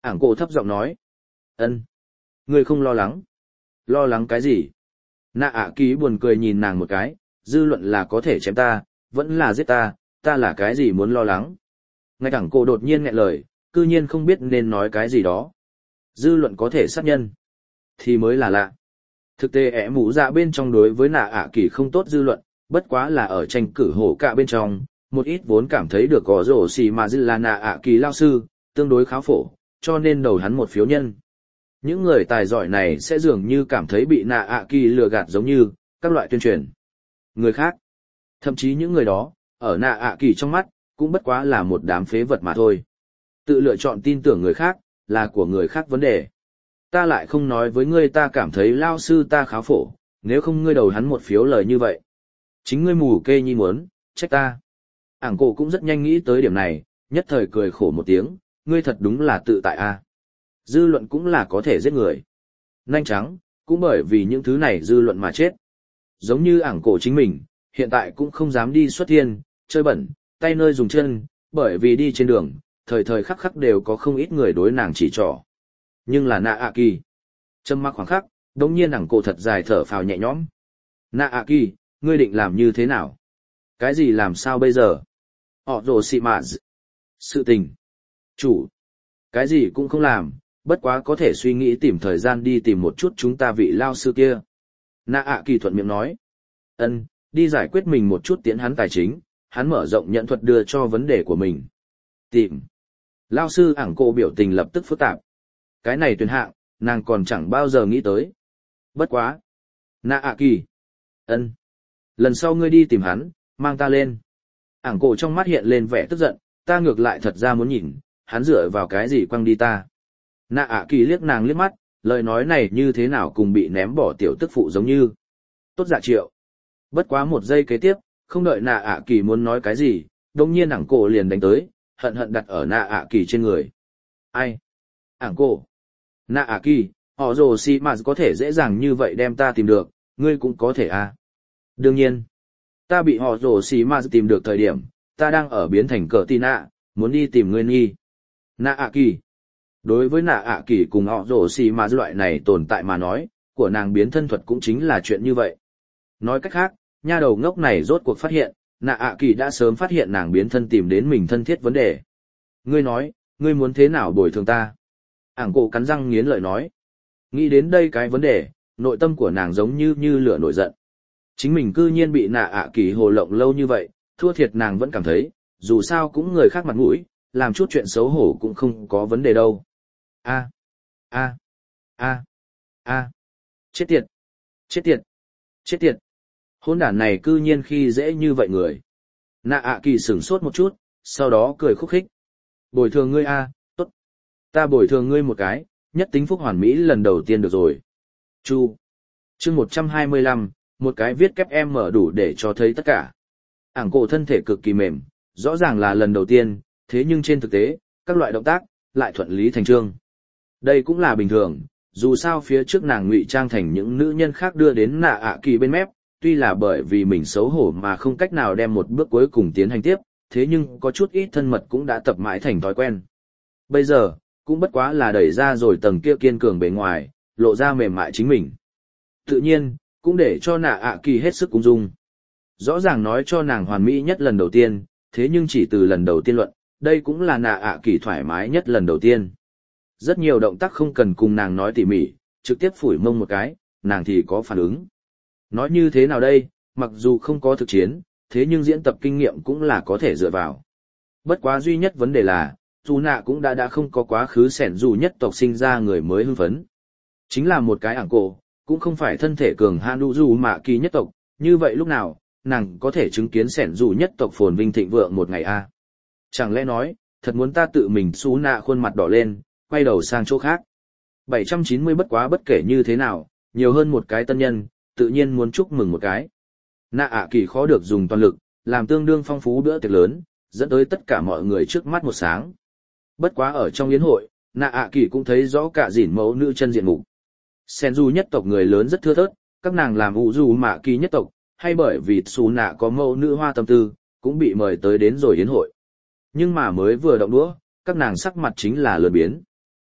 Ảng cổ thấp giọng nói. Ân, ngươi không lo lắng. Lo lắng cái gì? Nạ ạ kỳ buồn cười nhìn nàng một cái, dư luận là có thể chém ta, vẫn là giết ta, ta là cái gì muốn lo lắng. Ngay Ảng cổ đột nhiên nghẹn lời, cư nhiên không biết nên nói cái gì đó. Dư luận có thể sát nhân, thì mới là lạ. Thực tế ẻ mũ dạ bên trong đối với nạ ạ kỳ không tốt dư luận, bất quá là ở tranh cử hổ cả bên trong, một ít vốn cảm thấy được có rổ xì mà dư là nạ ạ kỳ lao sư, tương đối khá phổ, cho nên đầu hắn một phiếu nhân. Những người tài giỏi này sẽ dường như cảm thấy bị nạ ạ kỳ lừa gạt giống như các loại tuyên truyền. Người khác, thậm chí những người đó, ở nạ ạ kỳ trong mắt, cũng bất quá là một đám phế vật mà thôi. Tự lựa chọn tin tưởng người khác, là của người khác vấn đề. Ta lại không nói với ngươi ta cảm thấy lao sư ta khá phổ, nếu không ngươi đầu hắn một phiếu lời như vậy. Chính ngươi mù kê nhi muốn, trách ta. Ảng cổ cũng rất nhanh nghĩ tới điểm này, nhất thời cười khổ một tiếng, ngươi thật đúng là tự tại a. Dư luận cũng là có thể giết người. Nanh trắng, cũng bởi vì những thứ này dư luận mà chết. Giống như ảng cổ chính mình, hiện tại cũng không dám đi xuất thiên, chơi bẩn, tay nơi dùng chân, bởi vì đi trên đường, thời thời khắc khắc đều có không ít người đối nàng chỉ trỏ. Nhưng là nạ ạ kỳ. Trầm mặc khoảng khắc, đống nhiên ảng cổ thật dài thở phào nhẹ nhõm. Nạ ạ kỳ, ngươi định làm như thế nào? Cái gì làm sao bây giờ? Họ rồ xị mạ d... Sự tình. Chủ. Cái gì cũng không làm, bất quá có thể suy nghĩ tìm thời gian đi tìm một chút chúng ta vị lao sư kia. Nạ ạ kỳ thuận miệng nói. Ân, đi giải quyết mình một chút tiến hắn tài chính, hắn mở rộng nhận thuật đưa cho vấn đề của mình. Tìm. Lao sư ảng cô biểu tình lập tức phức tạp. Cái này tuyển hạng, nàng còn chẳng bao giờ nghĩ tới. Bất quá. Nạ ạ kỳ. Ân. Lần sau ngươi đi tìm hắn, mang ta lên. Ảng cổ trong mắt hiện lên vẻ tức giận, ta ngược lại thật ra muốn nhìn, hắn dựa vào cái gì quăng đi ta. Nạ ạ kỳ liếc nàng liếc mắt, lời nói này như thế nào cùng bị ném bỏ tiểu tức phụ giống như. Tốt dạ triệu. Bất quá một giây kế tiếp, không đợi nạ ạ kỳ muốn nói cái gì, đồng nhiên ảng cổ liền đánh tới, hận hận đặt ở nạ ạ kỳ trên người. Ai? Ảng cổ. Nạ ạ kỳ, họ rồ xì mà có thể dễ dàng như vậy đem ta tìm được, ngươi cũng có thể à. Đương nhiên, ta bị họ rồ xì mà tìm được thời điểm, ta đang ở biến thành cờ tì nạ, muốn đi tìm ngươi nghi. Nạ ạ kỳ. Đối với nạ ạ kỳ cùng họ rồ xì mà loại này tồn tại mà nói, của nàng biến thân thuật cũng chính là chuyện như vậy. Nói cách khác, nha đầu ngốc này rốt cuộc phát hiện, nạ ạ kỳ đã sớm phát hiện nàng biến thân tìm đến mình thân thiết vấn đề. Ngươi nói, ngươi muốn thế nào bồi thường ta? Ảng cổ cắn răng nghiến lợi nói. Nghĩ đến đây cái vấn đề, nội tâm của nàng giống như như lửa nổi giận. Chính mình cư nhiên bị nạ ạ kỳ hồ lộng lâu như vậy, thua thiệt nàng vẫn cảm thấy, dù sao cũng người khác mặt mũi, làm chút chuyện xấu hổ cũng không có vấn đề đâu. A, a, a, a, chết tiệt, chết tiệt, chết tiệt. Hôn đản này cư nhiên khi dễ như vậy người. Nạ ạ kỳ sửng sốt một chút, sau đó cười khúc khích. Bồi thường ngươi a, tốt. Ta bồi thường ngươi một cái, nhất tính phúc hoàn mỹ lần đầu tiên được rồi. Chu. Chương một trăm hai mươi lăm, một cái viết kép em mở đủ để cho thấy tất cả. Ảng cổ thân thể cực kỳ mềm, rõ ràng là lần đầu tiên, thế nhưng trên thực tế, các loại động tác, lại thuận lý thành trương. Đây cũng là bình thường, dù sao phía trước nàng ngụy trang thành những nữ nhân khác đưa đến nạ ạ kỳ bên mép, tuy là bởi vì mình xấu hổ mà không cách nào đem một bước cuối cùng tiến hành tiếp, thế nhưng có chút ít thân mật cũng đã tập mãi thành thói quen. Bây giờ, cũng bất quá là đẩy ra rồi tầng kia kiên cường bề ngoài, lộ ra mềm mại chính mình. Tự nhiên, cũng để cho nạ ạ kỳ hết sức cung dung. Rõ ràng nói cho nàng hoàn mỹ nhất lần đầu tiên, thế nhưng chỉ từ lần đầu tiên luận, đây cũng là nạ ạ kỳ thoải mái nhất lần đầu tiên. Rất nhiều động tác không cần cùng nàng nói tỉ mỉ, trực tiếp phủi mông một cái, nàng thì có phản ứng. Nói như thế nào đây, mặc dù không có thực chiến, thế nhưng diễn tập kinh nghiệm cũng là có thể dựa vào. Bất quá duy nhất vấn đề là, dù nạ cũng đã đã không có quá khứ sẻn dù nhất tộc sinh ra người mới hưng phấn. Chính là một cái ảng cổ, cũng không phải thân thể cường hạn đủ dù mà kỳ nhất tộc, như vậy lúc nào, nàng có thể chứng kiến sẻn dù nhất tộc phồn vinh thịnh vượng một ngày a à? Chẳng lẽ nói, thật muốn ta tự mình xú nạ khuôn mặt đỏ lên, quay đầu sang chỗ khác. bảy trăm chín mươi bất quá bất kể như thế nào, nhiều hơn một cái tân nhân, tự nhiên muốn chúc mừng một cái. Nạ ạ kỳ khó được dùng toàn lực, làm tương đương phong phú bữa tiệc lớn, dẫn tới tất cả mọi người trước mắt một sáng. Bất quá ở trong yến hội, nạ ạ kỳ cũng thấy rõ cả dỉn mẫu nữ chân diện mục. Sen du nhất tộc người lớn rất thưa thớt, các nàng làm ủ du mạ kỳ nhất tộc, hay bởi vì xù nạ có mẫu nữ hoa tâm tư, cũng bị mời tới đến rồi yến hội. Nhưng mà mới vừa động đũa, các nàng sắc mặt chính là lừa biến.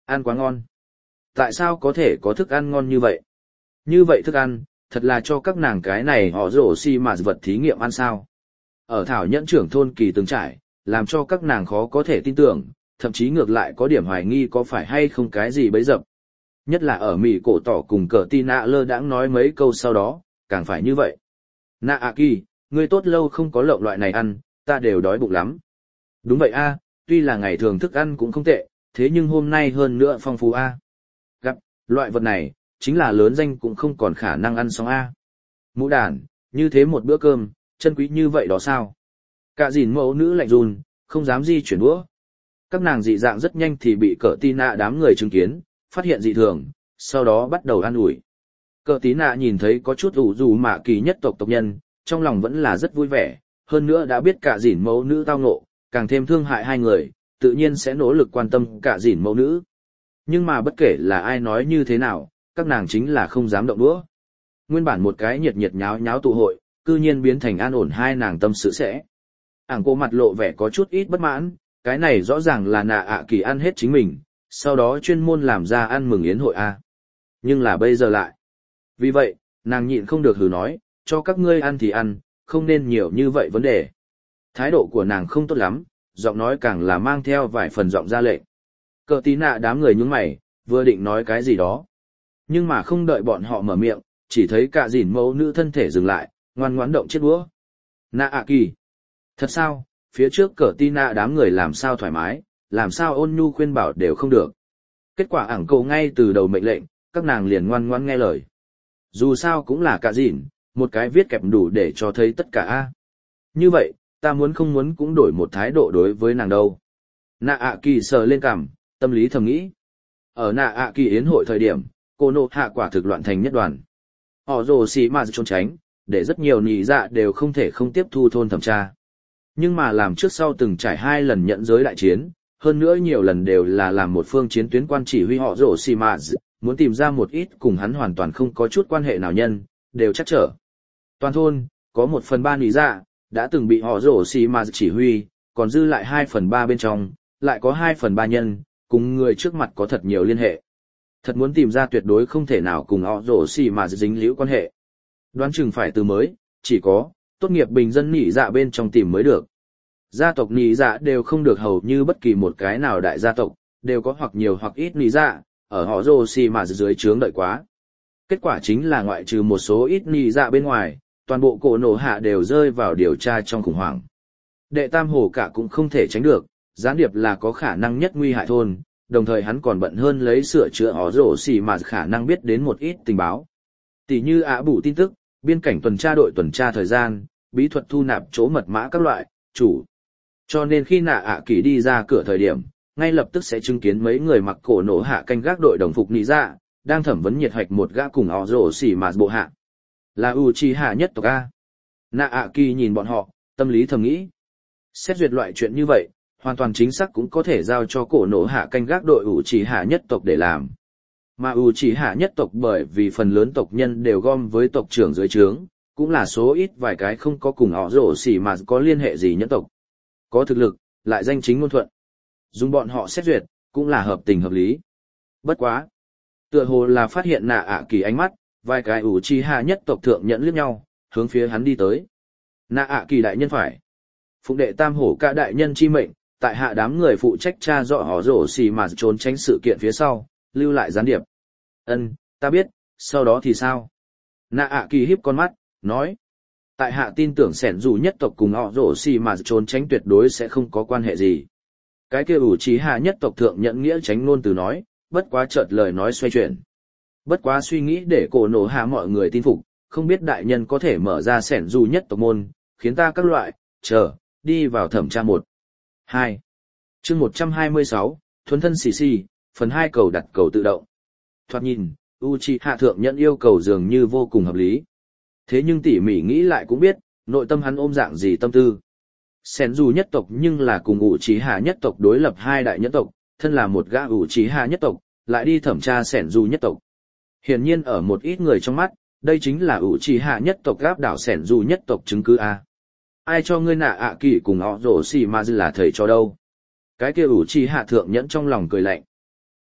Ăn quá ngon. Tại sao có thể có thức ăn ngon như vậy? Như vậy thức ăn, thật là cho các nàng cái này họ rổ xi mà vật thí nghiệm ăn sao. Ở Thảo Nhẫn trưởng thôn kỳ từng trải, làm cho các nàng khó có thể tin tưởng, thậm chí ngược lại có điểm hoài nghi có phải hay không cái gì bấy dập. Nhất là ở Mỹ cổ tỏ cùng cờ tin nạ lơ đãng nói mấy câu sau đó, càng phải như vậy. Nạ ạ kỳ, ngươi tốt lâu không có lộng loại này ăn, ta đều đói bụng lắm. Đúng vậy a, tuy là ngày thường thức ăn cũng không tệ, thế nhưng hôm nay hơn nữa phong phú a. Gặp, loại vật này, chính là lớn danh cũng không còn khả năng ăn xong a. Mũ đàn, như thế một bữa cơm, chân quý như vậy đó sao? Cả dìn mẫu nữ lạnh run, không dám di chuyển đũa. Các nàng dị dạng rất nhanh thì bị cờ tí nạ đám người chứng kiến, phát hiện dị thường, sau đó bắt đầu ăn ủi. Cờ tí nạ nhìn thấy có chút ủ dù mạ kỳ nhất tộc tộc nhân, trong lòng vẫn là rất vui vẻ, hơn nữa đã biết cả dìn mẫu nữ tao ngộ, càng thêm thương hại hai người, tự nhiên sẽ nỗ lực quan tâm cả dìn mẫu nữ. Nhưng mà bất kể là ai nói như thế nào, các nàng chính là không dám động đũa. Nguyên bản một cái nhiệt nhiệt nháo nháo tụ hội, cư nhiên biến thành an ổn hai nàng tâm sự sẽ. Ảng cô mặt lộ vẻ có chút ít bất mãn, cái này rõ ràng là nạ ạ kỳ ăn hết chính mình, sau đó chuyên môn làm ra ăn mừng yến hội a. Nhưng là bây giờ lại. Vì vậy, nàng nhịn không được hừ nói, cho các ngươi ăn thì ăn, không nên nhiều như vậy vấn đề. Thái độ của nàng không tốt lắm, giọng nói càng là mang theo vài phần giọng ra lệnh. Cờ tí nạ đám người nhướng mày, vừa định nói cái gì đó. Nhưng mà không đợi bọn họ mở miệng, chỉ thấy cả dìn mẫu nữ thân thể dừng lại, ngoan ngoãn động chiếc đũa. Nạ ạ kỳ. Thật sao, phía trước cờ tí nạ đám người làm sao thoải mái, làm sao ôn nhu khuyên bảo đều không được. Kết quả ảng cầu ngay từ đầu mệnh lệnh, các nàng liền ngoan ngoãn nghe lời. Dù sao cũng là cả dìn, một cái viết kẹp đủ để cho thấy tất cả a. Như vậy, ta muốn không muốn cũng đổi một thái độ đối với nàng đâu. Nạ ạ kỳ sờ lên cằm, tâm lý thầm nghĩ. Ở nạ ạ kỳ yến hội thời điểm, cô nộ hạ quả thực loạn thành nhất đoàn. Họ rồ xì mà trốn tránh, để rất nhiều nị dạ đều không thể không tiếp thu thôn thẩm tra. Nhưng mà làm trước sau từng trải hai lần nhận giới đại chiến, hơn nữa nhiều lần đều là làm một phương chiến tuyến quan chỉ huy họ rồ xì mà muốn tìm ra một ít cùng hắn hoàn toàn không có chút quan hệ nào nhân, đều chắc trở. Toàn thôn, có một phần ba nị dạ, đã từng bị họ rồ xì mà chỉ huy, còn dư lại hai phần ba bên trong, lại có hai phần ba nhân, cùng người trước mặt có thật nhiều liên hệ. Thật muốn tìm ra tuyệt đối không thể nào cùng họ rồ xì mà dính liễu quan hệ. Đoán chừng phải từ mới, chỉ có, tốt nghiệp bình dân nị dạ bên trong tìm mới được. Gia tộc nị dạ đều không được hầu như bất kỳ một cái nào đại gia tộc, đều có hoặc nhiều hoặc ít nị dạ, ở họ rồ xì mà dưới trướng đợi quá. Kết quả chính là ngoại trừ một số ít nị dạ bên ngoài, toàn bộ cổ nổ hạ đều rơi vào điều tra trong khủng hoảng. Đệ tam hổ cả cũng không thể tránh được, gián điệp là có khả năng nhất nguy hại thôn, đồng thời hắn còn bận hơn lấy sửa chữa họ rổ xì mà khả năng biết đến một ít tình báo. Tỷ như ả bù tin tức, biên cảnh tuần tra đội tuần tra thời gian, bí thuật thu nạp chỗ mật mã các loại, chủ. Cho nên khi nạ ạ kỳ đi ra cửa thời điểm, ngay lập tức sẽ chứng kiến mấy người mặc cổ nổ hạ canh gác đội đồng phục nị dạ, đang thẩm vấn nhiệt hạch một gã cùng họ rổ xì mà bộ hạ. Là Uchiha nhất tộc A. Nạ ạ kỳ nhìn bọn họ, tâm lý thầm nghĩ. Xét duyệt loại chuyện như vậy, hoàn toàn chính xác cũng có thể giao cho cổ nổ hạ canh gác đội Uchiha nhất tộc để làm. Mà Uchiha nhất tộc bởi vì phần lớn tộc nhân đều gom với tộc trưởng dưới trướng, cũng là số ít vài cái không có cùng họ rổ xỉ mà có liên hệ gì nhất tộc. Có thực lực, lại danh chính ngôn thuận. Dùng bọn họ xét duyệt, cũng là hợp tình hợp lý. Bất quá. Tựa hồ là phát hiện nạ ạ kỳ ánh mắt, vài cái Uchiha nhất tộc thượng nhẫn liếc nhau, hướng phía hắn đi tới. Nạ ạ kỳ đại nhân phải. Phụng đệ tam hổ cả đại nhân chi mệnh, tại hạ đám người phụ trách tra rõ họ rổ xì mà trốn tránh sự kiện phía sau, lưu lại gián điệp. Ân, ta biết, sau đó thì sao? Nạ ạ kỳ híp con mắt, nói. Tại hạ tin tưởng sẻn dù nhất tộc cùng họ rổ xì mà trốn tránh tuyệt đối sẽ không có quan hệ gì. Cái kia Uchiha nhất tộc thượng nhẫn nghĩa tránh ngôn từ nói, bất quá chợt lời nói xoay chuyển. Bất quá suy nghĩ để cổ nổ hạ mọi người tin phục, không biết đại nhân có thể mở ra sẻn dù nhất tộc môn, khiến ta các loại, chờ, đi vào thẩm tra một. hai. chương một trăm hai mươi sáu, thuần thân xì xì, phần hai cầu đặt cầu tự động. Thoạt nhìn, Uchiha thượng nhận yêu cầu dường như vô cùng hợp lý. Thế nhưng tỉ mỉ nghĩ lại cũng biết, nội tâm hắn ôm dạng gì tâm tư. Sẻn dù nhất tộc nhưng là cùng Uchiha nhất tộc đối lập hai đại nhất tộc, thân là một gã Uchiha nhất tộc, lại đi thẩm tra sẻn dù nhất tộc. Hiển nhiên ở một ít người trong mắt, đây chính là Uchiha nhất tộc gáp đảo sẻn dù nhất tộc chứng cứ A. Ai cho ngươi nạ ạ kỳ cùng họ rổ xì mà là thầy cho đâu. Cái kia Uchiha thượng nhẫn trong lòng cười lạnh.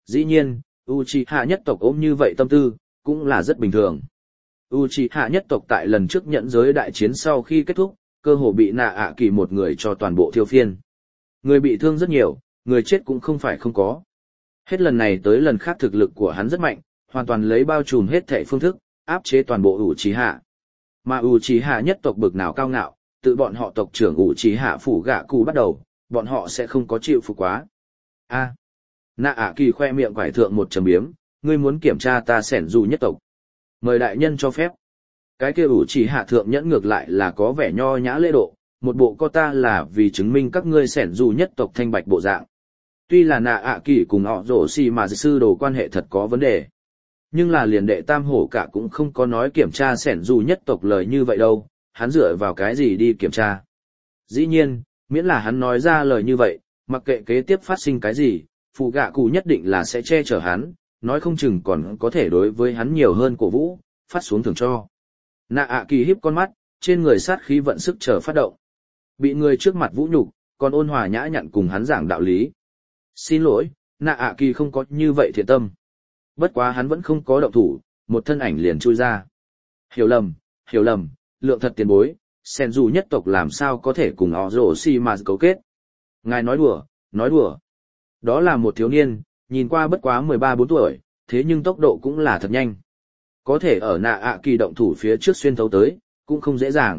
Dĩ nhiên, Uchiha nhất tộc ôm như vậy tâm tư, cũng là rất bình thường. Uchiha nhất tộc tại lần trước nhận giới đại chiến sau khi kết thúc, cơ hồ bị nạ ạ kỳ một người cho toàn bộ thiêu phiên. Người bị thương rất nhiều, người chết cũng không phải không có. Hết lần này tới lần khác thực lực của hắn rất mạnh, hoàn toàn lấy bao trùm hết thảy phương thức, áp chế toàn bộ Uchiha. Mà Uchiha nhất tộc bực nào cao ngạo, tự bọn họ tộc trưởng Uchiha phủ gạ cụ bắt đầu, bọn họ sẽ không có chịu phục quá. A. Nạ ạ kỳ khoe miệng quải thượng một trầm biếm, ngươi muốn kiểm tra ta sẻn dù nhất tộc. Mời đại nhân cho phép. Cái kia Uchiha thượng nhẫn ngược lại là có vẻ nho nhã lễ độ, một bộ co ta là vì chứng minh các ngươi sẻn dù nhất tộc thanh bạch bộ dạng. Tuy là nạ ạ kỳ cùng họ rổ xì mà sư đồ quan hệ thật có vấn đề. Nhưng là liền đệ tam hổ cả cũng không có nói kiểm tra sẻn dù nhất tộc lời như vậy đâu, hắn dựa vào cái gì đi kiểm tra. Dĩ nhiên, miễn là hắn nói ra lời như vậy, mặc kệ kế tiếp phát sinh cái gì, phụ gạ cụ nhất định là sẽ che chở hắn, nói không chừng còn có thể đối với hắn nhiều hơn cổ vũ, phát xuống thưởng cho. Nạ ạ kỳ híp con mắt, trên người sát khí vận sức chờ phát động. Bị người trước mặt vũ nhục, còn ôn hòa nhã nhặn cùng hắn giảng đạo lý. Xin lỗi, nạ ạ kỳ không có như vậy thiện tâm. Bất quá hắn vẫn không có động thủ, một thân ảnh liền chui ra. Hiểu lầm, hiểu lầm, lượng thật tiền bối, sen dù nhất tộc làm sao có thể cùng họ rổ xì mà cấu kết. Ngài nói đùa, nói đùa. Đó là một thiếu niên, nhìn qua bất quá mười ba bốn tuổi, thế nhưng tốc độ cũng là thật nhanh. Có thể ở nạ ạ kỳ động thủ phía trước xuyên thấu tới, cũng không dễ dàng.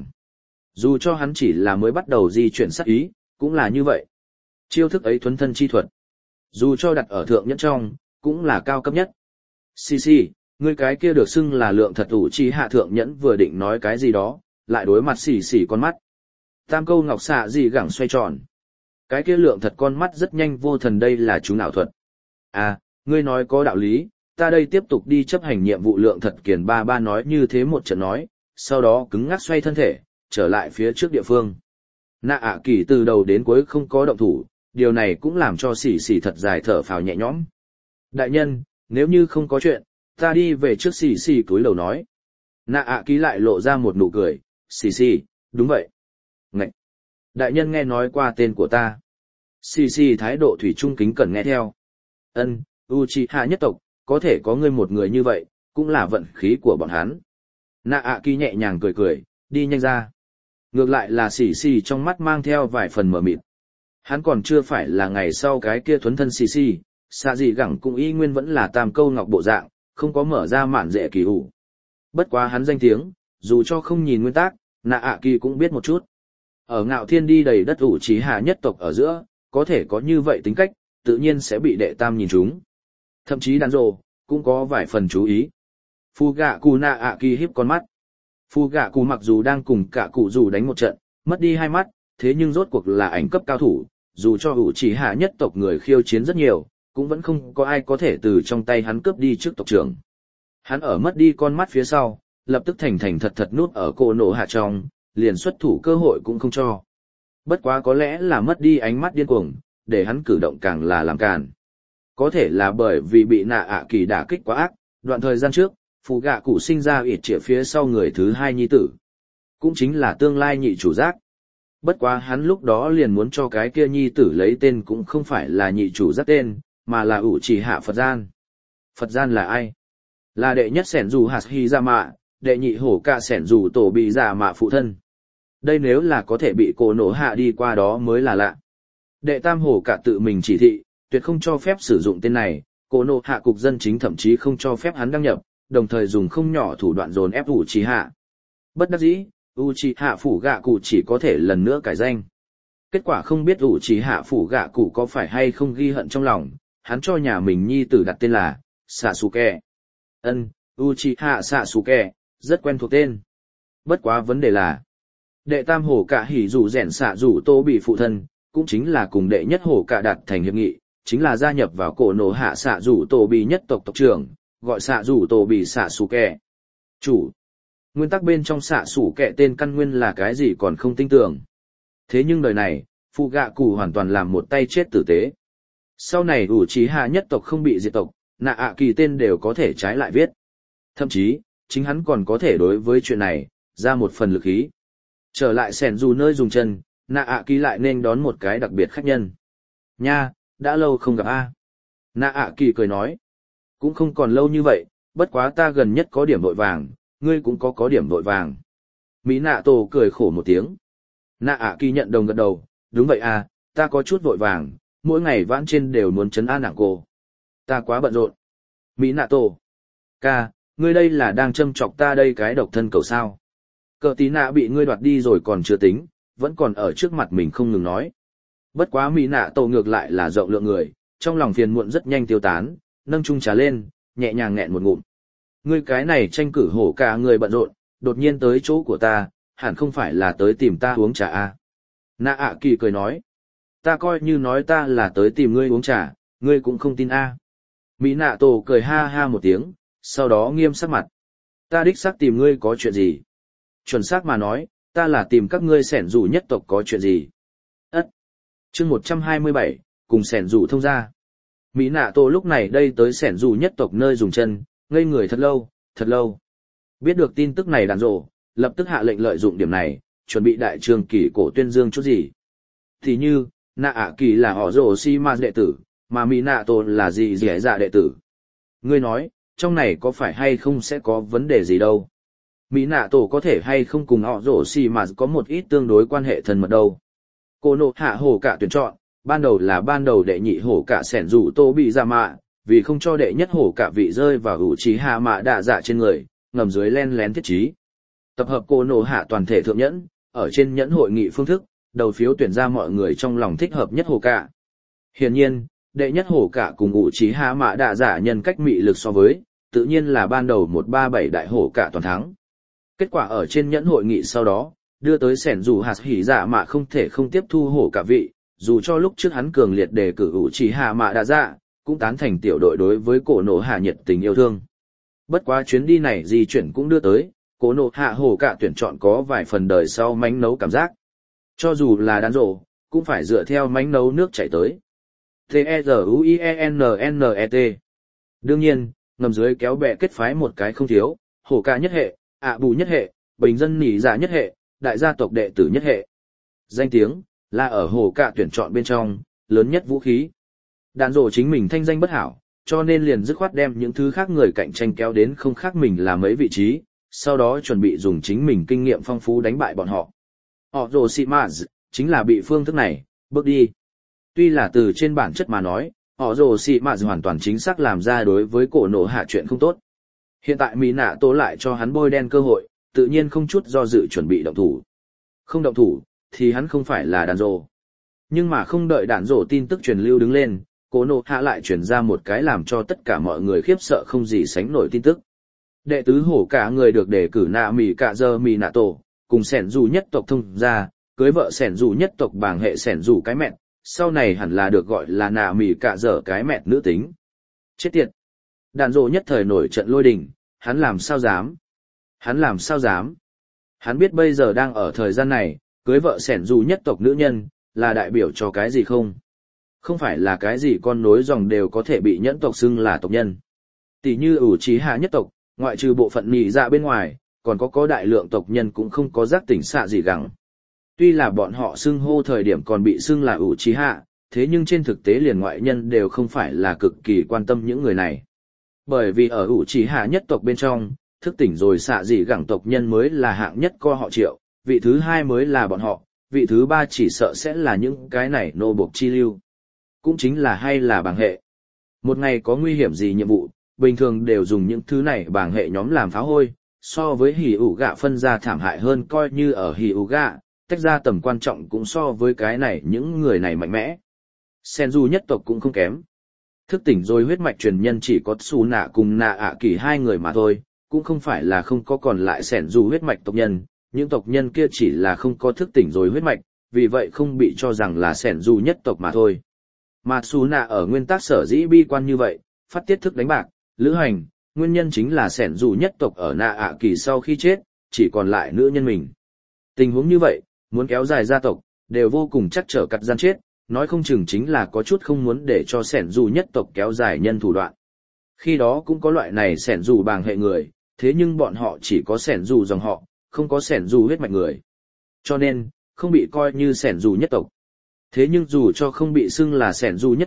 Dù cho hắn chỉ là mới bắt đầu di chuyển sát ý, cũng là như vậy. Chiêu thức ấy thuấn thân chi thuật. Dù cho đặt ở thượng nhẫn trong, cũng là cao cấp nhất. Xì xì, người cái kia được xưng là lượng thật ủ chi hạ thượng nhẫn vừa định nói cái gì đó, lại đối mặt xì xì con mắt. Tam câu ngọc xạ gì gẳng xoay tròn. Cái kia lượng thật con mắt rất nhanh vô thần đây là chú ảo thuật. À, ngươi nói có đạo lý, ta đây tiếp tục đi chấp hành nhiệm vụ lượng thật kiền ba ba nói như thế một trận nói, sau đó cứng ngắc xoay thân thể, trở lại phía trước địa phương. Nạ ạ kỳ từ đầu đến cuối không có động thủ, điều này cũng làm cho xì xì thật dài thở phào nhẹ nhõm. Đại nhân, nếu như không có chuyện, ta đi về trước xì xì cúi đầu nói. Nạ ạ kỳ lại lộ ra một nụ cười, xì xì, đúng vậy. Ngậy! Đại nhân nghe nói qua tên của ta. Xì xì thái độ thủy trung kính cẩn nghe theo. Ân, Uchiha nhất tộc, có thể có ngươi một người như vậy, cũng là vận khí của bọn hắn. Nạ ạ kỳ nhẹ nhàng cười cười, đi nhanh ra. Ngược lại là xì xì trong mắt mang theo vài phần mờ mịt. Hắn còn chưa phải là ngày sau cái kia thuấn thân xì xì, xạ gì gẳng cũng y nguyên vẫn là tam câu ngọc bộ dạng, không có mở ra mạn dễ kỳ hủ. Bất quá hắn danh tiếng, dù cho không nhìn nguyên tắc, nạ ạ kỳ cũng biết một chút. Ở ngạo thiên đi đầy đất ủ trí hạ nhất tộc ở giữa, có thể có như vậy tính cách, tự nhiên sẽ bị đệ tam nhìn chúng. Thậm chí đàn rồ, cũng có vài phần chú ý. Phu gạ cù nạ ạ kỳ híp con mắt. Phu gạ cù mặc dù đang cùng cả cụ dù đánh một trận, mất đi hai mắt, thế nhưng rốt cuộc là ảnh cấp cao thủ, dù cho ủ trí hạ nhất tộc người khiêu chiến rất nhiều, cũng vẫn không có ai có thể từ trong tay hắn cướp đi trước tộc trưởng. Hắn ở mất đi con mắt phía sau, lập tức thành thành thật thật nút ở cổ nổ hạ trong, liền xuất thủ cơ hội cũng không cho. Bất quá có lẽ là mất đi ánh mắt điên cuồng, để hắn cử động càng là làm càn. Có thể là bởi vì bị nạ ạ kỳ đả kích quá ác, đoạn thời gian trước, phù gạ cụ sinh ra ịt trịa phía sau người thứ hai nhi tử. Cũng chính là tương lai nhị chủ giác. Bất quá hắn lúc đó liền muốn cho cái kia nhi tử lấy tên cũng không phải là nhị chủ giác tên, mà là ủ trì hạ Phật Gian. Phật Gian là ai? Là đệ nhất sẻn dù hạt hy ra mạ, đệ nhị hổ cả sẻn dù tổ bị giả mạ phụ thân. Đây nếu là có thể bị cổ nổ hạ đi qua đó mới là lạ. Đệ tam hổ cả tự mình chỉ thị, tuyệt không cho phép sử dụng tên này, cổ nổ hạ cục dân chính thậm chí không cho phép hắn đăng nhập, đồng thời dùng không nhỏ thủ đoạn dồn ép ủ trì hạ. Bất đắc dĩ, ủ trì hạ phủ gạ cụ chỉ có thể lần nữa cải danh. Kết quả không biết ủ trì hạ phủ gạ cụ có phải hay không ghi hận trong lòng, hắn cho nhà mình nhi tử đặt tên là Sasuke. Ân, Uchiha Sasuke, rất quen thuộc tên. Bất quá vấn đề là, đệ tam hổ cả hỉ dù rèn xạ dù tô bị phụ thân, cũng chính là cùng đệ nhất hổ cả đạt thành hiệp nghị, chính là gia nhập vào cổ nổ hạ xạ dù tô bị nhất tộc tộc trưởng, gọi xạ dù tô bị Sasuke. Chủ, nguyên tắc bên trong xạ sủ kẹ tên căn nguyên là cái gì còn không tin tưởng. Thế nhưng đời này, phụ gạ cụ hoàn toàn làm một tay chết tử tế. Sau này ủ trí hạ nhất tộc không bị diệt tộc, nạ ạ kỳ tên đều có thể trái lại viết. Thậm chí, chính hắn còn có thể đối với chuyện này, ra một phần lực ý. Trở lại sẻn dù nơi dùng chân, nạ ạ kỳ lại nên đón một cái đặc biệt khách nhân. Nha, đã lâu không gặp a. Nạ ạ kỳ cười nói. Cũng không còn lâu như vậy, bất quá ta gần nhất có điểm vội vàng, ngươi cũng có có điểm vội vàng. Mỹ nạ tổ cười khổ một tiếng. Nạ ạ kỳ nhận đồng gật đầu, đúng vậy à, ta có chút vội vàng, mỗi ngày vãn trên đều muốn chấn an nàng cô. Ta quá bận rộn. Mỹ nạ tổ. Ca, ngươi đây là đang châm chọc ta đây cái độc thân cầu sao. Cờ tí nạ bị ngươi đoạt đi rồi còn chưa tính, vẫn còn ở trước mặt mình không ngừng nói. Bất quá Mỹ nạ tổ ngược lại là rộng lượng người, trong lòng phiền muộn rất nhanh tiêu tán, nâng chung trà lên, nhẹ nhàng nghẹn một ngụm. Ngươi cái này tranh cử hổ cả người bận rộn, đột nhiên tới chỗ của ta, hẳn không phải là tới tìm ta uống trà à. Nạ ạ kỳ cười nói. Ta coi như nói ta là tới tìm ngươi uống trà, ngươi cũng không tin a. À. Mỹ nạ tổ cười ha ha một tiếng, sau đó nghiêm sắc mặt. Ta đích xác tìm ngươi có chuyện gì? Chuẩn xác mà nói, ta là tìm các ngươi sẻn rủ nhất tộc có chuyện gì? Ất. Chương một trăm hai mươi bảy, cùng sẻn rủ thông ra. Mỹ nạ tổ lúc này đây tới sẻn rủ nhất tộc nơi dùng chân, ngây người thật lâu, thật lâu. Biết được tin tức này đàn rộ, lập tức hạ lệnh lợi dụng điểm này, chuẩn bị đại trường kỳ cổ tuyên dương chút gì. Thì như, nạ ạ kỳ là họ rổ si ma đệ tử, mà Mỹ nạ tổ là gì dẻ dạ đệ tử. Ngươi nói, trong này có phải hay không sẽ có vấn đề gì đâu. Mỹ nạ tổ có thể hay không cùng họ rổ si mà có một ít tương đối quan hệ thân mật đâu. Cô nộ hạ hổ cả tuyển chọn, ban đầu là ban đầu đệ nhị hổ cả sẻn rủ tô bị ra mạ, vì không cho đệ nhất hổ cả vị rơi vào hữu trí hạ mạ đạ dạ trên người, ngầm dưới len lén thiết trí. Tập hợp cô nộ hạ toàn thể thượng nhẫn, ở trên nhẫn hội nghị phương thức, đầu phiếu tuyển ra mọi người trong lòng thích hợp nhất hổ cả. Hiển nhiên, đệ nhất hổ cả cùng hữu trí hạ mạ đạ dạ nhân cách mị lực so với, tự nhiên là ban đầu một ba bảy đại hổ cả toàn thắng. Kết quả ở trên nhẫn hội nghị sau đó, đưa tới sẻn dù hạt hỉ dạ mạ không thể không tiếp thu hổ cả vị, dù cho lúc trước hắn cường liệt đề cử ủ chỉ hạ mạ đa dạ, cũng tán thành tiểu đội đối với cổ nổ hạ nhiệt tình yêu thương. Bất quá chuyến đi này di chuyển cũng đưa tới, cổ nổ hạ hổ cả tuyển chọn có vài phần đời sau mánh nấu cảm giác. Cho dù là đàn rộ, cũng phải dựa theo mánh nấu nước chảy tới. T-E-Z-U-I-E-N-N-E-T Đương nhiên, ngầm dưới kéo bè kết phái một cái không thiếu, hổ cả nhất hệ, ạ bù nhất hệ, bình dân nỉ dạ nhất hệ, đại gia tộc đệ tử nhất hệ. Danh tiếng, là ở hổ cả tuyển chọn bên trong, lớn nhất vũ khí. Đàn rổ chính mình thanh danh bất hảo, cho nên liền dứt khoát đem những thứ khác người cạnh tranh kéo đến không khác mình là mấy vị trí, sau đó chuẩn bị dùng chính mình kinh nghiệm phong phú đánh bại bọn họ. Họ rổ xị maz, chính là bị phương thức này, bước đi. Tuy là từ trên bản chất mà nói, họ rổ xị maz hoàn toàn chính xác làm ra đối với cổ nổ hạ chuyện không tốt. Hiện tại Mỹ nạ tố lại cho hắn bôi đen cơ hội, tự nhiên không chút do dự chuẩn bị động thủ. Không động thủ, thì hắn không phải là đàn rổ. Nhưng mà không đợi đàn rổ tin tức truyền lưu đứng lên, cổ nổ hạ lại truyền ra một cái làm cho tất cả mọi người khiếp sợ không gì sánh nổi tin tức. Đệ tứ hổ cả người được đề cử nạ mỉ cả giờ mỉ nạ tổ, cùng sẻn dù nhất tộc thông ra, cưới vợ sẻn dù nhất tộc bảng hệ sẻn dù cái mẹ, sau này hẳn là được gọi là nạ mỉ cả giờ cái mẹ nữ tính. Chết tiệt! Đàn rổ nhất thời nổi trận lôi đình, hắn làm sao dám? Hắn làm sao dám? Hắn biết bây giờ đang ở thời gian này, cưới vợ sẻn dù nhất tộc nữ nhân, là đại biểu cho cái gì không? Không phải là cái gì con nối dòng đều có thể bị nhẫn tộc xưng là tộc nhân. Tỷ như ủ trí hạ nhất tộc, ngoại trừ bộ phận nhị dạ bên ngoài, còn có có đại lượng tộc nhân cũng không có giác tỉnh xạ gì gắng. Tuy là bọn họ xưng hô thời điểm còn bị xưng là ủ trí hạ, thế nhưng trên thực tế liền ngoại nhân đều không phải là cực kỳ quan tâm những người này. Bởi vì ở ủ trí hạ nhất tộc bên trong, thức tỉnh rồi xạ dị gẳng tộc nhân mới là hạng nhất co họ triệu, vị thứ hai mới là bọn họ, vị thứ ba chỉ sợ sẽ là những cái này nô buộc chi lưu. Cũng chính là hay là bảng hệ. Một ngày có nguy hiểm gì nhiệm vụ, bình thường đều dùng những thứ này bảng hệ nhóm làm pháo hôi, so với hỉ ủ gạ phân ra thảm hại hơn coi như ở hỉ ủ gạ, tách ra tầm quan trọng cũng so với cái này những người này mạnh mẽ. Senju nhất tộc cũng không kém. Thức tỉnh rồi huyết mạch truyền nhân chỉ có Tsu Nạ cùng Nạ ạ kỳ hai người mà thôi, cũng không phải là không có còn lại Senju huyết mạch tộc nhân, những tộc nhân kia chỉ là không có thức tỉnh rồi huyết mạch, vì vậy không bị cho rằng là Senju nhất tộc mà thôi. Mà Tsu Nạ ở nguyên tắc sở dĩ bi quan như vậy, phát tiết thức đánh bạc, lữ hành, nguyên nhân chính là Senju nhất tộc ở Nạ ạ kỳ sau khi chết, chỉ còn lại nữ nhân mình. Tình huống như vậy, muốn kéo dài gia tộc, đều vô cùng chắc trở cắt gian chết, nói không chừng chính là có chút không muốn để cho Senju nhất tộc kéo dài nhân thủ đoạn. Khi đó cũng có loại này Senju bàng hệ người, thế nhưng bọn họ chỉ có Senju dòng họ, không có Senju huyết mạch người. Cho nên, không bị coi như Senju nhất tộc. Thế nhưng dù cho không bị xưng là Senju nhất tộc,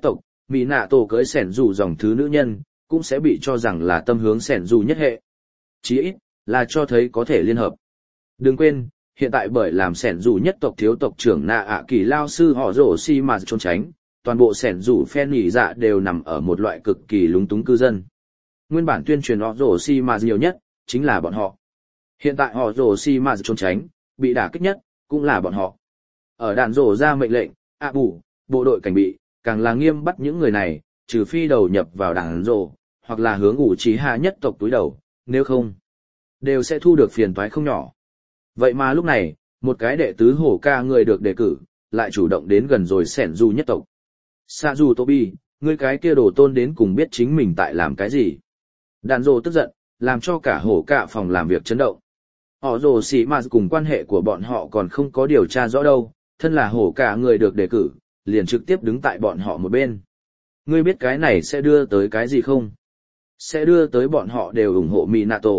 Mỹ nạ tổ cưới sẻn dù dòng thứ nữ nhân, cũng sẽ bị cho rằng là tâm hướng sẻn dù nhất hệ. Chí ít, là cho thấy có thể liên hợp. Đừng quên, hiện tại bởi làm sẻn dù nhất tộc thiếu tộc trưởng nạ ạ kỳ lao sư họ rổ si mà trốn tránh, toàn bộ sẻn dù phen nhỉ dạ đều nằm ở một loại cực kỳ lúng túng cư dân. Nguyên bản tuyên truyền họ rổ si mà nhiều nhất, chính là bọn họ. Hiện tại họ rổ si mà trốn tránh, bị đả kích nhất, cũng là bọn họ. Ở đạn rổ ra mệnh lệnh, ạ bù, bộ đội cảnh bị, càng là nghiêm bắt những người này, trừ phi đầu nhập vào đạn rổ, hoặc là hướng ủ trí hạ nhất tộc túi đầu, nếu không, đều sẽ thu được phiền toái không nhỏ. Vậy mà lúc này, một cái đệ tứ hổ ca người được đề cử, lại chủ động đến gần rồi sẻn dù nhất tộc. Sa dù Tobi, ngươi cái kia đồ tôn đến cùng biết chính mình tại làm cái gì. Đàn rồ tức giận, làm cho cả hổ ca phòng làm việc chấn động. Họ rồ xỉ mà cùng quan hệ của bọn họ còn không có điều tra rõ đâu, thân là hổ ca người được đề cử, liền trực tiếp đứng tại bọn họ một bên. Ngươi biết cái này sẽ đưa tới cái gì không? Sẽ đưa tới bọn họ đều ủng hộ Minato.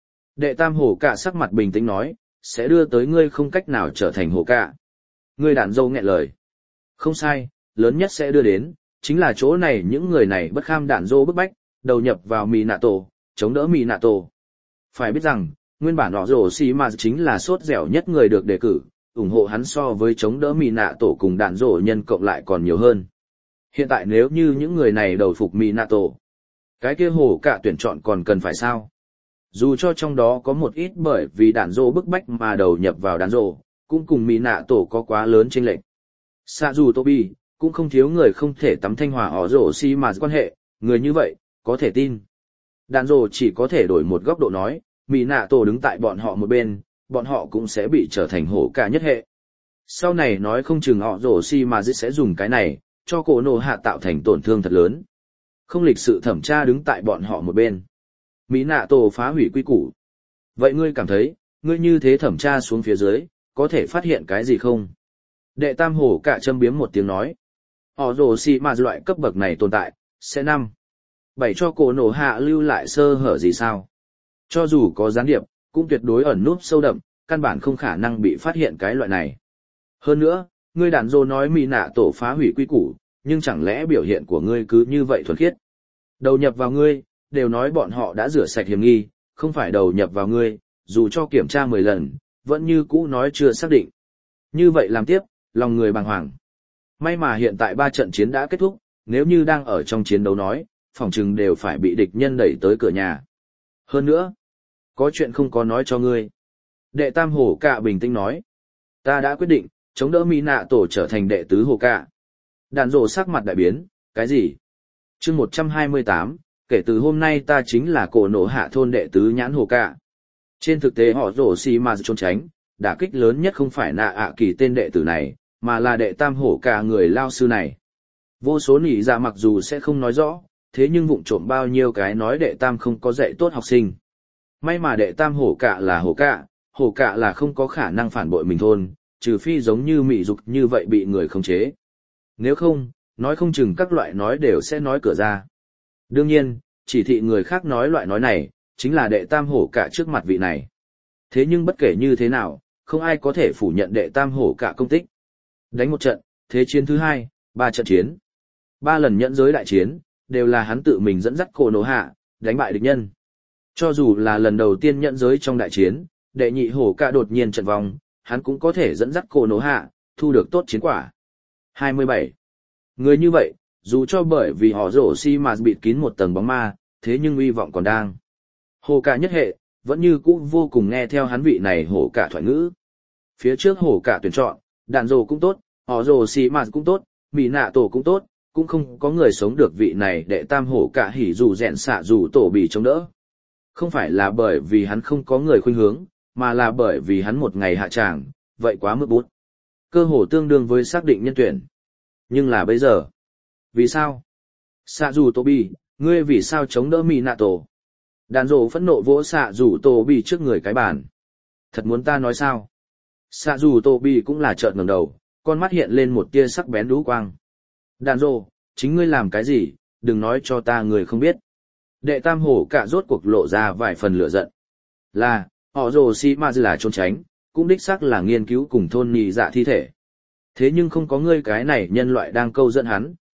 Đệ tam hổ ca sắc mặt bình tĩnh nói, sẽ đưa tới ngươi không cách nào trở thành hổ ca. Ngươi đàn dâu nghẹn lời. Không sai, lớn nhất sẽ đưa đến, chính là chỗ này những người này bất kham đàn dâu bức bách, đầu nhập vào Minato, chống đỡ Minato. Phải biết rằng, nguyên bản họ rổ xì mà chính là sốt dẻo nhất người được đề cử, ủng hộ hắn so với chống đỡ Minato cùng đàn dâu nhân cộng lại còn nhiều hơn. Hiện tại nếu như những người này đầu phục Minato, cái kia hổ cả tuyển chọn còn cần phải sao? Dù cho trong đó có một ít bởi vì đạn rô bức bách mà đầu nhập vào đạn rô, cũng cùng mỹ nạ tổ có quá lớn chênh lệch. Sa dù Tobi, cũng không thiếu người không thể tắm thanh hòa họ rổ si mà quan hệ, người như vậy, có thể tin. Đạn rô chỉ có thể đổi một góc độ nói, mỹ nạ tổ đứng tại bọn họ một bên, bọn họ cũng sẽ bị trở thành hổ cả nhất hệ. Sau này nói không chừng họ rổ si mà sẽ dùng cái này, cho cổ nổ hạ tạo thành tổn thương thật lớn. Không lịch sự thẩm tra đứng tại bọn họ một bên. Mỹ nạ tổ phá hủy quy củ. Vậy ngươi cảm thấy, ngươi như thế thẩm tra xuống phía dưới, có thể phát hiện cái gì không? Đệ tam hổ cả châm biếm một tiếng nói. Họ rồ xì mà loại cấp bậc này tồn tại, sẽ năm. Bảy cho cổ nổ hạ lưu lại sơ hở gì sao? Cho dù có gián điệp, cũng tuyệt đối ẩn núp sâu đậm, căn bản không khả năng bị phát hiện cái loại này. Hơn nữa, ngươi đàn dô nói mỹ nạ tổ phá hủy quy củ, nhưng chẳng lẽ biểu hiện của ngươi cứ như vậy thuần khiết? Đầu nhập vào ngươi, đều nói bọn họ đã rửa sạch hiểm nghi, không phải đầu nhập vào ngươi, dù cho kiểm tra mười lần, vẫn như cũ nói chưa xác định. Như vậy làm tiếp, lòng người bàng hoàng. May mà hiện tại ba trận chiến đã kết thúc, nếu như đang ở trong chiến đấu nói, phòng trừng đều phải bị địch nhân đẩy tới cửa nhà. Hơn nữa, có chuyện không có nói cho ngươi. Đệ tam hổ cạ bình tĩnh nói, ta đã quyết định, chống đỡ mỹ nạ tổ trở thành đệ tứ hổ cạ. Đàn rồ sắc mặt đại biến, cái gì? chương một trăm hai mươi tám, kể từ hôm nay ta chính là cổ nổ hạ thôn đệ tứ nhãn hồ cạ. Trên thực tế họ rổ xì mà trốn tránh, đả kích lớn nhất không phải nạ ạ kỳ tên đệ tử này, mà là đệ tam hổ cạ người lao sư này. Vô số nỉ dạ mặc dù sẽ không nói rõ, thế nhưng vụng trộm bao nhiêu cái nói đệ tam không có dạy tốt học sinh. May mà đệ tam hổ cạ là hổ cạ, hổ cạ là không có khả năng phản bội mình thôn, trừ phi giống như mị dục như vậy bị người khống chế. Nếu không, nói không chừng các loại nói đều sẽ nói cửa ra. Đương nhiên, chỉ thị người khác nói loại nói này, chính là đệ tam hổ cả trước mặt vị này. Thế nhưng bất kể như thế nào, không ai có thể phủ nhận đệ tam hổ cả công tích. Đánh một trận, thế chiến thứ hai, ba trận chiến. Ba lần nhẫn giới đại chiến, đều là hắn tự mình dẫn dắt cổ nổ hạ, đánh bại địch nhân. Cho dù là lần đầu tiên nhẫn giới trong đại chiến, đệ nhị hổ cả đột nhiên trận vòng, hắn cũng có thể dẫn dắt cổ nổ hạ, thu được tốt chiến quả. hai mươi bảy. Người như vậy, dù cho bởi vì họ rổ xi mà bịt kín một tầng bóng ma, thế nhưng uy vọng còn đang. Hổ cả nhất hệ, vẫn như cũ vô cùng nghe theo hắn vị này hổ cả thoại ngữ. Phía trước hổ cả tuyển chọn, đạn rổ cũng tốt, họ rổ xi mà cũng tốt, mỹ nạ tổ cũng tốt, cũng không có người sống được vị này đệ tam hổ cả hỉ dù rèn xạ dù tổ bị chống đỡ. Không phải là bởi vì hắn không có người khuynh hướng, mà là bởi vì hắn một ngày hạ tràng, vậy quá mức bút. Cơ hồ tương đương với xác định nhân tuyển. Nhưng là bây giờ, vì sao? Xạ dù tổ bị, ngươi vì sao chống đỡ Minato? Đàn rổ phẫn nộ vỗ xạ dù tổ bị trước người cái bàn. Thật muốn ta nói sao? Xạ dù tổ bị cũng là trợn ngẩng đầu, con mắt hiện lên một tia sắc bén đú quang. Đàn rổ, chính ngươi làm cái gì, đừng nói cho ta người không biết. Đệ tam hổ cả rốt cuộc lộ ra vài phần lửa giận. Là, họ rồ si ma là trốn tránh, cũng đích xác là nghiên cứu cùng thôn nhị dạ thi thể. Thế nhưng không có ngươi cái này nhân loại đang câu dẫn hắn,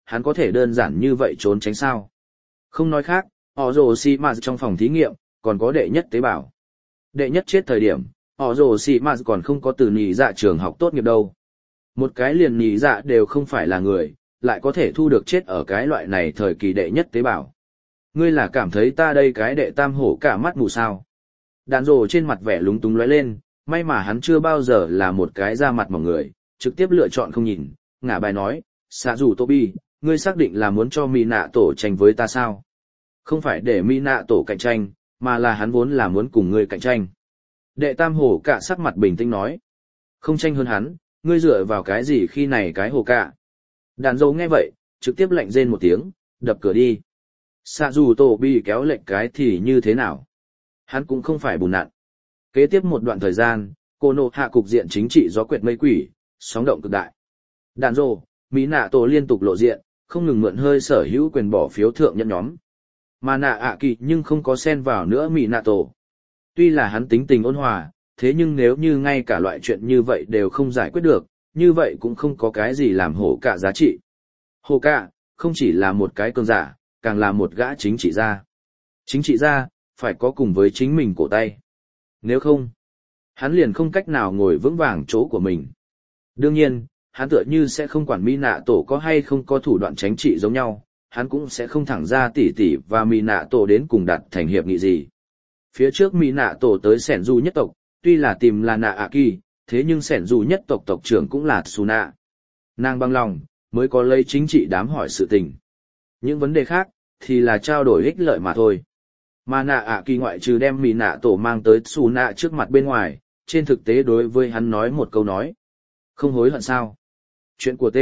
hắn có thể đơn giản như vậy trốn tránh sao. Không nói khác, họ rồ xì mà trong phòng thí nghiệm, còn có đệ nhất tế bào. Đệ nhất chết thời điểm, họ rồ xì mà còn không có từ nhị dạ trường học tốt nghiệp đâu. Một cái liền nhị dạ đều không phải là người, lại có thể thu được chết ở cái loại này thời kỳ đệ nhất tế bào. Ngươi là cảm thấy ta đây cái đệ tam hổ cả mắt mù sao. Đàn rồ trên mặt vẻ lúng túng lóe lên, may mà hắn chưa bao giờ là một cái da mặt mỏng người, trực tiếp lựa chọn không nhìn, ngả bài nói, xạ dù Tobi, ngươi xác định là muốn cho Mỹ nạ tổ tranh với ta sao? Không phải để Mỹ nạ tổ cạnh tranh, mà là hắn vốn là muốn cùng ngươi cạnh tranh. Đệ tam hổ cả sắc mặt bình tĩnh nói, không tranh hơn hắn, ngươi dựa vào cái gì khi này cái hổ cả? Đàn dâu nghe vậy, trực tiếp lạnh rên một tiếng, đập cửa đi. Xạ dù Tobi kéo lệnh cái thì như thế nào? Hắn cũng không phải bùn nặn. Kế tiếp một đoạn thời gian, cô nộ hạ cục diện chính trị gió quệt mây quỷ, sóng động cực đại. Đàn rồ, Mỹ nạ tổ liên tục lộ diện, không ngừng mượn hơi sở hữu quyền bỏ phiếu thượng nhận nhóm. Mà nạ ạ kỳ nhưng không có xen vào nữa Mỹ nạ tổ. Tuy là hắn tính tình ôn hòa, thế nhưng nếu như ngay cả loại chuyện như vậy đều không giải quyết được, như vậy cũng không có cái gì làm hổ cả giá trị. Hổ cả, không chỉ là một cái cường giả, càng là một gã chính trị gia. Chính trị gia, phải có cùng với chính mình cổ tay. Nếu không, hắn liền không cách nào ngồi vững vàng chỗ của mình. Đương nhiên, hắn tựa như sẽ không quản Mỹ nạ tổ có hay không có thủ đoạn tránh trị giống nhau, hắn cũng sẽ không thẳng ra tỉ tỉ và Mỹ nạ tổ đến cùng đặt thành hiệp nghị gì. Phía trước Mỹ nạ tổ tới sẻn du nhất tộc, tuy là tìm là nạ ạ kỳ, thế nhưng sẻn du nhất tộc tộc trưởng cũng là Suna. Nàng bằng lòng, mới có lấy chính trị đám hỏi sự tình. Những vấn đề khác, thì là trao đổi ích lợi mà thôi. Mà nạ ạ kỳ ngoại trừ đem Mỹ nạ tổ mang tới Suna trước mặt bên ngoài, trên thực tế đối với hắn nói một câu nói. Không hối hận sao? Chuyện của T.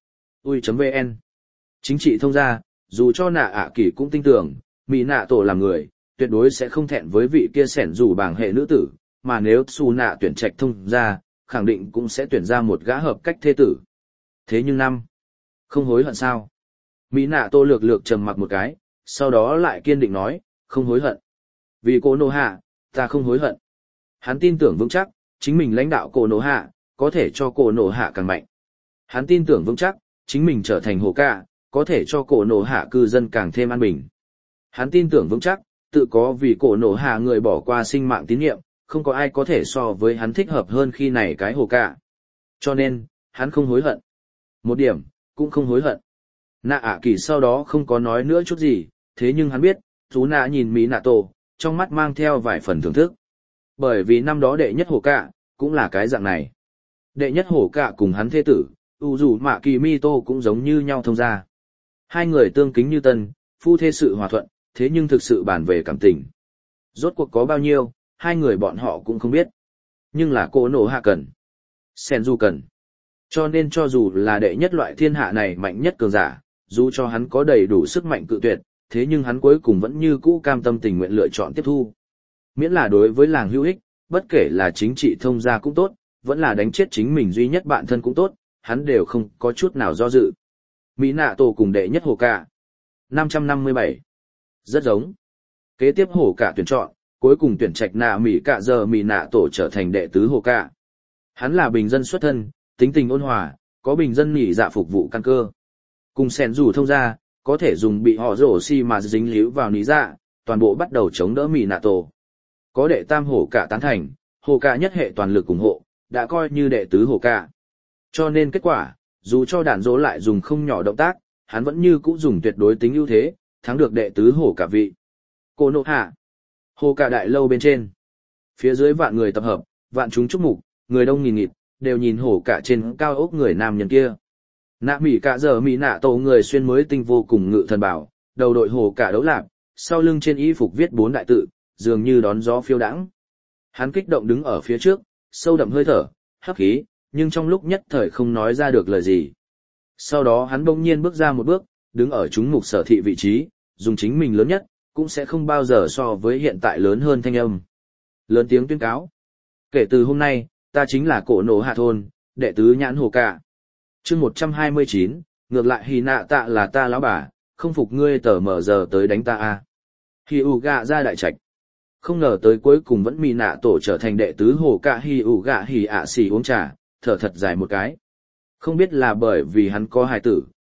Ui.vn Chính trị thông gia, dù cho nạ ạ kỳ cũng tin tưởng, Mỹ nạ tổ làm người, tuyệt đối sẽ không thẹn với vị kia sẻn dù bảng hệ nữ tử, mà nếu Su nạ tuyển trạch thông gia, khẳng định cũng sẽ tuyển ra một gã hợp cách thế tử. Thế nhưng năm, không hối hận sao? Mỹ nạ tổ lược lược trầm mặc một cái, sau đó lại kiên định nói, không hối hận. Vì cô nô hạ, ta không hối hận. Hắn tin tưởng vững chắc, chính mình lãnh đạo cô nô hạ, có thể cho cổ nổ hạ càng mạnh. Hắn tin tưởng vững chắc, chính mình trở thành hồ cả, có thể cho cổ nổ hạ cư dân càng thêm an bình. Hắn tin tưởng vững chắc, tự có vì cổ nổ hạ người bỏ qua sinh mạng tín nhiệm, không có ai có thể so với hắn thích hợp hơn khi này cái hồ cả. Cho nên, hắn không hối hận. Một điểm, cũng không hối hận. Nạ ạ kỳ sau đó không có nói nữa chút gì, thế nhưng hắn biết, chú nạ nhìn Mỹ nạ tổ, trong mắt mang theo vài phần thưởng thức. Bởi vì năm đó đệ nhất hồ cả, cũng là cái dạng này. Đệ nhất hổ cả cùng hắn thế tử, u dù mạ kỳ mi tô cũng giống như nhau thông ra. Hai người tương kính như tân, phu thê sự hòa thuận, thế nhưng thực sự bàn về cảm tình. Rốt cuộc có bao nhiêu, hai người bọn họ cũng không biết. Nhưng là cô nổ hạ cần. Sen du cần. Cho nên cho dù là đệ nhất loại thiên hạ này mạnh nhất cường giả, dù cho hắn có đầy đủ sức mạnh cự tuyệt, thế nhưng hắn cuối cùng vẫn như cũ cam tâm tình nguyện lựa chọn tiếp thu. Miễn là đối với làng hữu ích, bất kể là chính trị thông gia cũng tốt, vẫn là đánh chết chính mình duy nhất bạn thân cũng tốt, hắn đều không có chút nào do dự. Mỹ nạ tổ cùng đệ nhất hồ cả. năm trăm năm mươi bảy. Rất giống. Kế tiếp hồ cả tuyển chọn, cuối cùng tuyển trạch nạ Mỹ cả giờ Mỹ nạ tổ trở thành đệ tứ hồ cả. Hắn là bình dân xuất thân, tính tình ôn hòa, có bình dân nhị dạ phục vụ căn cơ. Cùng sẻn rủ thông ra, có thể dùng bị họ rổ xi mà dính líu vào nhị dạ, toàn bộ bắt đầu chống đỡ Mỹ nạ tổ. Có đệ tam hồ cả tán thành, hồ cả nhất hệ toàn lực ủng hộ, đã coi như đệ tứ hồ cả. Cho nên kết quả, dù cho đạn dỗ lại dùng không nhỏ động tác, hắn vẫn như cũ dùng tuyệt đối tính ưu thế, thắng được đệ tứ hồ cả vị. Cô nộ hạ. Hồ cả đại lâu bên trên. Phía dưới vạn người tập hợp, vạn chúng chúc mục, người đông nghìn nghịt, đều nhìn hồ cả trên cao ốc người nam nhân kia. Nạ mỉ cả giờ mỉ nạ tổ người xuyên mới tinh vô cùng ngự thần bảo, đầu đội hồ cả đấu lạp, sau lưng trên y phục viết bốn đại tự, dường như đón gió phiêu đãng. Hắn kích động đứng ở phía trước, sâu đậm hơi thở, hấp khí, nhưng trong lúc nhất thời không nói ra được lời gì. Sau đó hắn bỗng nhiên bước ra một bước, đứng ở chúng mục sở thị vị trí, dùng chính mình lớn nhất, cũng sẽ không bao giờ so với hiện tại lớn hơn thanh âm. Lớn tiếng tuyên cáo. Kể từ hôm nay, ta chính là cổ nổ hạ thôn, đệ tứ nhãn hồ cả. chương một trăm hai mươi chín, ngược lại hì nạ tạ là ta lão bà, không phục ngươi tờ mở giờ tới đánh ta a. Hì ủ gạ ra đại trạch. Không ngờ tới cuối cùng vẫn Mỹ nạ tổ trở thành đệ tứ hồ cả hì ủ gạ hì ạ xì uống trà, thở thật dài một cái. Không biết là bởi vì hắn có hài tử,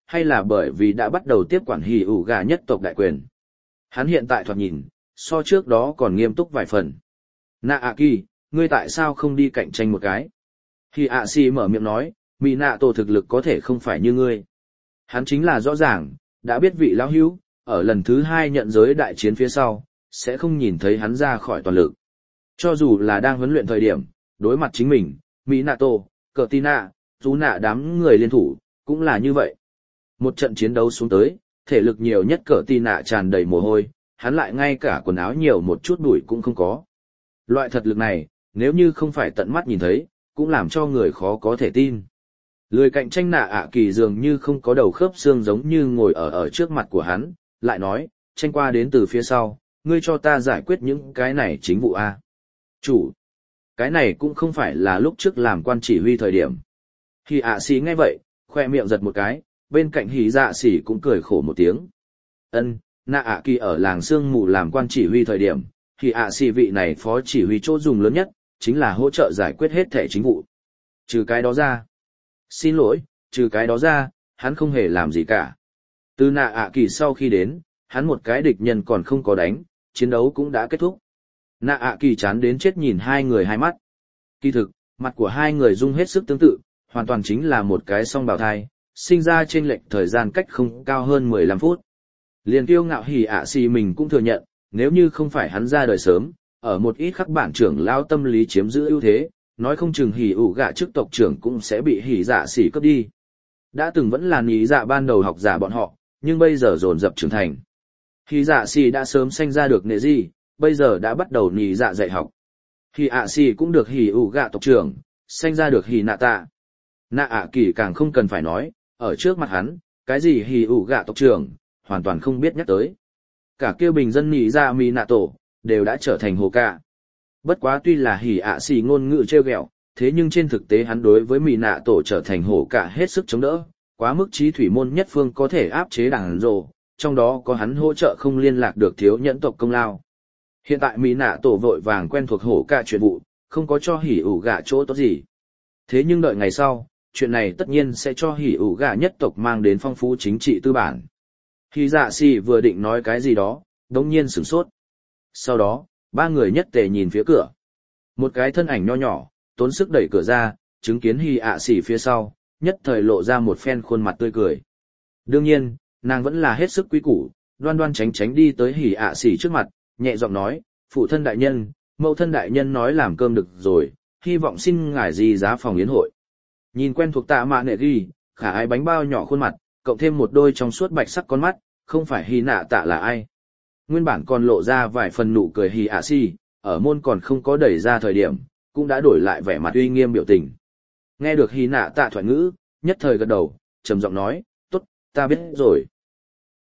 hay là bởi vì đã bắt đầu tiếp quản hỉ ủ gà nhất tộc đại quyền. Hắn hiện tại thoạt nhìn, so trước đó còn nghiêm túc vài phần. Nạ ạ kỳ, ngươi tại sao không đi cạnh tranh một cái? Hỉ ạ xì mở miệng nói, Mỹ nạ tổ thực lực có thể không phải như ngươi. Hắn chính là rõ ràng, đã biết vị lão hữu, ở lần thứ hai nhận giới đại chiến phía sau, sẽ không nhìn thấy hắn ra khỏi toàn lực. Cho dù là đang huấn luyện thời điểm, đối mặt chính mình, Mỹ nạ tổ, cờ tì nạ, chú nạ đám người liên thủ, cũng là như vậy. Một trận chiến đấu xuống tới, thể lực nhiều nhất cờ tì nạ tràn đầy mồ hôi, hắn lại ngay cả quần áo nhiều một chút bụi cũng không có. Loại thật lực này, nếu như không phải tận mắt nhìn thấy, cũng làm cho người khó có thể tin. Lười cạnh tranh nạ ạ kỳ dường như không có đầu khớp xương giống như ngồi ở ở trước mặt của hắn, lại nói, tranh qua đến từ phía sau, ngươi cho ta giải quyết những cái này chính vụ A. Chủ, cái này cũng không phải là lúc trước làm quan chỉ huy thời điểm. Hỉ ạ xì nghe vậy, khoe miệng giật một cái, bên cạnh hỉ dạ xì cũng cười khổ một tiếng. Ân, nạ ạ kỳ ở làng sương mù làm quan chỉ huy thời điểm, hỉ ạ xì vị này phó chỉ huy chỗ dùng lớn nhất, chính là hỗ trợ giải quyết hết thẻ chính vụ. Trừ cái đó ra. Xin lỗi, trừ cái đó ra, hắn không hề làm gì cả. Từ nạ ạ kỳ sau khi đến, hắn một cái địch nhân còn không có đánh, chiến đấu cũng đã kết thúc. Nạ ạ kỳ chán đến chết nhìn hai người hai mắt. Kỳ thực, mặt của hai người dung hết sức tương tự, hoàn toàn chính là một cái song bào thai, sinh ra trên lệch thời gian cách không cao hơn mười lăm phút. Liền kiêu ngạo hỉ ạ xì mình cũng thừa nhận, nếu như không phải hắn ra đời sớm, ở một ít khắc bản trưởng lao tâm lý chiếm giữ ưu thế, nói không chừng hỉ ủ gạ chức tộc trưởng cũng sẽ bị hỉ dạ xỉ cướp đi. Đã từng vẫn là nhí dạ ban đầu học giả bọn họ, nhưng bây giờ dồn dập trưởng thành. Hỉ dạ xỉ đã sớm sanh ra được nệ gì, bây giờ đã bắt đầu nhí dạ dạy học. Hỉ ạ xỉ cũng được hỉ ủ gạ tộc trưởng, sanh ra được hỉ nạ tạ. Nạ ạ kỳ càng không cần phải nói, ở trước mặt hắn, cái gì hỉ ủ gạ tộc trưởng, hoàn toàn không biết nhắc tới. Cả kêu bình dân nhí dạ mi nạ tổ, đều đã trở thành hồ cạ. Bất quá tuy là hỉ ạ xì ngôn ngữ trêu ghẹo, thế nhưng trên thực tế hắn đối với mì nạ tổ trở thành hổ cả hết sức chống đỡ, quá mức trí thủy môn nhất phương có thể áp chế đảng rồ, trong đó có hắn hỗ trợ không liên lạc được thiếu nhẫn tộc công lao. Hiện tại mì nạ tổ vội vàng quen thuộc hổ cả chuyện vụ, không có cho hỉ ủ gạ chỗ tốt gì. Thế nhưng đợi ngày sau, chuyện này tất nhiên sẽ cho hỉ ủ gạ nhất tộc mang đến phong phú chính trị tư bản. Khi dạ xì vừa định nói cái gì đó, đống nhiên sửng sốt. Sau đó, ba người nhất tề nhìn phía cửa. Một cái thân ảnh nho nhỏ, tốn sức đẩy cửa ra, chứng kiến hỉ ạ xỉ phía sau, nhất thời lộ ra một phen khuôn mặt tươi cười. Đương nhiên, nàng vẫn là hết sức quý củ, đoan đoan tránh tránh đi tới hỉ ạ xỉ trước mặt, nhẹ giọng nói, phụ thân đại nhân, mẫu thân đại nhân nói làm cơm được rồi, hy vọng xin ngài gì giá phòng yến hội. Nhìn quen thuộc tạ mạ nệ ghi, khả ái bánh bao nhỏ khuôn mặt, cộng thêm một đôi trong suốt bạch sắc con mắt, không phải hỉ nạ tạ là ai. Nguyên bản còn lộ ra vài phần nụ cười hỉ ạ xỉ, ở môn còn không có đẩy ra thời điểm, cũng đã đổi lại vẻ mặt uy nghiêm biểu tình. Nghe được hỉ nạ tạ thoại ngữ, nhất thời gật đầu, trầm giọng nói, tốt, ta biết rồi.